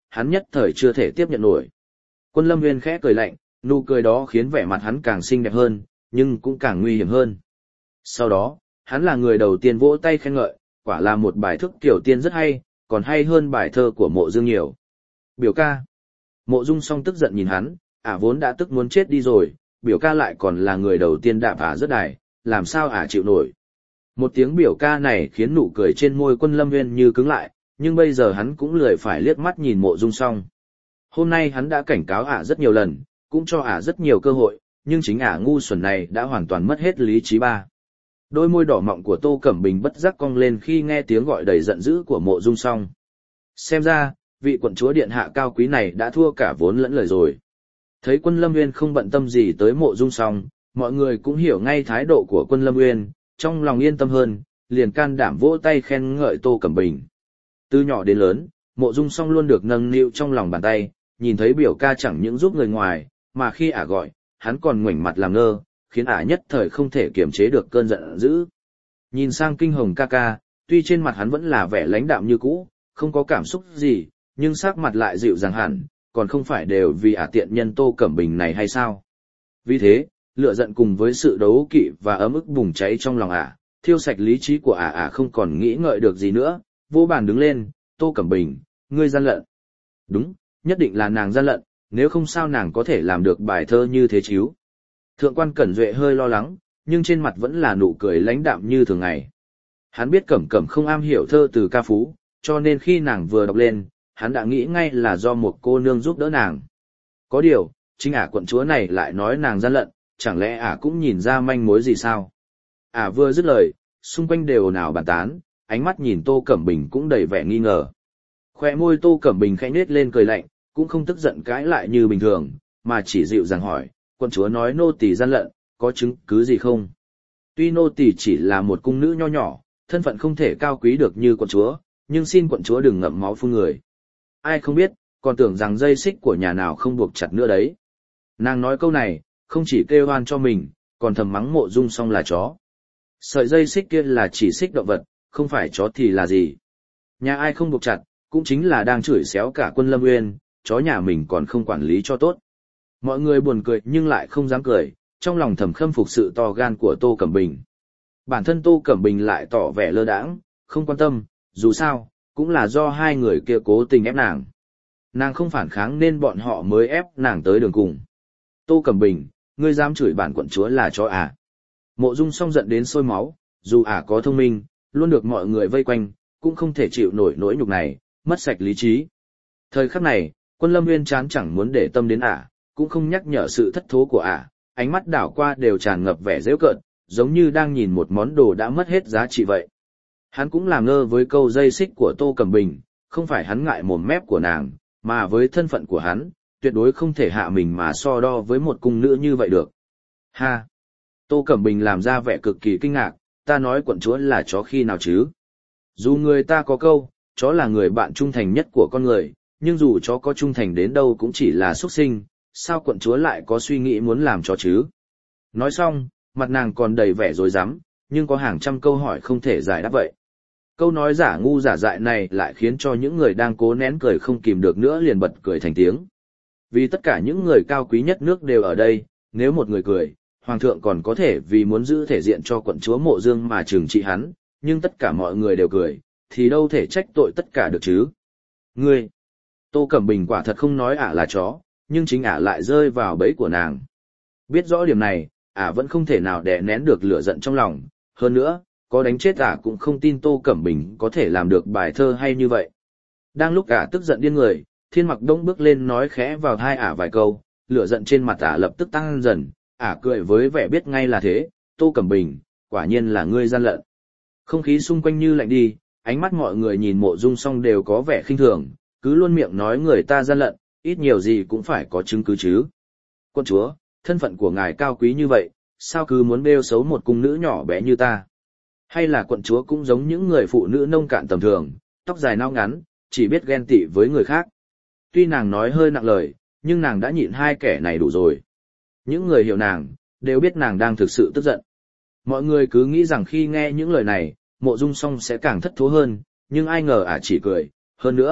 Speaker 1: hắn nhất thời chưa thể tiếp nhận nổi. Quân Lâm Nguyên khẽ cười lạnh, nụ cười đó khiến vẻ mặt hắn càng xinh đẹp hơn, nhưng cũng càng nguy hiểm hơn. Sau đó, hắn là người đầu tiên vỗ tay khen ngợi, quả là một bài thức tiểu tiên rất hay, còn hay hơn bài thơ của Mộ Dương nhiều. Biểu ca. Mộ Dung Song tức giận nhìn hắn, ả vốn đã tức muốn chết đi rồi, biểu ca lại còn là người đầu tiên đạp ả rất đài, làm sao ả chịu nổi. Một tiếng biểu ca này khiến nụ cười trên môi Quân Lâm Nguyên như cứng lại, nhưng bây giờ hắn cũng lười phải liếc mắt nhìn Mộ Dung Song. Hôm nay hắn đã cảnh cáo ả rất nhiều lần, cũng cho ả rất nhiều cơ hội, nhưng chính ả ngu xuẩn này đã hoàn toàn mất hết lý trí ba. Đôi môi đỏ mọng của Tô Cẩm Bình bất giác cong lên khi nghe tiếng gọi đầy giận dữ của Mộ Dung Song. Xem ra, vị quận chúa điện hạ cao quý này đã thua cả vốn lẫn lời rồi. Thấy Quân Lâm Nguyên không bận tâm gì tới Mộ Dung Song, mọi người cũng hiểu ngay thái độ của Quân Lâm Nguyên, trong lòng yên tâm hơn, liền can đảm vỗ tay khen ngợi Tô Cẩm Bình. Từ nhỏ đến lớn, Mộ Dung Song luôn được nâng niu trong lòng bàn tay, nhìn thấy biểu ca chẳng những giúp người ngoài, mà khi ả gọi, hắn còn ngoảnh mặt làm ngơ, khiến ả nhất thời không thể kiềm chế được cơn giận dữ. Nhìn sang Kinh Hồng ca ca, tuy trên mặt hắn vẫn là vẻ lãnh đạm như cũ, không có cảm xúc gì, nhưng sắc mặt lại dịu dàng hẳn, còn không phải đều vì ả tiện nhân Tô Cẩm Bình này hay sao? Vì thế, lửa giận cùng với sự đấu kỵ và ấm ức bùng cháy trong lòng ả, thiêu sạch lý trí của ả ả không còn nghĩ ngợi được gì nữa, vô bàn đứng lên, Tô Cẩm Bình, ngươi gian lận. Đúng, nhất định là nàng gian lận, nếu không sao nàng có thể làm được bài thơ như thế chứ. Thượng quan Cẩn Duệ hơi lo lắng, nhưng trên mặt vẫn là nụ cười lãnh đạm như thường ngày. Hắn biết Cẩm Cẩm không am hiểu thơ từ ca phú, cho nên khi nàng vừa đọc lên, hắn đã nghĩ ngay là do một cô nương giúp đỡ nàng. Có điều, chính ả quận chúa này lại nói nàng gian lận, chẳng lẽ ả cũng nhìn ra manh mối gì sao? Ả vừa dứt lời, xung quanh đều ồn ào bàn tán, ánh mắt nhìn Tô Cẩm Bình cũng đầy vẻ nghi ngờ. Khoe môi Tô Cẩm Bình khẽ nhếch lên cười lạnh, cũng không tức giận cãi lại như bình thường, mà chỉ dịu dàng hỏi, quận chúa nói nô tỳ gian lận, có chứng cứ gì không? Tuy nô tỳ chỉ là một cung nữ nho nhỏ, thân phận không thể cao quý được như quận chúa, nhưng xin quận chúa đừng ngậm máu phun người. Ai không biết, còn tưởng rằng dây xích của nhà nào không buộc chặt nữa đấy. Nàng nói câu này, không chỉ kêu oan cho mình, còn thầm mắng Mộ Dung Song là chó. Sợi dây xích kia là chỉ xích động vật, không phải chó thì là gì. Nhà ai không buộc chặt, cũng chính là đang chửi xéo cả Quân Lâm Nguyên, chó nhà mình còn không quản lý cho tốt. Mọi người buồn cười nhưng lại không dám cười, trong lòng thầm khâm phục sự to gan của Tô Cẩm Bình. Bản thân Tô Cẩm Bình lại tỏ vẻ lơ đãng, không quan tâm, dù sao, cũng là do hai người kia cố tình ép nàng. Nàng không phản kháng nên bọn họ mới ép nàng tới đường cùng. Tô Cẩm Bình, ngươi dám chửi bản quận chúa là chó à? Mộ Dung Song giận đến sôi máu, dù ả có thông minh, luôn được mọi người vây quanh, cũng không thể chịu nổi nỗi nhục này, mất sạch lý trí. Thời khắc này, Quân Lâm Nguyên chán chẳng muốn để tâm đến ả, cũng không nhắc nhở sự thất thố của ả, ánh mắt đảo qua đều tràn ngập vẻ giễu cợt, giống như đang nhìn một món đồ đã mất hết giá trị vậy. Hắn cũng làm ngơ với câu dây xích của Tô Cẩm Bình, không phải hắn ngại mồm mép của nàng, mà với thân phận của hắn, tuyệt đối không thể hạ mình mà so đo với một cung nữ như vậy được. Ha! Tô Cẩm Bình làm ra vẻ cực kỳ kinh ngạc, ta nói quận chúa là chó khi nào chứ? Dù người ta có câu, chó là người bạn trung thành nhất của con người, nhưng dù chó có trung thành đến đâu cũng chỉ là xuất sinh, sao quận chúa lại có suy nghĩ muốn làm chó chứ? Nói xong, mặt nàng còn đầy vẻ rối rắm, nhưng có hàng trăm câu hỏi không thể giải đáp vậy. Câu nói giả ngu giả dại này lại khiến cho những người đang cố nén cười không kìm được nữa liền bật cười thành tiếng. Vì tất cả những người cao quý nhất nước đều ở đây, nếu một người cười, hoàng thượng còn có thể vì muốn giữ thể diện cho quận chúa Mộ Dương mà trừng trị hắn, nhưng tất cả mọi người đều cười, thì đâu thể trách tội tất cả được chứ. Ngươi! Tô Cẩm Bình quả thật không nói ả là chó, nhưng chính ả lại rơi vào bẫy của nàng. Biết rõ điểm này, ả vẫn không thể nào đè nén được lửa giận trong lòng, hơn nữa, có đánh chết ả cũng không tin Tô Cẩm Bình có thể làm được bài thơ hay như vậy. Đang lúc ả tức giận điên người, Thiên Mặc Đông bước lên nói khẽ vào tai ả vài câu, lửa giận trên mặt ả lập tức tăng dần, ả cười với vẻ biết ngay là thế, Tô Cẩm Bình, quả nhiên là ngươi gian lận. Không khí xung quanh như lạnh đi, ánh mắt mọi người nhìn Mộ Dung Song đều có vẻ khinh thường, cứ luôn miệng nói người ta gian lận, ít nhiều gì cũng phải có chứng cứ chứ. Quân chúa, thân phận của ngài cao quý như vậy, sao cứ muốn bêu xấu một cung nữ nhỏ bé như ta? Hay là quận chúa cũng giống những người phụ nữ nông cạn tầm thường, tóc dài nao ngắn, chỉ biết ghen tị với người khác? Tuy nàng nói hơi nặng lời, nhưng nàng đã nhịn hai kẻ này đủ rồi. Những người hiểu nàng, đều biết nàng đang thực sự tức giận. Mọi người cứ nghĩ rằng khi nghe những lời này, Mộ Dung Song sẽ càng thất thố hơn, nhưng ai ngờ ả chỉ cười, hơn nữa,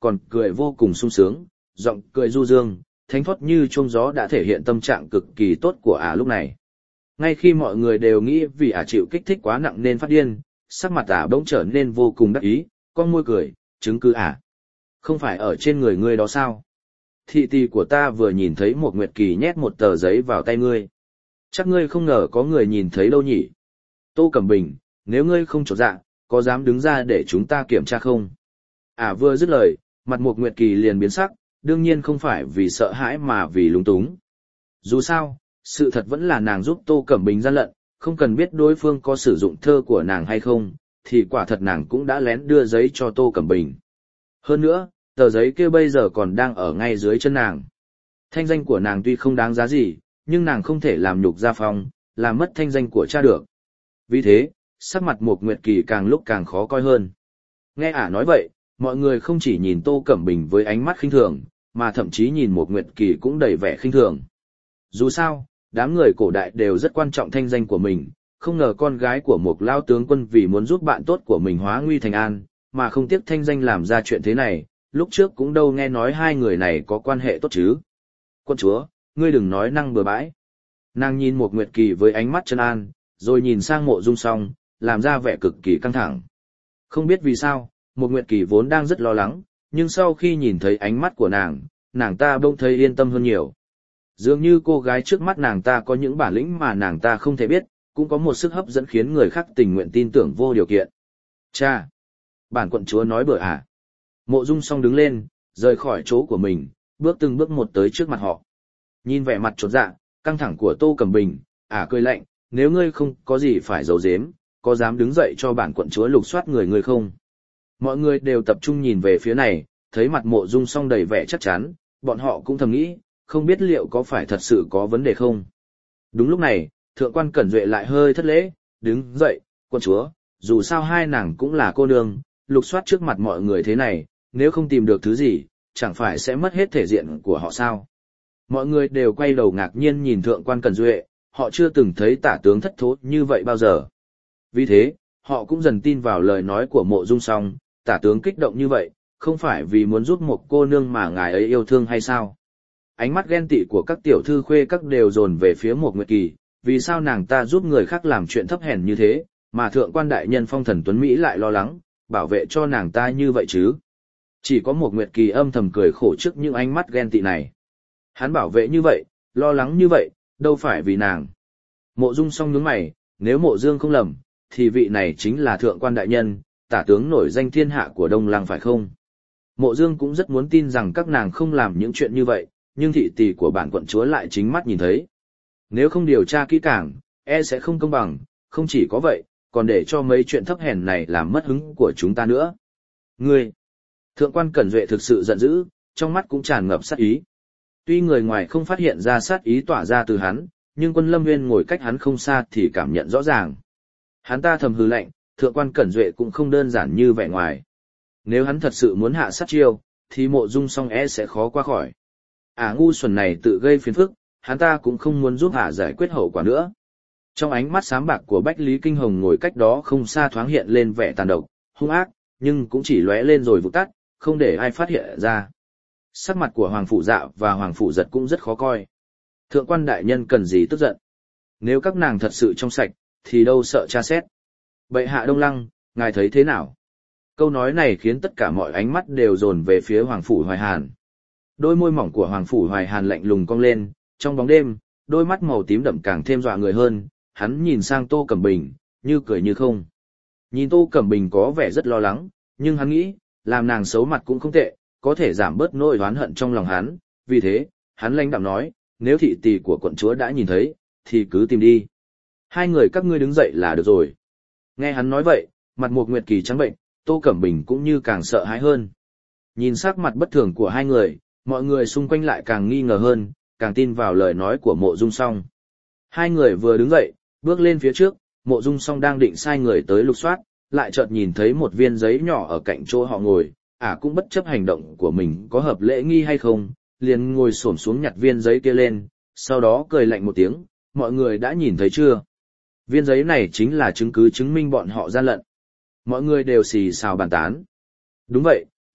Speaker 1: còn cười vô cùng sung sướng, giọng cười du dương, thánh thoát như chuông gió đã thể hiện tâm trạng cực kỳ tốt của ả lúc này. Ngay khi mọi người đều nghĩ vì ả chịu kích thích quá nặng nên phát điên, sắc mặt ả bỗng trở nên vô cùng đắc ý, con môi cười, chứng cứ ả. Không phải ở trên người ngươi đó sao? Thị tỳ của ta vừa nhìn thấy một Nguyệt Kỳ nhét một tờ giấy vào tay ngươi. Chắc ngươi không ngờ có người nhìn thấy đâu nhỉ? Tô Cẩm Bình, nếu ngươi không chột dạ, có dám đứng ra để chúng ta kiểm tra không? Ả vừa dứt lời, mặt một Nguyệt Kỳ liền biến sắc, đương nhiên không phải vì sợ hãi mà vì lúng túng. Dù sao, sự thật vẫn là nàng giúp Tô Cẩm Bình gian lận, không cần biết đối phương có sử dụng thơ của nàng hay không, thì quả thật nàng cũng đã lén đưa giấy cho Tô Cẩm Bình. Hơn nữa, tờ giấy kia bây giờ còn đang ở ngay dưới chân nàng. Thanh danh của nàng tuy không đáng giá gì, nhưng nàng không thể làm nhục Gia Phong, làm mất thanh danh của cha được. Vì thế, sắc mặt một Nguyệt Kỳ càng lúc càng khó coi hơn. Nghe ả nói vậy, mọi người không chỉ nhìn Tô Cẩm Bình với ánh mắt khinh thường, mà thậm chí nhìn một Nguyệt Kỳ cũng đầy vẻ khinh thường. Dù sao, đám người cổ đại đều rất quan trọng thanh danh của mình, không ngờ con gái của một lao tướng quân vì muốn giúp bạn tốt của mình hóa nguy thành an, mà không tiếc thanh danh làm ra chuyện thế này, lúc trước cũng đâu nghe nói hai người này có quan hệ tốt chứ. Quân chúa, ngươi đừng nói năng bừa bãi. Nàng nhìn một Nguyệt Kỳ với ánh mắt trấn an, rồi nhìn sang Mộ Dung Song, làm ra vẻ cực kỳ căng thẳng. Không biết vì sao, một Nguyệt Kỳ vốn đang rất lo lắng, nhưng sau khi nhìn thấy ánh mắt của nàng, nàng ta bỗng thấy yên tâm hơn nhiều. Dường như cô gái trước mắt nàng ta có những bản lĩnh mà nàng ta không thể biết, cũng có một sức hấp dẫn khiến người khác tình nguyện tin tưởng vô điều kiện. Cha! Bản quận chúa nói bừa à? Mộ Dung Song đứng lên, rời khỏi chỗ của mình, bước từng bước một tới trước mặt họ. Nhìn vẻ mặt chột dạ, căng thẳng của Tô Cẩm Bình, ả à cười lạnh, nếu ngươi không có gì phải giấu giếm, có dám đứng dậy cho bản quận chúa lục soát người ngươi không? Mọi người đều tập trung nhìn về phía này, thấy mặt Mộ Dung Song đầy vẻ chắc chắn, bọn họ cũng thầm nghĩ, không biết liệu có phải thật sự có vấn đề không. Đúng lúc này, thượng quan Cẩn Duệ lại hơi thất lễ, đứng dậy, quận chúa, dù sao hai nàng cũng là cô nương, lục soát trước mặt mọi người thế này, nếu không tìm được thứ gì, chẳng phải sẽ mất hết thể diện của họ sao. Mọi người đều quay đầu ngạc nhiên nhìn thượng quan Cẩn Duệ, họ chưa từng thấy tả tướng thất thố như vậy bao giờ. Vì thế, họ cũng dần tin vào lời nói của Mộ Dung Song, tả tướng kích động như vậy, không phải vì muốn giúp một cô nương mà ngài ấy yêu thương hay sao? Ánh mắt ghen tị của các tiểu thư khuê các đều dồn về phía một Nguyệt Kỳ, vì sao nàng ta giúp người khác làm chuyện thấp hèn như thế, mà thượng quan đại nhân Phong Thần Tuấn Mỹ lại lo lắng, bảo vệ cho nàng ta như vậy chứ? Chỉ có một Nguyệt Kỳ âm thầm cười khổ trước những ánh mắt ghen tị này. Hắn bảo vệ như vậy, lo lắng như vậy, đâu phải vì nàng. Mộ Dung Song nhướng mày, nếu Mộ Dương không lầm, thì vị này chính là thượng quan đại nhân, tả tướng nổi danh thiên hạ của Đông Lăng phải không? Mộ Dương cũng rất muốn tin rằng các nàng không làm những chuyện như vậy, nhưng thị tỷ của bản quận chúa lại chính mắt nhìn thấy. Nếu không điều tra kỹ càng, e sẽ không công bằng, không chỉ có vậy, còn để cho mấy chuyện thấp hèn này làm mất hứng của chúng ta nữa. Ngươi! Thượng quan Cẩn Duệ thực sự giận dữ, trong mắt cũng tràn ngập sát ý. Tuy người ngoài không phát hiện ra sát ý tỏa ra từ hắn, nhưng Quân Lâm Nguyên ngồi cách hắn không xa thì cảm nhận rõ ràng. Hắn ta thầm hừ lạnh, thượng quan Cẩn Duệ cũng không đơn giản như vẻ ngoài. Nếu hắn thật sự muốn hạ sát chiêu, thì Mộ Dung Song e sẽ khó qua khỏi. Ả à, ngu xuẩn này tự gây phiền phức, hắn ta cũng không muốn giúp Ả giải quyết hậu quả nữa. Trong ánh mắt xám bạc của Bách Lý Kinh Hồng ngồi cách đó không xa thoáng hiện lên vẻ tàn độc, hung ác, nhưng cũng chỉ lóe lên rồi vụt tắt, không để ai phát hiện ra. Sắc mặt của Hoàng Phủ Dạ và Hoàng Phủ Giật cũng rất khó coi. Thượng quan đại nhân cần gì tức giận? Nếu các nàng thật sự trong sạch, thì đâu sợ tra xét. Bệ hạ Đông Lăng, ngài thấy thế nào? Câu nói này khiến tất cả mọi ánh mắt đều dồn về phía Hoàng Phủ Hoài Hàn. Đôi môi mỏng của Hoàng Phủ Hoài Hàn lạnh lùng cong lên, trong bóng đêm, đôi mắt màu tím đậm càng thêm dọa người hơn, hắn nhìn sang Tô Cẩm Bình, như cười như không. Nhìn Tô Cẩm Bình có vẻ rất lo lắng, nhưng hắn nghĩ, làm nàng xấu mặt cũng không tệ, có thể giảm bớt nỗi oán hận trong lòng hắn, vì thế, hắn lãnh đạm nói, nếu thị tỷ của quận chúa đã nhìn thấy, thì cứ tìm đi. Hai người các ngươi đứng dậy là được rồi. Nghe hắn nói vậy, mặt Mục Nguyệt Kỳ trắng bệnh, Tô Cẩm Bình cũng như càng sợ hãi hơn. Nhìn sắc mặt bất thường của hai người, mọi người xung quanh lại càng nghi ngờ hơn, càng tin vào lời nói của Mộ Dung Song. Hai người vừa đứng dậy, bước lên phía trước, Mộ Dung Song đang định sai người tới lục soát, lại chợt nhìn thấy một viên giấy nhỏ ở cạnh chỗ họ ngồi, ả à cũng bất chấp hành động của mình có hợp lễ nghi hay không, liền ngồi xổm xuống nhặt viên giấy kia lên, sau đó cười lạnh một tiếng, mọi người đã nhìn thấy chưa? Viên giấy này chính là chứng cứ chứng minh bọn họ gian lận. Mọi người đều xì xào bàn tán. Đúng vậy,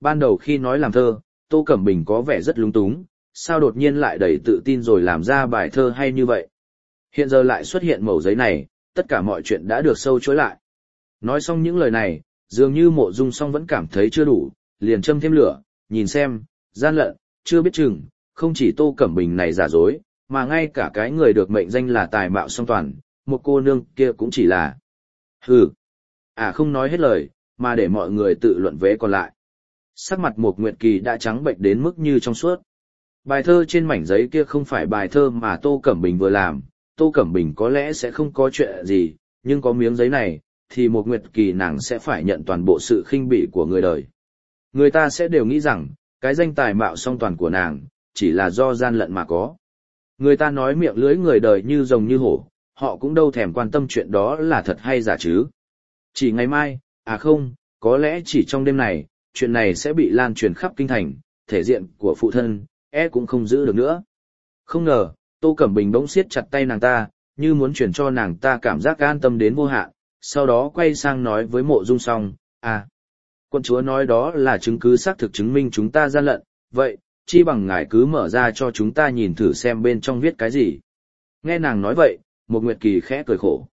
Speaker 1: ban đầu khi nói làm thơ, Tô Cẩm Bình có vẻ rất lúng túng, sao đột nhiên lại đầy tự tin rồi làm ra bài thơ hay như vậy. Hiện giờ lại xuất hiện mẩu giấy này, tất cả mọi chuyện đã được sâu chối lại. Nói xong những lời này, dường như Mộ Dung Song vẫn cảm thấy chưa đủ, liền châm thêm lửa, nhìn xem, gian lận, chưa biết chừng, không chỉ Tô Cẩm Bình này giả dối, mà ngay cả cái người được mệnh danh là tài mạo song toàn, một cô nương kia cũng chỉ là. Hừ. À không nói hết lời, mà để mọi người tự luận vế còn lại. Sắc mặt Mục Nguyệt Kỳ đã trắng bệch đến mức như trong suốt. Bài thơ trên mảnh giấy kia không phải bài thơ mà Tô Cẩm Bình vừa làm, Tô Cẩm Bình có lẽ sẽ không có chuyện gì, nhưng có miếng giấy này, thì Mục Nguyệt Kỳ nàng sẽ phải nhận toàn bộ sự khinh bỉ của người đời. Người ta sẽ đều nghĩ rằng, cái danh tài mạo song toàn của nàng, chỉ là do gian lận mà có. Người ta nói miệng lưỡi người đời như rồng như hổ, họ cũng đâu thèm quan tâm chuyện đó là thật hay giả chứ. Chỉ ngày mai, à không, có lẽ chỉ trong đêm này, chuyện này sẽ bị lan truyền khắp kinh thành, thể diện của phụ thân, e cũng không giữ được nữa. Không ngờ, Tô Cẩm Bình bỗng siết chặt tay nàng ta, như muốn truyền cho nàng ta cảm giác an tâm đến vô hạn, sau đó quay sang nói với Mộ Dung Song, à, quận chúa nói đó là chứng cứ xác thực chứng minh chúng ta gian lận, vậy, chi bằng ngài cứ mở ra cho chúng ta nhìn thử xem bên trong viết cái gì. Nghe nàng nói vậy, Một Nguyệt Kỳ khẽ cười khổ.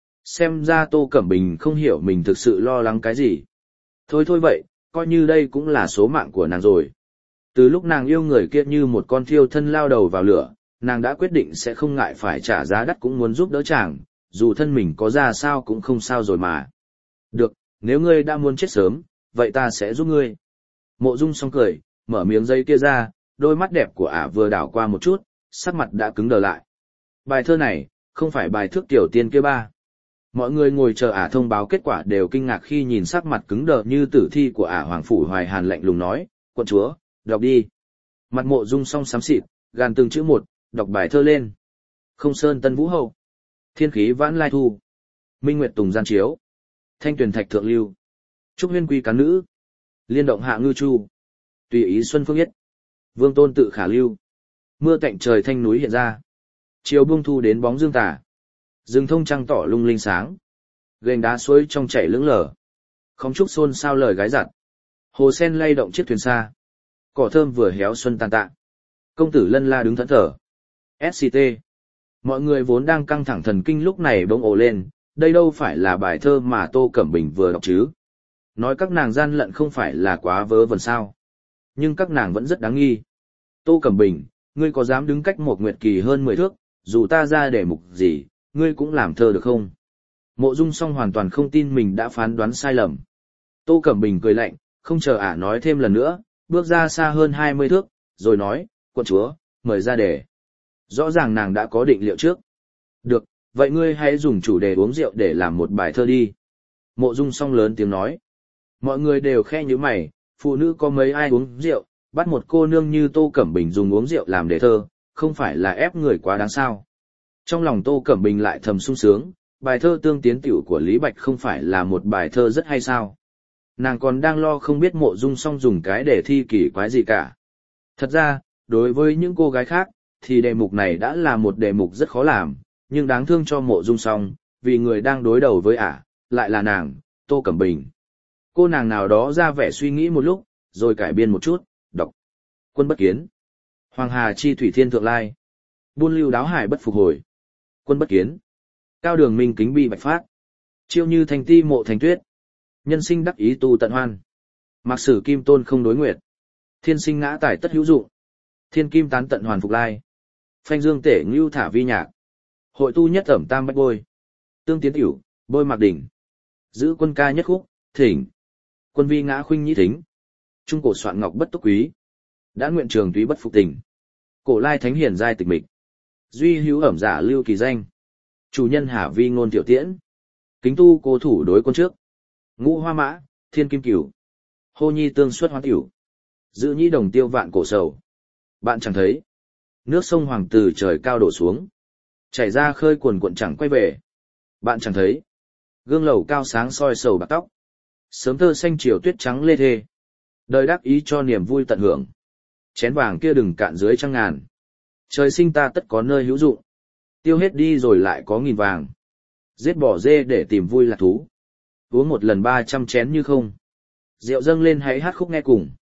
Speaker 1: Xem ra Tô Cẩm Bình không hiểu mình thực sự lo lắng cái gì. Thôi thôi vậy, coi như đây cũng là số mạng của nàng rồi. Từ lúc nàng yêu người kia như một con thiêu thân lao đầu vào lửa, nàng đã quyết định sẽ không ngại phải trả giá đắt cũng muốn giúp đỡ chàng, dù thân mình có ra sao cũng không sao rồi mà. Được, nếu ngươi đã muốn chết sớm, vậy ta sẽ giúp ngươi. Mộ Dung Song cười, mở miếng giấy kia ra, đôi mắt đẹp của ả vừa đảo qua một chút, sắc mặt đã cứng đờ lại. Bài thơ này, không phải bài thước tiểu tiên kia ba. Mọi người ngồi chờ ả thông báo kết quả đều kinh ngạc khi nhìn sắc mặt cứng đờ như tử thi của ả. Hoàng Phủ Hoài Hàn lạnh lùng nói, quận chúa, đọc đi. Mặt Mộ Dung Song xám xịt, gàn từng chữ một, đọc bài thơ lên. Không sơn tân vũ hậu, thiên khí vãn lai thu, minh nguyệt tùng gian chiếu, thanh tuyền thạch thượng lưu, trúc huyên quy cán nữ, liên động hạ ngư chu, tùy ý xuân phương yết, vương tôn tự khả lưu, mưa cạnh trời thanh núi hiện ra, chiều buông thu đến bóng dương tà, rừng thông trăng tỏ lung linh sáng, gành đá suối trong chảy lững lờ, khóm trúc xôn sao lời gái giặt, hồ sen lay động chiếc thuyền xa, cỏ thơm vừa héo xuân tàn tạ, công tử lân la đứng thẫn thờ. ét xê tê. Mọi người vốn đang căng thẳng thần kinh lúc này bỗng ồ lên, đây đâu phải là bài thơ mà Tô Cẩm Bình vừa đọc chứ. Nói các nàng gian lận không phải là quá vớ vẩn sao. Nhưng các nàng vẫn rất đáng nghi. Tô Cẩm Bình, ngươi có dám đứng cách một Nguyệt Kỳ hơn mười thước, dù ta ra đề mục gì, ngươi cũng làm thơ được không? Mộ Dung Song hoàn toàn không tin mình đã phán đoán sai lầm. Tô Cẩm Bình cười lạnh, không chờ ả nói thêm lần nữa, bước ra xa hơn hai mươi thước, rồi nói, quận chúa, mời ra đề. Rõ ràng nàng đã có định liệu trước. Được, vậy ngươi hãy dùng chủ đề uống rượu để làm một bài thơ đi. Mộ Dung Song lớn tiếng nói. Mọi người đều khe như mày, phụ nữ có mấy ai uống rượu, bắt một cô nương như Tô Cẩm Bình dùng uống rượu làm đề thơ, không phải là ép người quá đáng sao. Trong lòng Tô Cẩm Bình lại thầm sung sướng, bài thơ tương tiến tiểu của Lý Bạch không phải là một bài thơ rất hay sao. Nàng còn đang lo không biết Mộ Dung Song dùng cái để thi kỳ quái gì cả. Thật ra, đối với những cô gái khác, thì đề mục này đã là một đề mục rất khó làm, nhưng đáng thương cho Mộ Dung Song, vì người đang đối đầu với ả, lại là nàng, Tô Cẩm Bình. Cô nàng nào đó ra vẻ suy nghĩ một lúc, rồi cải biên một chút, đọc. Quân bất kiến. Hoàng hà chi thủy thiên thượng lai. Buôn lưu đáo hải bất phục hồi. Quân bất kiến. Cao đường minh kính bi bạch phát. Chiêu như thành ti mộ thành tuyết. Nhân sinh đắc ý tu tận hoan. Mạc sử kim tôn không đối nguyệt. Thiên sinh ngã tài tất hữu dụng. Thiên kim tán tận hoàn phục lai. Phanh dương tể ngưu thả vi nhạc. Hội tu nhất ẩm tam bách bôi. Tương tiến tiểu, bôi mạc đỉnh. Giữ quân ca nhất khúc, thỉnh. Quân vi ngã khuynh nhĩ thính. Trung cổ soạn ngọc bất túc quý. Đã nguyện trường túy bất phục tình. Cổ lai thánh hiển giai tịch mịch. Duy hữu ẩm giả lưu kỳ danh. Chủ nhân hà vi ngôn tiểu tiễn. Kính tu cô thủ đối quân trước. Ngũ hoa mã, thiên kim cửu. Hô nhi tương xuất hoán tiểu. Giữ nhĩ đồng tiêu vạn cổ sầu. Bạn chẳng thấy. Nước sông Hoàng từ trời cao đổ xuống. Chảy ra khơi cuồn cuộn chẳng quay về. Bạn chẳng thấy. Gương lầu cao sáng soi sầu bạc tóc. Sớm thơ xanh chiều tuyết trắng lê thê. Đời đắc ý cho niềm vui tận hưởng. Chén vàng kia đừng cạn dưới trăng ngàn. Trời sinh ta tất có nơi hữu dụng. Tiêu hết đi rồi lại có nghìn vàng. Giết bỏ dê để tìm vui là thú. Uống một lần ba trăm chén như không. Rượu dâng lên hãy hát khúc nghe cùng.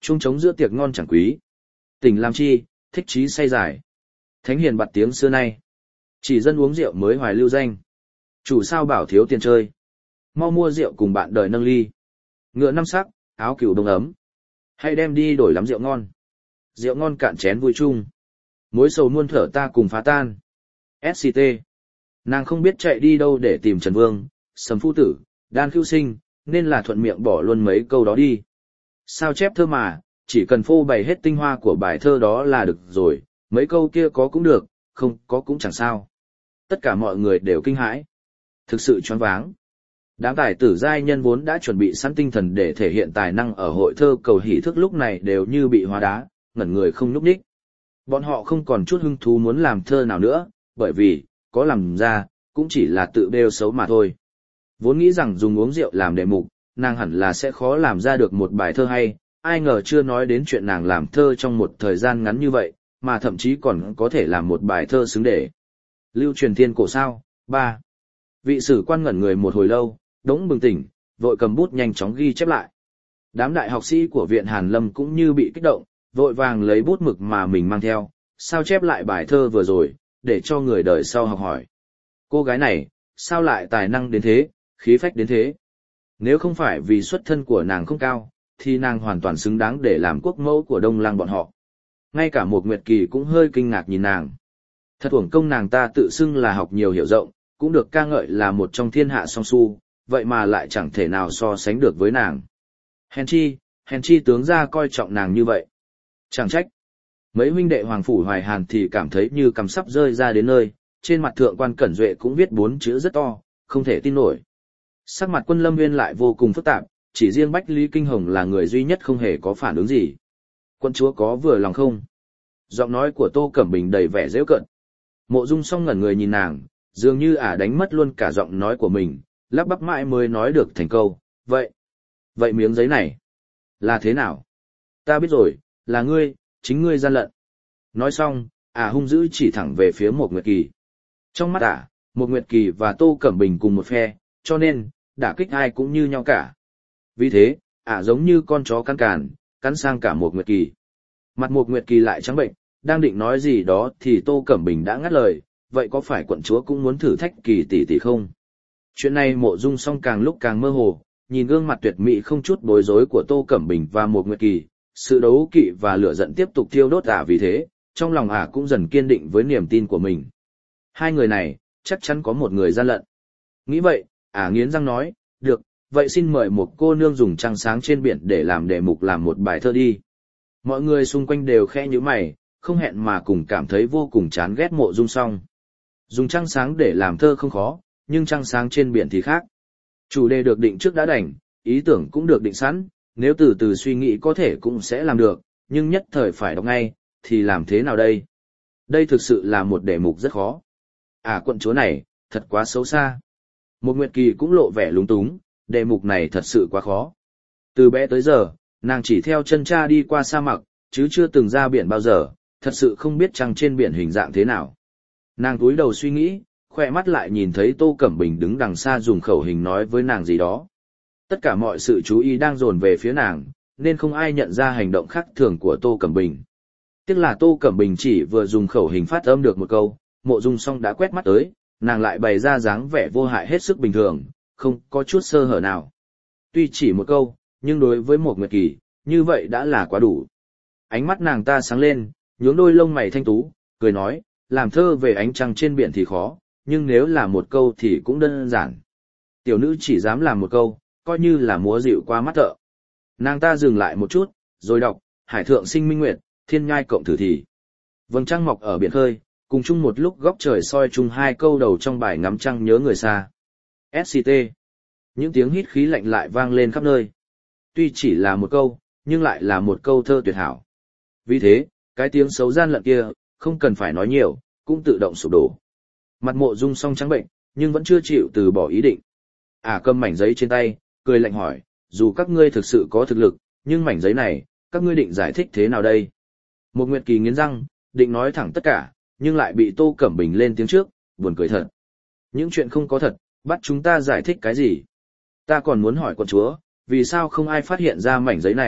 Speaker 1: Chuông trống giữa tiệc ngon chẳng quý. Tình làm chi, thích chí say giải. Thánh hiền bặt tiếng xưa nay. Chỉ dân uống rượu mới hoài lưu danh. Chủ sao bảo thiếu tiền chơi. Mau mua rượu cùng bạn đời nâng ly. Ngựa năm sắc, áo cừu đông ấm. Hãy đem đi đổi lắm rượu ngon. Rượu ngon cạn chén vui chung. Mối sầu muôn thở ta cùng phá tan. ét xê tê. Nàng không biết chạy đi đâu để tìm Trần Vương, Sầm Phu Tử, Đan Khưu Sinh, nên là thuận miệng bỏ luôn mấy câu đó đi. Sao chép thơ mà, chỉ cần phô bày hết tinh hoa của bài thơ đó là được rồi, mấy câu kia có cũng được, không có cũng chẳng sao. Tất cả mọi người đều kinh hãi. Thực sự choáng váng. Đám tài tử giai nhân vốn đã chuẩn bị sẵn tinh thần để thể hiện tài năng ở hội thơ cầu hỷ thức lúc này đều như bị hóa đá, ngẩn người không nhúc nhích. Bọn họ không còn chút hứng thú muốn làm thơ nào nữa, bởi vì, có làm ra, cũng chỉ là tự bêu xấu mà thôi. Vốn nghĩ rằng dùng uống rượu làm đề mục, nàng hẳn là sẽ khó làm ra được một bài thơ hay, ai ngờ chưa nói đến chuyện nàng làm thơ trong một thời gian ngắn như vậy, mà thậm chí còn có thể làm một bài thơ xứng để. Lưu truyền thiên cổ sao, ba. Vị sử quan ngẩn người một hồi lâu, đống bừng tỉnh, vội cầm bút nhanh chóng ghi chép lại. Đám đại học sĩ của viện Hàn Lâm cũng như bị kích động, vội vàng lấy bút mực mà mình mang theo, sao chép lại bài thơ vừa rồi, để cho người đời sau học hỏi. Cô gái này, sao lại tài năng đến thế, khí phách đến thế? Nếu không phải vì xuất thân của nàng không cao, thì nàng hoàn toàn xứng đáng để làm quốc mẫu của Đông Lăng bọn họ. Ngay cả một Nguyệt Kỳ cũng hơi kinh ngạc nhìn nàng. Thật uổng công nàng ta tự xưng là học nhiều hiểu rộng, cũng được ca ngợi là một trong thiên hạ song su, vậy mà lại chẳng thể nào so sánh được với nàng. Hèn chi, hèn chi tướng gia coi trọng nàng như vậy. Chẳng trách. Mấy huynh đệ Hoàng Phủ Hoài Hàn thì cảm thấy như cằm sắp rơi ra đến nơi, trên mặt thượng quan Cẩn Duệ cũng viết bốn chữ rất to, không thể tin nổi. Sắc mặt Quân Lâm Nguyên lại vô cùng phức tạp, chỉ riêng Bách Lý Kinh Hồng là người duy nhất không hề có phản ứng gì. Quân chúa có vừa lòng không? Giọng nói của Tô Cẩm Bình đầy vẻ giễu cợt. Mộ Dung Song ngẩn người nhìn nàng, dường như ả đánh mất luôn cả giọng nói của mình, lắp bắp mãi mới nói được thành câu, vậy, vậy miếng giấy này, là thế nào? Ta biết rồi, là ngươi, chính ngươi gian lận. Nói xong, ả hung dữ chỉ thẳng về phía một Nguyệt Kỳ. Trong mắt ả, một Nguyệt Kỳ và Tô Cẩm Bình cùng một phe, cho nên, đả kích ai cũng như nhau cả. Vì thế, ả giống như con chó cắn càn, cắn sang cả một Nguyệt Kỳ. Mặt một Nguyệt Kỳ lại trắng bệnh, đang định nói gì đó thì Tô Cẩm Bình đã ngắt lời, vậy có phải quận chúa cũng muốn thử thách Kỳ tỷ tỷ không? Chuyện này Mộ Dung Song càng lúc càng mơ hồ, nhìn gương mặt tuyệt mỹ không chút bối rối của Tô Cẩm Bình và một Nguyệt Kỳ, sự đấu kỵ và lửa giận tiếp tục thiêu đốt ả, vì thế, trong lòng ả cũng dần kiên định với niềm tin của mình. Hai người này, chắc chắn có một người gian lận. Nghĩ vậy, ả nghiến răng nói, được, vậy xin mời một cô nương dùng trăng sáng trên biển để làm đề mục làm một bài thơ đi. Mọi người xung quanh đều khẽ nhíu mày, không hẹn mà cùng cảm thấy vô cùng chán ghét Mộ Dung Song. Dùng trăng sáng để làm thơ không khó, nhưng trăng sáng trên biển thì khác. Chủ đề được định trước đã đành, ý tưởng cũng được định sẵn, nếu từ từ suy nghĩ có thể cũng sẽ làm được, nhưng nhất thời phải đọc ngay, thì làm thế nào đây? Đây thực sự là một đề mục rất khó. À, quận chúa này, thật quá xấu xa. Một Nguyệt Kỳ cũng lộ vẻ lúng túng, đề mục này thật sự quá khó. Từ bé tới giờ, nàng chỉ theo chân cha đi qua sa mạc, chứ chưa từng ra biển bao giờ, thật sự không biết trăng trên biển hình dạng thế nào. Nàng cúi đầu suy nghĩ, khoe mắt lại nhìn thấy Tô Cẩm Bình đứng đằng xa dùng khẩu hình nói với nàng gì đó. Tất cả mọi sự chú ý đang dồn về phía nàng, nên không ai nhận ra hành động khác thường của Tô Cẩm Bình. Tiếc là Tô Cẩm Bình chỉ vừa dùng khẩu hình phát âm được một câu, Mộ Dung Song đã quét mắt tới, nàng lại bày ra dáng vẻ vô hại hết sức bình thường, không có chút sơ hở nào. Tuy chỉ một câu, nhưng đối với một Nguyệt Kỳ, như vậy đã là quá đủ. Ánh mắt nàng ta sáng lên, nhướng đôi lông mày thanh tú, cười nói, làm thơ về ánh trăng trên biển thì khó, nhưng nếu là một câu thì cũng đơn giản. Tiểu nữ chỉ dám làm một câu, coi như là múa dịu qua mắt thợ. Nàng ta dừng lại một chút, rồi đọc, hải thượng sinh minh nguyệt, thiên nhai cộng thử thì. Vầng trăng mọc ở biển khơi, cùng chung một lúc góc trời soi chung hai câu đầu trong bài ngắm trăng nhớ người xa. ét xê tê. Những tiếng hít khí lạnh lại vang lên khắp nơi. Tuy chỉ là một câu, nhưng lại là một câu thơ tuyệt hảo. Vì thế, cái tiếng xấu gian lận kia, không cần phải nói nhiều, cũng tự động sụp đổ. Mặt Mộ Dung Song trắng bệnh, nhưng vẫn chưa chịu từ bỏ ý định. Ả cầm mảnh giấy trên tay, cười lạnh hỏi, dù các ngươi thực sự có thực lực, nhưng mảnh giấy này, các ngươi định giải thích thế nào đây? Một Nguyệt Kỳ nghiến răng, định nói thẳng tất cả, nhưng lại bị Tô Cẩm Bình lên tiếng trước, buồn cười thật. Những chuyện không có thật, bắt chúng ta giải thích cái gì? Ta còn muốn hỏi quận chúa, vì sao không ai phát hiện ra mảnh giấy này,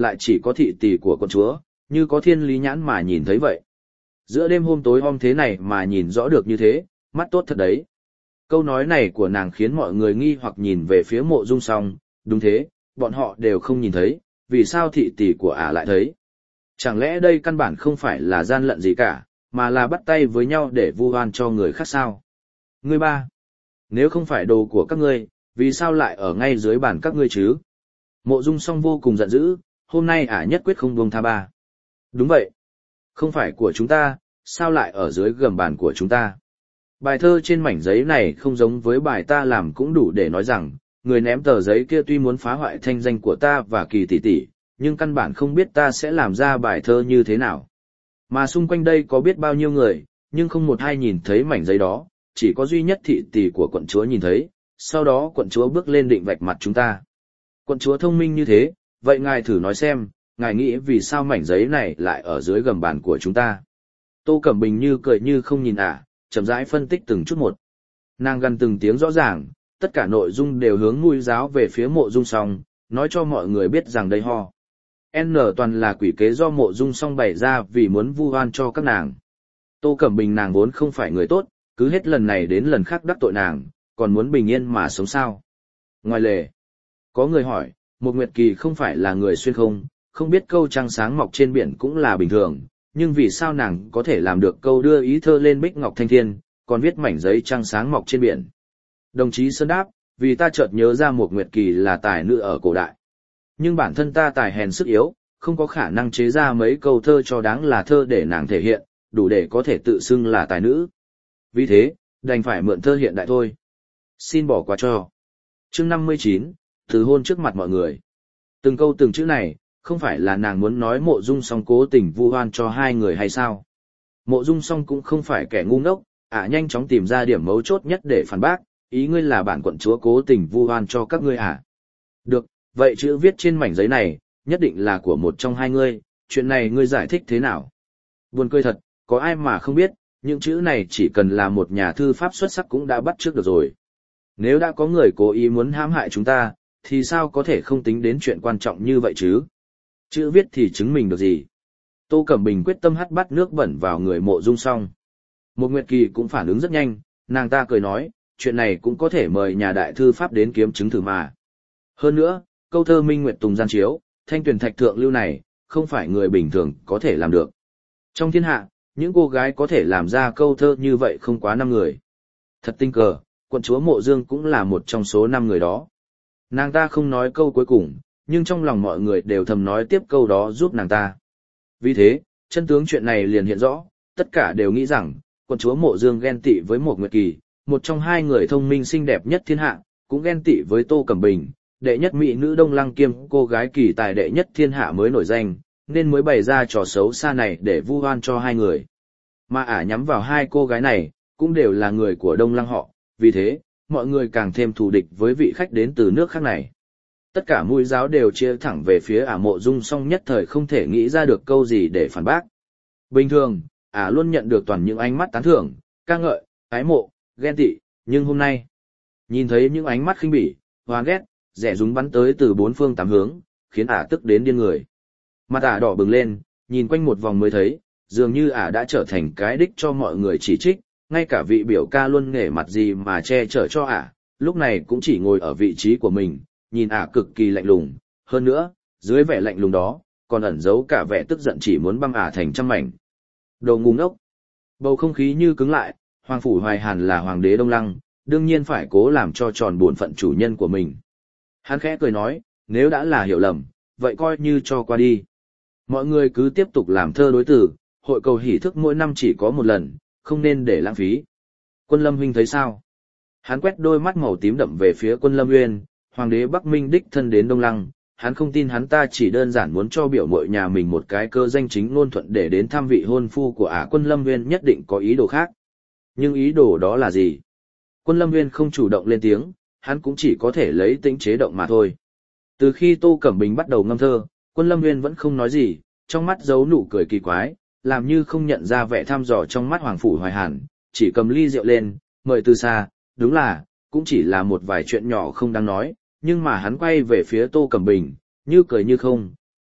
Speaker 1: lại chỉ có thị tỷ của quận chúa, như có thiên lý nhãn mà nhìn thấy vậy. Giữa đêm hôm tối om thế này mà nhìn rõ được như thế, mắt tốt thật đấy. Câu nói này của nàng khiến mọi người nghi hoặc nhìn về phía Mộ Dung Song, đúng thế, bọn họ đều không nhìn thấy, vì sao thị tỷ của ả lại thấy. Chẳng lẽ đây căn bản không phải là gian lận gì cả, mà là bắt tay với nhau để vu oan cho người khác sao? Ngươi ba, nếu không phải đồ của các ngươi, vì sao lại ở ngay dưới bàn các ngươi chứ? Mộ Dung Song vô cùng giận dữ, hôm nay ả nhất quyết không buông tha ba. Đúng vậy, không phải của chúng ta, sao lại ở dưới gầm bàn của chúng ta? Bài thơ trên mảnh giấy này không giống với bài ta làm cũng đủ để nói rằng, người ném tờ giấy kia tuy muốn phá hoại thanh danh của ta và Kỳ tỷ tỷ, nhưng căn bản không biết ta sẽ làm ra bài thơ như thế nào. Mà xung quanh đây có biết bao nhiêu người, nhưng không một ai nhìn thấy mảnh giấy đó, chỉ có duy nhất thị tỷ của quận chúa nhìn thấy, sau đó quận chúa bước lên định vạch mặt chúng ta. Quận chúa thông minh như thế, vậy ngài thử nói xem, ngài nghĩ vì sao mảnh giấy này lại ở dưới gầm bàn của chúng ta? Tô Cẩm Bình như cười như không nhìn ả, chậm rãi phân tích từng chút một. Nàng gần từng tiếng rõ ràng, tất cả nội dung đều hướng nuôi giáo về phía Mộ Dung Song, nói cho mọi người biết rằng đây ho. N toàn là quỷ kế do Mộ Dung Song bày ra vì muốn vu oan cho các nàng. Tô Cẩm Bình nàng vốn không phải người tốt, cứ hết lần này đến lần khác đắc tội nàng, còn muốn bình yên mà sống sao. Ngoài lề, có người hỏi, một Nguyệt Kỳ không phải là người xuyên không, không biết câu trăng sáng mọc trên biển cũng là bình thường, nhưng vì sao nàng có thể làm được câu đưa ý thơ lên bích ngọc thanh thiên, còn viết mảnh giấy trăng sáng mọc trên biển? Đồng chí Sơn đáp, vì ta chợt nhớ ra một Nguyệt Kỳ là tài nữ ở cổ đại. Nhưng bản thân ta tài hèn sức yếu, không có khả năng chế ra mấy câu thơ cho đáng là thơ để nàng thể hiện, đủ để có thể tự xưng là tài nữ. Vì thế, đành phải mượn thơ hiện đại thôi. Xin bỏ qua cho. Chương năm mươi chín, từ hôn trước mặt mọi người. Từng câu từng chữ này, không phải là nàng muốn nói Mộ Dung Song cố tình vu oan cho hai người hay sao? Mộ Dung Song cũng không phải kẻ ngu ngốc, ả à, nhanh chóng tìm ra điểm mấu chốt nhất để phản bác, ý ngươi là bản quận chúa cố tình vu oan cho các ngươi à? Được, vậy chữ viết trên mảnh giấy này, nhất định là của một trong hai ngươi, chuyện này ngươi giải thích thế nào? Buồn cười thật, có ai mà không biết, những chữ này chỉ cần là một nhà thư pháp xuất sắc cũng đã bắt trước được rồi. Nếu đã có người cố ý muốn hãm hại chúng ta, thì sao có thể không tính đến chuyện quan trọng như vậy chứ? Chữ viết thì chứng minh được gì? Tô Cẩm Bình quyết tâm hắt bát nước bẩn vào người Mộ Dung Song. Một Nguyệt Kỳ cũng phản ứng rất nhanh, nàng ta cười nói, chuyện này cũng có thể mời nhà đại thư pháp đến kiếm chứng thử mà. Hơn nữa, câu thơ Minh Nguyệt Tùng gian chiếu, thanh tuyển thạch thượng lưu này, không phải người bình thường có thể làm được. Trong thiên hạ, những cô gái có thể làm ra câu thơ như vậy không quá năm người. Thật tinh cờ, quận chúa Mộ Dương cũng là một trong số năm người đó. Nàng ta không nói câu cuối cùng, nhưng trong lòng mọi người đều thầm nói tiếp câu đó giúp nàng ta. Vì thế, chân tướng chuyện này liền hiện rõ, tất cả đều nghĩ rằng, quận chúa Mộ Dương ghen tị với một Nguyệt Kỳ, một trong hai người thông minh xinh đẹp nhất thiên hạ, cũng ghen tị với Tô Cẩm Bình, đệ nhất mỹ nữ Đông Lăng kiêm cô gái kỳ tài đệ nhất thiên hạ mới nổi danh, nên mới bày ra trò xấu xa này để vu oan cho hai người. Mà ả nhắm vào hai cô gái này, cũng đều là người của Đông Lăng họ, vì thế, mọi người càng thêm thù địch với vị khách đến từ nước khác này. Tất cả mũi giáo đều chia thẳng về phía ả Mộ Dung Song, nhất thời không thể nghĩ ra được câu gì để phản bác. Bình thường, ả luôn nhận được toàn những ánh mắt tán thưởng, ca ngợi, ái mộ, ghen tị, nhưng hôm nay, nhìn thấy những ánh mắt khinh bỉ, hoán ghét, rẻ rúng bắn tới từ bốn phương tám hướng, khiến ả tức đến điên người. Mặt ả đỏ bừng lên, nhìn quanh một vòng mới thấy, dường như ả đã trở thành cái đích cho mọi người chỉ trích, ngay cả vị biểu ca luôn nể mặt gì mà che chở cho ả, lúc này cũng chỉ ngồi ở vị trí của mình, nhìn ả cực kỳ lạnh lùng, hơn nữa, dưới vẻ lạnh lùng đó, còn ẩn giấu cả vẻ tức giận chỉ muốn băm ả thành trăm mảnh. Đồ ngu ngốc. Bầu không khí như cứng lại, Hoàng Phủ Hoài Hàn là hoàng đế Đông Lăng, đương nhiên phải cố làm cho tròn bổn phận chủ nhân của mình. Hắn khẽ cười nói, nếu đã là hiểu lầm, vậy coi như cho qua đi. Mọi người cứ tiếp tục làm thơ đối tử, hội cầu hỷ thức mỗi năm chỉ có một lần, không nên để lãng phí. Quân Lâm huynh thấy sao? Hắn quét đôi mắt màu tím đậm về phía Quân Lâm Uyên, hoàng đế Bắc Minh đích thân đến Đông Lăng, hắn không tin hắn ta chỉ đơn giản muốn cho biểu muội nhà mình một cái cơ danh chính ngôn thuận để đến thăm vị hôn phu của ả. Quân Lâm Uyên nhất định có ý đồ khác. Nhưng ý đồ đó là gì? Quân Lâm Uyên không chủ động lên tiếng, hắn cũng chỉ có thể lấy tĩnh chế động mà thôi. Từ khi Tô Cẩm Bình bắt đầu ngâm thơ, Quân Lâm Uyên vẫn không nói gì, trong mắt giấu nụ cười kỳ quái, làm như không nhận ra vẻ thăm dò trong mắt Hoàng Phủ Hoài Hàn, chỉ cầm ly rượu lên, mời từ xa, đúng là, cũng chỉ là một vài chuyện nhỏ không đáng nói, nhưng mà hắn quay về phía Tô Cẩm Bình, như cười như không,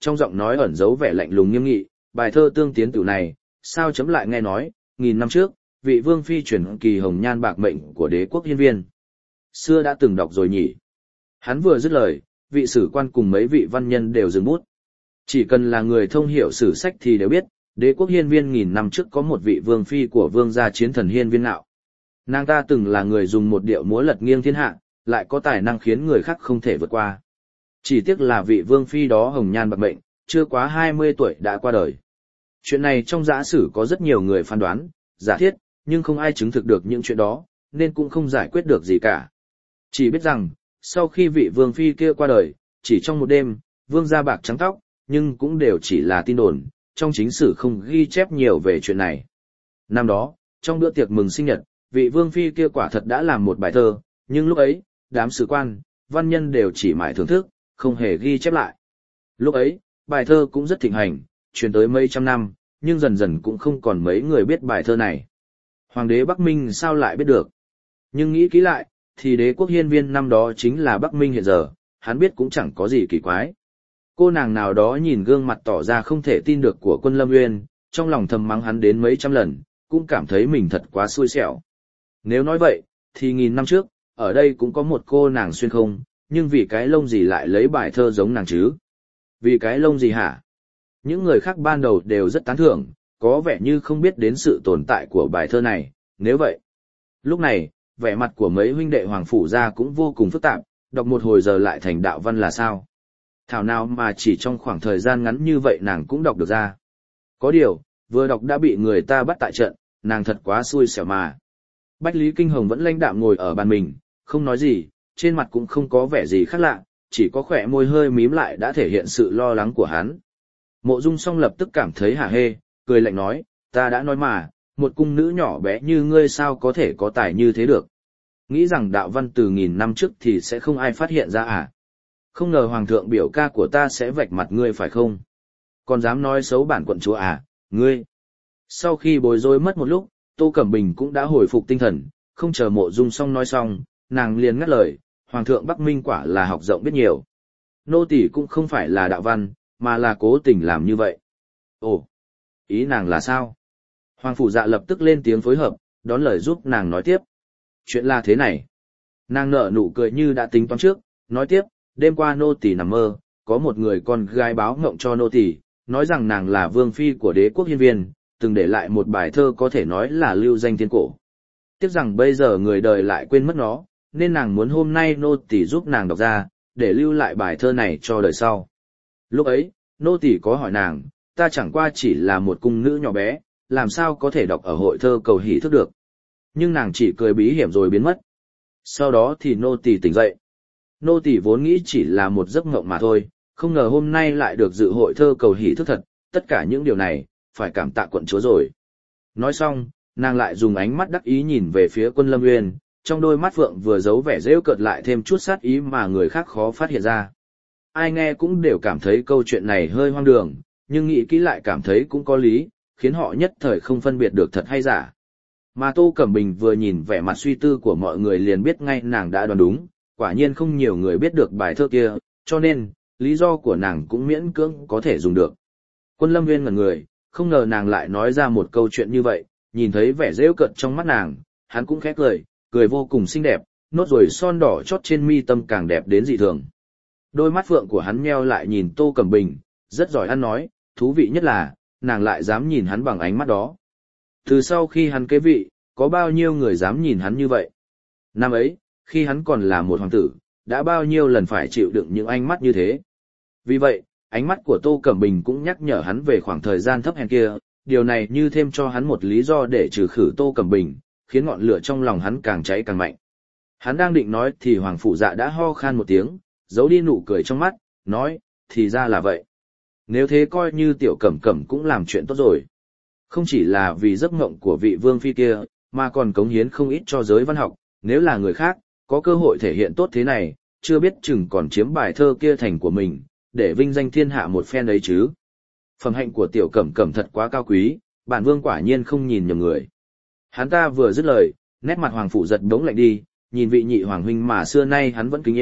Speaker 1: trong giọng nói ẩn giấu vẻ lạnh lùng nghiêm nghị, bài thơ tương tiến tử này, sao chấm lại nghe nói, nghìn năm trước, vị vương phi truyền kỳ hồng nhan bạc mệnh của đế quốc hiên viên. Xưa đã từng đọc rồi nhỉ. Hắn vừa dứt lời, vị sử quan cùng mấy vị văn nhân đều dừng bút. Chỉ cần là người thông hiểu sử sách thì đều biết, đế quốc hiên viên nghìn năm trước có một vị vương phi của vương gia chiến thần hiên viên nạo. Nàng ta từng là người dùng một điệu múa lật nghiêng thiên hạ, lại có tài năng khiến người khác không thể vượt qua. Chỉ tiếc là vị vương phi đó hồng nhan bạc mệnh, chưa quá hai mươi tuổi đã qua đời. Chuyện này trong giả sử có rất nhiều người phán đoán, giả thiết, nhưng không ai chứng thực được những chuyện đó, nên cũng không giải quyết được gì cả. Chỉ biết rằng, sau khi vị vương phi kia qua đời, chỉ trong một đêm, vương gia bạc trắng tóc, nhưng cũng đều chỉ là tin đồn, trong chính sử không ghi chép nhiều về chuyện này. Năm đó, trong bữa tiệc mừng sinh nhật, vị vương phi kia quả thật đã làm một bài thơ, nhưng lúc ấy, đám sử quan, văn nhân đều chỉ mãi thưởng thức, không hề ghi chép lại. Lúc ấy, bài thơ cũng rất thịnh hành, truyền tới mấy trăm năm, nhưng dần dần cũng không còn mấy người biết bài thơ này. Hoàng đế Bắc Minh sao lại biết được? Nhưng nghĩ kỹ lại, thì đế quốc hiên viên năm đó chính là Bắc Minh hiện giờ, hắn biết cũng chẳng có gì kỳ quái. Cô nàng nào đó nhìn gương mặt tỏ ra không thể tin được của Quân Lâm Nguyên, trong lòng thầm mắng hắn đến mấy trăm lần, cũng cảm thấy mình thật quá xui xẻo. Nếu nói vậy, thì nghìn năm trước, ở đây cũng có một cô nàng xuyên không, nhưng vì cái lông gì lại lấy bài thơ giống nàng chứ? Vì cái lông gì hả? Những người khác ban đầu đều rất tán thưởng, có vẻ như không biết đến sự tồn tại của bài thơ này, nếu vậy. Lúc này, vẻ mặt của mấy huynh đệ Hoàng Phủ gia cũng vô cùng phức tạp, đọc một hồi giờ lại thành đạo văn là sao? Thảo nào mà chỉ trong khoảng thời gian ngắn như vậy nàng cũng đọc được ra. Có điều, vừa đọc đã bị người ta bắt tại trận, nàng thật quá xui xẻo mà. Bách Lý Kinh Hồng vẫn lãnh đạm ngồi ở bàn mình, không nói gì, trên mặt cũng không có vẻ gì khác lạ, chỉ có khỏe môi hơi mím lại đã thể hiện sự lo lắng của hắn. Mộ Dung Song lập tức cảm thấy hả hê, cười lạnh nói, ta đã nói mà, một cung nữ nhỏ bé như ngươi sao có thể có tài như thế được. Nghĩ rằng đạo văn từ nghìn năm trước thì sẽ không ai phát hiện ra à? Không ngờ hoàng thượng biểu ca của ta sẽ vạch mặt ngươi phải không? Còn dám nói xấu bản quận chúa à, ngươi? Sau khi bối rối mất một lúc, Tô Cẩm Bình cũng đã hồi phục tinh thần, không chờ Mộ Dung Song nói xong, nàng liền ngắt lời, hoàng thượng Bắc Minh quả là học rộng biết nhiều. Nô tỳ cũng không phải là đạo văn, mà là cố tình làm như vậy. Ồ, ý nàng là sao? Hoàng Phủ Dạ lập tức lên tiếng phối hợp, đón lời giúp nàng nói tiếp. Chuyện là thế này. Nàng nở nụ cười như đã tính toán trước, nói tiếp, đêm qua nô tỳ nằm mơ, có một người con gái báo ngộng cho nô tỳ, nói rằng nàng là vương phi của đế quốc hiên viên, từng để lại một bài thơ có thể nói là lưu danh thiên cổ. Tiếc rằng bây giờ người đời lại quên mất nó, nên nàng muốn hôm nay nô tỳ giúp nàng đọc ra, để lưu lại bài thơ này cho đời sau. Lúc ấy, nô tỳ có hỏi nàng, ta chẳng qua chỉ là một cung nữ nhỏ bé, làm sao có thể đọc ở hội thơ cầu hỷ thức được. Nhưng nàng chỉ cười bí hiểm rồi biến mất. Sau đó thì nô tỳ tỉnh dậy. Nô tỳ vốn nghĩ chỉ là một giấc mộng mà thôi, không ngờ hôm nay lại được dự hội thơ cầu hỷ thức thật, tất cả những điều này, phải cảm tạ quận chúa rồi. Nói xong, nàng lại dùng ánh mắt đắc ý nhìn về phía Quân Lâm Nguyên, trong đôi mắt phượng vừa giấu vẻ rêu cợt lại thêm chút sát ý mà người khác khó phát hiện ra. Ai nghe cũng đều cảm thấy câu chuyện này hơi hoang đường, nhưng nghĩ kỹ lại cảm thấy cũng có lý, khiến họ nhất thời không phân biệt được thật hay giả. Mà Tô Cẩm Bình vừa nhìn vẻ mặt suy tư của mọi người liền biết ngay nàng đã đoán đúng, quả nhiên không nhiều người biết được bài thơ kia, cho nên, lý do của nàng cũng miễn cưỡng có thể dùng được. Quân Lâm Nguyên ngẩn người, không ngờ nàng lại nói ra một câu chuyện như vậy, nhìn thấy vẻ rêu cợt trong mắt nàng, hắn cũng khẽ cười, cười vô cùng xinh đẹp, nốt ruồi son đỏ chót trên mi tâm càng đẹp đến dị thường. Đôi mắt phượng của hắn nheo lại nhìn Tô Cẩm Bình, rất giỏi ăn nói, thú vị nhất là, nàng lại dám nhìn hắn bằng ánh mắt đó. Từ sau khi hắn kế vị, có bao nhiêu người dám nhìn hắn như vậy? Năm ấy, khi hắn còn là một hoàng tử, đã bao nhiêu lần phải chịu đựng những ánh mắt như thế. Vì vậy, ánh mắt của Tô Cẩm Bình cũng nhắc nhở hắn về khoảng thời gian thấp hèn kia, điều này như thêm cho hắn một lý do để trừ khử Tô Cẩm Bình, khiến ngọn lửa trong lòng hắn càng cháy càng mạnh. Hắn đang định nói thì Hoàng Phủ Dạ đã ho khan một tiếng, giấu đi nụ cười trong mắt, nói, thì ra là vậy. Nếu thế coi như Tiểu Cẩm Cẩm cũng làm chuyện tốt rồi. Không chỉ là vì giấc mộng của vị vương phi kia, mà còn cống hiến không ít cho giới văn học, nếu là người khác, có cơ hội thể hiện tốt thế này, chưa biết chừng còn chiếm bài thơ kia thành của mình, để vinh danh thiên hạ một phen ấy chứ. Phẩm hạnh của Tiểu Cẩm Cẩm thật quá cao quý, bản vương quả nhiên không nhìn nhầm người. Hắn ta vừa dứt lời, nét mặt Hoàng Phủ Giật đống lạnh đi, nhìn vị nhị hoàng huynh mà xưa nay hắn vẫn kính yêu,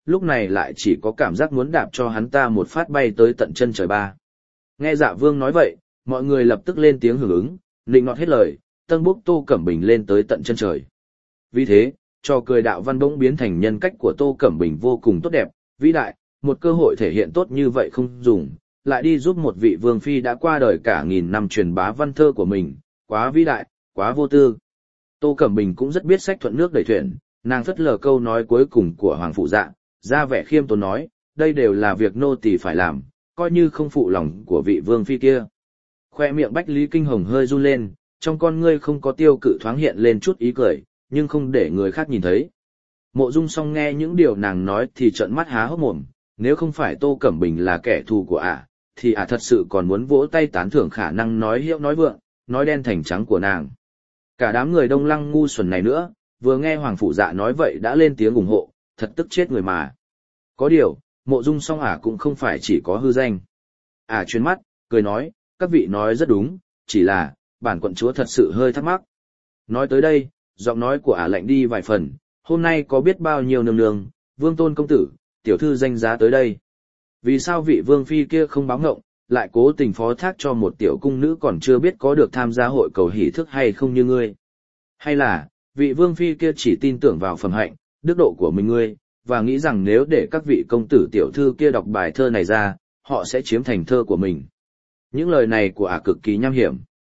Speaker 1: lúc này lại chỉ có cảm giác muốn đạp cho hắn ta một phát bay tới tận chân trời ba. Nghe Dạ Vương nói vậy, mọi người lập tức lên tiếng hưởng ứng, nịnh nọt hết lời, tân bốc Tô Cẩm Bình lên tới tận chân trời. Vì thế, trò cười đạo văn bỗng biến thành nhân cách của Tô Cẩm Bình vô cùng tốt đẹp, vĩ đại, một cơ hội thể hiện tốt như vậy không dùng, lại đi giúp một vị vương phi đã qua đời cả nghìn năm truyền bá văn thơ của mình, quá vĩ đại, quá vô tư. Tô Cẩm Bình cũng rất biết sách thuận nước đẩy thuyền, nàng phất lờ câu nói cuối cùng của Hoàng Phụ Dạ, ra vẻ khiêm tốn nói, đây đều là việc nô tỳ phải làm, coi như không phụ lòng của vị vương phi kia. Khoe miệng Bách Lý Kinh Hồng hơi run lên, trong con ngươi không có tiêu cự thoáng hiện lên chút ý cười, nhưng không để người khác nhìn thấy. Mộ Dung Song nghe những điều nàng nói thì trợn mắt há hốc mồm, nếu không phải Tô Cẩm Bình là kẻ thù của ả, thì ả thật sự còn muốn vỗ tay tán thưởng khả năng nói hiệu nói vượng, nói đen thành trắng của nàng. Cả đám người Đông Lăng ngu xuẩn này nữa, vừa nghe Hoàng Phụ Dạ nói vậy đã lên tiếng ủng hộ, thật tức chết người mà. Có điều, Mộ Dung Song ả cũng không phải chỉ có hư danh. Ả chuyến mắt, cười nói, các vị nói rất đúng, chỉ là, bản quận chúa thật sự hơi thắc mắc. Nói tới đây, giọng nói của ả lạnh đi vài phần, hôm nay có biết bao nhiêu nương nương, vương tôn công tử, tiểu thư danh giá tới đây. Vì sao vị vương phi kia không báo ngộng, lại cố tình phó thác cho một tiểu cung nữ còn chưa biết có được tham gia hội cầu hỷ thức hay không như ngươi? Hay là, vị vương phi kia chỉ tin tưởng vào phẩm hạnh, đức độ của mình ngươi, và nghĩ rằng nếu để các vị công tử tiểu thư kia đọc bài thơ này ra, họ sẽ chiếm thành thơ của mình. Những lời này của ả cực kỳ nham hiểm.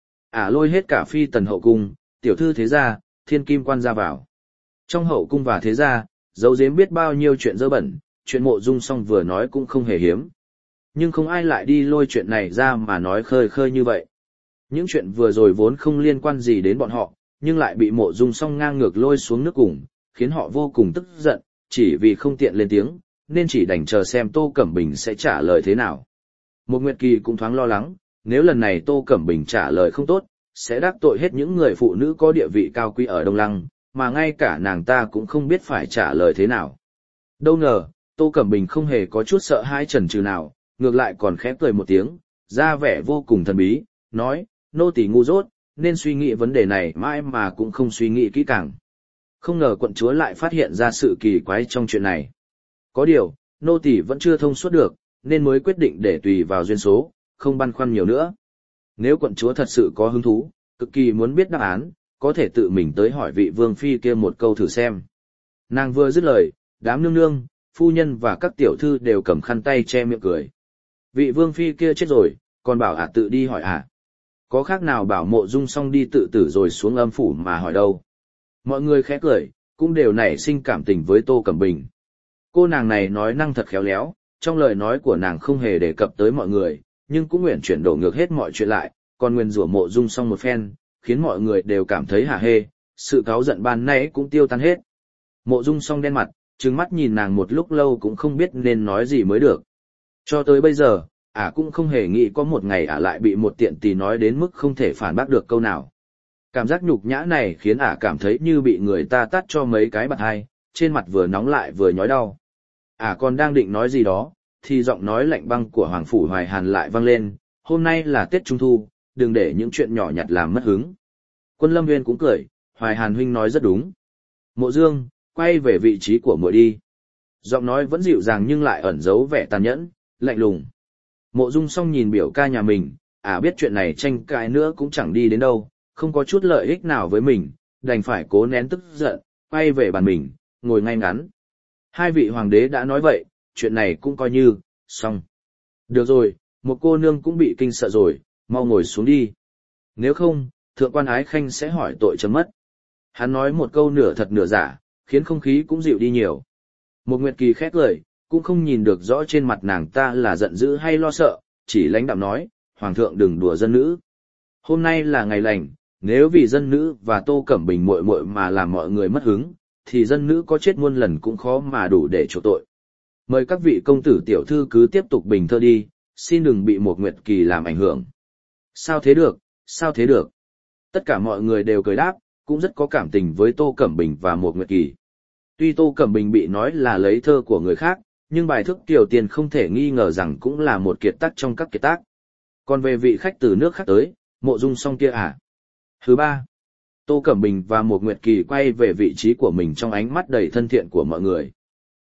Speaker 1: Ả lôi hết cả phi tần hậu cung, tiểu thư thế gia, thiên kim quan ra vào. Trong hậu cung và thế gia, giấu giếm biết bao nhiêu chuyện dơ bẩn, chuyện Mộ Dung Song vừa nói cũng không hề hiếm. Nhưng không ai lại đi lôi chuyện này ra mà nói khơi khơi như vậy. Những chuyện vừa rồi vốn không liên quan gì đến bọn họ, nhưng lại bị Mộ Dung Song ngang ngược lôi xuống nước cùng, khiến họ vô cùng tức giận, chỉ vì không tiện lên tiếng, nên chỉ đành chờ xem Tô Cẩm Bình sẽ trả lời thế nào. Một Nguyệt Kỳ cũng thoáng lo lắng, nếu lần này Tô Cẩm Bình trả lời không tốt, sẽ đắc tội hết những người phụ nữ có địa vị cao quý ở Đông Lăng, mà ngay cả nàng ta cũng không biết phải trả lời thế nào. Đâu ngờ, Tô Cẩm Bình không hề có chút sợ hãi chần chừ nào, ngược lại còn khẽ cười một tiếng, ra vẻ vô cùng thần bí, nói, nô tỳ ngu dốt, nên suy nghĩ vấn đề này mãi mà cũng không suy nghĩ kỹ càng. Không ngờ quận chúa lại phát hiện ra sự kỳ quái trong chuyện này. Có điều, nô tỳ vẫn chưa thông suốt được, nên mới quyết định để tùy vào duyên số, không băn khoăn nhiều nữa. Nếu quận chúa thật sự có hứng thú, cực kỳ muốn biết đáp án, có thể tự mình tới hỏi vị vương phi kia một câu thử xem. Nàng vừa dứt lời, đám nương nương, phu nhân và các tiểu thư đều cầm khăn tay che miệng cười. Vị vương phi kia chết rồi, còn bảo ả tự đi hỏi ả. Có khác nào bảo Mộ Dung Song đi tự tử rồi xuống âm phủ mà hỏi đâu. Mọi người khẽ cười, cũng đều nảy sinh cảm tình với Tô Cẩm Bình. Cô nàng này nói năng thật khéo léo, trong lời nói của nàng không hề đề cập tới mọi người, nhưng cũng nguyện chuyển đổ ngược hết mọi chuyện lại, còn nguyên rủa Mộ Dung Song một phen, khiến mọi người đều cảm thấy hả hê, sự cáu giận ban nãy cũng tiêu tan hết. Mộ Dung Song đen mặt, trừng mắt nhìn nàng một lúc lâu cũng không biết nên nói gì mới được. Cho tới bây giờ, ả cũng không hề nghĩ có một ngày ả lại bị một tiện tỳ nói đến mức không thể phản bác được câu nào. Cảm giác nhục nhã này khiến ả cảm thấy như bị người ta tát cho mấy cái bạt hai, trên mặt vừa nóng lại vừa nhói đau. Ả còn đang định nói gì đó, thì giọng nói lạnh băng của Hoàng Phủ Hoài Hàn lại vang lên, hôm nay là Tết Trung Thu, đừng để những chuyện nhỏ nhặt làm mất hứng. Quân Lâm Nguyên cũng cười, Hoài Hàn huynh nói rất đúng. Mộ Dương, quay về vị trí của muội đi. Giọng nói vẫn dịu dàng nhưng lại ẩn giấu vẻ tàn nhẫn, lạnh lùng. Mộ Dung Song nhìn biểu ca nhà mình, à biết chuyện này tranh cãi nữa cũng chẳng đi đến đâu, không có chút lợi ích nào với mình, đành phải cố nén tức giận, quay về bàn mình, ngồi ngay ngắn. Hai vị hoàng đế đã nói vậy, chuyện này cũng coi như, xong. Được rồi, một cô nương cũng bị kinh sợ rồi, mau ngồi xuống đi. Nếu không, thượng quan Ái Khanh sẽ hỏi tội chấm mất. Hắn nói một câu nửa thật nửa giả, khiến không khí cũng dịu đi nhiều. Một Nguyệt Kỳ khét lời, cũng không nhìn được rõ trên mặt nàng ta là giận dữ hay lo sợ, chỉ lãnh đạm nói, Hoàng thượng đừng đùa dân nữ. Hôm nay là ngày lành, nếu vì dân nữ và Tô Cẩm Bình muội muội mà làm mọi người mất hứng, thì dân nữ có chết muôn lần cũng khó mà đủ để chỗ tội. Mời các vị công tử tiểu thư cứ tiếp tục bình thơ đi, xin đừng bị một Nguyệt Kỳ làm ảnh hưởng. Sao thế được, sao thế được? Tất cả mọi người đều cười đáp, cũng rất có cảm tình với Tô Cẩm Bình và một Nguyệt Kỳ. Tuy Tô Cẩm Bình bị nói là lấy thơ của người khác, nhưng bài thức Tiểu Tiền không thể nghi ngờ rằng cũng là một kiệt tác trong các kiệt tác. Còn về vị khách từ nước khác tới, Mộ Dung Song kia à? Thứ ba, Tô Cẩm Bình và một Nguyệt Kỳ quay về vị trí của mình trong ánh mắt đầy thân thiện của mọi người.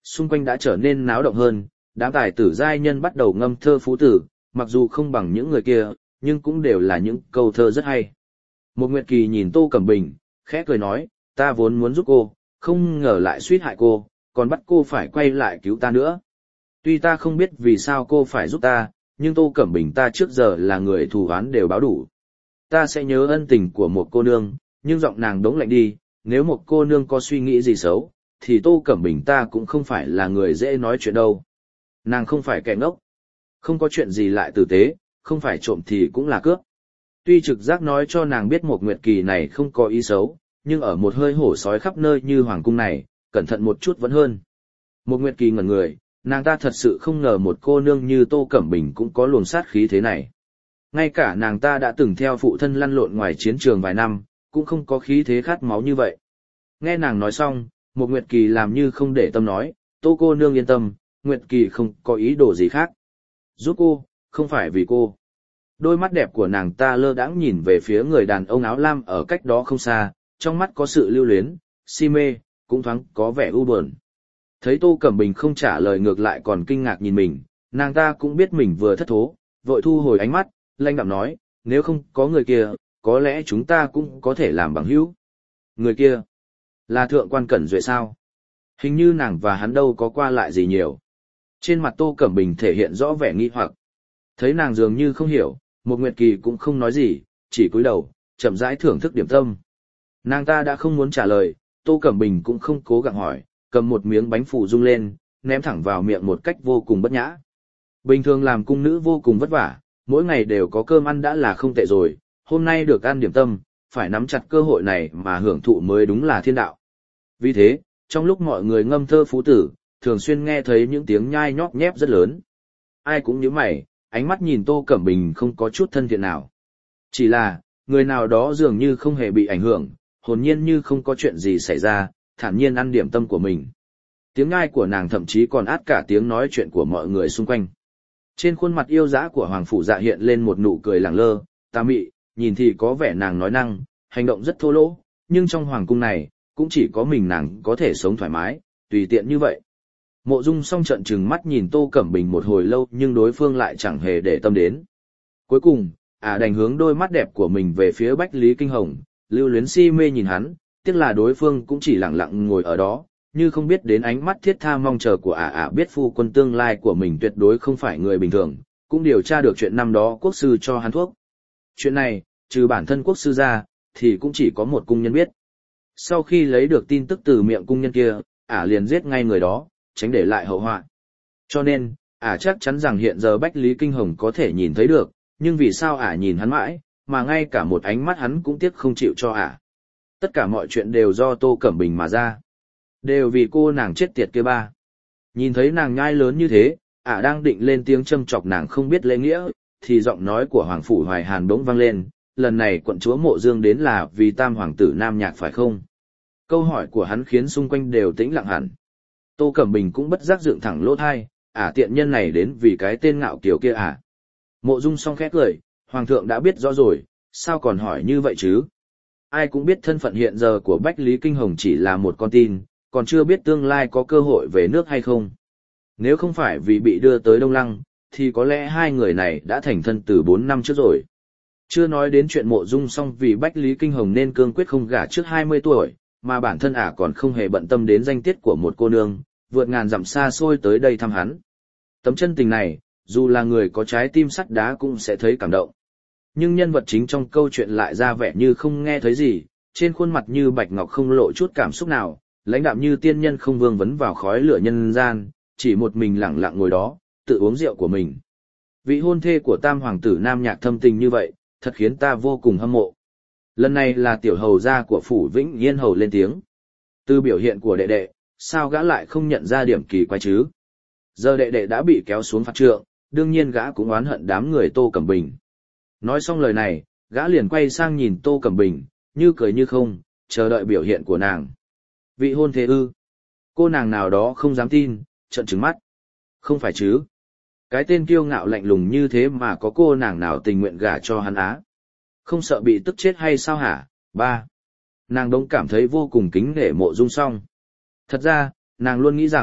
Speaker 1: Xung quanh đã trở nên náo động hơn, đám tài tử giai nhân bắt đầu ngâm thơ phú tử, mặc dù không bằng những người kia, nhưng cũng đều là những câu thơ rất hay. Một Nguyệt Kỳ nhìn Tô Cẩm Bình, khẽ cười nói, ta vốn muốn giúp cô, không ngờ lại suýt hại cô, còn bắt cô phải quay lại cứu ta nữa. Tuy ta không biết vì sao cô phải giúp ta, nhưng Tô Cẩm Bình ta trước giờ là người thù oán đều báo đủ. Ta sẽ nhớ ân tình của một cô nương, nhưng giọng nàng đống lạnh đi, nếu một cô nương có suy nghĩ gì xấu, thì Tô Cẩm Bình ta cũng không phải là người dễ nói chuyện đâu. Nàng không phải kẻ ngốc. Không có chuyện gì lại tử tế, không phải trộm thì cũng là cướp. Tuy trực giác nói cho nàng biết một Nguyệt Kỳ này không có ý xấu, nhưng ở một hơi hổ sói khắp nơi như hoàng cung này, cẩn thận một chút vẫn hơn. Một Nguyệt Kỳ ngẩn người, nàng ta thật sự không ngờ một cô nương như Tô Cẩm Bình cũng có luồng sát khí thế này. Ngay cả nàng ta đã từng theo phụ thân lăn lộn ngoài chiến trường vài năm, cũng không có khí thế khát máu như vậy. Nghe nàng nói xong, một Nguyệt Kỳ làm như không để tâm nói, Tô cô nương yên tâm, Nguyệt Kỳ không có ý đồ gì khác. Giúp cô, không phải vì cô. Đôi mắt đẹp của nàng ta lơ đãng nhìn về phía người đàn ông áo lam ở cách đó không xa, trong mắt có sự lưu luyến, si mê, cũng thoáng có vẻ u buồn. Thấy Tô Cẩm Bình không trả lời ngược lại còn kinh ngạc nhìn mình, nàng ta cũng biết mình vừa thất thố, vội thu hồi ánh mắt, lanh đạm nói, nếu không có người kia, có lẽ chúng ta cũng có thể làm bằng hữu. Người kia, là thượng quan Cẩn Duệ sao? Hình như nàng và hắn đâu có qua lại gì nhiều. Trên mặt Tô Cẩm Bình thể hiện rõ vẻ nghi hoặc. Thấy nàng dường như không hiểu, một Nguyệt Kỳ cũng không nói gì, chỉ cúi đầu, chậm rãi thưởng thức điểm tâm. Nàng ta đã không muốn trả lời, Tô Cẩm Bình cũng không cố gắng hỏi, cầm một miếng bánh phủ rung lên, ném thẳng vào miệng một cách vô cùng bất nhã. Bình thường làm cung nữ vô cùng vất vả, mỗi ngày đều có cơm ăn đã là không tệ rồi, hôm nay được ăn điểm tâm, phải nắm chặt cơ hội này mà hưởng thụ mới đúng là thiên đạo. Vì thế, trong lúc mọi người ngâm thơ phú tử, thường xuyên nghe thấy những tiếng nhai nhóp nhép rất lớn. Ai cũng nhíu mày, ánh mắt nhìn Tô Cẩm Bình không có chút thân thiện nào. Chỉ là, người nào đó dường như không hề bị ảnh hưởng, hồn nhiên như không có chuyện gì xảy ra, thản nhiên ăn điểm tâm của mình. Tiếng ngai của nàng thậm chí còn át cả tiếng nói chuyện của mọi người xung quanh. Trên khuôn mặt yêu dã của Hoàng Phủ Dạ hiện lên một nụ cười lẳng lơ, tà mị, nhìn thì có vẻ nàng nói năng, hành động rất thô lỗ, nhưng trong hoàng cung này, cũng chỉ có mình nàng có thể sống thoải mái, tùy tiện như vậy. Mộ Dung song trận trừng mắt nhìn Tô Cẩm Bình một hồi lâu nhưng đối phương lại chẳng hề để tâm đến. Cuối cùng, ả à đành hướng đôi mắt đẹp của mình về phía Bách Lý Kinh Hồng, lưu luyến si mê nhìn hắn, tiếc là đối phương cũng chỉ lặng lặng ngồi ở đó, như không biết đến ánh mắt thiết tha mong chờ của ả ả biết phu quân tương lai của mình tuyệt đối không phải người bình thường, cũng điều tra được chuyện năm đó quốc sư cho hắn thuốc. Chuyện này, trừ bản thân quốc sư ra, thì cũng chỉ có một cung nhân biết. Sau khi lấy được tin tức từ miệng cung nhân kia, ả liền giết ngay người đó, tránh để lại hậu họa. Cho nên, ả chắc chắn rằng hiện giờ Bách Lý Kinh Hồng có thể nhìn thấy được, nhưng vì sao ả nhìn hắn mãi, mà ngay cả một ánh mắt hắn cũng tiếc không chịu cho ả. Tất cả mọi chuyện đều do Tô Cẩm Bình mà ra. Đều vì cô nàng chết tiệt kia ba. Nhìn thấy nàng nhai lớn như thế, ả đang định lên tiếng châm chọc nàng không biết lễ nghĩa, thì giọng nói của Hoàng Phủ Hoài Hàn bỗng vang lên, lần này quận chúa Mộ Dương đến là vì tam hoàng tử Nam Nhạc phải không? Câu hỏi của hắn khiến xung quanh đều tĩnh lặng hẳn. Tô Cẩm Bình cũng bất giác dựng thẳng lỗ thai, ả tiện nhân này đến vì cái tên ngạo kiều kia à? Mộ Dung song khét lời, Hoàng thượng đã biết rõ rồi, sao còn hỏi như vậy chứ? Ai cũng biết thân phận hiện giờ của Bách Lý Kinh Hồng chỉ là một con tin, còn chưa biết tương lai có cơ hội về nước hay không. Nếu không phải vì bị đưa tới Đông Lăng, thì có lẽ hai người này đã thành thân từ bốn năm trước rồi. Chưa nói đến chuyện Mộ Dung song vì Bách Lý Kinh Hồng nên cương quyết không gả trước hai mươi tuổi, mà bản thân ả còn không hề bận tâm đến danh tiết của một cô nương, vượt ngàn dặm xa xôi tới đây thăm hắn. Tấm chân tình này, dù là người có trái tim sắt đá cũng sẽ thấy cảm động. Nhưng nhân vật chính trong câu chuyện lại ra vẻ như không nghe thấy gì, trên khuôn mặt như bạch ngọc không lộ chút cảm xúc nào, lãnh đạm như tiên nhân không vương vấn vào khói lửa nhân gian, chỉ một mình lặng lặng ngồi đó, tự uống rượu của mình. Vị hôn thê của tam hoàng tử Nam Nhạc thâm tình như vậy, thật khiến ta vô cùng hâm mộ. Lần này là tiểu hầu gia của phủ Vĩnh Yên hầu lên tiếng. Từ biểu hiện của đệ đệ, sao gã lại không nhận ra điểm kỳ quái chứ? Giờ đệ đệ đã bị kéo xuống phạt trượng, đương nhiên gã cũng oán hận đám người Tô Cẩm Bình. Nói xong lời này, gã liền quay sang nhìn Tô Cẩm Bình, như cười như không, chờ đợi biểu hiện của nàng. Vị hôn thê ư? Cô nàng nào đó không dám tin, trợn trừng mắt. Không phải chứ? Cái tên kiêu ngạo lạnh lùng như thế mà có cô nàng nào tình nguyện gả cho hắn á? Không sợ bị tức chết hay sao hả? Ba. Nàng đông cảm thấy vô cùng kính nể Mộ Dung song. Thật ra, nàng luôn nghĩ rằng,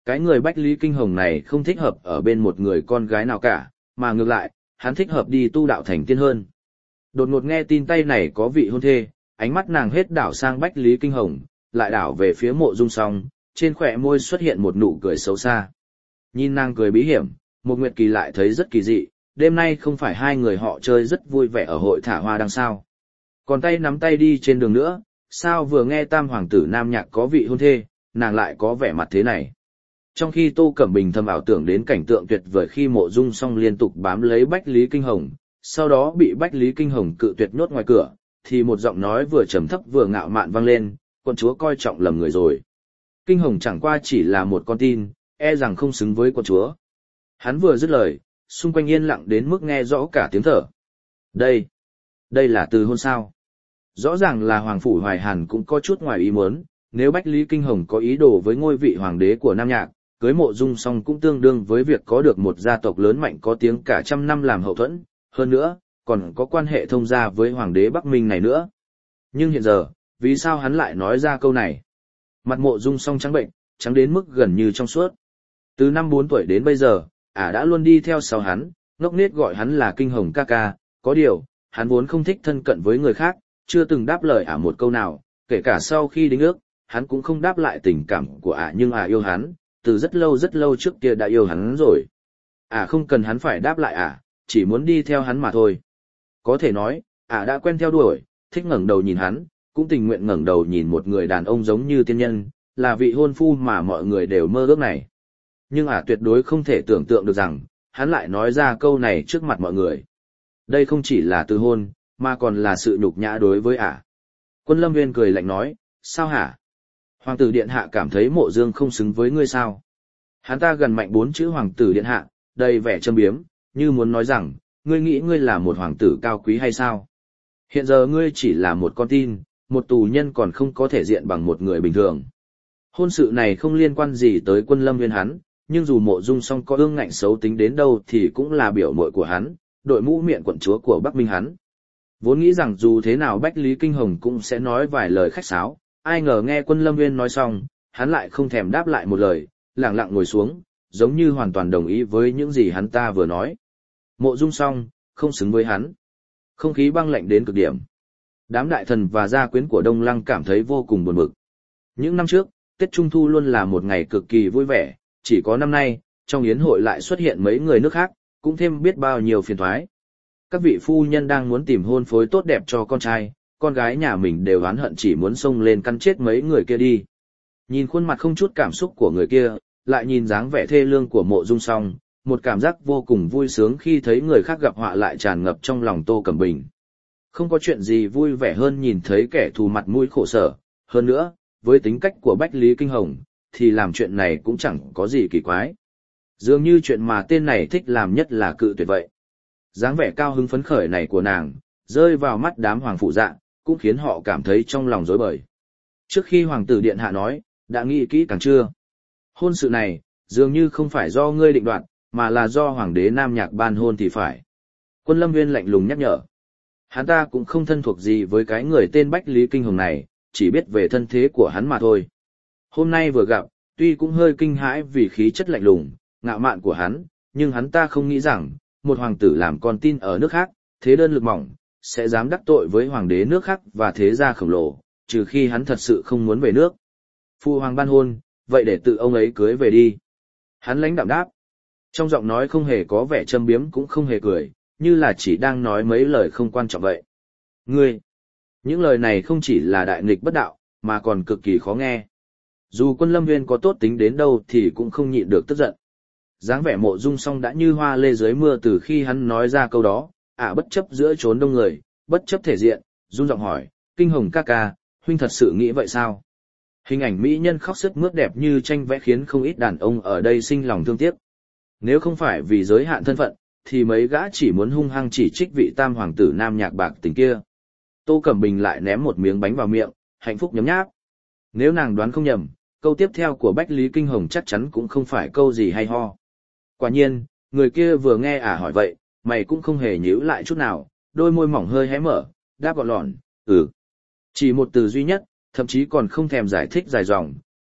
Speaker 1: cái người Bách Lý Kinh Hồng này không thích hợp ở bên một người con gái nào cả, mà ngược lại, hắn thích hợp đi tu đạo thành tiên hơn. Đột ngột nghe tin tay này có vị hôn thê, ánh mắt nàng hết đảo sang Bách Lý Kinh Hồng, lại đảo về phía Mộ Dung Song, trên khóe môi xuất hiện một nụ cười xấu xa. Nhìn nàng cười bí hiểm, Một Nguyệt Kỳ lại thấy rất kỳ dị, đêm nay không phải hai người họ chơi rất vui vẻ ở hội thả hoa đăng sao. Còn tay nắm tay đi trên đường nữa, sao vừa nghe tam hoàng tử Nam Nhạc có vị hôn thê, nàng lại có vẻ mặt thế này. Trong khi Tô Cẩm Bình thầm ảo tưởng đến cảnh tượng tuyệt vời khi Mộ Dung Song liên tục bám lấy Bách Lý Kinh Hồng, sau đó bị Bách Lý Kinh Hồng cự tuyệt nhốt ngoài cửa, thì một giọng nói vừa trầm thấp vừa ngạo mạn vang lên, quận chúa coi trọng lầm người rồi. Kinh Hồng chẳng qua chỉ là một con tin, e rằng không xứng với quận chúa. Hắn vừa dứt lời, xung quanh yên lặng đến mức nghe rõ cả tiếng thở. Đây, đây là từ hôn sao? Rõ ràng là Hoàng phủ Hoài Hàn cũng có chút ngoài ý muốn, nếu Bách Lý Kinh Hồng có ý đồ với ngôi vị hoàng đế của Nam Nhạc, cưới Mộ Dung Song cũng tương đương với việc có được một gia tộc lớn mạnh có tiếng cả trăm năm làm hậu thuẫn, hơn nữa, còn có quan hệ thông gia với hoàng đế Bắc Minh này nữa. Nhưng hiện giờ, vì sao hắn lại nói ra câu này? Mặt Mộ Dung Song trắng bệnh, trắng đến mức gần như trong suốt. Từ năm bốn tuổi đến bây giờ, ả đã luôn đi theo sau hắn, ngốc nghếch gọi hắn là Kinh Hồng ca ca, có điều, hắn vốn không thích thân cận với người khác, chưa từng đáp lời ả một câu nào, kể cả sau khi đính ước, hắn cũng không đáp lại tình cảm của ả nhưng ả yêu hắn, từ rất lâu rất lâu trước kia đã yêu hắn rồi. Ả không cần hắn phải đáp lại ả, chỉ muốn đi theo hắn mà thôi. Có thể nói, ả đã quen theo đuổi, thích ngẩng đầu nhìn hắn, cũng tình nguyện ngẩng đầu nhìn một người đàn ông giống như tiên nhân, là vị hôn phu mà mọi người đều mơ ước này. Nhưng ả tuyệt đối không thể tưởng tượng được rằng, hắn lại nói ra câu này trước mặt mọi người. Đây không chỉ là từ hôn, mà còn là sự nhục nhã đối với ả. Quân Lâm Nguyên cười lạnh nói, sao hả? Hoàng tử điện hạ cảm thấy Mộ Dương không xứng với ngươi sao? Hắn ta gần mạnh bốn chữ hoàng tử điện hạ, đầy vẻ châm biếm, như muốn nói rằng, ngươi nghĩ ngươi là một hoàng tử cao quý hay sao? Hiện giờ ngươi chỉ là một con tin, một tù nhân còn không có thể diện bằng một người bình thường. Hôn sự này không liên quan gì tới Quân Lâm Nguyên hắn, nhưng dù Mộ Dung Song có ương ngạnh xấu tính đến đâu thì cũng là biểu muội của hắn, đội mũ miệng quận chúa của Bắc Minh hắn. Vốn nghĩ rằng dù thế nào Bách Lý Kinh Hồng cũng sẽ nói vài lời khách sáo, ai ngờ nghe Quân Lâm Nguyên nói xong, hắn lại không thèm đáp lại một lời, lặng lặng ngồi xuống, giống như hoàn toàn đồng ý với những gì hắn ta vừa nói. Mộ Dung Song, không xứng với hắn. Không khí băng lạnh đến cực điểm. Đám đại thần và gia quyến của Đông Lăng cảm thấy vô cùng buồn bực. Những năm trước, Tết Trung Thu luôn là một ngày cực kỳ vui vẻ, chỉ có năm nay, trong yến hội lại xuất hiện mấy người nước khác, cũng thêm biết bao nhiêu phiền toái. Các vị phu nhân đang muốn tìm hôn phối tốt đẹp cho con trai, con gái nhà mình đều oán hận chỉ muốn xông lên căn chết mấy người kia đi. Nhìn khuôn mặt không chút cảm xúc của người kia, lại nhìn dáng vẻ thê lương của Mộ Dung Song, một cảm giác vô cùng vui sướng khi thấy người khác gặp họa lại tràn ngập trong lòng Tô Cẩm Bình. Không có chuyện gì vui vẻ hơn nhìn thấy kẻ thù mặt mũi khổ sở, hơn nữa, với tính cách của Bách Lý Kinh Hồng, thì làm chuyện này cũng chẳng có gì kỳ quái. Dường như chuyện mà tên này thích làm nhất là cự tuyệt vậy. Dáng vẻ cao hứng phấn khởi này của nàng, rơi vào mắt đám hoàng phụ dạ, cũng khiến họ cảm thấy trong lòng rối bời. Trước khi hoàng tử điện hạ nói, đã nghĩ kỹ càng chưa? Hôn sự này, dường như không phải do ngươi định đoạt, mà là do hoàng đế Nam Nhạc ban hôn thì phải. Quân Lâm Nguyên lạnh lùng nhắc nhở. Hắn ta cũng không thân thuộc gì với cái người tên Bách Lý Kinh Hồng này, chỉ biết về thân thế của hắn mà thôi. Hôm nay vừa gặp, tuy cũng hơi kinh hãi vì khí chất lạnh lùng, ngạo mạn của hắn, nhưng hắn ta không nghĩ rằng, một hoàng tử làm con tin ở nước khác, thế đơn lực mỏng, sẽ dám đắc tội với hoàng đế nước khác và thế gia khổng lồ, trừ khi hắn thật sự không muốn về nước. Phu hoàng ban hôn, vậy để tự ông ấy cưới về đi. Hắn lãnh đạm đáp. Trong giọng nói không hề có vẻ châm biếm cũng không hề cười, như là chỉ đang nói mấy lời không quan trọng vậy. Ngươi! Những lời này không chỉ là đại nghịch bất đạo, mà còn cực kỳ khó nghe. Dù Quân Lâm Nguyên có tốt tính đến đâu thì cũng không nhịn được tức giận. Dáng vẻ Mộ Dung Song đã như hoa lê dưới mưa từ khi hắn nói ra câu đó, ả à, bất chấp giữa chốn đông người, bất chấp thể diện, run giọng hỏi, Kinh Hồng ca ca, huynh thật sự nghĩ vậy sao? Hình ảnh mỹ nhân khóc sướt mướt đẹp như tranh vẽ khiến không ít đàn ông ở đây sinh lòng thương tiếc. Nếu không phải vì giới hạn thân phận, thì mấy gã chỉ muốn hung hăng chỉ trích vị tam hoàng tử Nam Nhạc bạc tình kia. Tô Cẩm Bình lại ném một miếng bánh vào miệng, hạnh phúc nhấm nháp. Nếu nàng đoán không nhầm, câu tiếp theo của Bách Lý Kinh Hồng chắc chắn cũng không phải câu gì hay ho. Quả nhiên, người kia vừa nghe ả hỏi vậy, mày cũng không hề nhíu lại chút nào, đôi môi mỏng hơi hé mở, đáp gọn lọn, ừ. Chỉ một từ duy nhất, thậm chí còn không thèm giải thích dài dòng,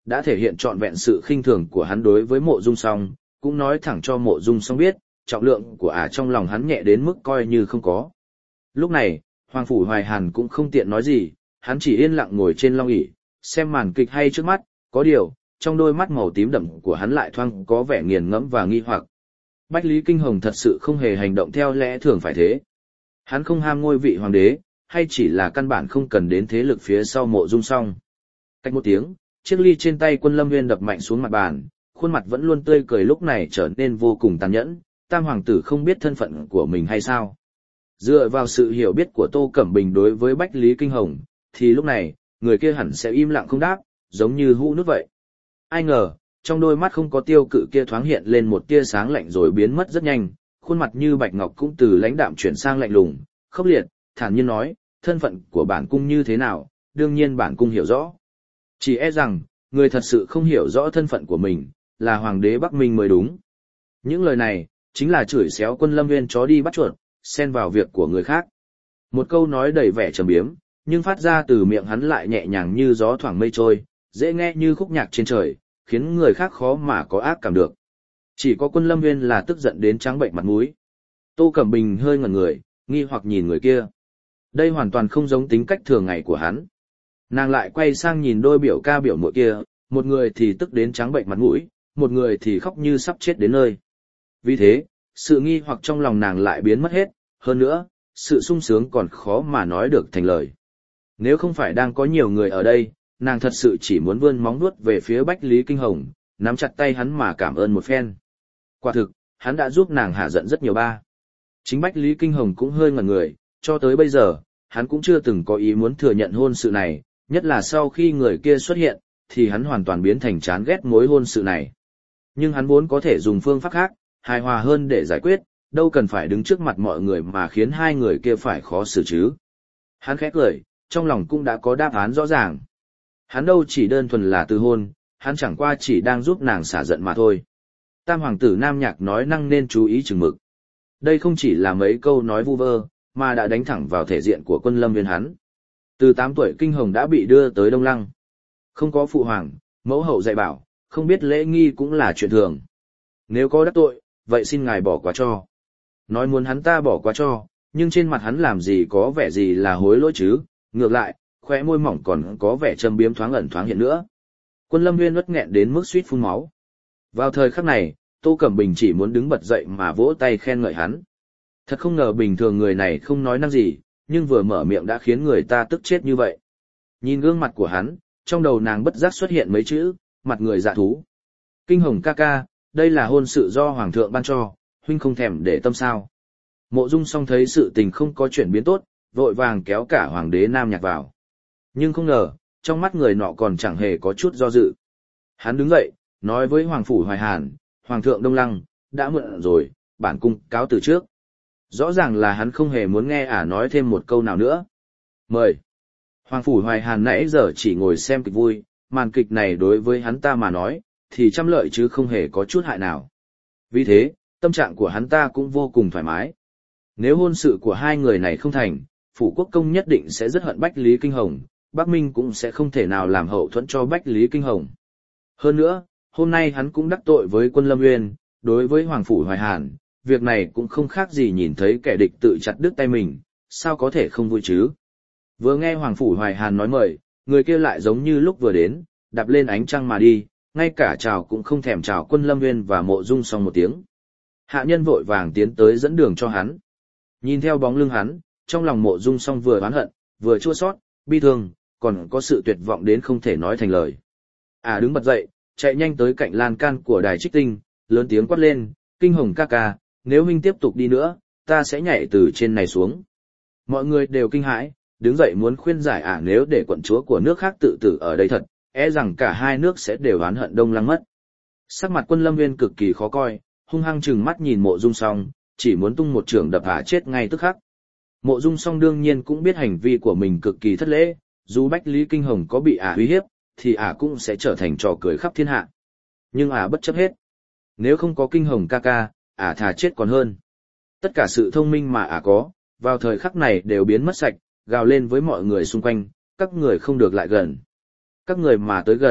Speaker 1: đã thể hiện trọn vẹn sự khinh thường của hắn đối với Mộ Dung Song, cũng nói thẳng cho Mộ Dung Song biết, trọng lượng của ả trong lòng hắn nhẹ đến mức coi như không có. Lúc này, Hoàng Phủ Hoài Hàn cũng không tiện nói gì, hắn chỉ yên lặng ngồi trên long ỷ, xem màn kịch hay trước mắt, có điều, trong đôi mắt màu tím đậm của hắn lại thoáng có vẻ nghiền ngẫm và nghi hoặc. Bách Lý Kinh Hồng thật sự không hề hành động theo lẽ thường phải thế. Hắn không ham ngôi vị hoàng đế, hay chỉ là căn bản không cần đến thế lực phía sau Mộ Dung Song. Cách một tiếng, chiếc ly trên tay Quân Lâm Nguyên đập mạnh xuống mặt bàn, khuôn mặt vẫn luôn tươi cười lúc này trở nên vô cùng tàn nhẫn, Tam hoàng tử không biết thân phận của mình hay sao? Dựa vào sự hiểu biết của Tô Cẩm Bình đối với Bách Lý Kinh Hồng, thì lúc này, người kia hẳn sẽ im lặng không đáp, giống như hũ nút vậy. Ai ngờ, trong đôi mắt không có tiêu cự kia thoáng hiện lên một tia sáng lạnh rồi biến mất rất nhanh, khuôn mặt như bạch ngọc cũng từ lãnh đạm chuyển sang lạnh lùng, khốc liệt, thản nhiên nói, thân phận của bản cung như thế nào, đương nhiên bản cung hiểu rõ. Chỉ e rằng, người thật sự không hiểu rõ thân phận của mình, là hoàng đế Bắc Minh mới đúng. Những lời này, chính là chửi xéo Quân Lâm Nguyên chó đi bắt chuột, xen vào việc của người khác. Một câu nói đầy vẻ trầm biếm, nhưng phát ra từ miệng hắn lại nhẹ nhàng như gió thoảng mây trôi, dễ nghe như khúc nhạc trên trời, khiến người khác khó mà có ác cảm được. Chỉ có Quân Lâm Nguyên là tức giận đến trắng bệnh mặt mũi. Tô Cẩm Bình hơi ngẩn người, nghi hoặc nhìn người kia. Đây hoàn toàn không giống tính cách thường ngày của hắn. Nàng lại quay sang nhìn đôi biểu ca biểu muội kia, một người thì tức đến trắng bệnh mặt mũi, một người thì khóc như sắp chết đến nơi. Vì thế, sự nghi hoặc trong lòng nàng lại biến mất hết, hơn nữa, sự sung sướng còn khó mà nói được thành lời. Nếu không phải đang có nhiều người ở đây, nàng thật sự chỉ muốn vươn móng vuốt về phía Bách Lý Kinh Hồng, nắm chặt tay hắn mà cảm ơn một phen. Quả thực, hắn đã giúp nàng hạ giận rất nhiều ba. Chính Bách Lý Kinh Hồng cũng hơi ngẩn người, cho tới bây giờ, hắn cũng chưa từng có ý muốn thừa nhận hôn sự này, nhất là sau khi người kia xuất hiện, thì hắn hoàn toàn biến thành chán ghét mối hôn sự này. Nhưng hắn vốn có thể dùng phương pháp khác, hài hòa hơn để giải quyết, đâu cần phải đứng trước mặt mọi người mà khiến hai người kia phải khó xử chứ. Hắn khẽ cười, trong lòng cũng đã có đáp án rõ ràng. Hắn đâu chỉ đơn thuần là từ hôn, hắn chẳng qua chỉ đang giúp nàng xả giận mà thôi. Tam hoàng tử Nam Nhạc nói năng nên chú ý chừng mực. Đây không chỉ là mấy câu nói vu vơ, mà đã đánh thẳng vào thể diện của Quân Lâm Nguyên hắn. Từ tám tuổi Kinh Hồng đã bị đưa tới Đông Lăng. Không có phụ hoàng, mẫu hậu dạy bảo, không biết lễ nghi cũng là chuyện thường. Nếu có đắc tội, vậy xin ngài bỏ qua cho. Nói muốn hắn ta bỏ qua cho, nhưng trên mặt hắn làm gì có vẻ gì là hối lỗi chứ, ngược lại, khóe môi mỏng còn có vẻ châm biếm thoáng ẩn thoáng hiện nữa. Quân Lâm Nguyên uất nghẹn đến mức suýt phun máu. Vào thời khắc này, Tô Cẩm Bình chỉ muốn đứng bật dậy mà vỗ tay khen ngợi hắn. Thật không ngờ bình thường người này không nói năng gì, nhưng vừa mở miệng đã khiến người ta tức chết như vậy. Nhìn gương mặt của hắn, trong đầu nàng bất giác xuất hiện mấy chữ, mặt người dạ thú. Kinh Hồng ca ca, đây là hôn sự do Hoàng thượng ban cho, huynh không thèm để tâm sao. Mộ Dung Song thấy sự tình không có chuyển biến tốt, vội vàng kéo cả Hoàng đế Nam Nhạc vào. Nhưng không ngờ, trong mắt người nọ còn chẳng hề có chút do dự. Hắn đứng dậy, nói với Hoàng Phủ Hoài Hàn, Hoàng thượng Đông Lăng, đã muộn rồi, bản cung cáo từ trước. Rõ ràng là hắn không hề muốn nghe ả nói thêm một câu nào nữa. Mời. Hoàng Phủ Hoài Hàn nãy giờ chỉ ngồi xem kịch vui, màn kịch này đối với hắn ta mà nói, thì trăm lợi chứ không hề có chút hại nào. Vì thế, tâm trạng của hắn ta cũng vô cùng thoải mái. Nếu hôn sự của hai người này không thành, Phủ Quốc Công nhất định sẽ rất hận Bách Lý Kinh Hồng, Bắc Minh cũng sẽ không thể nào làm hậu thuẫn cho Bách Lý Kinh Hồng. Hơn nữa, hôm nay hắn cũng đắc tội với Quân Lâm Nguyên, đối với Hoàng Phủ Hoài Hàn, việc này cũng không khác gì nhìn thấy kẻ địch tự chặt đứt tay mình, sao có thể không vui chứ. Vừa nghe Hoàng Phủ Hoài Hàn nói mời, người kia lại giống như lúc vừa đến, đạp lên ánh trăng mà đi, ngay cả chào cũng không thèm chào Quân Lâm Nguyên và Mộ Dung Song một tiếng. Hạ nhân vội vàng tiến tới dẫn đường cho hắn. Nhìn theo bóng lưng hắn, trong lòng Mộ Dung Song vừa oán hận, vừa chua xót, bi thương, còn có sự tuyệt vọng đến không thể nói thành lời. À đứng bật dậy, chạy nhanh tới cạnh lan can của đài trích tinh, lớn tiếng quát lên, Kinh Hồng ca ca, nếu huynh tiếp tục đi nữa, ta sẽ nhảy từ trên này xuống. Mọi người đều kinh hãi, đứng dậy muốn khuyên giải ả nếu để quận chúa của nước khác tự tử ở đây thật, e rằng cả hai nước sẽ đều oán hận Đông Lăng mất. Sắc mặt Quân Lâm Nguyên cực kỳ khó coi, hung hăng trừng mắt nhìn Mộ Dung Song, chỉ muốn tung một chưởng đập ả chết ngay tức khắc. Mộ Dung Song đương nhiên cũng biết hành vi của mình cực kỳ thất lễ, dù Bách Lý Kinh Hồng có bị ả uy hiếp, thì ả cũng sẽ trở thành trò cười khắp thiên hạ. Nhưng ả bất chấp hết. Nếu không có Kinh Hồng ca ca, ả thà chết còn hơn. Tất cả sự thông minh mà ả có, vào thời khắc này đều biến mất sạch, gào lên với mọi người xung quanh, các người không được lại gần. Các người mà tới gần,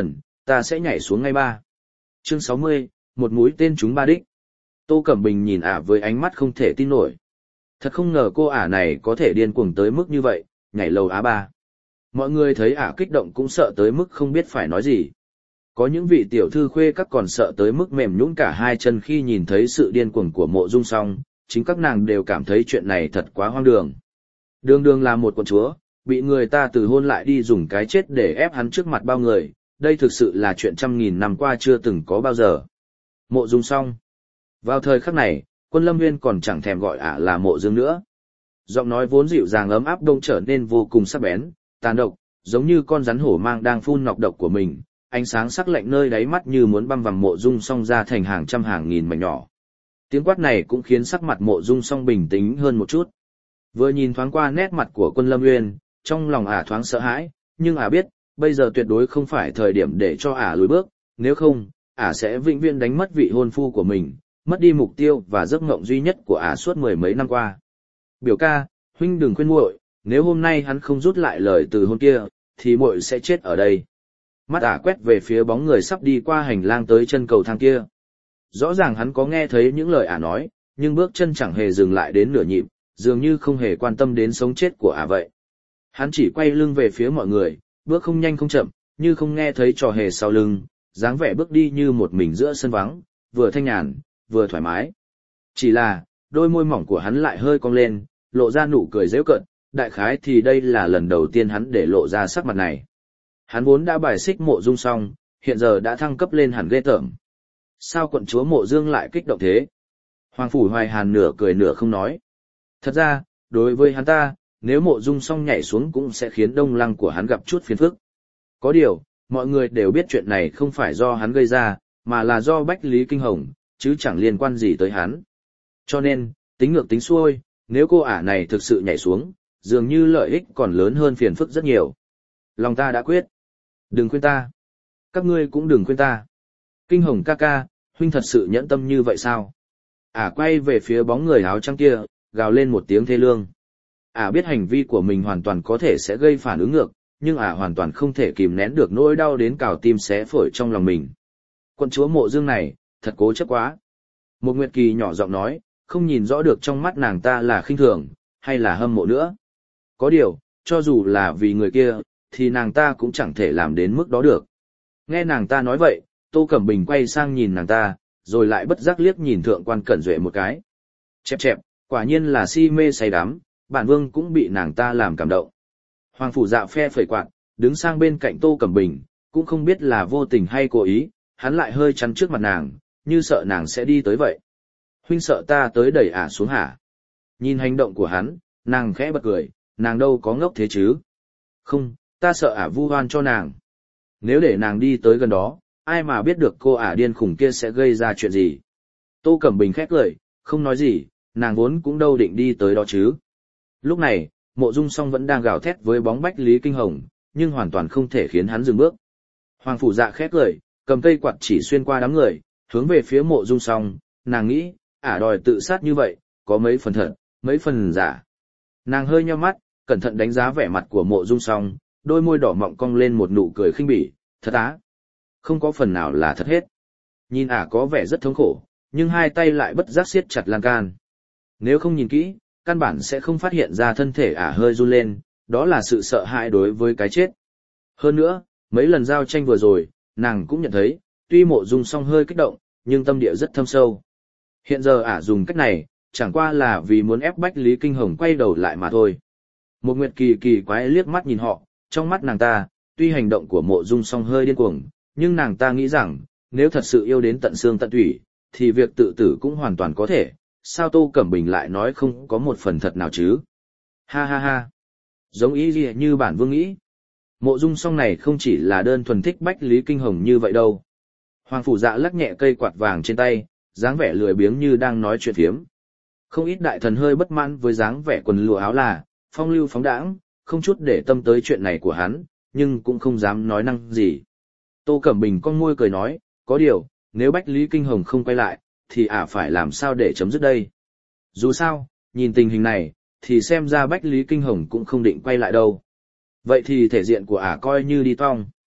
Speaker 1: ta sẽ nhảy xuống ngay ba. Chương sáu mươi, một mũi tên trúng ba đích. Tô Cẩm Bình nhìn ả với ánh mắt không thể tin nổi. Thật không ngờ cô ả này có thể điên cuồng tới mức như vậy, nhảy lầu á ba. Mọi người thấy ả kích động cũng sợ tới mức không biết phải nói gì. Có những vị tiểu thư khuê các còn sợ tới mức mềm nhũn cả hai chân khi nhìn thấy sự điên cuồng của Mộ Dung Song, chính các nàng đều cảm thấy chuyện này thật quá hoang đường. Đường đường là một quận chúa, bị người ta từ hôn lại đi dùng cái chết để ép hắn trước mặt bao người, đây thực sự là chuyện trăm nghìn năm qua chưa từng có bao giờ. Mộ Dung Song. Vào thời khắc này, Quân Lâm Nguyên còn chẳng thèm gọi ả là Mộ Dương nữa. Giọng nói vốn dịu dàng ấm áp đông trở nên vô cùng sắc bén, tàn độc, giống như con rắn hổ mang đang phun nọc độc của mình, ánh sáng sắc lạnh nơi đáy mắt như muốn băm vằm Mộ Dung Song ra thành hàng trăm hàng nghìn mảnh nhỏ. Tiếng quát này cũng khiến sắc mặt Mộ Dung Song bình tĩnh hơn một chút. Vừa nhìn thoáng qua nét mặt của Quân Lâm Nguyên, trong lòng ả thoáng sợ hãi, nhưng ả biết, bây giờ tuyệt đối không phải thời điểm để cho ả lùi bước, nếu không, ả sẽ vĩnh viễn đánh mất vị hôn phu của mình, mất đi mục tiêu và giấc mộng duy nhất của ả suốt mười mấy năm qua. Biểu ca, huynh đừng khuyên muội, nếu hôm nay hắn không rút lại lời từ hôn kia, thì muội sẽ chết ở đây. Mắt ả quét về phía bóng người sắp đi qua hành lang tới chân cầu thang kia. Rõ ràng hắn có nghe thấy những lời ả nói, nhưng bước chân chẳng hề dừng lại đến nửa nhịp, dường như không hề quan tâm đến sống chết của ả vậy. Hắn chỉ quay lưng về phía mọi người, bước không nhanh không chậm, như không nghe thấy trò hề sau lưng, dáng vẻ bước đi như một mình giữa sân vắng, vừa thanh nhàn, vừa thoải mái. Chỉ là, đôi môi mỏng của hắn lại hơi cong lên, lộ ra nụ cười giễu cợt, đại khái thì đây là lần đầu tiên hắn để lộ ra sắc mặt này. Hắn vốn đã bài xích Mộ Dung xong, hiện giờ đã thăng cấp lên hẳn ghê tởm. Sao quận chúa Mộ Dương lại kích động thế? Hoàng Phủ Hoài Hàn nửa cười nửa không nói. Thật ra, đối với hắn ta, nếu Mộ Dung xong nhảy xuống cũng sẽ khiến Đông Lăng của hắn gặp chút phiền phức. Có điều, mọi người đều biết chuyện này không phải do hắn gây ra, mà là do Bách Lý Kinh Hồng, chứ chẳng liên quan gì tới hắn. Cho nên, tính ngược tính xuôi, nếu cô ả này thực sự nhảy xuống, dường như lợi ích còn lớn hơn phiền phức rất nhiều. Lòng ta đã quyết. Đừng khuyên ta. Các ngươi cũng đừng khuyên ta. Kinh Hồng ca ca, huynh thật sự nhẫn tâm như vậy sao? Ả quay về phía bóng người áo trắng kia, gào lên một tiếng thê lương. Ả biết hành vi của mình hoàn toàn có thể sẽ gây phản ứng ngược, nhưng Ả hoàn toàn không thể kìm nén được nỗi đau đến cào tim xé phổi trong lòng mình. Quận chúa Mộ Dương này, thật cố chấp quá. Một Nguyệt Kỳ nhỏ giọng nói, không nhìn rõ được trong mắt nàng ta là khinh thường, hay là hâm mộ nữa. Có điều, cho dù là vì người kia, thì nàng ta cũng chẳng thể làm đến mức đó được. Nghe nàng ta nói vậy, Tô Cẩm Bình quay sang nhìn nàng ta, rồi lại bất giác liếc nhìn Thượng quan Cẩn Duệ một cái. Chẹp chẹp, quả nhiên là si mê say đắm, bản vương cũng bị nàng ta làm cảm động. Hoàng Phủ Dạ phe phẩy quạt, đứng sang bên cạnh Tô Cẩm Bình, cũng không biết là vô tình hay cố ý, hắn lại hơi chắn trước mặt nàng, như sợ nàng sẽ đi tới vậy. Huynh sợ ta tới đẩy ả xuống hả? Nhìn hành động của hắn, nàng khẽ bật cười, nàng đâu có ngốc thế chứ. Không, ta sợ ả vu oan cho nàng. Nếu để nàng đi tới gần đó, ai mà biết được cô ả điên khủng kia sẽ gây ra chuyện gì. Tô Cẩm Bình khẽ cười, không nói gì, nàng vốn cũng đâu định đi tới đó chứ. Lúc này, Mộ Dung Song vẫn đang gào thét với bóng Bách Lý Kinh Hồng, nhưng hoàn toàn không thể khiến hắn dừng bước. Hoàng Phủ Dạ khẽ cười, cầm cây quạt chỉ xuyên qua đám người, hướng về phía Mộ Dung Song, nàng nghĩ, ả đòi tự sát như vậy, có mấy phần thật, mấy phần giả. Nàng hơi nheo mắt, cẩn thận đánh giá vẻ mặt của Mộ Dung Song, đôi môi đỏ mọng cong lên một nụ cười khinh bỉ, thật á. Không có phần nào là thật hết. Nhìn ả có vẻ rất thống khổ, nhưng hai tay lại bất giác siết chặt lan can. Nếu không nhìn kỹ, căn bản sẽ không phát hiện ra thân thể ả hơi run lên, đó là sự sợ hãi đối với cái chết. Hơn nữa, mấy lần giao tranh vừa rồi, nàng cũng nhận thấy, tuy Mộ Dung Song hơi kích động, nhưng tâm địa rất thâm sâu. Hiện giờ ả dùng cách này, chẳng qua là vì muốn ép Bách Lý Kinh Hồng quay đầu lại mà thôi. Một Nguyệt Kỳ kỳ quái liếc mắt nhìn họ, trong mắt nàng ta, tuy hành động của Mộ Dung Song hơi điên cuồng, nhưng nàng ta nghĩ rằng, nếu thật sự yêu đến tận xương tận tủy, thì việc tự tử cũng hoàn toàn có thể. Sao Tô Cẩm Bình lại nói không có một phần thật nào chứ? Ha ha ha. Giống ý gì như bản vương nghĩ. Mộ Dung Song này không chỉ là đơn thuần thích Bách Lý Kinh Hồng như vậy đâu. Hoàng Phủ Dạ lắc nhẹ cây quạt vàng trên tay, dáng vẻ lười biếng như đang nói chuyện phiếm. Không ít đại thần hơi bất mãn với dáng vẻ quần lụa áo là, phong lưu phóng đãng, không chút để tâm tới chuyện này của hắn, nhưng cũng không dám nói năng gì. Tô Cẩm Bình con môi cười nói, có điều, nếu Bách Lý Kinh Hồng không quay lại, thì ả phải làm sao để chấm dứt đây? Dù sao, nhìn tình hình này, thì xem ra Bách Lý Kinh Hồng cũng không định quay lại đâu. Vậy thì thể diện của ả coi như đi tong.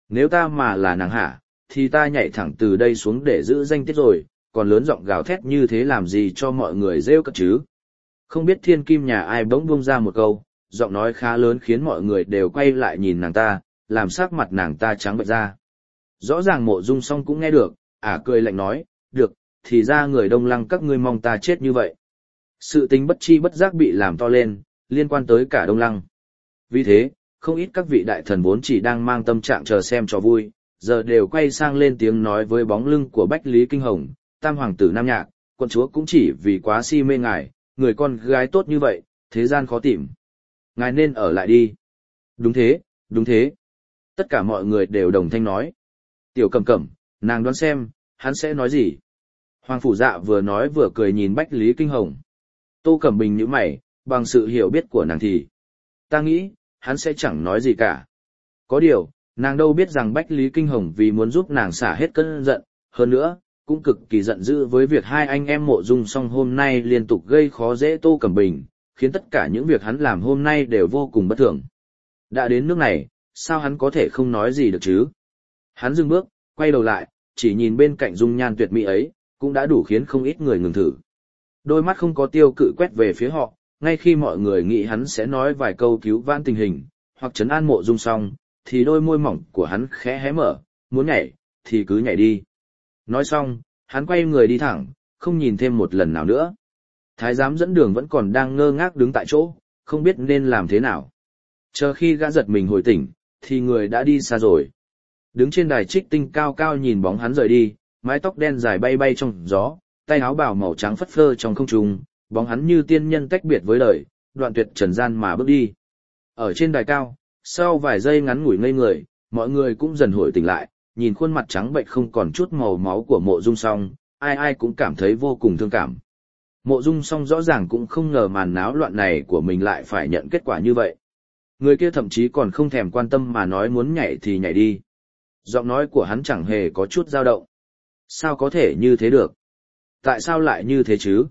Speaker 1: Nếu ta mà là nàng hả, thì ta nhảy thẳng từ đây xuống để giữ danh tiết rồi, còn lớn giọng gào thét như thế làm gì cho mọi người rêu cợt chứ. Không biết thiên kim nhà ai bỗng buông ra một câu, giọng nói khá lớn khiến mọi người đều quay lại nhìn nàng ta, làm sắc mặt nàng ta trắng bệch ra. Rõ ràng Mộ Dung Song cũng nghe được, ả à cười lạnh nói, được, thì ra người Đông Lăng các ngươi mong ta chết như vậy. Sự tính bất chi bất giác bị làm to lên, liên quan tới cả Đông Lăng. Vì thế, không ít các vị đại thần vốn chỉ đang mang tâm trạng chờ xem trò vui, giờ đều quay sang lên tiếng nói với bóng lưng của Bách Lý Kinh Hồng, tam hoàng tử Nam Nhạc, quận chúa cũng chỉ vì quá si mê ngài, người con gái tốt như vậy, thế gian khó tìm. Ngài nên ở lại đi. Đúng thế, đúng thế. Tất cả mọi người đều đồng thanh nói. Tiểu Cẩm Cẩm, nàng đoán xem, hắn sẽ nói gì. Hoàng phủ dạ vừa nói vừa cười nhìn Bách Lý Kinh Hồng. Tô Cẩm Bình nhíu mày, bằng sự hiểu biết của nàng thì, ta nghĩ, hắn sẽ chẳng nói gì cả. Có điều, nàng đâu biết rằng Bách Lý Kinh Hồng vì muốn giúp nàng xả hết cơn giận, hơn nữa, cũng cực kỳ giận dữ với việc hai anh em Mộ Dung Song hôm nay liên tục gây khó dễ Tô Cẩm Bình, khiến tất cả những việc hắn làm hôm nay đều vô cùng bất thường. Đã đến nước này, sao hắn có thể không nói gì được chứ? Hắn dừng bước, quay đầu lại, chỉ nhìn bên cạnh dung nhan tuyệt mỹ ấy, cũng đã đủ khiến không ít người ngừng thử. Đôi mắt không có tiêu cự quét về phía họ, ngay khi mọi người nghĩ hắn sẽ nói vài câu cứu vãn tình hình, hoặc trấn an Mộ Dung Song, thì đôi môi mỏng của hắn khẽ hé mở, muốn nhảy, thì cứ nhảy đi. Nói xong, hắn quay người đi thẳng, không nhìn thêm một lần nào nữa. Thái giám dẫn đường vẫn còn đang ngơ ngác đứng tại chỗ, không biết nên làm thế nào. Chờ khi gã giật mình hồi tỉnh, thì người đã đi xa rồi. Đứng trên đài trích tinh cao cao nhìn bóng hắn rời đi, mái tóc đen dài bay bay trong gió, tay áo bào màu trắng phất phơ trong không trung, bóng hắn như tiên nhân tách biệt với đời, đoạn tuyệt trần gian mà bước đi. Ở trên đài cao, sau vài giây ngắn ngủi ngây người, mọi người cũng dần hồi tỉnh lại, nhìn khuôn mặt trắng bệch không còn chút màu máu của Mộ Dung Song, ai ai cũng cảm thấy vô cùng thương cảm. Mộ Dung Song rõ ràng cũng không ngờ màn náo loạn này của mình lại phải nhận kết quả như vậy. Người kia thậm chí còn không thèm quan tâm mà nói muốn nhảy thì nhảy đi. Giọng nói của hắn chẳng hề có chút dao động. Sao có thể như thế được? Tại sao lại như thế chứ?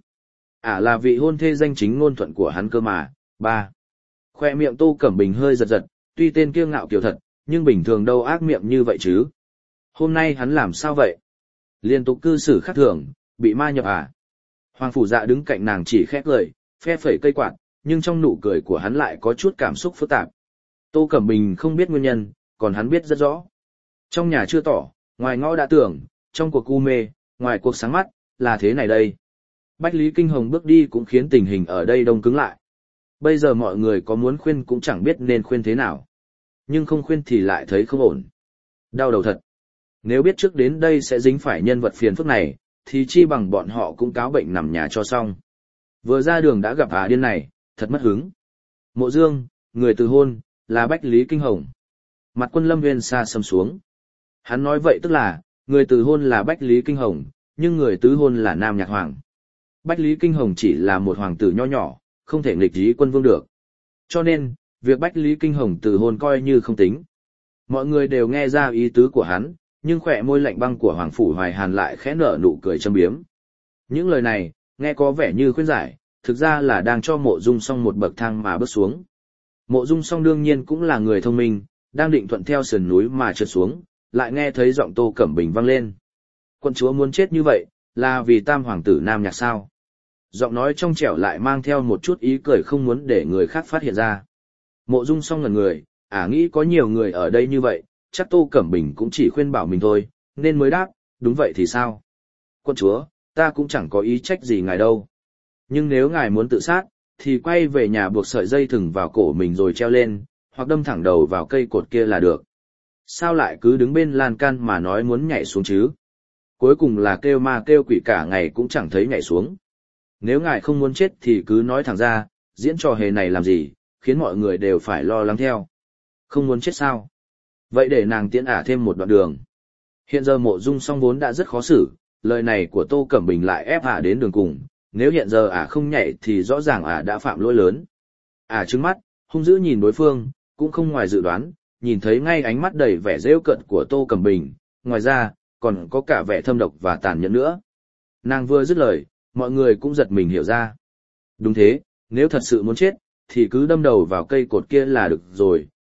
Speaker 1: Ả là vị hôn thê danh chính ngôn thuận của hắn cơ mà. Ba. Khoe miệng Tô Cẩm Bình hơi giật giật, tuy tên kia ngạo kiều thật, nhưng bình thường đâu ác miệng như vậy chứ. Hôm nay hắn làm sao vậy? Liên tục cư xử khác thường, bị ma nhập à? Hoàng phủ dạ đứng cạnh nàng chỉ khẽ cười, phe phẩy cây quạt, nhưng trong nụ cười của hắn lại có chút cảm xúc phức tạp. Tô Cẩm Bình không biết nguyên nhân, còn hắn biết rất rõ. Trong nhà chưa tỏ, ngoài ngõ đã tưởng, trong cuộc u mê, ngoài cuộc sáng mắt, là thế này đây. Bách Lý Kinh Hồng bước đi cũng khiến tình hình ở đây đông cứng lại. Bây giờ mọi người có muốn khuyên cũng chẳng biết nên khuyên thế nào. Nhưng không khuyên thì lại thấy không ổn. Đau đầu thật. Nếu biết trước đến đây sẽ dính phải nhân vật phiền phức này, thì chi bằng bọn họ cũng cáo bệnh nằm nhà cho xong. Vừa ra đường đã gặp ả điên này, thật mất hứng. Mộ Dương, người từ hôn, là Bách Lý Kinh Hồng. Mặt Quân Lâm Nguyên xa sầm xuống. Hắn nói vậy tức là, người từ hôn là Bách Lý Kinh Hồng, nhưng người tứ hôn là Nam Nhạc Hoàng. Bách Lý Kinh Hồng chỉ là một hoàng tử nho nhỏ, không thể nghịch ý quân vương được. Cho nên, việc Bách Lý Kinh Hồng từ hôn coi như không tính. Mọi người đều nghe ra ý tứ của hắn, nhưng khỏe môi lạnh băng của Hoàng Phủ Hoài Hàn lại khẽ nở nụ cười châm biếm. Những lời này, nghe có vẻ như khuyên giải, thực ra là đang cho Mộ Dung Song một bậc thang mà bước xuống. Mộ Dung Song đương nhiên cũng là người thông minh, đang định thuận theo sườn núi mà trượt xuống, lại nghe thấy giọng Tô Cẩm Bình vang lên. Quận chúa muốn chết như vậy, là vì tam hoàng tử Nam Nhạc sao? Giọng nói trong trẻo lại mang theo một chút ý cười không muốn để người khác phát hiện ra. Mộ Dung Song ngẩn người, ả nghĩ có nhiều người ở đây như vậy, chắc Tô Cẩm Bình cũng chỉ khuyên bảo mình thôi, nên mới đáp, đúng vậy thì sao? Quận chúa, ta cũng chẳng có ý trách gì ngài đâu. Nhưng nếu ngài muốn tự sát, thì quay về nhà buộc sợi dây thừng vào cổ mình rồi treo lên, hoặc đâm thẳng đầu vào cây cột kia là được. Sao lại cứ đứng bên lan can mà nói muốn nhảy xuống chứ? Cuối cùng là kêu ma kêu quỷ cả ngày cũng chẳng thấy nhảy xuống. Nếu ngài không muốn chết thì cứ nói thẳng ra, diễn trò hề này làm gì, khiến mọi người đều phải lo lắng theo. Không muốn chết sao? Vậy để nàng tiễn ả thêm một đoạn đường. Hiện giờ Mộ Dung Song vốn đã rất khó xử, lời này của Tô Cẩm Bình lại ép ả đến đường cùng, nếu hiện giờ ả không nhảy thì rõ ràng ả đã phạm lỗi lớn. Ả trừng mắt, hung dữ nhìn đối phương, cũng không ngoài dự đoán, nhìn thấy ngay ánh mắt đầy vẻ rêu cợt của Tô Cẩm Bình, ngoài ra, còn có cả vẻ thâm độc và tàn nhẫn nữa. Nàng vừa dứt lời, mọi người cũng giật mình hiểu ra. Đúng thế, nếu thật sự muốn chết, thì cứ đâm đầu vào cây cột kia là được rồi,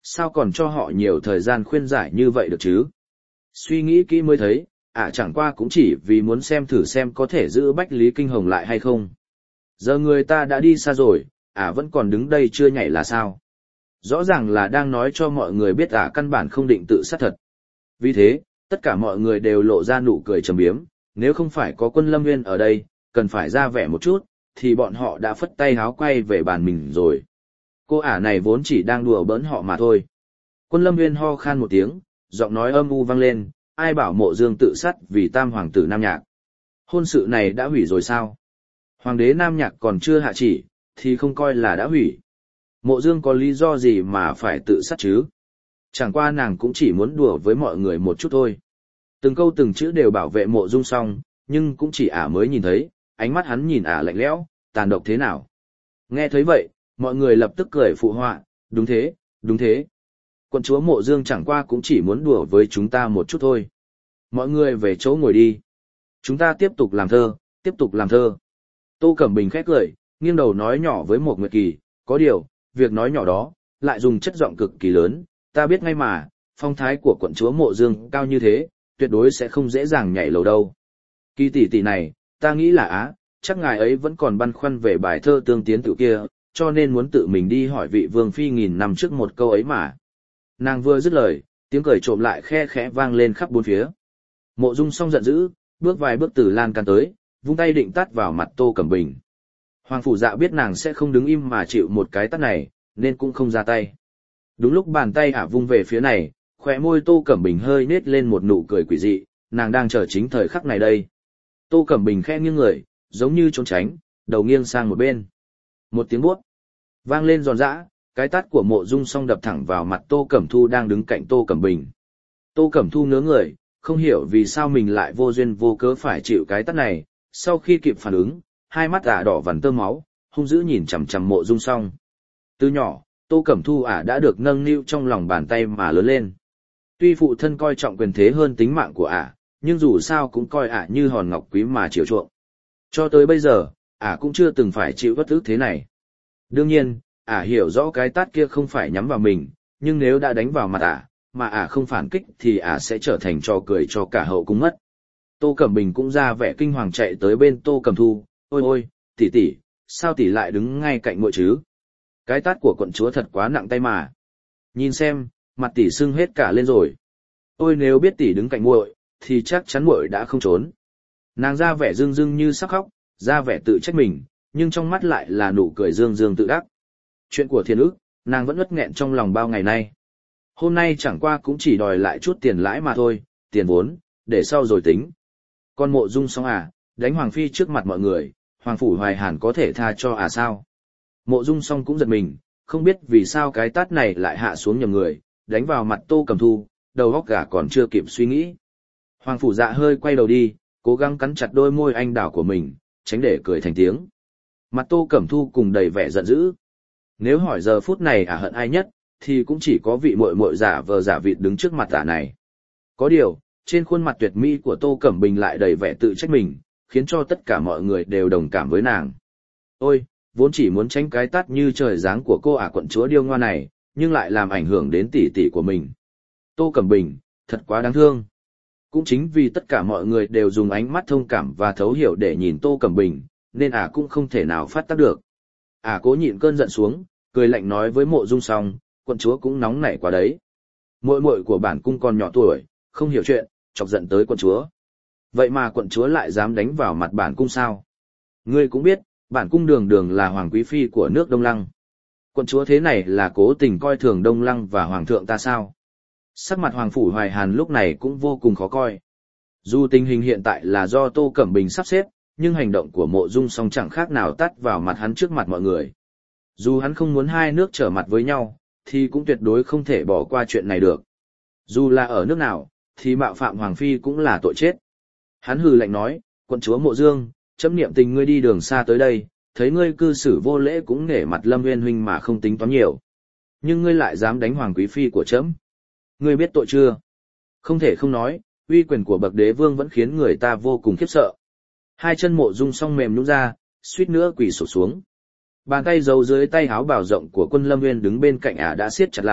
Speaker 1: Sao còn cho họ nhiều thời gian khuyên giải như vậy được chứ? Suy nghĩ kỹ mới thấy, ả chẳng qua cũng chỉ vì muốn xem thử xem có thể giữ Bách Lý Kinh Hồng lại hay không. Giờ người ta đã đi xa rồi, ả vẫn còn đứng đây chưa nhảy là sao? Rõ ràng là đang nói cho mọi người biết ả căn bản không định tự sát thật. Vì thế, tất cả mọi người đều lộ ra nụ cười trầm biếm, nếu không phải có Quân Lâm Nguyên ở đây, cần phải ra vẻ một chút, thì bọn họ đã phất tay háo quay về bàn mình rồi. Cô ả này vốn chỉ đang đùa bỡn họ mà thôi. Quân Lâm Nguyên ho khan một tiếng, giọng nói âm u vang lên, ai bảo Mộ Dương tự sát vì tam hoàng tử Nam Nhạc. Hôn sự này đã hủy rồi sao? Hoàng đế Nam Nhạc còn chưa hạ chỉ, thì không coi là đã hủy. Mộ Dương có lý do gì mà phải tự sát chứ? Chẳng qua nàng cũng chỉ muốn đùa với mọi người một chút thôi. Từng câu từng chữ đều bảo vệ Mộ Dung xong, nhưng cũng chỉ ả mới nhìn thấy, ánh mắt hắn nhìn ả lạnh lẽo, tàn độc thế nào. Nghe thấy vậy, mọi người lập tức cười phụ họa, đúng thế, đúng thế. Quận chúa Mộ Dương chẳng qua cũng chỉ muốn đùa với chúng ta một chút thôi. Mọi người về chỗ ngồi đi. Chúng ta tiếp tục làm thơ, tiếp tục làm thơ. Tô Cẩm Bình khét cười, nghiêng đầu nói nhỏ với một Nguyệt Kỳ, có điều, việc nói nhỏ đó, lại dùng chất giọng cực kỳ lớn, ta biết ngay mà, phong thái của quận chúa Mộ Dương cao như thế, tuyệt đối sẽ không dễ dàng nhảy lầu đâu. Kỳ tỷ tỷ này, ta nghĩ là á, chắc ngài ấy vẫn còn băn khoăn về bài thơ tương tiến tự kia, cho nên muốn tự mình đi hỏi vị vương phi nghìn năm trước một câu ấy mà. Nàng vừa dứt lời, tiếng cười trộm lại khe khẽ vang lên khắp bốn phía. Mộ Dung Song giận dữ, bước vài bước từ lan can tới, vung tay định tát vào mặt Tô Cẩm Bình. Hoàng phủ dạ biết nàng sẽ không đứng im mà chịu một cái tát này, nên cũng không ra tay. Đúng lúc bàn tay ả vung về phía này, khóe môi Tô Cẩm Bình hơi nết lên một nụ cười quỷ dị, nàng đang chờ chính thời khắc này đây. Tô Cẩm Bình khẽ nghiêng người, giống như trốn tránh, đầu nghiêng sang một bên. Một tiếng buốt vang lên giòn giã, cái tát của Mộ Dung Song đập thẳng vào mặt Tô Cẩm Thu đang đứng cạnh Tô Cẩm Bình. Tô Cẩm Thu ngớ người, không hiểu vì sao mình lại vô duyên vô cớ phải chịu cái tát này, sau khi kịp phản ứng, hai mắt ả đỏ vằn tơ máu, hung dữ nhìn chằm chằm Mộ Dung Song. Từ nhỏ, Tô Cẩm Thu ả đã được nâng niu trong lòng bàn tay mà lớn lên. Tuy phụ thân coi trọng quyền thế hơn tính mạng của ả, nhưng dù sao cũng coi ả như hòn ngọc quý mà chiều chuộng. Cho tới bây giờ, ả cũng chưa từng phải chịu bất ức thế này. Đương nhiên, ả hiểu rõ cái tát kia không phải nhắm vào mình, nhưng nếu đã đánh vào mặt ả, mà ả không phản kích thì ả sẽ trở thành trò cười cho cả hậu cung mất. Tô Cẩm Bình cũng ra vẻ kinh hoàng chạy tới bên Tô Cẩm Thu, ôi ôi, tỷ tỷ, sao tỷ lại đứng ngay cạnh muội chứ? Cái tát của quận chúa thật quá nặng tay mà. Nhìn xem, mặt tỷ sưng hết cả lên rồi. Ôi nếu biết tỷ đứng cạnh muội, thì chắc chắn muội đã không trốn. Nàng ra vẻ rưng rưng như sắp khóc, ra vẻ tự trách mình, nhưng trong mắt lại là nụ cười dương dương tự đắc. Chuyện của Thiên Ức, nàng vẫn uất nghẹn trong lòng bao ngày nay. Hôm nay chẳng qua cũng chỉ đòi lại chút tiền lãi mà thôi, tiền vốn, để sau rồi tính. Con Mộ Dung Song à, đánh Hoàng Phi trước mặt mọi người, Hoàng Phủ Hoài Hàn có thể tha cho à sao? Mộ Dung Song cũng giật mình, không biết vì sao cái tát này lại hạ xuống nhầm người, đánh vào mặt Tô Cẩm Thu, đầu óc gà còn chưa kịp suy nghĩ. Hoàng Phủ Dạ hơi quay đầu đi, cố gắng cắn chặt đôi môi anh đào của mình, tránh để cười thành tiếng. Mặt Tô Cẩm Thu cùng đầy vẻ giận dữ. Nếu hỏi giờ phút này ả hận ai nhất, thì cũng chỉ có vị muội muội giả vờ giả vịt đứng trước mặt ả này. Có điều, trên khuôn mặt tuyệt mỹ của Tô Cẩm Bình lại đầy vẻ tự trách mình, khiến cho tất cả mọi người đều đồng cảm với nàng. Ôi, vốn chỉ muốn tránh cái tát như trời giáng của cô ả quận chúa điêu ngoa này, nhưng lại làm ảnh hưởng đến tỷ tỷ của mình. Tô Cẩm Bình, thật quá đáng thương. Cũng chính vì tất cả mọi người đều dùng ánh mắt thông cảm và thấu hiểu để nhìn Tô Cẩm Bình, nên ả cũng không thể nào phát tác được. Ả cố nhịn cơn giận xuống, cười lạnh nói với Mộ Dung Song, quận chúa cũng nóng nảy quá đấy. Muội muội của bản cung còn nhỏ tuổi, không hiểu chuyện, chọc giận tới quận chúa. Vậy mà quận chúa lại dám đánh vào mặt bản cung sao? Ngươi cũng biết, bản cung đường đường là hoàng quý phi của nước Đông Lăng. Quận chúa thế này là cố tình coi thường Đông Lăng và hoàng thượng ta sao? Sắc mặt Hoàng Phủ Hoài Hàn lúc này cũng vô cùng khó coi. Dù tình hình hiện tại là do Tô Cẩm Bình sắp xếp, nhưng hành động của Mộ Dung Song chẳng khác nào tát vào mặt hắn trước mặt mọi người. Dù hắn không muốn hai nước trở mặt với nhau, thì cũng tuyệt đối không thể bỏ qua chuyện này được. Dù là ở nước nào, thì mạo phạm Hoàng Phi cũng là tội chết. Hắn hừ lạnh nói, quận chúa Mộ Dương, chấm niệm tình ngươi đi đường xa tới đây, thấy ngươi cư xử vô lễ cũng nể mặt Lâm Nguyên huynh mà không tính toán nhiều. Nhưng ngươi lại dám đánh Hoàng Quý Phi của chấm. Ngươi biết tội chưa? Không thể không nói, uy quyền của bậc đế vương vẫn khiến người ta vô cùng khiếp sợ. Hai chân Mộ Dung Song mềm nhũn ra, suýt nữa quỳ sụp xuống. Bàn tay giấu dưới tay áo bào rộng của Quân Lâm Nguyên đứng bên cạnh ả đã siết chặt lại,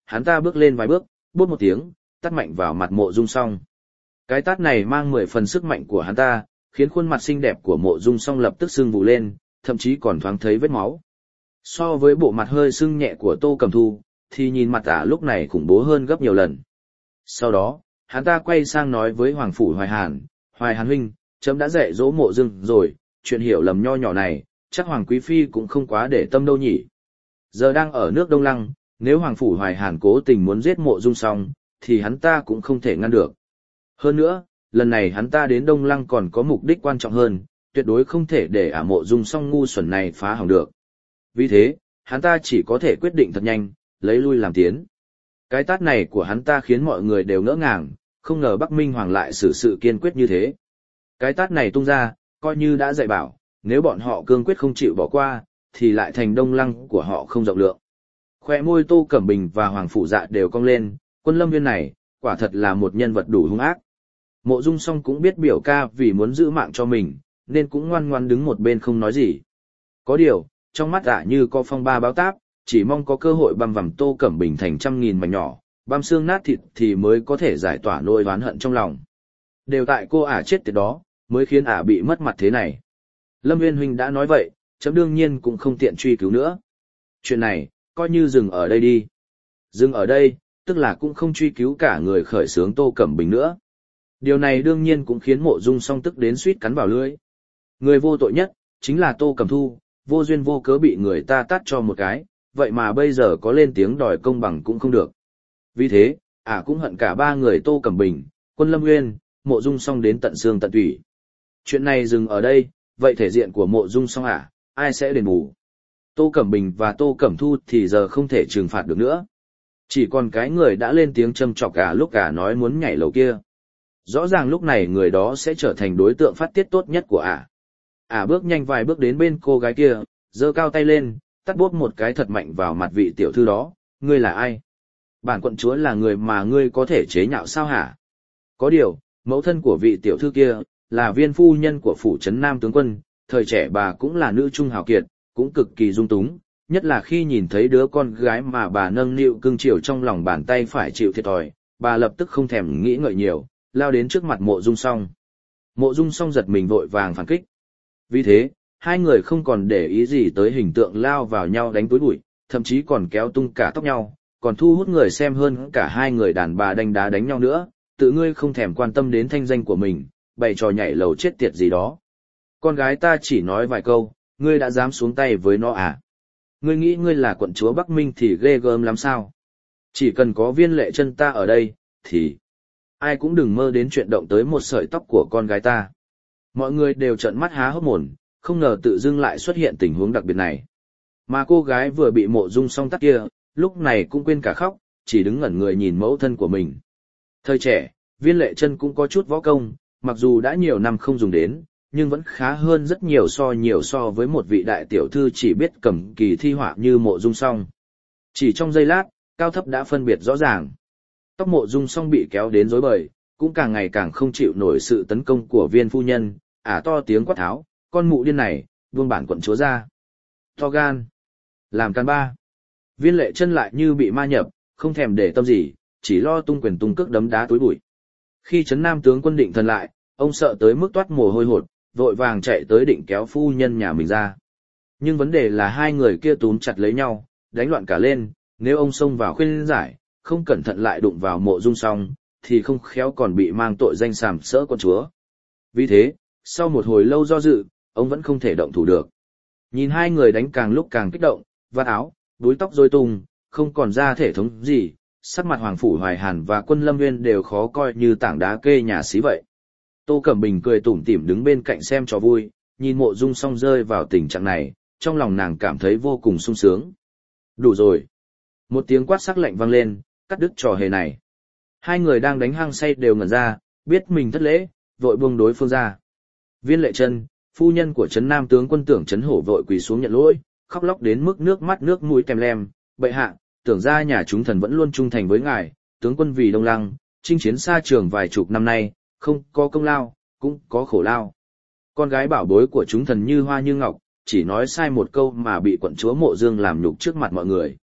Speaker 1: hắn ta bước lên vài bước, bốp một tiếng, tát mạnh vào mặt Mộ Dung Song. Cái tát này mang mười phần sức mạnh của hắn ta, khiến khuôn mặt xinh đẹp của Mộ Dung Song lập tức sưng vù lên, thậm chí còn thoáng thấy vết máu. So với bộ mặt hơi sưng nhẹ của Tô Cẩm Thu, thì nhìn mặt ả lúc này khủng bố hơn gấp nhiều lần. Sau đó, hắn ta quay sang nói với Hoàng Phủ Hoài Hàn, Hoài Hàn huynh, chấm đã dạy dỗ Mộ Dương rồi, chuyện hiểu lầm nho nhỏ này, chắc Hoàng Quý Phi cũng không quá để tâm đâu nhỉ. Giờ đang ở nước Đông Lăng, nếu Hoàng Phủ Hoài Hàn cố tình muốn giết Mộ Dung Song, thì hắn ta cũng không thể ngăn được. Hơn nữa, lần này hắn ta đến Đông Lăng còn có mục đích quan trọng hơn, tuyệt đối không thể để ả Mộ Dung Song ngu xuẩn này phá hỏng được. Vì thế, hắn ta chỉ có thể quyết định thật nhanh, lấy lui làm tiến. Cái tát này của hắn ta khiến mọi người đều ngỡ ngàng, không ngờ Bắc Minh Hoàng lại xử sự kiên quyết như thế. Cái tát này tung ra, coi như đã dạy bảo, nếu bọn họ cương quyết không chịu bỏ qua, thì lại thành Đông Lăng của họ không rộng lượng. Khoe môi Tô Cẩm Bình và Hoàng Phủ Dạ đều cong lên, Quân Lâm Viên này, quả thật là một nhân vật đủ hung ác. Mộ Dung Song cũng biết biểu ca vì muốn giữ mạng cho mình, nên cũng ngoan ngoan đứng một bên không nói gì. Có điều, trong mắt ả như có phong ba báo táp, chỉ mong có cơ hội băm vằm Tô Cẩm Bình thành trăm nghìn mảnh nhỏ, băm xương nát thịt thì mới có thể giải tỏa nỗi oán hận trong lòng. Đều tại cô ả chết tiệt đó, mới khiến ả bị mất mặt thế này. Lâm Viên huynh đã nói vậy, chấm đương nhiên cũng không tiện truy cứu nữa. Chuyện này, coi như dừng ở đây đi. Dừng ở đây, tức là cũng không truy cứu cả người khởi xướng Tô Cẩm Bình nữa. Điều này đương nhiên cũng khiến Mộ Dung Song tức đến suýt cắn vào lưỡi. Người vô tội nhất, chính là Tô Cẩm Thu, vô duyên vô cớ bị người ta tát cho một cái, vậy mà bây giờ có lên tiếng đòi công bằng cũng không được. Vì thế, ả à cũng hận cả ba người Tô Cẩm Bình, Quân Lâm Nguyên, Mộ Dung Song đến tận xương tận tủy. Chuyện này dừng ở đây, vậy thể diện của Mộ Dung Song ả, à, ai sẽ đền bù? Tô Cẩm Bình và Tô Cẩm Thu thì giờ không thể trừng phạt được nữa. Chỉ còn cái người đã lên tiếng châm chọc cả lúc cả nói muốn nhảy lầu kia. Rõ ràng lúc này người đó sẽ trở thành đối tượng phát tiết tốt nhất của ả. À. Ả à bước nhanh vài bước đến bên cô gái kia, giơ cao tay lên, tát bốp một cái thật mạnh vào mặt vị tiểu thư đó. Ngươi là ai? Bản quận chúa là người mà ngươi có thể chế nhạo sao hả? Có điều, mẫu thân của vị tiểu thư kia, là viên phu nhân của phủ trấn Nam tướng quân, thời trẻ bà cũng là nữ trung hào kiệt, cũng cực kỳ dung túng, nhất là khi nhìn thấy đứa con gái mà bà nâng niu cưng chiều trong lòng bàn tay phải chịu thiệt thòi, bà lập tức không thèm nghĩ ngợi nhiều, lao đến trước mặt Mộ Dung Song. Mộ Dung Song giật mình vội vàng phản kích. Vì thế, hai người không còn để ý gì tới hình tượng lao vào nhau đánh túi bụi, thậm chí còn kéo tung cả tóc nhau, còn thu hút người xem hơn cả hai người đàn bà đánh đá đánh nhau nữa, tự ngươi không thèm quan tâm đến thanh danh của mình, bày trò nhảy lầu chết tiệt gì đó. Con gái ta chỉ nói vài câu, ngươi đã dám xuống tay với nó à? Ngươi nghĩ ngươi là quận chúa Bắc Minh thì ghê gớm lắm sao? Chỉ cần có Viên Lệ Chân ta ở đây, thì ai cũng đừng mơ đến chuyện động tới một sợi tóc của con gái ta. Mọi người đều trợn mắt há hốc mồm, không ngờ tự dưng lại xuất hiện tình huống đặc biệt này. Mà cô gái vừa bị Mộ Dung Song tát kia, lúc này cũng quên cả khóc, chỉ đứng ngẩn người nhìn mẫu thân của mình. Thời trẻ, Viên Lệ Chân cũng có chút võ công, mặc dù đã nhiều năm không dùng đến, nhưng vẫn khá hơn rất nhiều so nhiều so với một vị đại tiểu thư chỉ biết cầm kỳ thi họa như Mộ Dung Song. Chỉ trong giây lát, cao thấp đã phân biệt rõ ràng. Tóc Mộ Dung Song bị kéo đến rối bời, cũng càng ngày càng không chịu nổi sự tấn công của viên phu nhân, ả to tiếng quát tháo, con mụ điên này, buông bản quận chúa ra. To gan, làm can ba. Viên Lệ Chân lại như bị ma nhập, không thèm để tâm gì, chỉ lo tung quyền tung cước đấm đá túi bụi. Khi trấn Nam tướng quân định thần lại, ông sợ tới mức toát mồ hôi hột, vội vàng chạy tới định kéo phu nhân nhà mình ra. Nhưng vấn đề là hai người kia túm chặt lấy nhau, đánh loạn cả lên, nếu ông xông vào khuyên giải, không cẩn thận lại đụng vào Mộ Dung Song, thì không khéo còn bị mang tội danh sàm sỡ con chúa. Vì thế, sau một hồi lâu do dự, ông vẫn không thể động thủ được. Nhìn hai người đánh càng lúc càng kích động, vạt áo, đuôi tóc rối tung, không còn ra thể thống gì, sắc mặt Hoàng Phủ Hoài Hàn và Quân Lâm Nguyên đều khó coi như tảng đá kê nhà xí vậy. Tô Cẩm Bình cười tủm tỉm đứng bên cạnh xem trò vui, nhìn Mộ Dung Song rơi vào tình trạng này, trong lòng nàng cảm thấy vô cùng sung sướng. Đủ rồi. Một tiếng quát sắc lạnh vang lên, cắt đứt trò hề này. Hai người đang đánh hăng say đều ngẩn ra, biết mình thất lễ, vội buông đối phương ra. Viên Lệ Chân, phu nhân của trấn Nam tướng quân Tưởng Trấn Hổ vội quỳ xuống nhận lỗi, khóc lóc đến mức nước mắt nước mũi tèm lem. Bệ hạ, tưởng ra nhà chúng thần vẫn luôn trung thành với ngài, tướng quân vì Đông Lăng, chinh chiến xa trường vài chục năm nay, không có công lao, cũng có khổ lao. Con gái bảo bối của chúng thần như hoa như ngọc, chỉ nói sai một câu mà bị quận chúa Mộ Dương làm nhục trước mặt mọi người.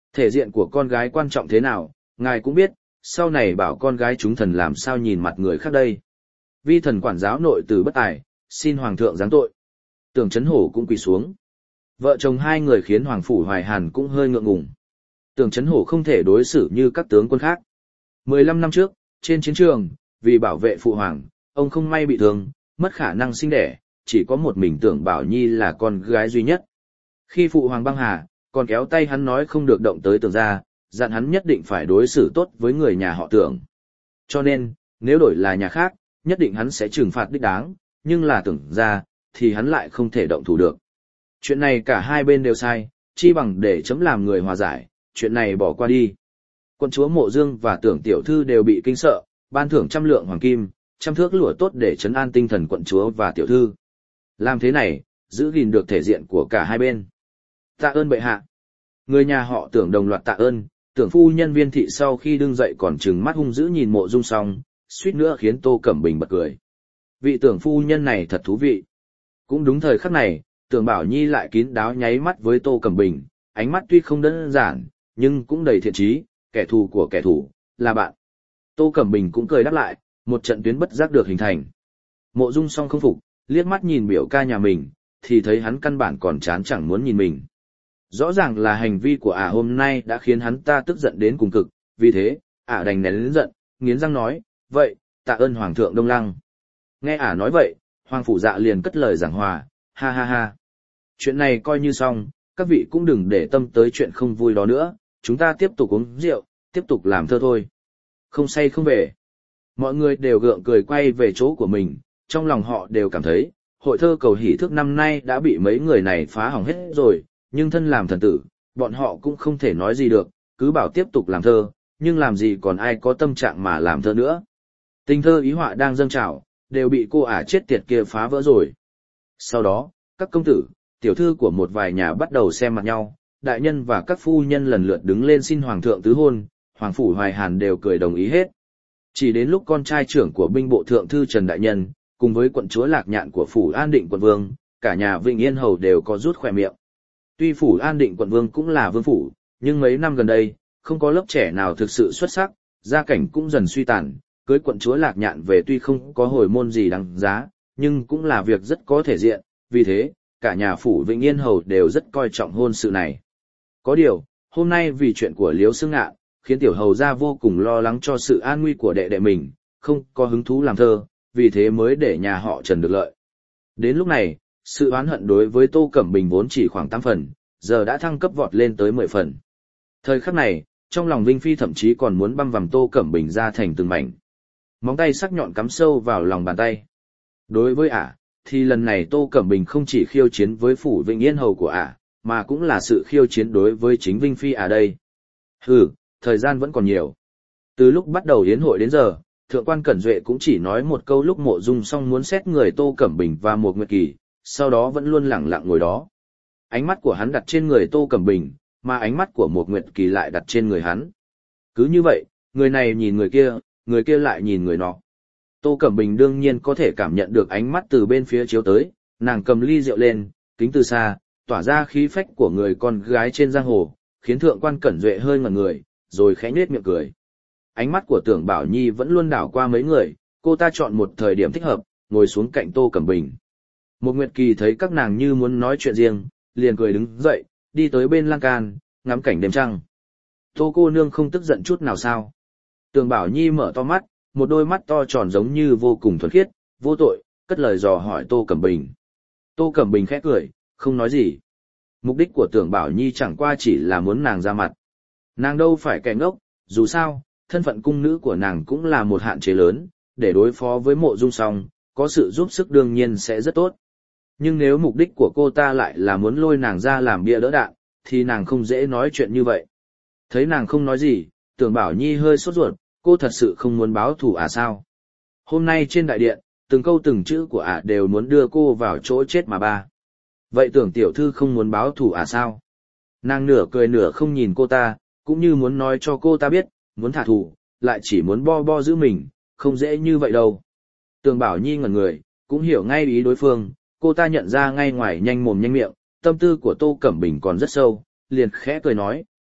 Speaker 1: Thể diện của con gái quan trọng thế nào, ngài cũng biết, sau này bảo con gái chúng thần làm sao nhìn mặt người khác đây. Vi thần quản giáo nội tử bất tài, xin hoàng thượng giáng tội. Tưởng Chấn Hổ cũng quỳ xuống. Vợ chồng hai người khiến Hoàng Phủ Hoài Hàn cũng hơi ngượng ngùng. Tưởng Chấn Hổ không thể đối xử như các tướng quân khác. mười lăm năm trước, trên chiến trường, vì bảo vệ phụ hoàng, ông không may bị thương, mất khả năng sinh đẻ, chỉ có một mình Tưởng Bảo Nhi là con gái duy nhất. Khi phụ hoàng băng hà, còn kéo tay hắn nói không được động tới Tưởng gia, dặn hắn nhất định phải đối xử tốt với người nhà họ Tưởng. Cho nên, nếu đổi là nhà khác, nhất định hắn sẽ trừng phạt đích đáng, nhưng là Tưởng gia, thì hắn lại không thể động thủ được. Chuyện này cả hai bên đều sai, chi bằng để chấm làm người hòa giải, chuyện này bỏ qua đi. Quân chúa Mộ Dương và Tưởng tiểu thư đều bị kinh sợ, ban thưởng trăm lượng hoàng kim, trăm thước lụa tốt để trấn an tinh thần quận chúa và tiểu thư. Làm thế này, giữ gìn được thể diện của cả hai bên. Tạ ơn bệ hạ. Người nhà họ Tưởng đồng loạt tạ ơn, Tưởng phu nhân Viên thị sau khi đứng dậy còn trừng mắt hung dữ nhìn Mộ Dung xong, suýt nữa khiến Tô Cẩm Bình bật cười. Vị Tưởng phu nhân này thật thú vị. Cũng đúng thời khắc này, Tưởng Bảo Nhi lại kín đáo nháy mắt với Tô Cẩm Bình, ánh mắt tuy không đơn giản, nhưng cũng đầy thiện chí, kẻ thù của kẻ thù, là bạn. Tô Cẩm Bình cũng cười đáp lại, một trận tuyến bất giác được hình thành. Mộ Dung song không phục, liếc mắt nhìn biểu ca nhà mình, thì thấy hắn căn bản còn chán chẳng muốn nhìn mình. Rõ ràng là hành vi của ả hôm nay đã khiến hắn ta tức giận đến cùng cực, vì thế, ả đành nén lớn giận, nghiến răng nói, vậy, tạ ơn Hoàng thượng Đông Lăng. Nghe ả nói vậy, Hoàng phủ dạ liền cất lời giảng hòa, ha ha ha. Chuyện này coi như xong, các vị cũng đừng để tâm tới chuyện không vui đó nữa, chúng ta tiếp tục uống rượu, tiếp tục làm thơ thôi. Không say không về. Mọi người đều gượng cười quay về chỗ của mình, trong lòng họ đều cảm thấy, hội thơ cầu hỷ thức năm nay đã bị mấy người này phá hỏng hết rồi, nhưng thân làm thần tử, bọn họ cũng không thể nói gì được, cứ bảo tiếp tục làm thơ, nhưng làm gì còn ai có tâm trạng mà làm thơ nữa. Tình thơ ý họa đang dâng trào, đều bị cô ả chết tiệt kia phá vỡ rồi. Sau đó, các công tử, tiểu thư của một vài nhà bắt đầu xem mặt nhau, đại nhân và các phu nhân lần lượt đứng lên xin hoàng thượng tứ hôn, Hoàng Phủ Hoài Hàn đều cười đồng ý hết. Chỉ đến lúc con trai trưởng của binh bộ thượng thư Trần Đại Nhân, cùng với quận chúa Lạc Nhạn của Phủ An Định quận vương, cả nhà Vĩnh Yên Hầu đều có rút khỏe miệng. Tuy Phủ An Định quận vương cũng là vương phủ, nhưng mấy năm gần đây, không có lớp trẻ nào thực sự xuất sắc, gia cảnh cũng dần suy tàn, cưới quận chúa Lạc Nhạn về tuy không có hồi môn gì đáng giá, nhưng cũng là việc rất có thể diện, vì thế, cả nhà Phủ Vĩnh Yên Hầu đều rất coi trọng hôn sự này. Có điều, hôm nay vì chuyện của Liếu Xương Ngạn, khiến tiểu hầu gia vô cùng lo lắng cho sự an nguy của đệ đệ mình, không có hứng thú làm thơ, vì thế mới để nhà họ Trần được lợi. Đến lúc này, sự oán hận đối với Tô Cẩm Bình vốn chỉ khoảng tám phần, giờ đã thăng cấp vọt lên tới mười phần. Thời khắc này, trong lòng Vinh Phi thậm chí còn muốn băm vằm Tô Cẩm Bình ra thành từng mảnh. Móng tay sắc nhọn cắm sâu vào lòng bàn tay. Đối với ả, thì lần này Tô Cẩm Bình không chỉ khiêu chiến với Phủ Vĩnh Yên Hầu của ả, mà cũng là sự khiêu chiến đối với chính Vinh Phi ả đây. Hừ, thời gian vẫn còn nhiều. Từ lúc bắt đầu yến hội đến giờ, Thượng quan Cẩn Duệ cũng chỉ nói một câu lúc Mộ Dung xong muốn xét người Tô Cẩm Bình và một Nguyệt Kỳ, sau đó vẫn luôn lẳng lặng ngồi đó. Ánh mắt của hắn đặt trên người Tô Cẩm Bình, mà ánh mắt của một Nguyệt Kỳ lại đặt trên người hắn. Cứ như vậy, người này nhìn người kia, người kia lại nhìn người nọ. Tô Cẩm Bình đương nhiên có thể cảm nhận được ánh mắt từ bên phía chiếu tới, nàng cầm ly rượu lên, kính từ xa, tỏa ra khí phách của người con gái trên giang hồ, khiến Thượng quan Cẩn Duệ hơi ngẩn người, rồi khẽ nhếch miệng cười. Ánh mắt của Tưởng Bảo Nhi vẫn luôn đảo qua mấy người, cô ta chọn một thời điểm thích hợp, ngồi xuống cạnh Tô Cẩm Bình. Một Nguyệt Kỳ thấy các nàng như muốn nói chuyện riêng, liền cười đứng dậy, đi tới bên lan can, ngắm cảnh đêm trăng. Tô cô nương không tức giận chút nào sao? Tưởng Bảo Nhi mở to mắt, một đôi mắt to tròn giống như vô cùng thuần khiết, vô tội, cất lời dò hỏi Tô Cẩm Bình. Tô Cẩm Bình khẽ cười, không nói gì. Mục đích của Tưởng Bảo Nhi chẳng qua chỉ là muốn nàng ra mặt. Nàng đâu phải kẻ ngốc, dù sao, thân phận cung nữ của nàng cũng là một hạn chế lớn, để đối phó với Mộ Dung Song, có sự giúp sức đương nhiên sẽ rất tốt. Nhưng nếu mục đích của cô ta lại là muốn lôi nàng ra làm bia đỡ đạn, thì nàng không dễ nói chuyện như vậy. Thấy nàng không nói gì, Tưởng Bảo Nhi hơi sốt ruột, cô thật sự không muốn báo thù à sao? Hôm nay trên đại điện, từng câu từng chữ của ả đều muốn đưa cô vào chỗ chết mà ba. Vậy Tưởng tiểu thư không muốn báo thù à sao? Nàng nửa cười nửa không nhìn cô ta, cũng như muốn nói cho cô ta biết, muốn thả thù, lại chỉ muốn bo bo giữ mình, không dễ như vậy đâu. Tưởng Bảo Nhi ngẩn người, cũng hiểu ngay ý đối phương, cô ta nhận ra ngay ngoài nhanh mồm nhanh miệng, tâm tư của Tô Cẩm Bình còn rất sâu, liền khẽ cười nói,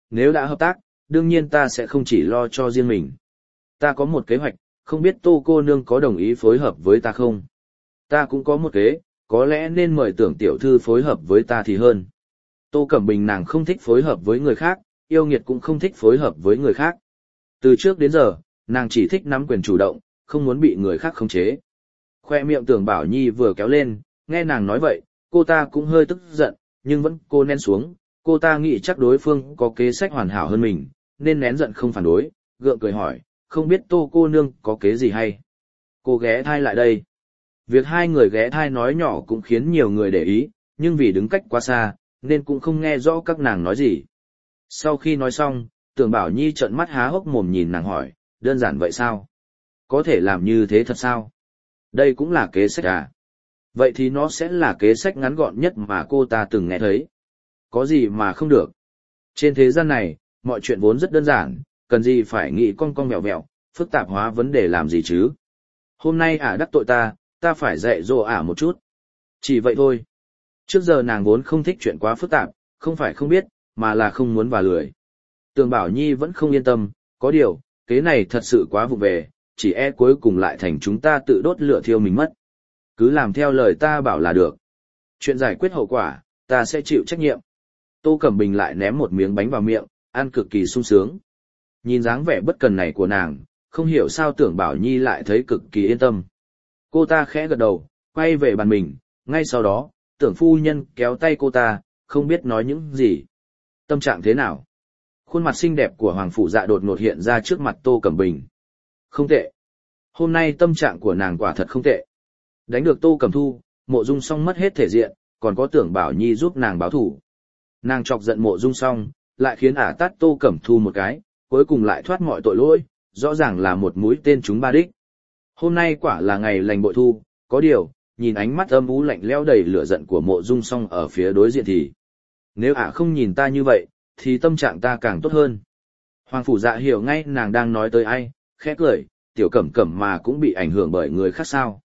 Speaker 1: nếu đã hợp tác, đương nhiên ta sẽ không chỉ lo cho riêng mình. Ta có một kế hoạch, không biết Tô cô nương có đồng ý phối hợp với ta không? Ta cũng có một kế, có lẽ nên mời Tưởng tiểu thư phối hợp với ta thì hơn. Tô Cẩm Bình nàng không thích phối hợp với người khác, yêu nghiệt cũng không thích phối hợp với người khác. Từ trước đến giờ, nàng chỉ thích nắm quyền chủ động, không muốn bị người khác khống chế. Khoe miệng Tưởng Bảo Nhi vừa kéo lên, nghe nàng nói vậy, cô ta cũng hơi tức giận, nhưng vẫn cô nén xuống, cô ta nghĩ chắc đối phương có kế sách hoàn hảo hơn mình, nên nén giận không phản đối, gượng cười hỏi, không biết Tô cô nương có kế gì hay? Cô ghé thai lại đây. Việc hai người ghé thai nói nhỏ cũng khiến nhiều người để ý, nhưng vì đứng cách quá xa, nên cũng không nghe rõ các nàng nói gì. Sau khi nói xong, Tưởng Bảo Nhi trợn mắt há hốc mồm nhìn nàng hỏi, đơn giản vậy sao? Có thể làm như thế thật sao? Đây cũng là kế sách à? Vậy thì nó sẽ là kế sách ngắn gọn nhất mà cô ta từng nghe thấy. Có gì mà không được? Trên thế gian này, mọi chuyện vốn rất đơn giản, cần gì phải nghĩ con con mèo mèo, phức tạp hóa vấn đề làm gì chứ? Hôm nay ả đắc tội ta, ta phải dạy dỗ ả một chút. Chỉ vậy thôi. Trước giờ nàng vốn không thích chuyện quá phức tạp, không phải không biết, mà là không muốn và lười. Tưởng Bảo Nhi vẫn không yên tâm, có điều, kế này thật sự quá vụ về, chỉ e cuối cùng lại thành chúng ta tự đốt lửa thiêu mình mất. Cứ làm theo lời ta bảo là được. Chuyện giải quyết hậu quả, ta sẽ chịu trách nhiệm. Tô Cẩm Bình lại ném một miếng bánh vào miệng, ăn cực kỳ sung sướng. Nhìn dáng vẻ bất cần này của nàng, không hiểu sao Tưởng Bảo Nhi lại thấy cực kỳ yên tâm. Cô ta khẽ gật đầu, quay về bàn mình, ngay sau đó, Tưởng phu nhân kéo tay cô ta, không biết nói những gì. Tâm trạng thế nào? Khuôn mặt xinh đẹp của Hoàng Phủ Dạ đột ngột hiện ra trước mặt Tô Cẩm Bình. Không tệ. Hôm nay tâm trạng của nàng quả thật không tệ. Đánh được Tô Cẩm Thu, Mộ Dung Song mất hết thể diện, còn có Tưởng Bảo Nhi giúp nàng báo thủ. Nàng chọc giận Mộ Dung Song, lại khiến ả tát Tô Cẩm Thu một cái, cuối cùng lại thoát mọi tội lỗi, rõ ràng là một mũi tên trúng ba đích. Hôm nay quả là ngày lành bội thu, có điều, nhìn ánh mắt âm u lạnh lẽo đầy lửa giận của Mộ Dung Song ở phía đối diện thì, nếu ả không nhìn ta như vậy, thì tâm trạng ta càng tốt hơn. Hoàng Phủ Dạ hiểu ngay nàng đang nói tới ai, khẽ cười, tiểu Cẩm Cẩm mà cũng bị ảnh hưởng bởi người khác sao?